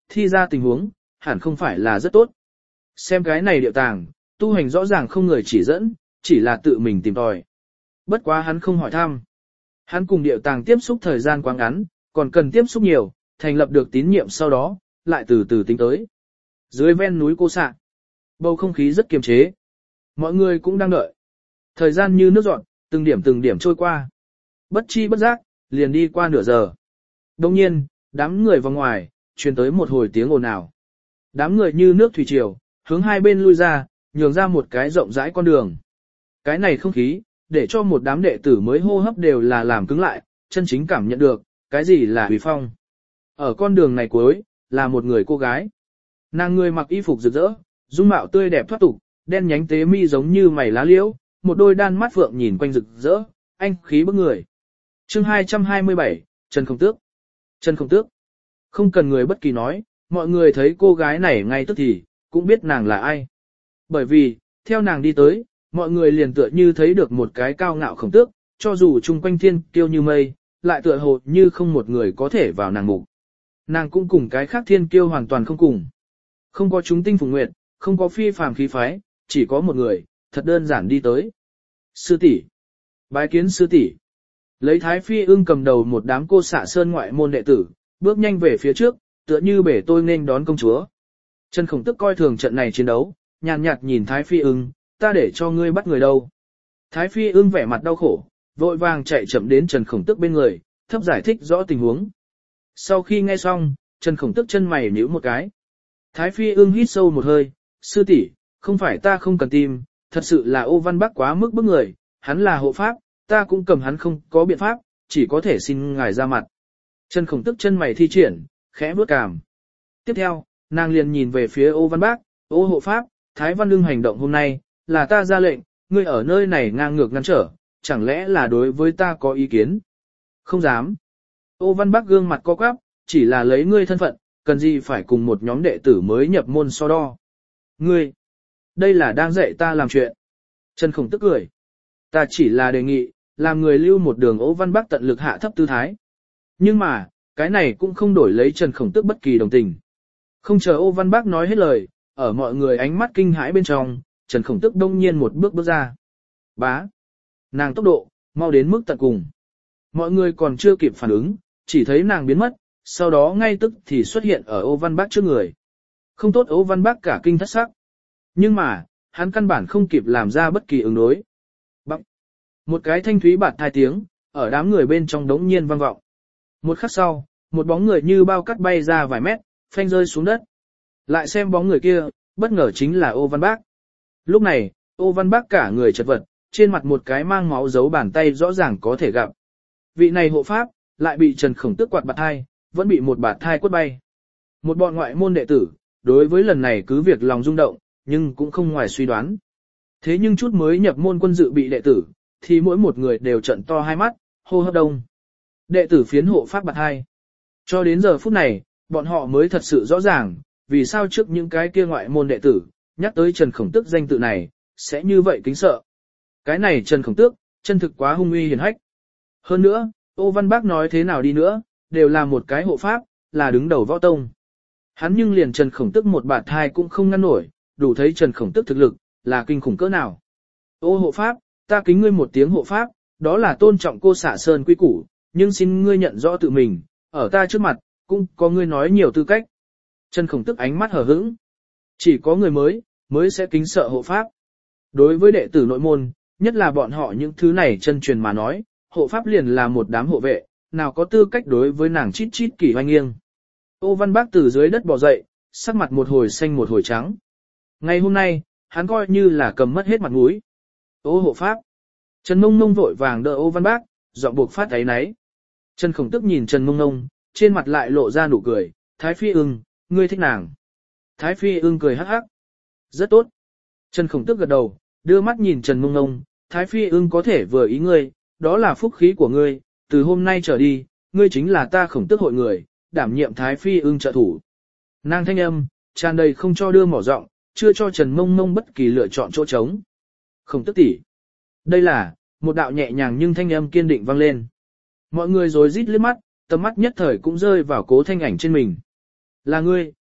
Speaker 1: thi ra tình huống, hẳn không phải là rất tốt. Xem cái này điệu tàng, tu hành rõ ràng không người chỉ dẫn, chỉ là tự mình tìm tòi. Bất quá hắn không hỏi thăm. Hắn cùng điệu tàng tiếp xúc thời gian quá ngắn, còn cần tiếp xúc nhiều, thành lập được tín nhiệm sau đó, lại từ từ tính tới. Dưới ven núi Cô Sạ, bầu không khí rất kiềm chế. Mọi người cũng đang đợi. Thời gian như nước giọt, từng điểm từng điểm trôi qua. Bất chi bất giác, liền đi qua nửa giờ. Đồng nhiên, đám người vào ngoài, truyền tới một hồi tiếng ồn ào. Đám người như nước thủy triều, hướng hai bên lui ra, nhường ra một cái rộng rãi con đường. Cái này không khí, để cho một đám đệ tử mới hô hấp đều là làm cứng lại, chân chính cảm nhận được, cái gì là uy phong. Ở con đường này cuối, là một người cô gái. Nàng người mặc y phục rực rỡ, dung mạo tươi đẹp thoát tục, đen nhánh tế mi giống như mày lá liễu, một đôi đan mắt phượng nhìn quanh rực rỡ, anh khí bức người. Chương hai trăm hai mươi bảy, Trần Không Tước. Trần Không Tước. Không cần người bất kỳ nói, mọi người thấy cô gái này ngay tức thì, cũng biết nàng là ai. Bởi vì, theo nàng đi tới, mọi người liền tựa như thấy được một cái cao ngạo khổng tước, cho dù chung quanh thiên kiêu như mây, lại tựa hồ như không một người có thể vào nàng mục. Nàng cũng cùng cái khác thiên kiêu hoàn toàn không cùng. Không có chúng tinh phùng nguyệt, không có phi phàm khí phái, chỉ có một người, thật đơn giản đi tới. Sư tỷ, bái kiến sư tỷ. Lấy Thái Phi ưng cầm đầu một đám cô xạ sơn ngoại môn đệ tử, bước nhanh về phía trước, tựa như bể tôi nên đón công chúa. Trần Khổng Tức coi thường trận này chiến đấu, nhàn nhạt nhìn Thái Phi ưng, ta để cho ngươi bắt người đâu. Thái Phi ưng vẻ mặt đau khổ, vội vàng chạy chậm đến Trần Khổng Tức bên người, thấp giải thích rõ tình huống. Sau khi nghe xong, Trần Khổng Tức chân mày nhíu một cái. Thái Phi ưng hít sâu một hơi, sư tỷ, không phải ta không cần tìm, thật sự là Ô Văn Bắc quá mức bức người, hắn là hộ pháp, ta cũng cầm hắn không có biện pháp, chỉ có thể xin ngài ra mặt. Trần Khổng Tức chân mày thi triển, khẽ bước cằm. Tiếp theo, nàng liền nhìn về phía Ô Văn Bắc, Ô hộ pháp, Thái Văn Ưng hành động hôm nay, là ta ra lệnh, ngươi ở nơi này ngang ngược ngăn trở, chẳng lẽ là đối với ta có ý kiến? Không dám. Ô Văn Bắc gương mặt co quắp, chỉ là lấy ngươi thân phận, cần gì phải cùng một nhóm đệ tử mới nhập môn so đo. Ngươi, đây là đang dạy ta làm chuyện. Trần Khổng Tức cười. Ta chỉ là đề nghị, làm người lưu một đường Ô Văn Bắc tận lực hạ thấp tư thái. Nhưng mà, cái này cũng không đổi lấy Trần Khổng Tức bất kỳ đồng tình. Không chờ Ô Văn Bắc nói hết lời, ở mọi người ánh mắt kinh hãi bên trong, Trần Khổng Tức đông nhiên một bước bước ra. Bá. Nàng tốc độ, mau đến mức tận cùng. Mọi người còn chưa kịp phản ứng, chỉ thấy nàng biến mất, sau đó ngay tức thì xuất hiện ở Ô Văn Bắc trước người. Không tốt, Ô Văn Bắc cả kinh thất sắc. Nhưng mà, hắn căn bản không kịp làm ra bất kỳ ứng đối. Bằng. Một cái thanh thúy bạt thai tiếng, ở đám người bên trong đống nhiên vang vọng. Một khắc sau, một bóng người như bao cắt bay ra vài mét, phanh rơi xuống đất. Lại xem bóng người kia, bất ngờ chính là Ô Văn Bắc. Lúc này, Ô Văn Bắc cả người chật vật, trên mặt một cái mang máu dấu bàn tay rõ ràng có thể gặp. Vị này hộ pháp, lại bị Trần Khổng Tức quạt bạt thai, vẫn bị một bạt thai quất bay. Một bọn ngoại môn đệ tử, đối với lần này cứ việc lòng rung động, nhưng cũng không ngoài suy đoán. Thế nhưng chút mới nhập môn quân dự bị đệ tử, thì mỗi một người đều trận to hai mắt, hô hấp đông. Đệ tử phiến hộ pháp bạt thai. Cho đến giờ phút này, bọn họ mới thật sự rõ ràng, vì sao trước những cái kia ngoại môn đệ tử, nhắc tới Trần Khổng Tức danh tự này, sẽ như vậy kính sợ. Cái này Trần Khổng Tước, chân thực quá hung uy hiển hách. Hơn nữa, Ô Văn Bắc nói thế nào đi nữa, đều là một cái hộ pháp, là đứng đầu võ tông. Hắn nhưng liền Trần Khổng Tức một bạt thai cũng không ngăn nổi, đủ thấy Trần Khổng Tức thực lực, là kinh khủng cỡ nào. Ô hộ pháp, ta kính ngươi một tiếng hộ pháp, đó là tôn trọng cô xạ sơn quy củ, nhưng xin ngươi nhận rõ tự mình, ở ta trước mặt, cũng có ngươi nói nhiều tư cách. Trần Khổng Tức ánh mắt hờ hững. Chỉ có người mới, mới sẽ kính sợ hộ pháp. Đối với đệ tử nội môn, nhất là bọn họ những thứ này chân truyền mà nói, hộ pháp liền là một đám hộ vệ, nào có tư cách đối với nàng chít chít kỳ hoanh nghiêng. Ô Văn Bắc từ dưới đất bò dậy, sắc mặt một hồi xanh một hồi trắng. Ngày hôm nay, hắn coi như là cầm mất hết mặt mũi. Ô hộ pháp. Trần Mông Mông vội vàng đỡ Ô Văn Bắc, giọng buộc phát ấy náy. Trần Khổng Tức nhìn Trần Mông Mông, trên mặt lại lộ ra nụ cười, Thái Phi ưng, ngươi thích nàng. Thái Phi ưng cười hắc hắc. Rất tốt. Trần Khổng Tức gật đầu, đưa mắt nhìn Trần Mông Mông, Thái Phi ưng có thể vừa ý ngươi, đó là phúc khí của ngươi, từ hôm nay trở đi, ngươi chính là ta Khổng Tức hội người, đảm nhiệm Thái Phi ưng trợ thủ. Nàng thanh âm, tràn đầy không cho đưa mỏ giọng, chưa cho Trần Mông Mông bất kỳ lựa chọn chỗ trống. Khổng Tức tỷ. Đây là, một đạo nhẹ nhàng nhưng thanh âm kiên định vang lên. Mọi người rồi rít liếc mắt, tầm mắt nhất thời cũng rơi vào Cố Thanh Ảnh trên mình. Là ngươi,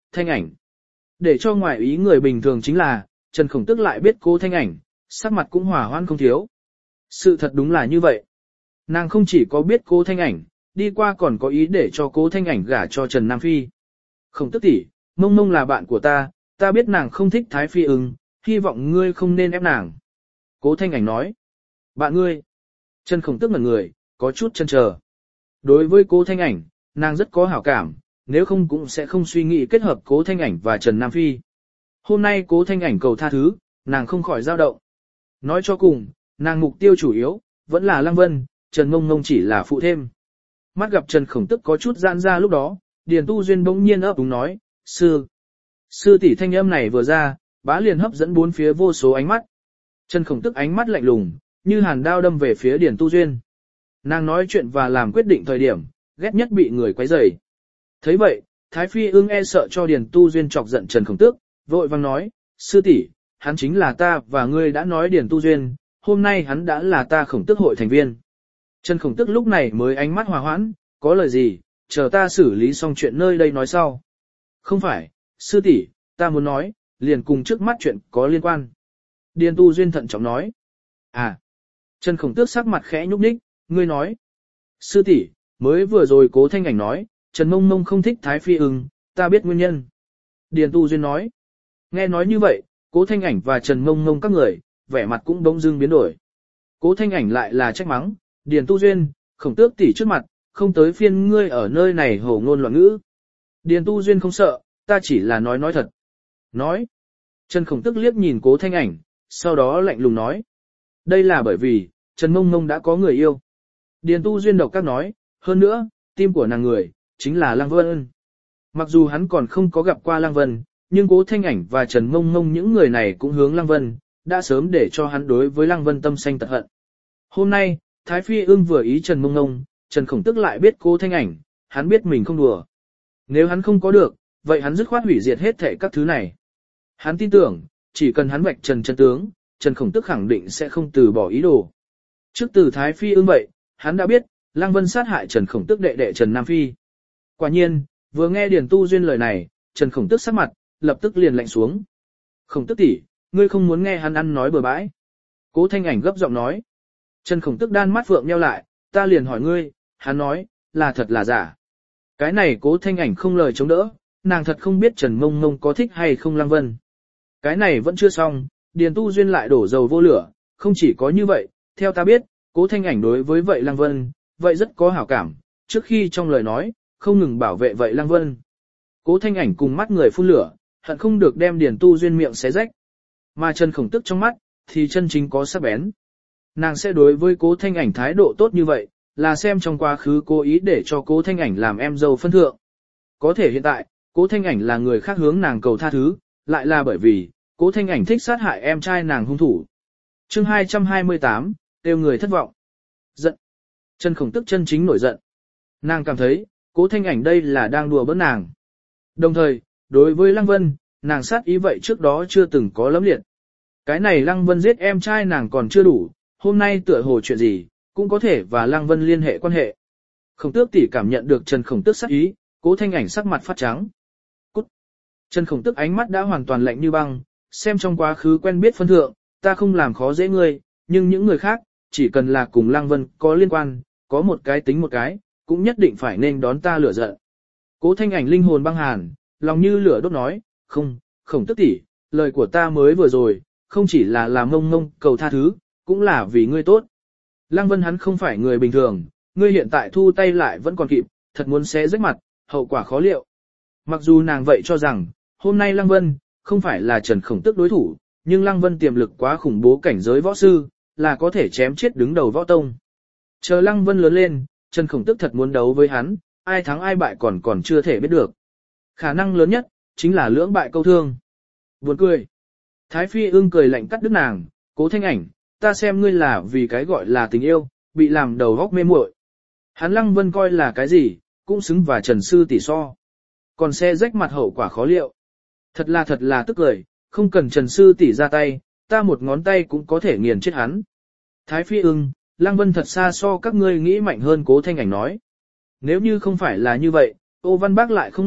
Speaker 1: Thanh Ảnh. Để cho ngoài ý người bình thường chính là, Trần Khổng Tức lại biết Cố Thanh Ảnh, sắc mặt cũng hòa hoãn không thiếu. Sự thật đúng là như vậy. Nàng không chỉ có biết Cố Thanh Ảnh, đi qua còn có ý để cho Cố Thanh Ảnh gả cho Trần Nam Phi. Khổng Tức tỷ, Mông Mông là bạn của ta, ta biết nàng không thích Thái Phi ưng, hy vọng ngươi không nên ép nàng. Cố Thanh Ảnh nói. Bạn ngươi. Trần Khổng Tức ngẩn người, có chút chần chờ. Đối với Cố Thanh Ảnh, nàng rất có hảo cảm, nếu không cũng sẽ không suy nghĩ kết hợp Cố Thanh Ảnh và Trần Nam Phi. Hôm nay Cố Thanh Ảnh cầu tha thứ, nàng không khỏi dao động. Nói cho cùng, nàng mục tiêu chủ yếu, vẫn là Lăng Vân, Trần Mông Mông chỉ là phụ thêm. Mắt gặp Trần Khổng Tức có chút giãn ra lúc đó, Điền Tu Duyên bỗng nhiên ấp úng nói, sư. Sư tỷ thanh âm này vừa ra, bá liền hấp dẫn bốn phía vô số ánh mắt. Trần Khổng Tức ánh mắt lạnh lùng, như hàn đao đâm về phía Điền Tu Duyên. Nàng nói chuyện và làm quyết định thời điểm, ghét nhất bị người quấy rầy. Thấy vậy, Thái Phi ưng e sợ cho Điền Tu Duyên chọc giận Trần Khổng Tước, vội vang nói, sư tỷ, hắn chính là ta và ngươi đã nói Điền Tu Duyên, hôm nay hắn đã là ta Khổng Tước hội thành viên. Trần Khổng Tước lúc này mới ánh mắt hòa hoãn, có lời gì, chờ ta xử lý xong chuyện nơi đây nói sau. Không phải, sư tỷ, ta muốn nói, liền cùng trước mắt chuyện có liên quan. Điền Tu Duyên thận trọng nói. À. Trần Khổng Tước sắc mặt khẽ nhúc nhích, ngươi nói. Sư tỷ, mới vừa rồi Cố Thanh Ảnh nói, Trần Mông Mông không thích Thái Phi ưng, ta biết nguyên nhân. Điền Tu Duyên nói. Nghe nói như vậy, Cố Thanh Ảnh và Trần Mông Mông các người, vẻ mặt cũng bỗng dưng biến đổi. Cố Thanh Ảnh lại là trách mắng, Điền Tu Duyên, Khổng Tước tỷ trước mặt, không tới phiên ngươi ở nơi này hổ ngôn loạn ngữ. Điền Tu Duyên không sợ, ta chỉ là nói nói thật. Nói. Trần Khổng Tước liếc nhìn Cố Thanh Ảnh, sau đó lạnh lùng nói. Đây là bởi vì, Trần Mông Mông đã có người yêu. Điền Tu Duyên độc các nói, hơn nữa, tim của nàng người, chính là Lăng Vân. Mặc dù hắn còn không có gặp qua Lăng Vân, nhưng Cố Thanh Ảnh và Trần Mông Mông những người này cũng hướng Lăng Vân, đã sớm để cho hắn đối với Lăng Vân tâm xanh tật hận. Hôm nay, Thái Phi ưng vừa ý Trần Mông Mông, Trần Khổng Tức lại biết Cố Thanh Ảnh, hắn biết mình không đùa. Nếu hắn không có được, vậy hắn dứt khoát hủy diệt hết thảy các thứ này. Hắn tin tưởng, chỉ cần hắn vạch trần chân tướng, Trần Khổng Tức khẳng định sẽ không từ bỏ ý đồ. Trước từ Thái Phi ưng vậy, hắn đã biết, Lăng Vân sát hại Trần Khổng Tức đệ đệ Trần Nam Phi. Quả nhiên, vừa nghe Điền Tu Duyên lời này, Trần Khổng Tức sắc mặt, lập tức liền lạnh xuống. Khổng Tức tỷ, ngươi không muốn nghe hắn ăn nói bừa bãi. Cố Thanh Ảnh gấp giọng nói. Trần Khổng Tức đan mắt phượng nheo lại, ta liền hỏi ngươi, hắn nói, là thật là giả. Cái này Cố Thanh Ảnh không lời chống đỡ, nàng thật không biết Trần Mông Mông có thích hay không Lăng Vân. Cái này vẫn chưa xong, Điền Tu Duyên lại đổ dầu vô lửa, không chỉ có như vậy, theo ta biết, Cố Thanh Ảnh đối với vậy Lăng Vân, vậy rất có hảo cảm, trước khi trong lời nói, không ngừng bảo vệ vậy Lăng Vân. Cố Thanh Ảnh cùng mắt người phun lửa, hận không được đem Điền Tu Duyên miệng xé rách. Mà Trần Khổng Tức trong mắt, thì chân chính có sắc bén. Nàng sẽ đối với Cố Thanh Ảnh thái độ tốt như vậy, là xem trong quá khứ cố ý để cho Cố Thanh Ảnh làm em dâu phân thượng. Có thể hiện tại, Cố Thanh Ảnh là người khác hướng nàng cầu tha thứ, lại là bởi vì, Cố Thanh Ảnh thích sát hại em trai nàng hung thủ. Chương hai trăm hai mươi tám, tiêu người thất vọng. Giận. Trần Khổng Tức chân chính nổi giận. Nàng cảm thấy, Cố Thanh Ảnh đây là đang đùa bỡn nàng. Đồng thời, đối với Lăng Vân, nàng sát ý vậy trước đó chưa từng có lẫm liệt. Cái này Lăng Vân giết em trai nàng còn chưa đủ, hôm nay tựa hồ chuyện gì, cũng có thể và Lăng Vân liên hệ quan hệ. Khổng Tước tỷ cảm nhận được Trần Khổng Tước sát ý, Cố Thanh Ảnh sắc mặt phát trắng. Cút. Trần Khổng Tước ánh mắt đã hoàn toàn lạnh như băng, xem trong quá khứ quen biết phân thượng, ta không làm khó dễ ngươi, nhưng những người khác, chỉ cần là cùng Lăng Vân có liên quan, có một cái tính một cái, cũng nhất định phải nên đón ta lửa giận. Cố Thanh Ảnh linh hồn băng hàn, lòng như lửa đốt nói, không, Khổng Tước tỷ, lời của ta mới vừa rồi, không chỉ là làm Mông Mông cầu tha thứ, cũng là vì ngươi tốt. Lăng Vân hắn không phải người bình thường, ngươi hiện tại thu tay lại vẫn còn kịp, thật muốn xé rách mặt, hậu quả khó liệu. Mặc dù nàng vậy cho rằng, hôm nay Lăng Vân, không phải là Trần Khổng Tước đối thủ, nhưng Lăng Vân tiềm lực quá khủng bố cảnh giới võ sư, là có thể chém chết đứng đầu võ tông. Chờ Lăng Vân lớn lên, Trần Khổng Tước thật muốn đấu với hắn, ai thắng ai bại còn còn chưa thể biết được. Khả năng lớn nhất, chính là lưỡng bại câu thương. Buồn cười. Thái Phi ưng cười lạnh cắt đứt nàng, Cố Thanh Ảnh, ta xem ngươi là vì cái gọi là tình yêu, bị làm đầu góc mê muội. Hắn Lăng Vân coi là cái gì, cũng xứng và Trần Sư tỷ so. Còn xe rách mặt hậu quả khó liệu. Thật là thật là tức cười, không cần Trần Sư tỷ ra tay, ta một ngón tay cũng có thể nghiền chết hắn. Thái Phi ưng, Lăng Vân thật xa so các ngươi nghĩ mạnh hơn, Cố Thanh Ảnh nói. Nếu như không phải là như vậy, Ô Văn Bác lại không nốc,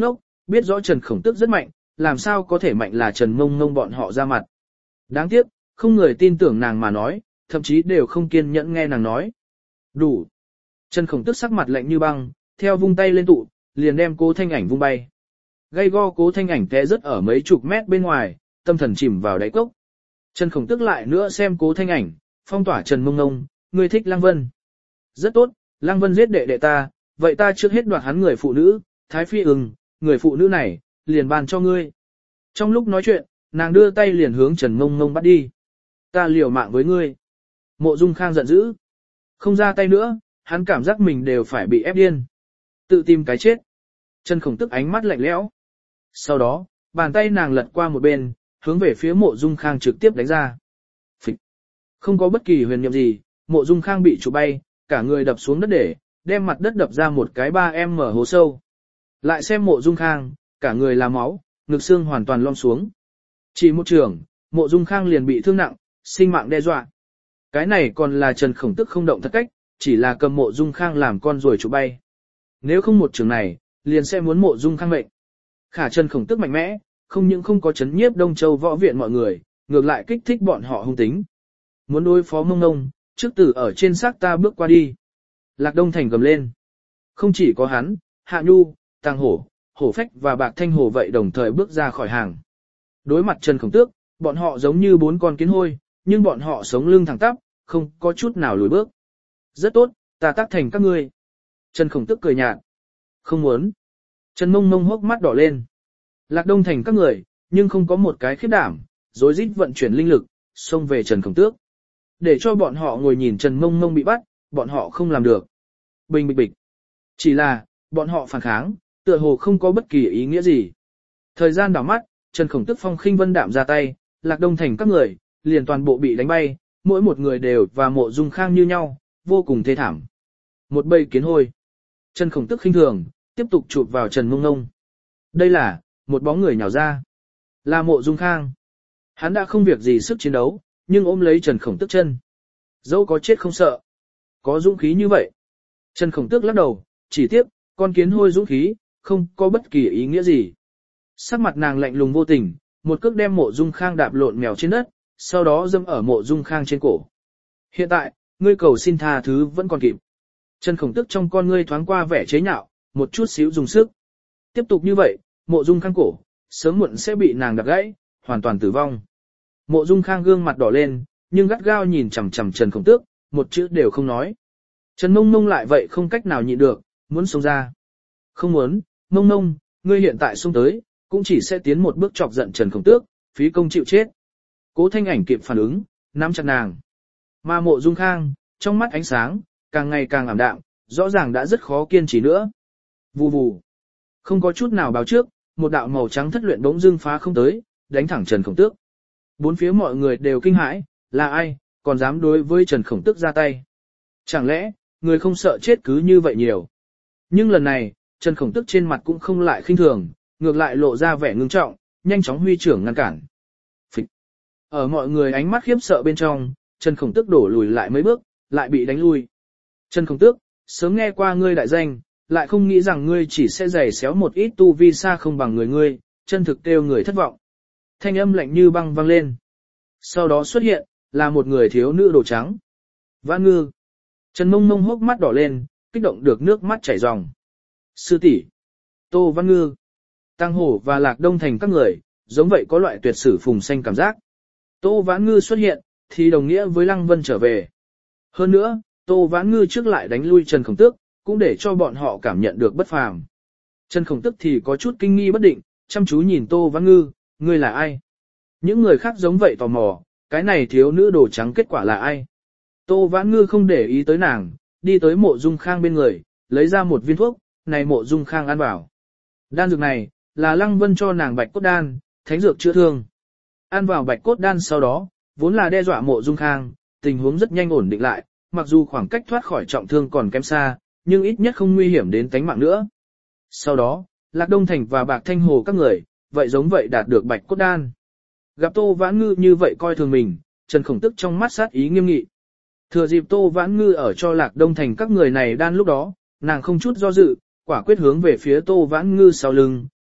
Speaker 1: biết rõ Trần Khổng Tước rất mạnh, làm sao có thể mạnh là Trần Mông Ngông bọn họ ra mặt. Đáng tiếc, không người tin tưởng nàng mà nói, thậm chí đều không kiên nhẫn nghe nàng nói. Đủ. Trần Khổng Tước sắc mặt lạnh như băng, theo vung tay lên tụ, liền đem Cố Thanh Ảnh vung bay. Gây go Cố Thanh Ảnh té rớt ở mấy chục mét bên ngoài, tâm thần chìm vào đáy cốc. Trần Khổng Tước lại nữa xem Cố Thanh Ảnh, phong tỏa Trần Mông Ngông, ngươi thích Lăng Vân. Rất tốt, Lăng Vân giết đệ đệ ta, vậy ta trước hết đoạt hắn người phụ nữ, Thái Phi ưng, người phụ nữ này, liền ban cho ngươi. Trong lúc nói chuyện, nàng đưa tay liền hướng Trần Mông Ngông bắt đi. Ta liều mạng với ngươi. Mộ Dung Khang giận dữ. Không ra tay nữa, hắn cảm giác mình đều phải bị ép điên. Tự tìm cái chết. Trần Khổng Tước ánh mắt lạnh lẽo. Sau đó, bàn tay nàng lật qua một bên, hướng về phía Mộ Dung Khang trực tiếp đánh ra. Phịch. Không có bất kỳ huyền niệm gì, Mộ Dung Khang bị chụp bay, cả người đập xuống đất để, đem mặt đất đập ra một cái ba em mở hố sâu. Lại xem Mộ Dung Khang, cả người là máu, ngực xương hoàn toàn lom xuống. Chỉ một trường, Mộ Dung Khang liền bị thương nặng, sinh mạng đe dọa. Cái này còn là Trần Khổng Tước không động thật cách, chỉ là cầm Mộ Dung Khang làm con rồi chụp bay. Nếu không một trường này, liền sẽ muốn Mộ Dung Khang mệnh. Khả Trần Khổng Tước mạnh mẽ, không những không có chấn nhiếp Đông Châu võ viện mọi người, ngược lại kích thích bọn họ hung tính. Muốn đối phó Mông Ngông, trước tử ở trên xác ta bước qua đi. Lạc Đông Thành gầm lên. Không chỉ có hắn, Hạ Nhu, Tàng Hổ, Hổ Phách và Bạc Thanh Hổ vậy đồng thời bước ra khỏi hàng. Đối mặt Trần Khổng Tước, bọn họ giống như bốn con kiến hôi, nhưng bọn họ sống lưng thẳng tắp, không có chút nào lùi bước. Rất tốt, ta tác thành các ngươi. Trần Khổng Tước cười nhạt. Không muốn. Trần Mông Mông hốc mắt đỏ lên. Lạc Đông Thành các người, nhưng không có một cái khiếp đảm, rối rít vận chuyển linh lực, xông về Trần Khổng Tước. Để cho bọn họ ngồi nhìn Trần Mông Mông bị bắt, bọn họ không làm được. Bình bịch bịch. Chỉ là, bọn họ phản kháng, tựa hồ không có bất kỳ ý nghĩa gì. Thời gian đảo mắt, Trần Khổng Tước phong khinh vân đạm ra tay, Lạc Đông Thành các người, liền toàn bộ bị đánh bay, mỗi một người đều và Mộ Dung Khang như nhau, vô cùng thê thảm. Một bầy kiến hôi. Trần Khổng Tước khinh thường, tiếp tục chụp vào Trần Mông Mông. Đây là, một bóng người nhào ra. Là Mộ Dung Khang. Hắn đã không việc gì sức chiến đấu, nhưng ôm lấy Trần Khổng Tước chân. Dẫu có chết không sợ. Có dũng khí như vậy. Trần Khổng Tước lắc đầu, chỉ tiếp, con kiến hôi dũng khí, không có bất kỳ ý nghĩa gì. Sắc mặt nàng lạnh lùng vô tình, một cước đem Mộ Dung Khang đạp lộn mèo trên đất, sau đó dâm ở Mộ Dung Khang trên cổ. Hiện tại, ngươi cầu xin tha thứ vẫn còn kịp. Trần Khổng Tước trong con ngươi thoáng qua vẻ chế nhạo, một chút xíu dùng sức. Tiếp tục như vậy, Mộ Dung Khang cổ, sớm muộn sẽ bị nàng đạp gãy, hoàn toàn tử vong. Mộ Dung Khang gương mặt đỏ lên, nhưng gắt gao nhìn chằm chằm Trần Khổng Tước, một chữ đều không nói. Trần Mông Mông lại vậy không cách nào nhịn được, muốn xông ra. Không muốn, Mông Mông, ngươi hiện tại xông tới, cũng chỉ sẽ tiến một bước chọc giận Trần Khổng Tước, phí công chịu chết. Cố Thanh Ảnh kịp phản ứng, nắm chặt nàng. Mà Mộ Dung Khang, trong mắt ánh sáng, càng ngày càng ảm đạm, rõ ràng đã rất khó kiên trì nữa. Vù vù. Không có chút nào báo trước, một đạo màu trắng thất luyện bỗng dưng phá không tới, đánh thẳng Trần Khổng Tước. Bốn phía mọi người đều kinh hãi, là ai, còn dám đối với Trần Khổng Tước ra tay. Chẳng lẽ, người không sợ chết cứ như vậy nhiều. Nhưng lần này, Trần Khổng Tước trên mặt cũng không lại khinh thường, ngược lại lộ ra vẻ ngưng trọng, nhanh chóng huy trưởng ngăn cản. Phịch. Ở mọi người ánh mắt khiếp sợ bên trong, Trần Khổng Tước đổ lùi lại mấy bước, lại bị đánh lui. Trần Khổng Tước, sớm nghe qua ngươi đại danh, lại không nghĩ rằng ngươi chỉ sẽ giày xéo một ít tu vi xa không bằng người ngươi, chân thực kêu người thất vọng. Thanh âm lạnh như băng vang lên. Sau đó xuất hiện, là một người thiếu nữ đồ trắng. Vãn Ngư. Trần Mông Mông hốc mắt đỏ lên, kích động được nước mắt chảy ròng. Sư tỷ, Tô Vãn Ngư, Tăng Hổ và Lạc Đông Thành các người, giống vậy có loại tuyệt sử phùng xanh cảm giác. Tô Vãn Ngư xuất hiện, thì đồng nghĩa với Lăng Vân trở về. Hơn nữa, Tô Vãn Ngư trước lại đánh lui Trần Khổng Tước, cũng để cho bọn họ cảm nhận được bất phàm. Trần Khổng Tước thì có chút kinh nghi bất định, chăm chú nhìn Tô Vãn Ngư, ngươi là ai? Những người khác giống vậy tò mò, cái này thiếu nữ đồ trắng kết quả là ai? Tô Vãn Ngư không để ý tới nàng, đi tới Mộ Dung Khang bên người, lấy ra một viên thuốc, này Mộ Dung Khang ăn vào. Đan dược này, là Lăng Vân cho nàng bạch cốt đan, thánh dược chữa thương. Ăn vào bạch cốt đan sau đó, vốn là đe dọa Mộ Dung Khang, tình huống rất nhanh ổn định lại, mặc dù khoảng cách thoát khỏi trọng thương còn kém xa, nhưng ít nhất không nguy hiểm đến tánh mạng nữa. Sau đó, Lạc Đông Thành và Bạc Thanh Hồ các người, vậy giống vậy đạt được bạch cốt đan. Gặp Tô Vãn Ngư như vậy coi thường mình, Trần Khổng Tước trong mắt sát ý nghiêm nghị. Thừa dịp Tô Vãn Ngư ở cho Lạc Đông Thành các người này đan lúc đó, nàng không chút do dự, quả quyết hướng về phía Tô Vãn Ngư sau lưng,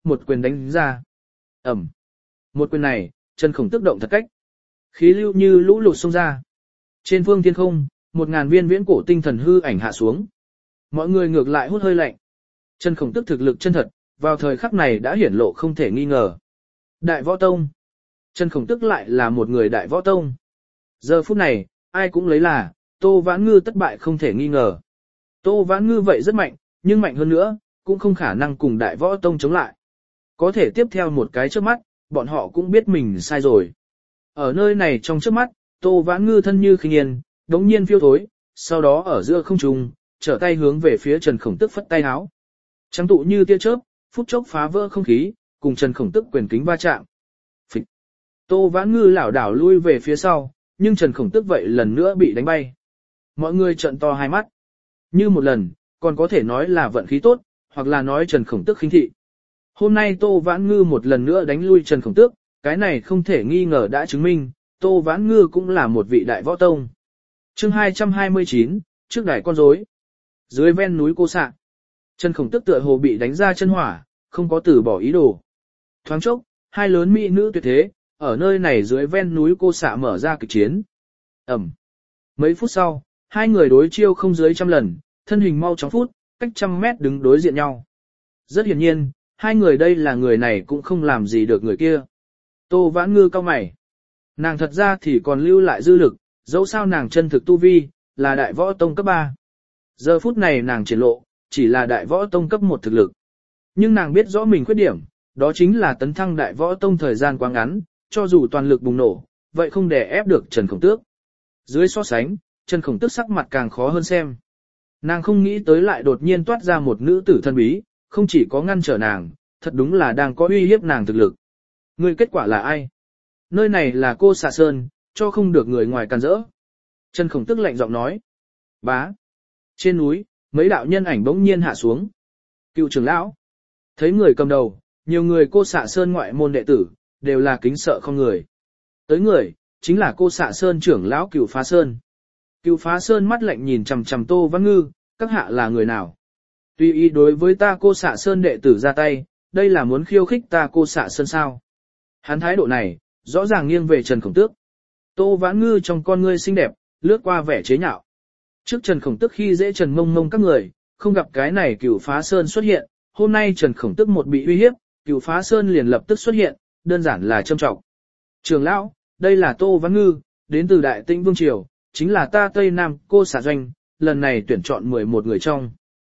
Speaker 1: một quyền đánh ra. Ẩm. Một quyền này, Trần Khổng Tước động thật cách. Khí lưu như lũ lụt xông ra. Trên phương thiên không, một ngàn viên viễn cổ tinh thần hư ảnh hạ xuống. Mọi người ngược lại hút hơi lạnh. Trần Khổng Tước thực lực chân thật, vào thời khắc này đã hiển lộ không thể nghi ngờ. Đại võ tông. Trần Khổng Tước lại là một người đại võ tông. Giờ phút này, ai cũng lấy là, Tô Vãn Ngư thất bại không thể nghi ngờ. Tô Vãn Ngư vậy rất mạnh, nhưng mạnh hơn nữa, cũng không khả năng cùng đại võ tông chống lại. Có thể tiếp theo một cái trước mắt, bọn họ cũng biết mình sai rồi. Ở nơi này trong trước mắt, Tô Vãn Ngư thân như khinh yên, đống nhiên phiêu thối, sau đó ở giữa không trung, trở tay hướng về phía Trần Khổng Tước phất tay háo. Trắng tụ như tia chớp, phút chốc phá vỡ không khí, cùng Trần Khổng Tước quyền kính va chạm. Phịch. Tô Vãn Ngư lảo đảo lui về phía sau, nhưng Trần Khổng Tước vậy lần nữa bị đánh bay. Mọi người trợn to hai mắt. Như một lần, còn có thể nói là vận khí tốt, hoặc là nói Trần Khổng Tước khinh thị. Hôm nay Tô Vãn Ngư một lần nữa đánh lui Trần Khổng Tước, cái này không thể nghi ngờ đã chứng minh, Tô Vãn Ngư cũng là một vị đại võ tông. Chương hai trăm hai mươi chín, trước đài con rối. Dưới ven núi Cô Sạ, Trần Khổng Tước tựa hồ bị đánh ra chân hỏa, không có từ bỏ ý đồ. Thoáng chốc, hai lớn mỹ nữ tuyệt thế, ở nơi này dưới ven núi Cô Sạ mở ra kịch chiến. Ẩm. Mấy phút sau, hai người đối chiêu không dưới trăm lần, thân hình mau chóng phút, cách trăm mét đứng đối diện nhau. Rất hiển nhiên, hai người đây là người này cũng không làm gì được người kia. Tô Vãn Ngư cau mày. Nàng thật ra thì còn lưu lại dư lực, dẫu sao nàng chân thực tu vi, là đại võ tông cấp ba. Giờ phút này nàng triển lộ, chỉ là đại võ tông cấp một thực lực. Nhưng nàng biết rõ mình khuyết điểm, đó chính là tấn thăng đại võ tông thời gian quá ngắn, cho dù toàn lực bùng nổ, vậy không đè ép được Trần Khổng Tước. Dưới so sánh, Trần Khổng Tước sắc mặt càng khó hơn xem. Nàng không nghĩ tới lại đột nhiên toát ra một nữ tử thân bí, không chỉ có ngăn trở nàng, thật đúng là đang có uy hiếp nàng thực lực. Người kết quả là ai? Nơi này là Cô Xạ Sơn, cho không được người ngoài càn rỡ. Trần Khổng Tước lạnh giọng nói. Bá. Trên núi, mấy đạo nhân ảnh bỗng nhiên hạ xuống. Cựu trưởng lão. Thấy người cầm đầu, nhiều người Cô Xạ Sơn ngoại môn đệ tử, đều là kính sợ không người. Tới người, chính là Cô Xạ Sơn trưởng lão Cựu Phá Sơn. Cựu Phá Sơn mắt lạnh nhìn chằm chằm Tô Vãn Ngư, các hạ là người nào? Tuy ý đối với ta Cô Xạ Sơn đệ tử ra tay, đây là muốn khiêu khích ta Cô Xạ Sơn sao? Hắn thái độ này, rõ ràng nghiêng về Trần Khổng Tước. Tô Vãn Ngư trong con ngươi xinh đẹp, lướt qua vẻ chế nhạo. Trước Trần Khổng Tước khi dễ Trần Mông Mông các người, không gặp cái này Cửu Phá Sơn xuất hiện, hôm nay Trần Khổng Tước một bị uy hiếp, Cửu Phá Sơn liền lập tức xuất hiện, đơn giản là châm trọng. Trường lão, đây là Tô Vãn Ngư, đến từ Đại Tĩnh Vương Triều, chính là ta Tây Nam Cô Xạ Doanh, lần này tuyển chọn mười một người trong.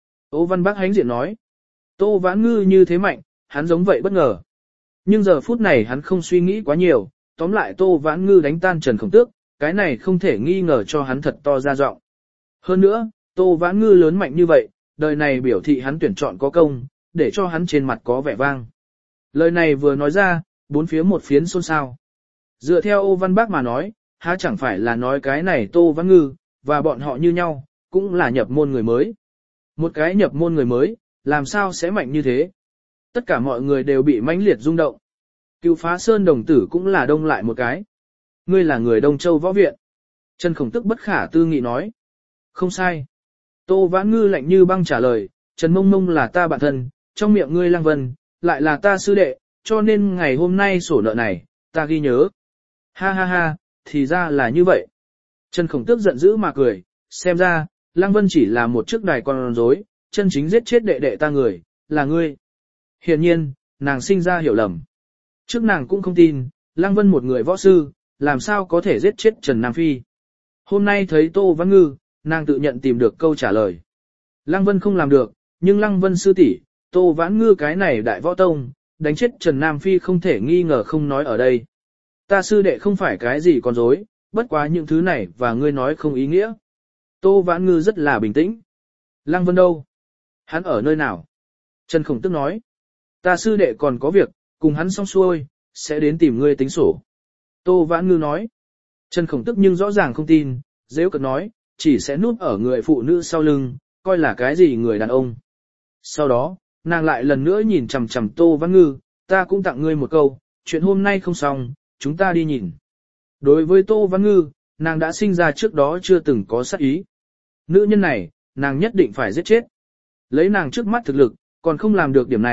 Speaker 1: Ô Văn Bác hánh diện nói, Tô Vãn Ngư như thế mạnh, hắn giống vậy bất ngờ. Nhưng giờ phút này hắn không suy nghĩ quá nhiều, tóm lại Tô Vãn Ngư đánh tan Trần Khổng Tước, cái này không thể nghi ngờ cho hắn thật to ra giọng. Hơn nữa, Tô Vãn Ngư lớn mạnh như vậy, đời này biểu thị hắn tuyển chọn có công, để cho hắn trên mặt có vẻ vang. Lời này vừa nói ra, bốn phía một phiến xôn xao. Dựa theo Ô Văn Bác mà nói, há chẳng phải là nói cái này Tô Vãn Ngư, và bọn họ như nhau, cũng là nhập môn người mới. Một cái nhập môn người mới, làm sao sẽ mạnh như thế? Tất cả mọi người đều bị mãnh liệt rung động. Cựu Phá Sơn đồng tử cũng là đông lại một cái. Ngươi là người Đông Châu Võ Viện. Trần Khổng Tước bất khả tư nghị nói. Không sai. Tô Vãn Ngư lạnh như băng trả lời, Trần Mông Mông là ta bạn thân, trong miệng ngươi Lăng Vân, lại là ta sư đệ, cho nên ngày hôm nay sổ nợ này, ta ghi nhớ. Ha ha ha, thì ra là như vậy. Trần Khổng Tước giận dữ mà cười, xem ra, Lăng Vân chỉ là một chiếc đài con rối, chân chính giết chết đệ đệ ta người, là ngươi. Hiển nhiên, nàng sinh ra hiểu lầm. Trước nàng cũng không tin, Lăng Vân một người võ sư, làm sao có thể giết chết Trần Nam Phi. Hôm nay thấy Tô Vãn Ngư, nàng tự nhận tìm được câu trả lời. Lăng Vân không làm được, nhưng Lăng Vân sư tỷ, Tô Vãn Ngư cái này đại võ tông, đánh chết Trần Nam Phi không thể nghi ngờ không nói ở đây. Ta sư đệ không phải cái gì con dối, bất quá những thứ này và ngươi nói không ý nghĩa. Tô Vãn Ngư rất là bình tĩnh. Lăng Vân đâu? Hắn ở nơi nào? Trần Khổng Tước nói. Ta sư đệ còn có việc, cùng hắn xong xuôi, sẽ đến tìm ngươi tính sổ. Tô Vãn Ngư nói. Trần Khổng Tước nhưng rõ ràng không tin, dễ cật nói, chỉ sẽ núp ở người phụ nữ sau lưng, coi là cái gì người đàn ông. Sau đó, nàng lại lần nữa nhìn chằm chằm Tô Vãn Ngư, ta cũng tặng ngươi một câu, chuyện hôm nay không xong, chúng ta đi nhìn. Đối với Tô Vãn Ngư, nàng đã sinh ra trước đó chưa từng có sát ý. Nữ nhân này, nàng nhất định phải giết chết. Lấy nàng trước mắt thực lực, còn không làm được điểm này,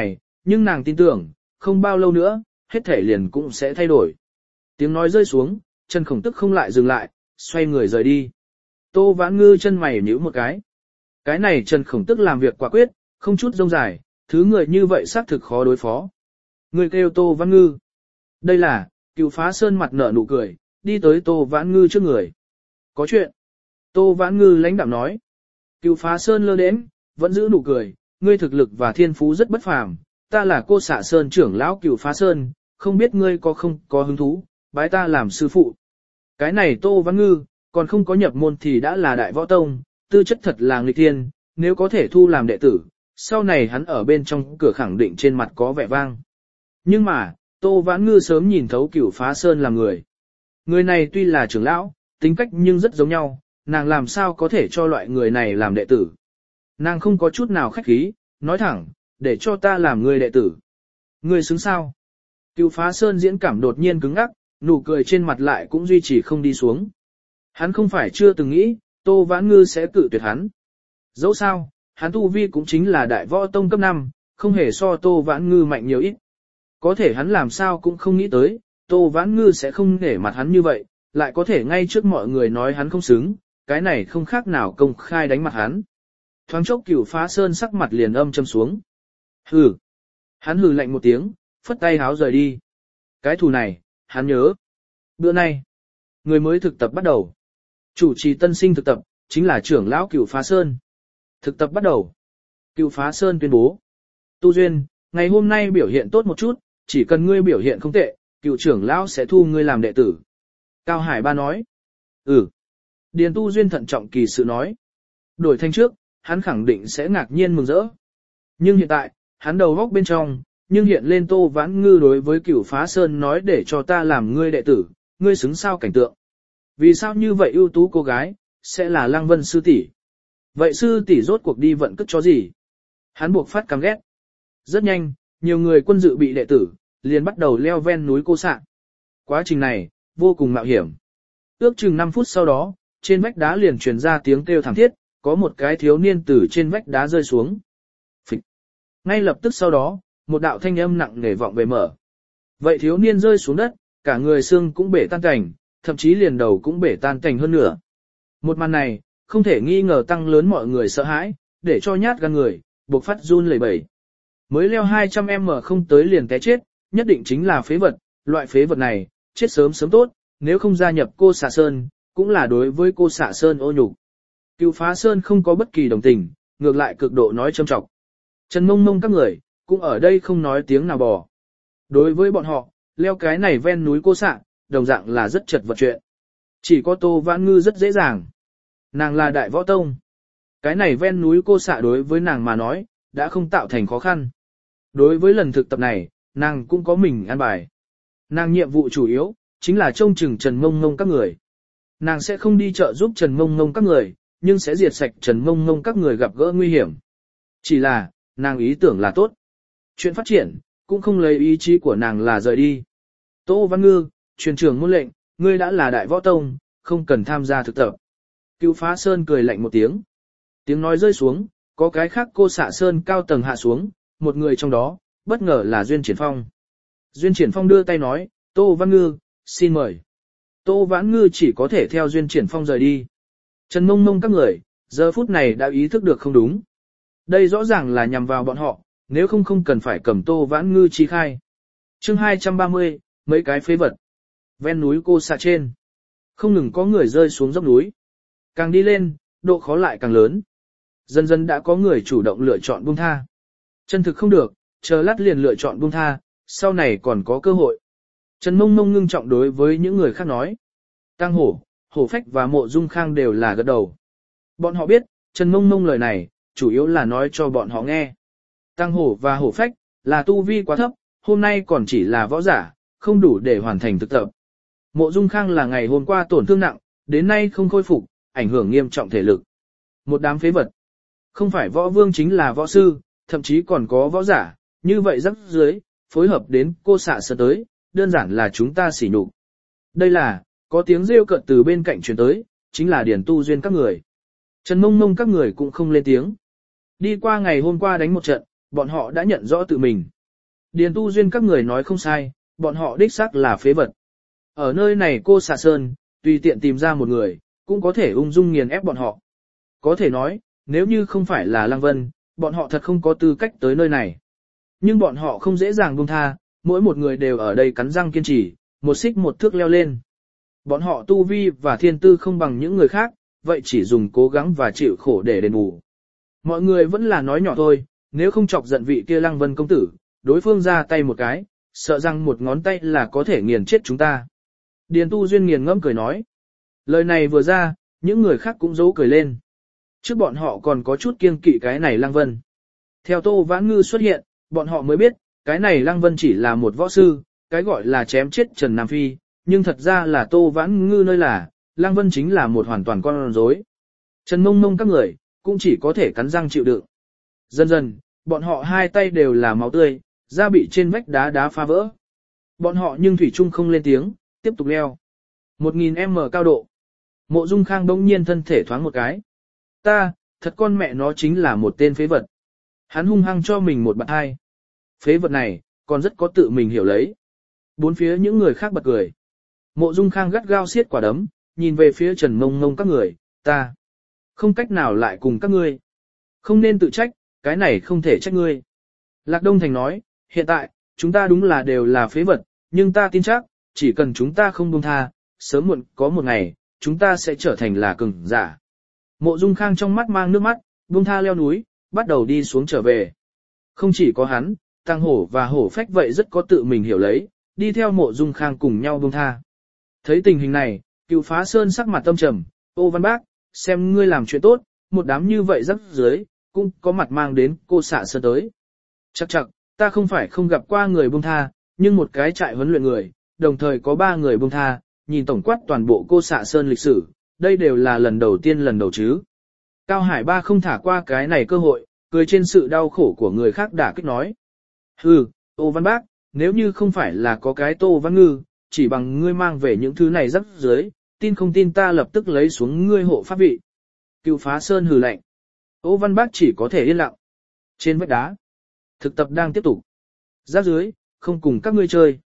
Speaker 1: nhưng nàng tin tưởng, không bao lâu nữa, hết thể liền cũng sẽ thay đổi. Tiếng nói rơi xuống, Trần Khổng Tức không lại dừng lại, xoay người rời đi. Tô Vãn Ngư chân mày nhíu một cái. Cái này Trần Khổng Tức làm việc quả quyết, không chút rông dài, thứ người như vậy xác thực khó đối phó. Người kêu Tô Vãn Ngư. Đây là, Cửu Phá Sơn mặt nở nụ cười, đi tới Tô Vãn Ngư trước người. Có chuyện. Tô Vãn Ngư lãnh đạm nói. Cửu Phá Sơn lơ đễnh, vẫn giữ nụ cười, ngươi thực lực và thiên phú rất bất phàm, ta là Cô Xạ Sơn trưởng lão Cửu Phá Sơn, không biết ngươi có không có hứng thú, bái ta làm sư phụ. Cái này Tô Vãn Ngư, còn không có nhập môn thì đã là đại võ tông, tư chất thật là nghịch thiên, nếu có thể thu làm đệ tử, sau này hắn ở bên trong cửa khẳng định trên mặt có vẻ vang. Nhưng mà, Tô Vãn Ngư sớm nhìn thấu Cửu Phá Sơn là người. Người này tuy là trưởng lão, tính cách nhưng rất giống nhau, nàng làm sao có thể cho loại người này làm đệ tử. Nàng không có chút nào khách khí, nói thẳng, để cho ta làm người đệ tử. Người xứng sao? Cửu Phá Sơn diễn cảm đột nhiên cứng ngắc, nụ cười trên mặt lại cũng duy trì không đi xuống. Hắn không phải chưa từng nghĩ, Tô Vãn Ngư sẽ cự tuyệt hắn. Dẫu sao, hắn tu vi cũng chính là đại võ tông cấp năm, không hề so Tô Vãn Ngư mạnh nhiều ít. Có thể hắn làm sao cũng không nghĩ tới, Tô Vãn Ngư sẽ không nể mặt hắn như vậy, lại có thể ngay trước mọi người nói hắn không xứng, cái này không khác nào công khai đánh mặt hắn. Thoáng chốc Cửu Phá Sơn sắc mặt liền âm châm xuống. Hừ. Hắn hừ lạnh một tiếng, phất tay háo rời đi. Cái thù này, hắn nhớ. Bữa nay, người mới thực tập bắt đầu. Chủ trì tân sinh thực tập, chính là trưởng lão Cửu Phá Sơn. Thực tập bắt đầu. Cửu Phá Sơn tuyên bố. Tu Duyên, ngày hôm nay biểu hiện tốt một chút, chỉ cần ngươi biểu hiện không tệ, cựu trưởng lão sẽ thu ngươi làm đệ tử. Cao Hải Ba nói. Ừ. Điền Tu Duyên thận trọng kỳ sự nói. Đổi thanh trước, hắn khẳng định sẽ ngạc nhiên mừng rỡ. Nhưng hiện tại, hắn đầu góc bên trong, nhưng hiện lên Tô Vãn Ngư đối với Cửu Phá Sơn nói để cho ta làm ngươi đệ tử, ngươi xứng sao cảnh tượng. Vì sao như vậy ưu tú cô gái, sẽ là Lăng Vân sư tỷ? Vậy sư tỷ rốt cuộc đi vận cất cho gì? Hắn buộc phát căm ghét. Rất nhanh, nhiều người quân dự bị đệ tử, liền bắt đầu leo ven núi Cô Xạ. Quá trình này, vô cùng mạo hiểm. Ước chừng năm phút sau đó, trên vách đá liền truyền ra tiếng kêu thảm thiết, có một cái thiếu niên từ trên vách đá rơi xuống. Phịch. Ngay lập tức sau đó, một đạo thanh âm nặng nề vọng về mở. Vậy thiếu niên rơi xuống đất, cả người xương cũng bể tan cảnh, thậm chí liền đầu cũng bể tan cảnh hơn nữa. Một màn này, không thể nghi ngờ tăng lớn mọi người sợ hãi, để cho nhát gan người, buộc phát run lẩy bẩy. Mới leo hai trăm mét không tới liền té chết, nhất định chính là phế vật, loại phế vật này, chết sớm sớm tốt, nếu không gia nhập Cô Xạ Sơn, cũng là đối với Cô Xạ Sơn ô nhục. Cửu Phá Sơn không có bất kỳ đồng tình, ngược lại cực độ nói châm trọng. Trần Mông Mông các người, cũng ở đây không nói tiếng nào bò. Đối với bọn họ, leo cái này ven núi Cô Xạ, đồng dạng là rất chật vật chuyện. Chỉ có Tô Vãn Ngư rất dễ dàng. Nàng là đại võ tông. Cái này ven núi Cô Xạ đối với nàng mà nói, đã không tạo thành khó khăn. Đối với lần thực tập này, nàng cũng có mình an bài. Nàng nhiệm vụ chủ yếu, chính là trông chừng Trần Mông Mông các người. Nàng sẽ không đi chợ giúp Trần Mông Mông các người, nhưng sẽ diệt sạch Trần Mông Mông các người gặp gỡ nguy hiểm. Chỉ là, nàng ý tưởng là tốt. Chuyện phát triển, cũng không lấy ý chí của nàng là rời đi. Tô Văn Ngư, truyền trưởng môn lệnh, ngươi đã là đại võ tông, không cần tham gia thực tập. Cửu Phá Sơn cười lạnh một tiếng. Tiếng nói rơi xuống, có cái khác Cô Xạ Sơn cao tầng hạ xuống, một người trong đó, bất ngờ là Duyên Triển Phong. Duyên Triển Phong đưa tay nói, Tô Văn Ngư, xin mời. Tô Vãn Ngư chỉ có thể theo Duyên Triển Phong rời đi. Trần Mông Mông các người, giờ phút này đã ý thức được không đúng. Đây rõ ràng là nhằm vào bọn họ, nếu không không cần phải cầm Tô Vãn Ngư chi khai. Chương hai trăm ba mươi, mấy cái phế vật. Ven núi Cô Xạ trên. Không ngừng có người rơi xuống dốc núi. Càng đi lên, độ khó lại càng lớn. Dần dần đã có người chủ động lựa chọn buông tha. Chân thực không được, chờ lát liền lựa chọn buông tha, sau này còn có cơ hội. Trần Mông Mông ngưng trọng đối với những người khác nói. Tăng Hổ, Hổ Phách và Mộ Dung Khang đều là gật đầu. Bọn họ biết, Trần Mông Mông lời này, chủ yếu là nói cho bọn họ nghe. Tăng Hổ và Hổ Phách, là tu vi quá thấp, hôm nay còn chỉ là võ giả, không đủ để hoàn thành thực tập. Mộ Dung Khang là ngày hôm qua tổn thương nặng, đến nay không khôi phục, ảnh hưởng nghiêm trọng thể lực. Một đám phế vật. Không phải võ vương chính là võ sư, thậm chí còn có võ giả, như vậy rắc dưới, phối hợp đến Cô Xạ Sơn tới, đơn giản là chúng ta sỉ nhục. Đây là, có tiếng rêu cợt từ bên cạnh truyền tới, chính là Điền Tu Duyên các người. Trần Mông Mông các người cũng không lên tiếng. Đi qua ngày hôm qua đánh một trận, bọn họ đã nhận rõ tự mình. Điền Tu Duyên các người nói không sai, bọn họ đích xác là phế vật. Ở nơi này cô xạ sơn, tùy tiện tìm ra một người, cũng có thể ung dung nghiền ép bọn họ. Có thể nói, nếu như không phải là Lăng Vân, bọn họ thật không có tư cách tới nơi này. Nhưng bọn họ không dễ dàng buông tha, mỗi một người đều ở đây cắn răng kiên trì, một xích một thước leo lên. Bọn họ tu vi và thiên tư không bằng những người khác, vậy chỉ dùng cố gắng và chịu khổ để đền bù. Mọi người vẫn là nói nhỏ thôi, nếu không chọc giận vị kia Lăng Vân công tử, đối phương ra tay một cái, sợ rằng một ngón tay là có thể nghiền chết chúng ta. Điền Tu Duyên nghiền ngẫm cười nói. Lời này vừa ra, những người khác cũng giấu cười lên. Trước bọn họ còn có chút kiêng kỵ cái này Lăng Vân. Theo Tô Vãn Ngư xuất hiện, bọn họ mới biết, cái này Lăng Vân chỉ là một võ sư, cái gọi là chém chết Trần Nam Phi, nhưng thật ra là Tô Vãn Ngư nơi là, Lăng Vân chính là một hoàn toàn con rối. Trần Mông Mông các người, cũng chỉ có thể cắn răng chịu đựng. Dần dần, bọn họ hai tay đều là máu tươi, da bị trên vách đá đá phá vỡ. Bọn họ nhưng thủy chung không lên tiếng, tiếp tục leo. một nghìn mét cao độ. Mộ Dung Khang bỗng nhiên thân thể thoáng một cái. Ta, thật con mẹ nó chính là một tên phế vật. Hắn hung hăng cho mình một bạn hai. Phế vật này, còn rất có tự mình hiểu lấy. Bốn phía những người khác bật cười. Mộ Dung Khang gắt gao siết quả đấm, nhìn về phía Trần Mông Mông các người, ta. Không cách nào lại cùng các ngươi. Không nên tự trách, cái này không thể trách ngươi. Lạc Đông Thành nói, hiện tại, chúng ta đúng là đều là phế vật, nhưng ta tin chắc, chỉ cần chúng ta không buông tha, sớm muộn có một ngày, chúng ta sẽ trở thành là cường giả. Mộ Dung Khang trong mắt mang nước mắt, buông tha leo núi, bắt đầu đi xuống trở về. Không chỉ có hắn, Tăng Hổ và Hổ Phách vậy rất có tự mình hiểu lấy, đi theo Mộ Dung Khang cùng nhau buông tha. Thấy tình hình này, Cựu Phá Sơn sắc mặt tâm trầm, Ô Văn Bác, xem ngươi làm chuyện tốt, một đám như vậy rắc dưới, cũng có mặt mang đến cô xạ sơn tới. Chắc chắc, ta không phải không gặp qua người buông tha, nhưng một cái trại huấn luyện người, đồng thời có ba người buông tha, nhìn tổng quát toàn bộ cô xạ sơn lịch sử, đây đều là lần đầu tiên lần đầu chứ. Cao Hải Ba không thả qua cái này cơ hội, cười trên sự đau khổ của người khác đả kích nói. Hừ, Tô Văn Bác, nếu như không phải là có cái Tô Văn Ngư, chỉ bằng ngươi mang về những thứ này rắc dưới, tin không tin ta lập tức lấy xuống ngươi hộ pháp vị. Cựu Phá Sơn hừ lạnh. Ô Văn Bác chỉ có thể yên lặng. Trên vách đá, thực tập đang tiếp tục. Giáp dưới, không cùng các ngươi chơi.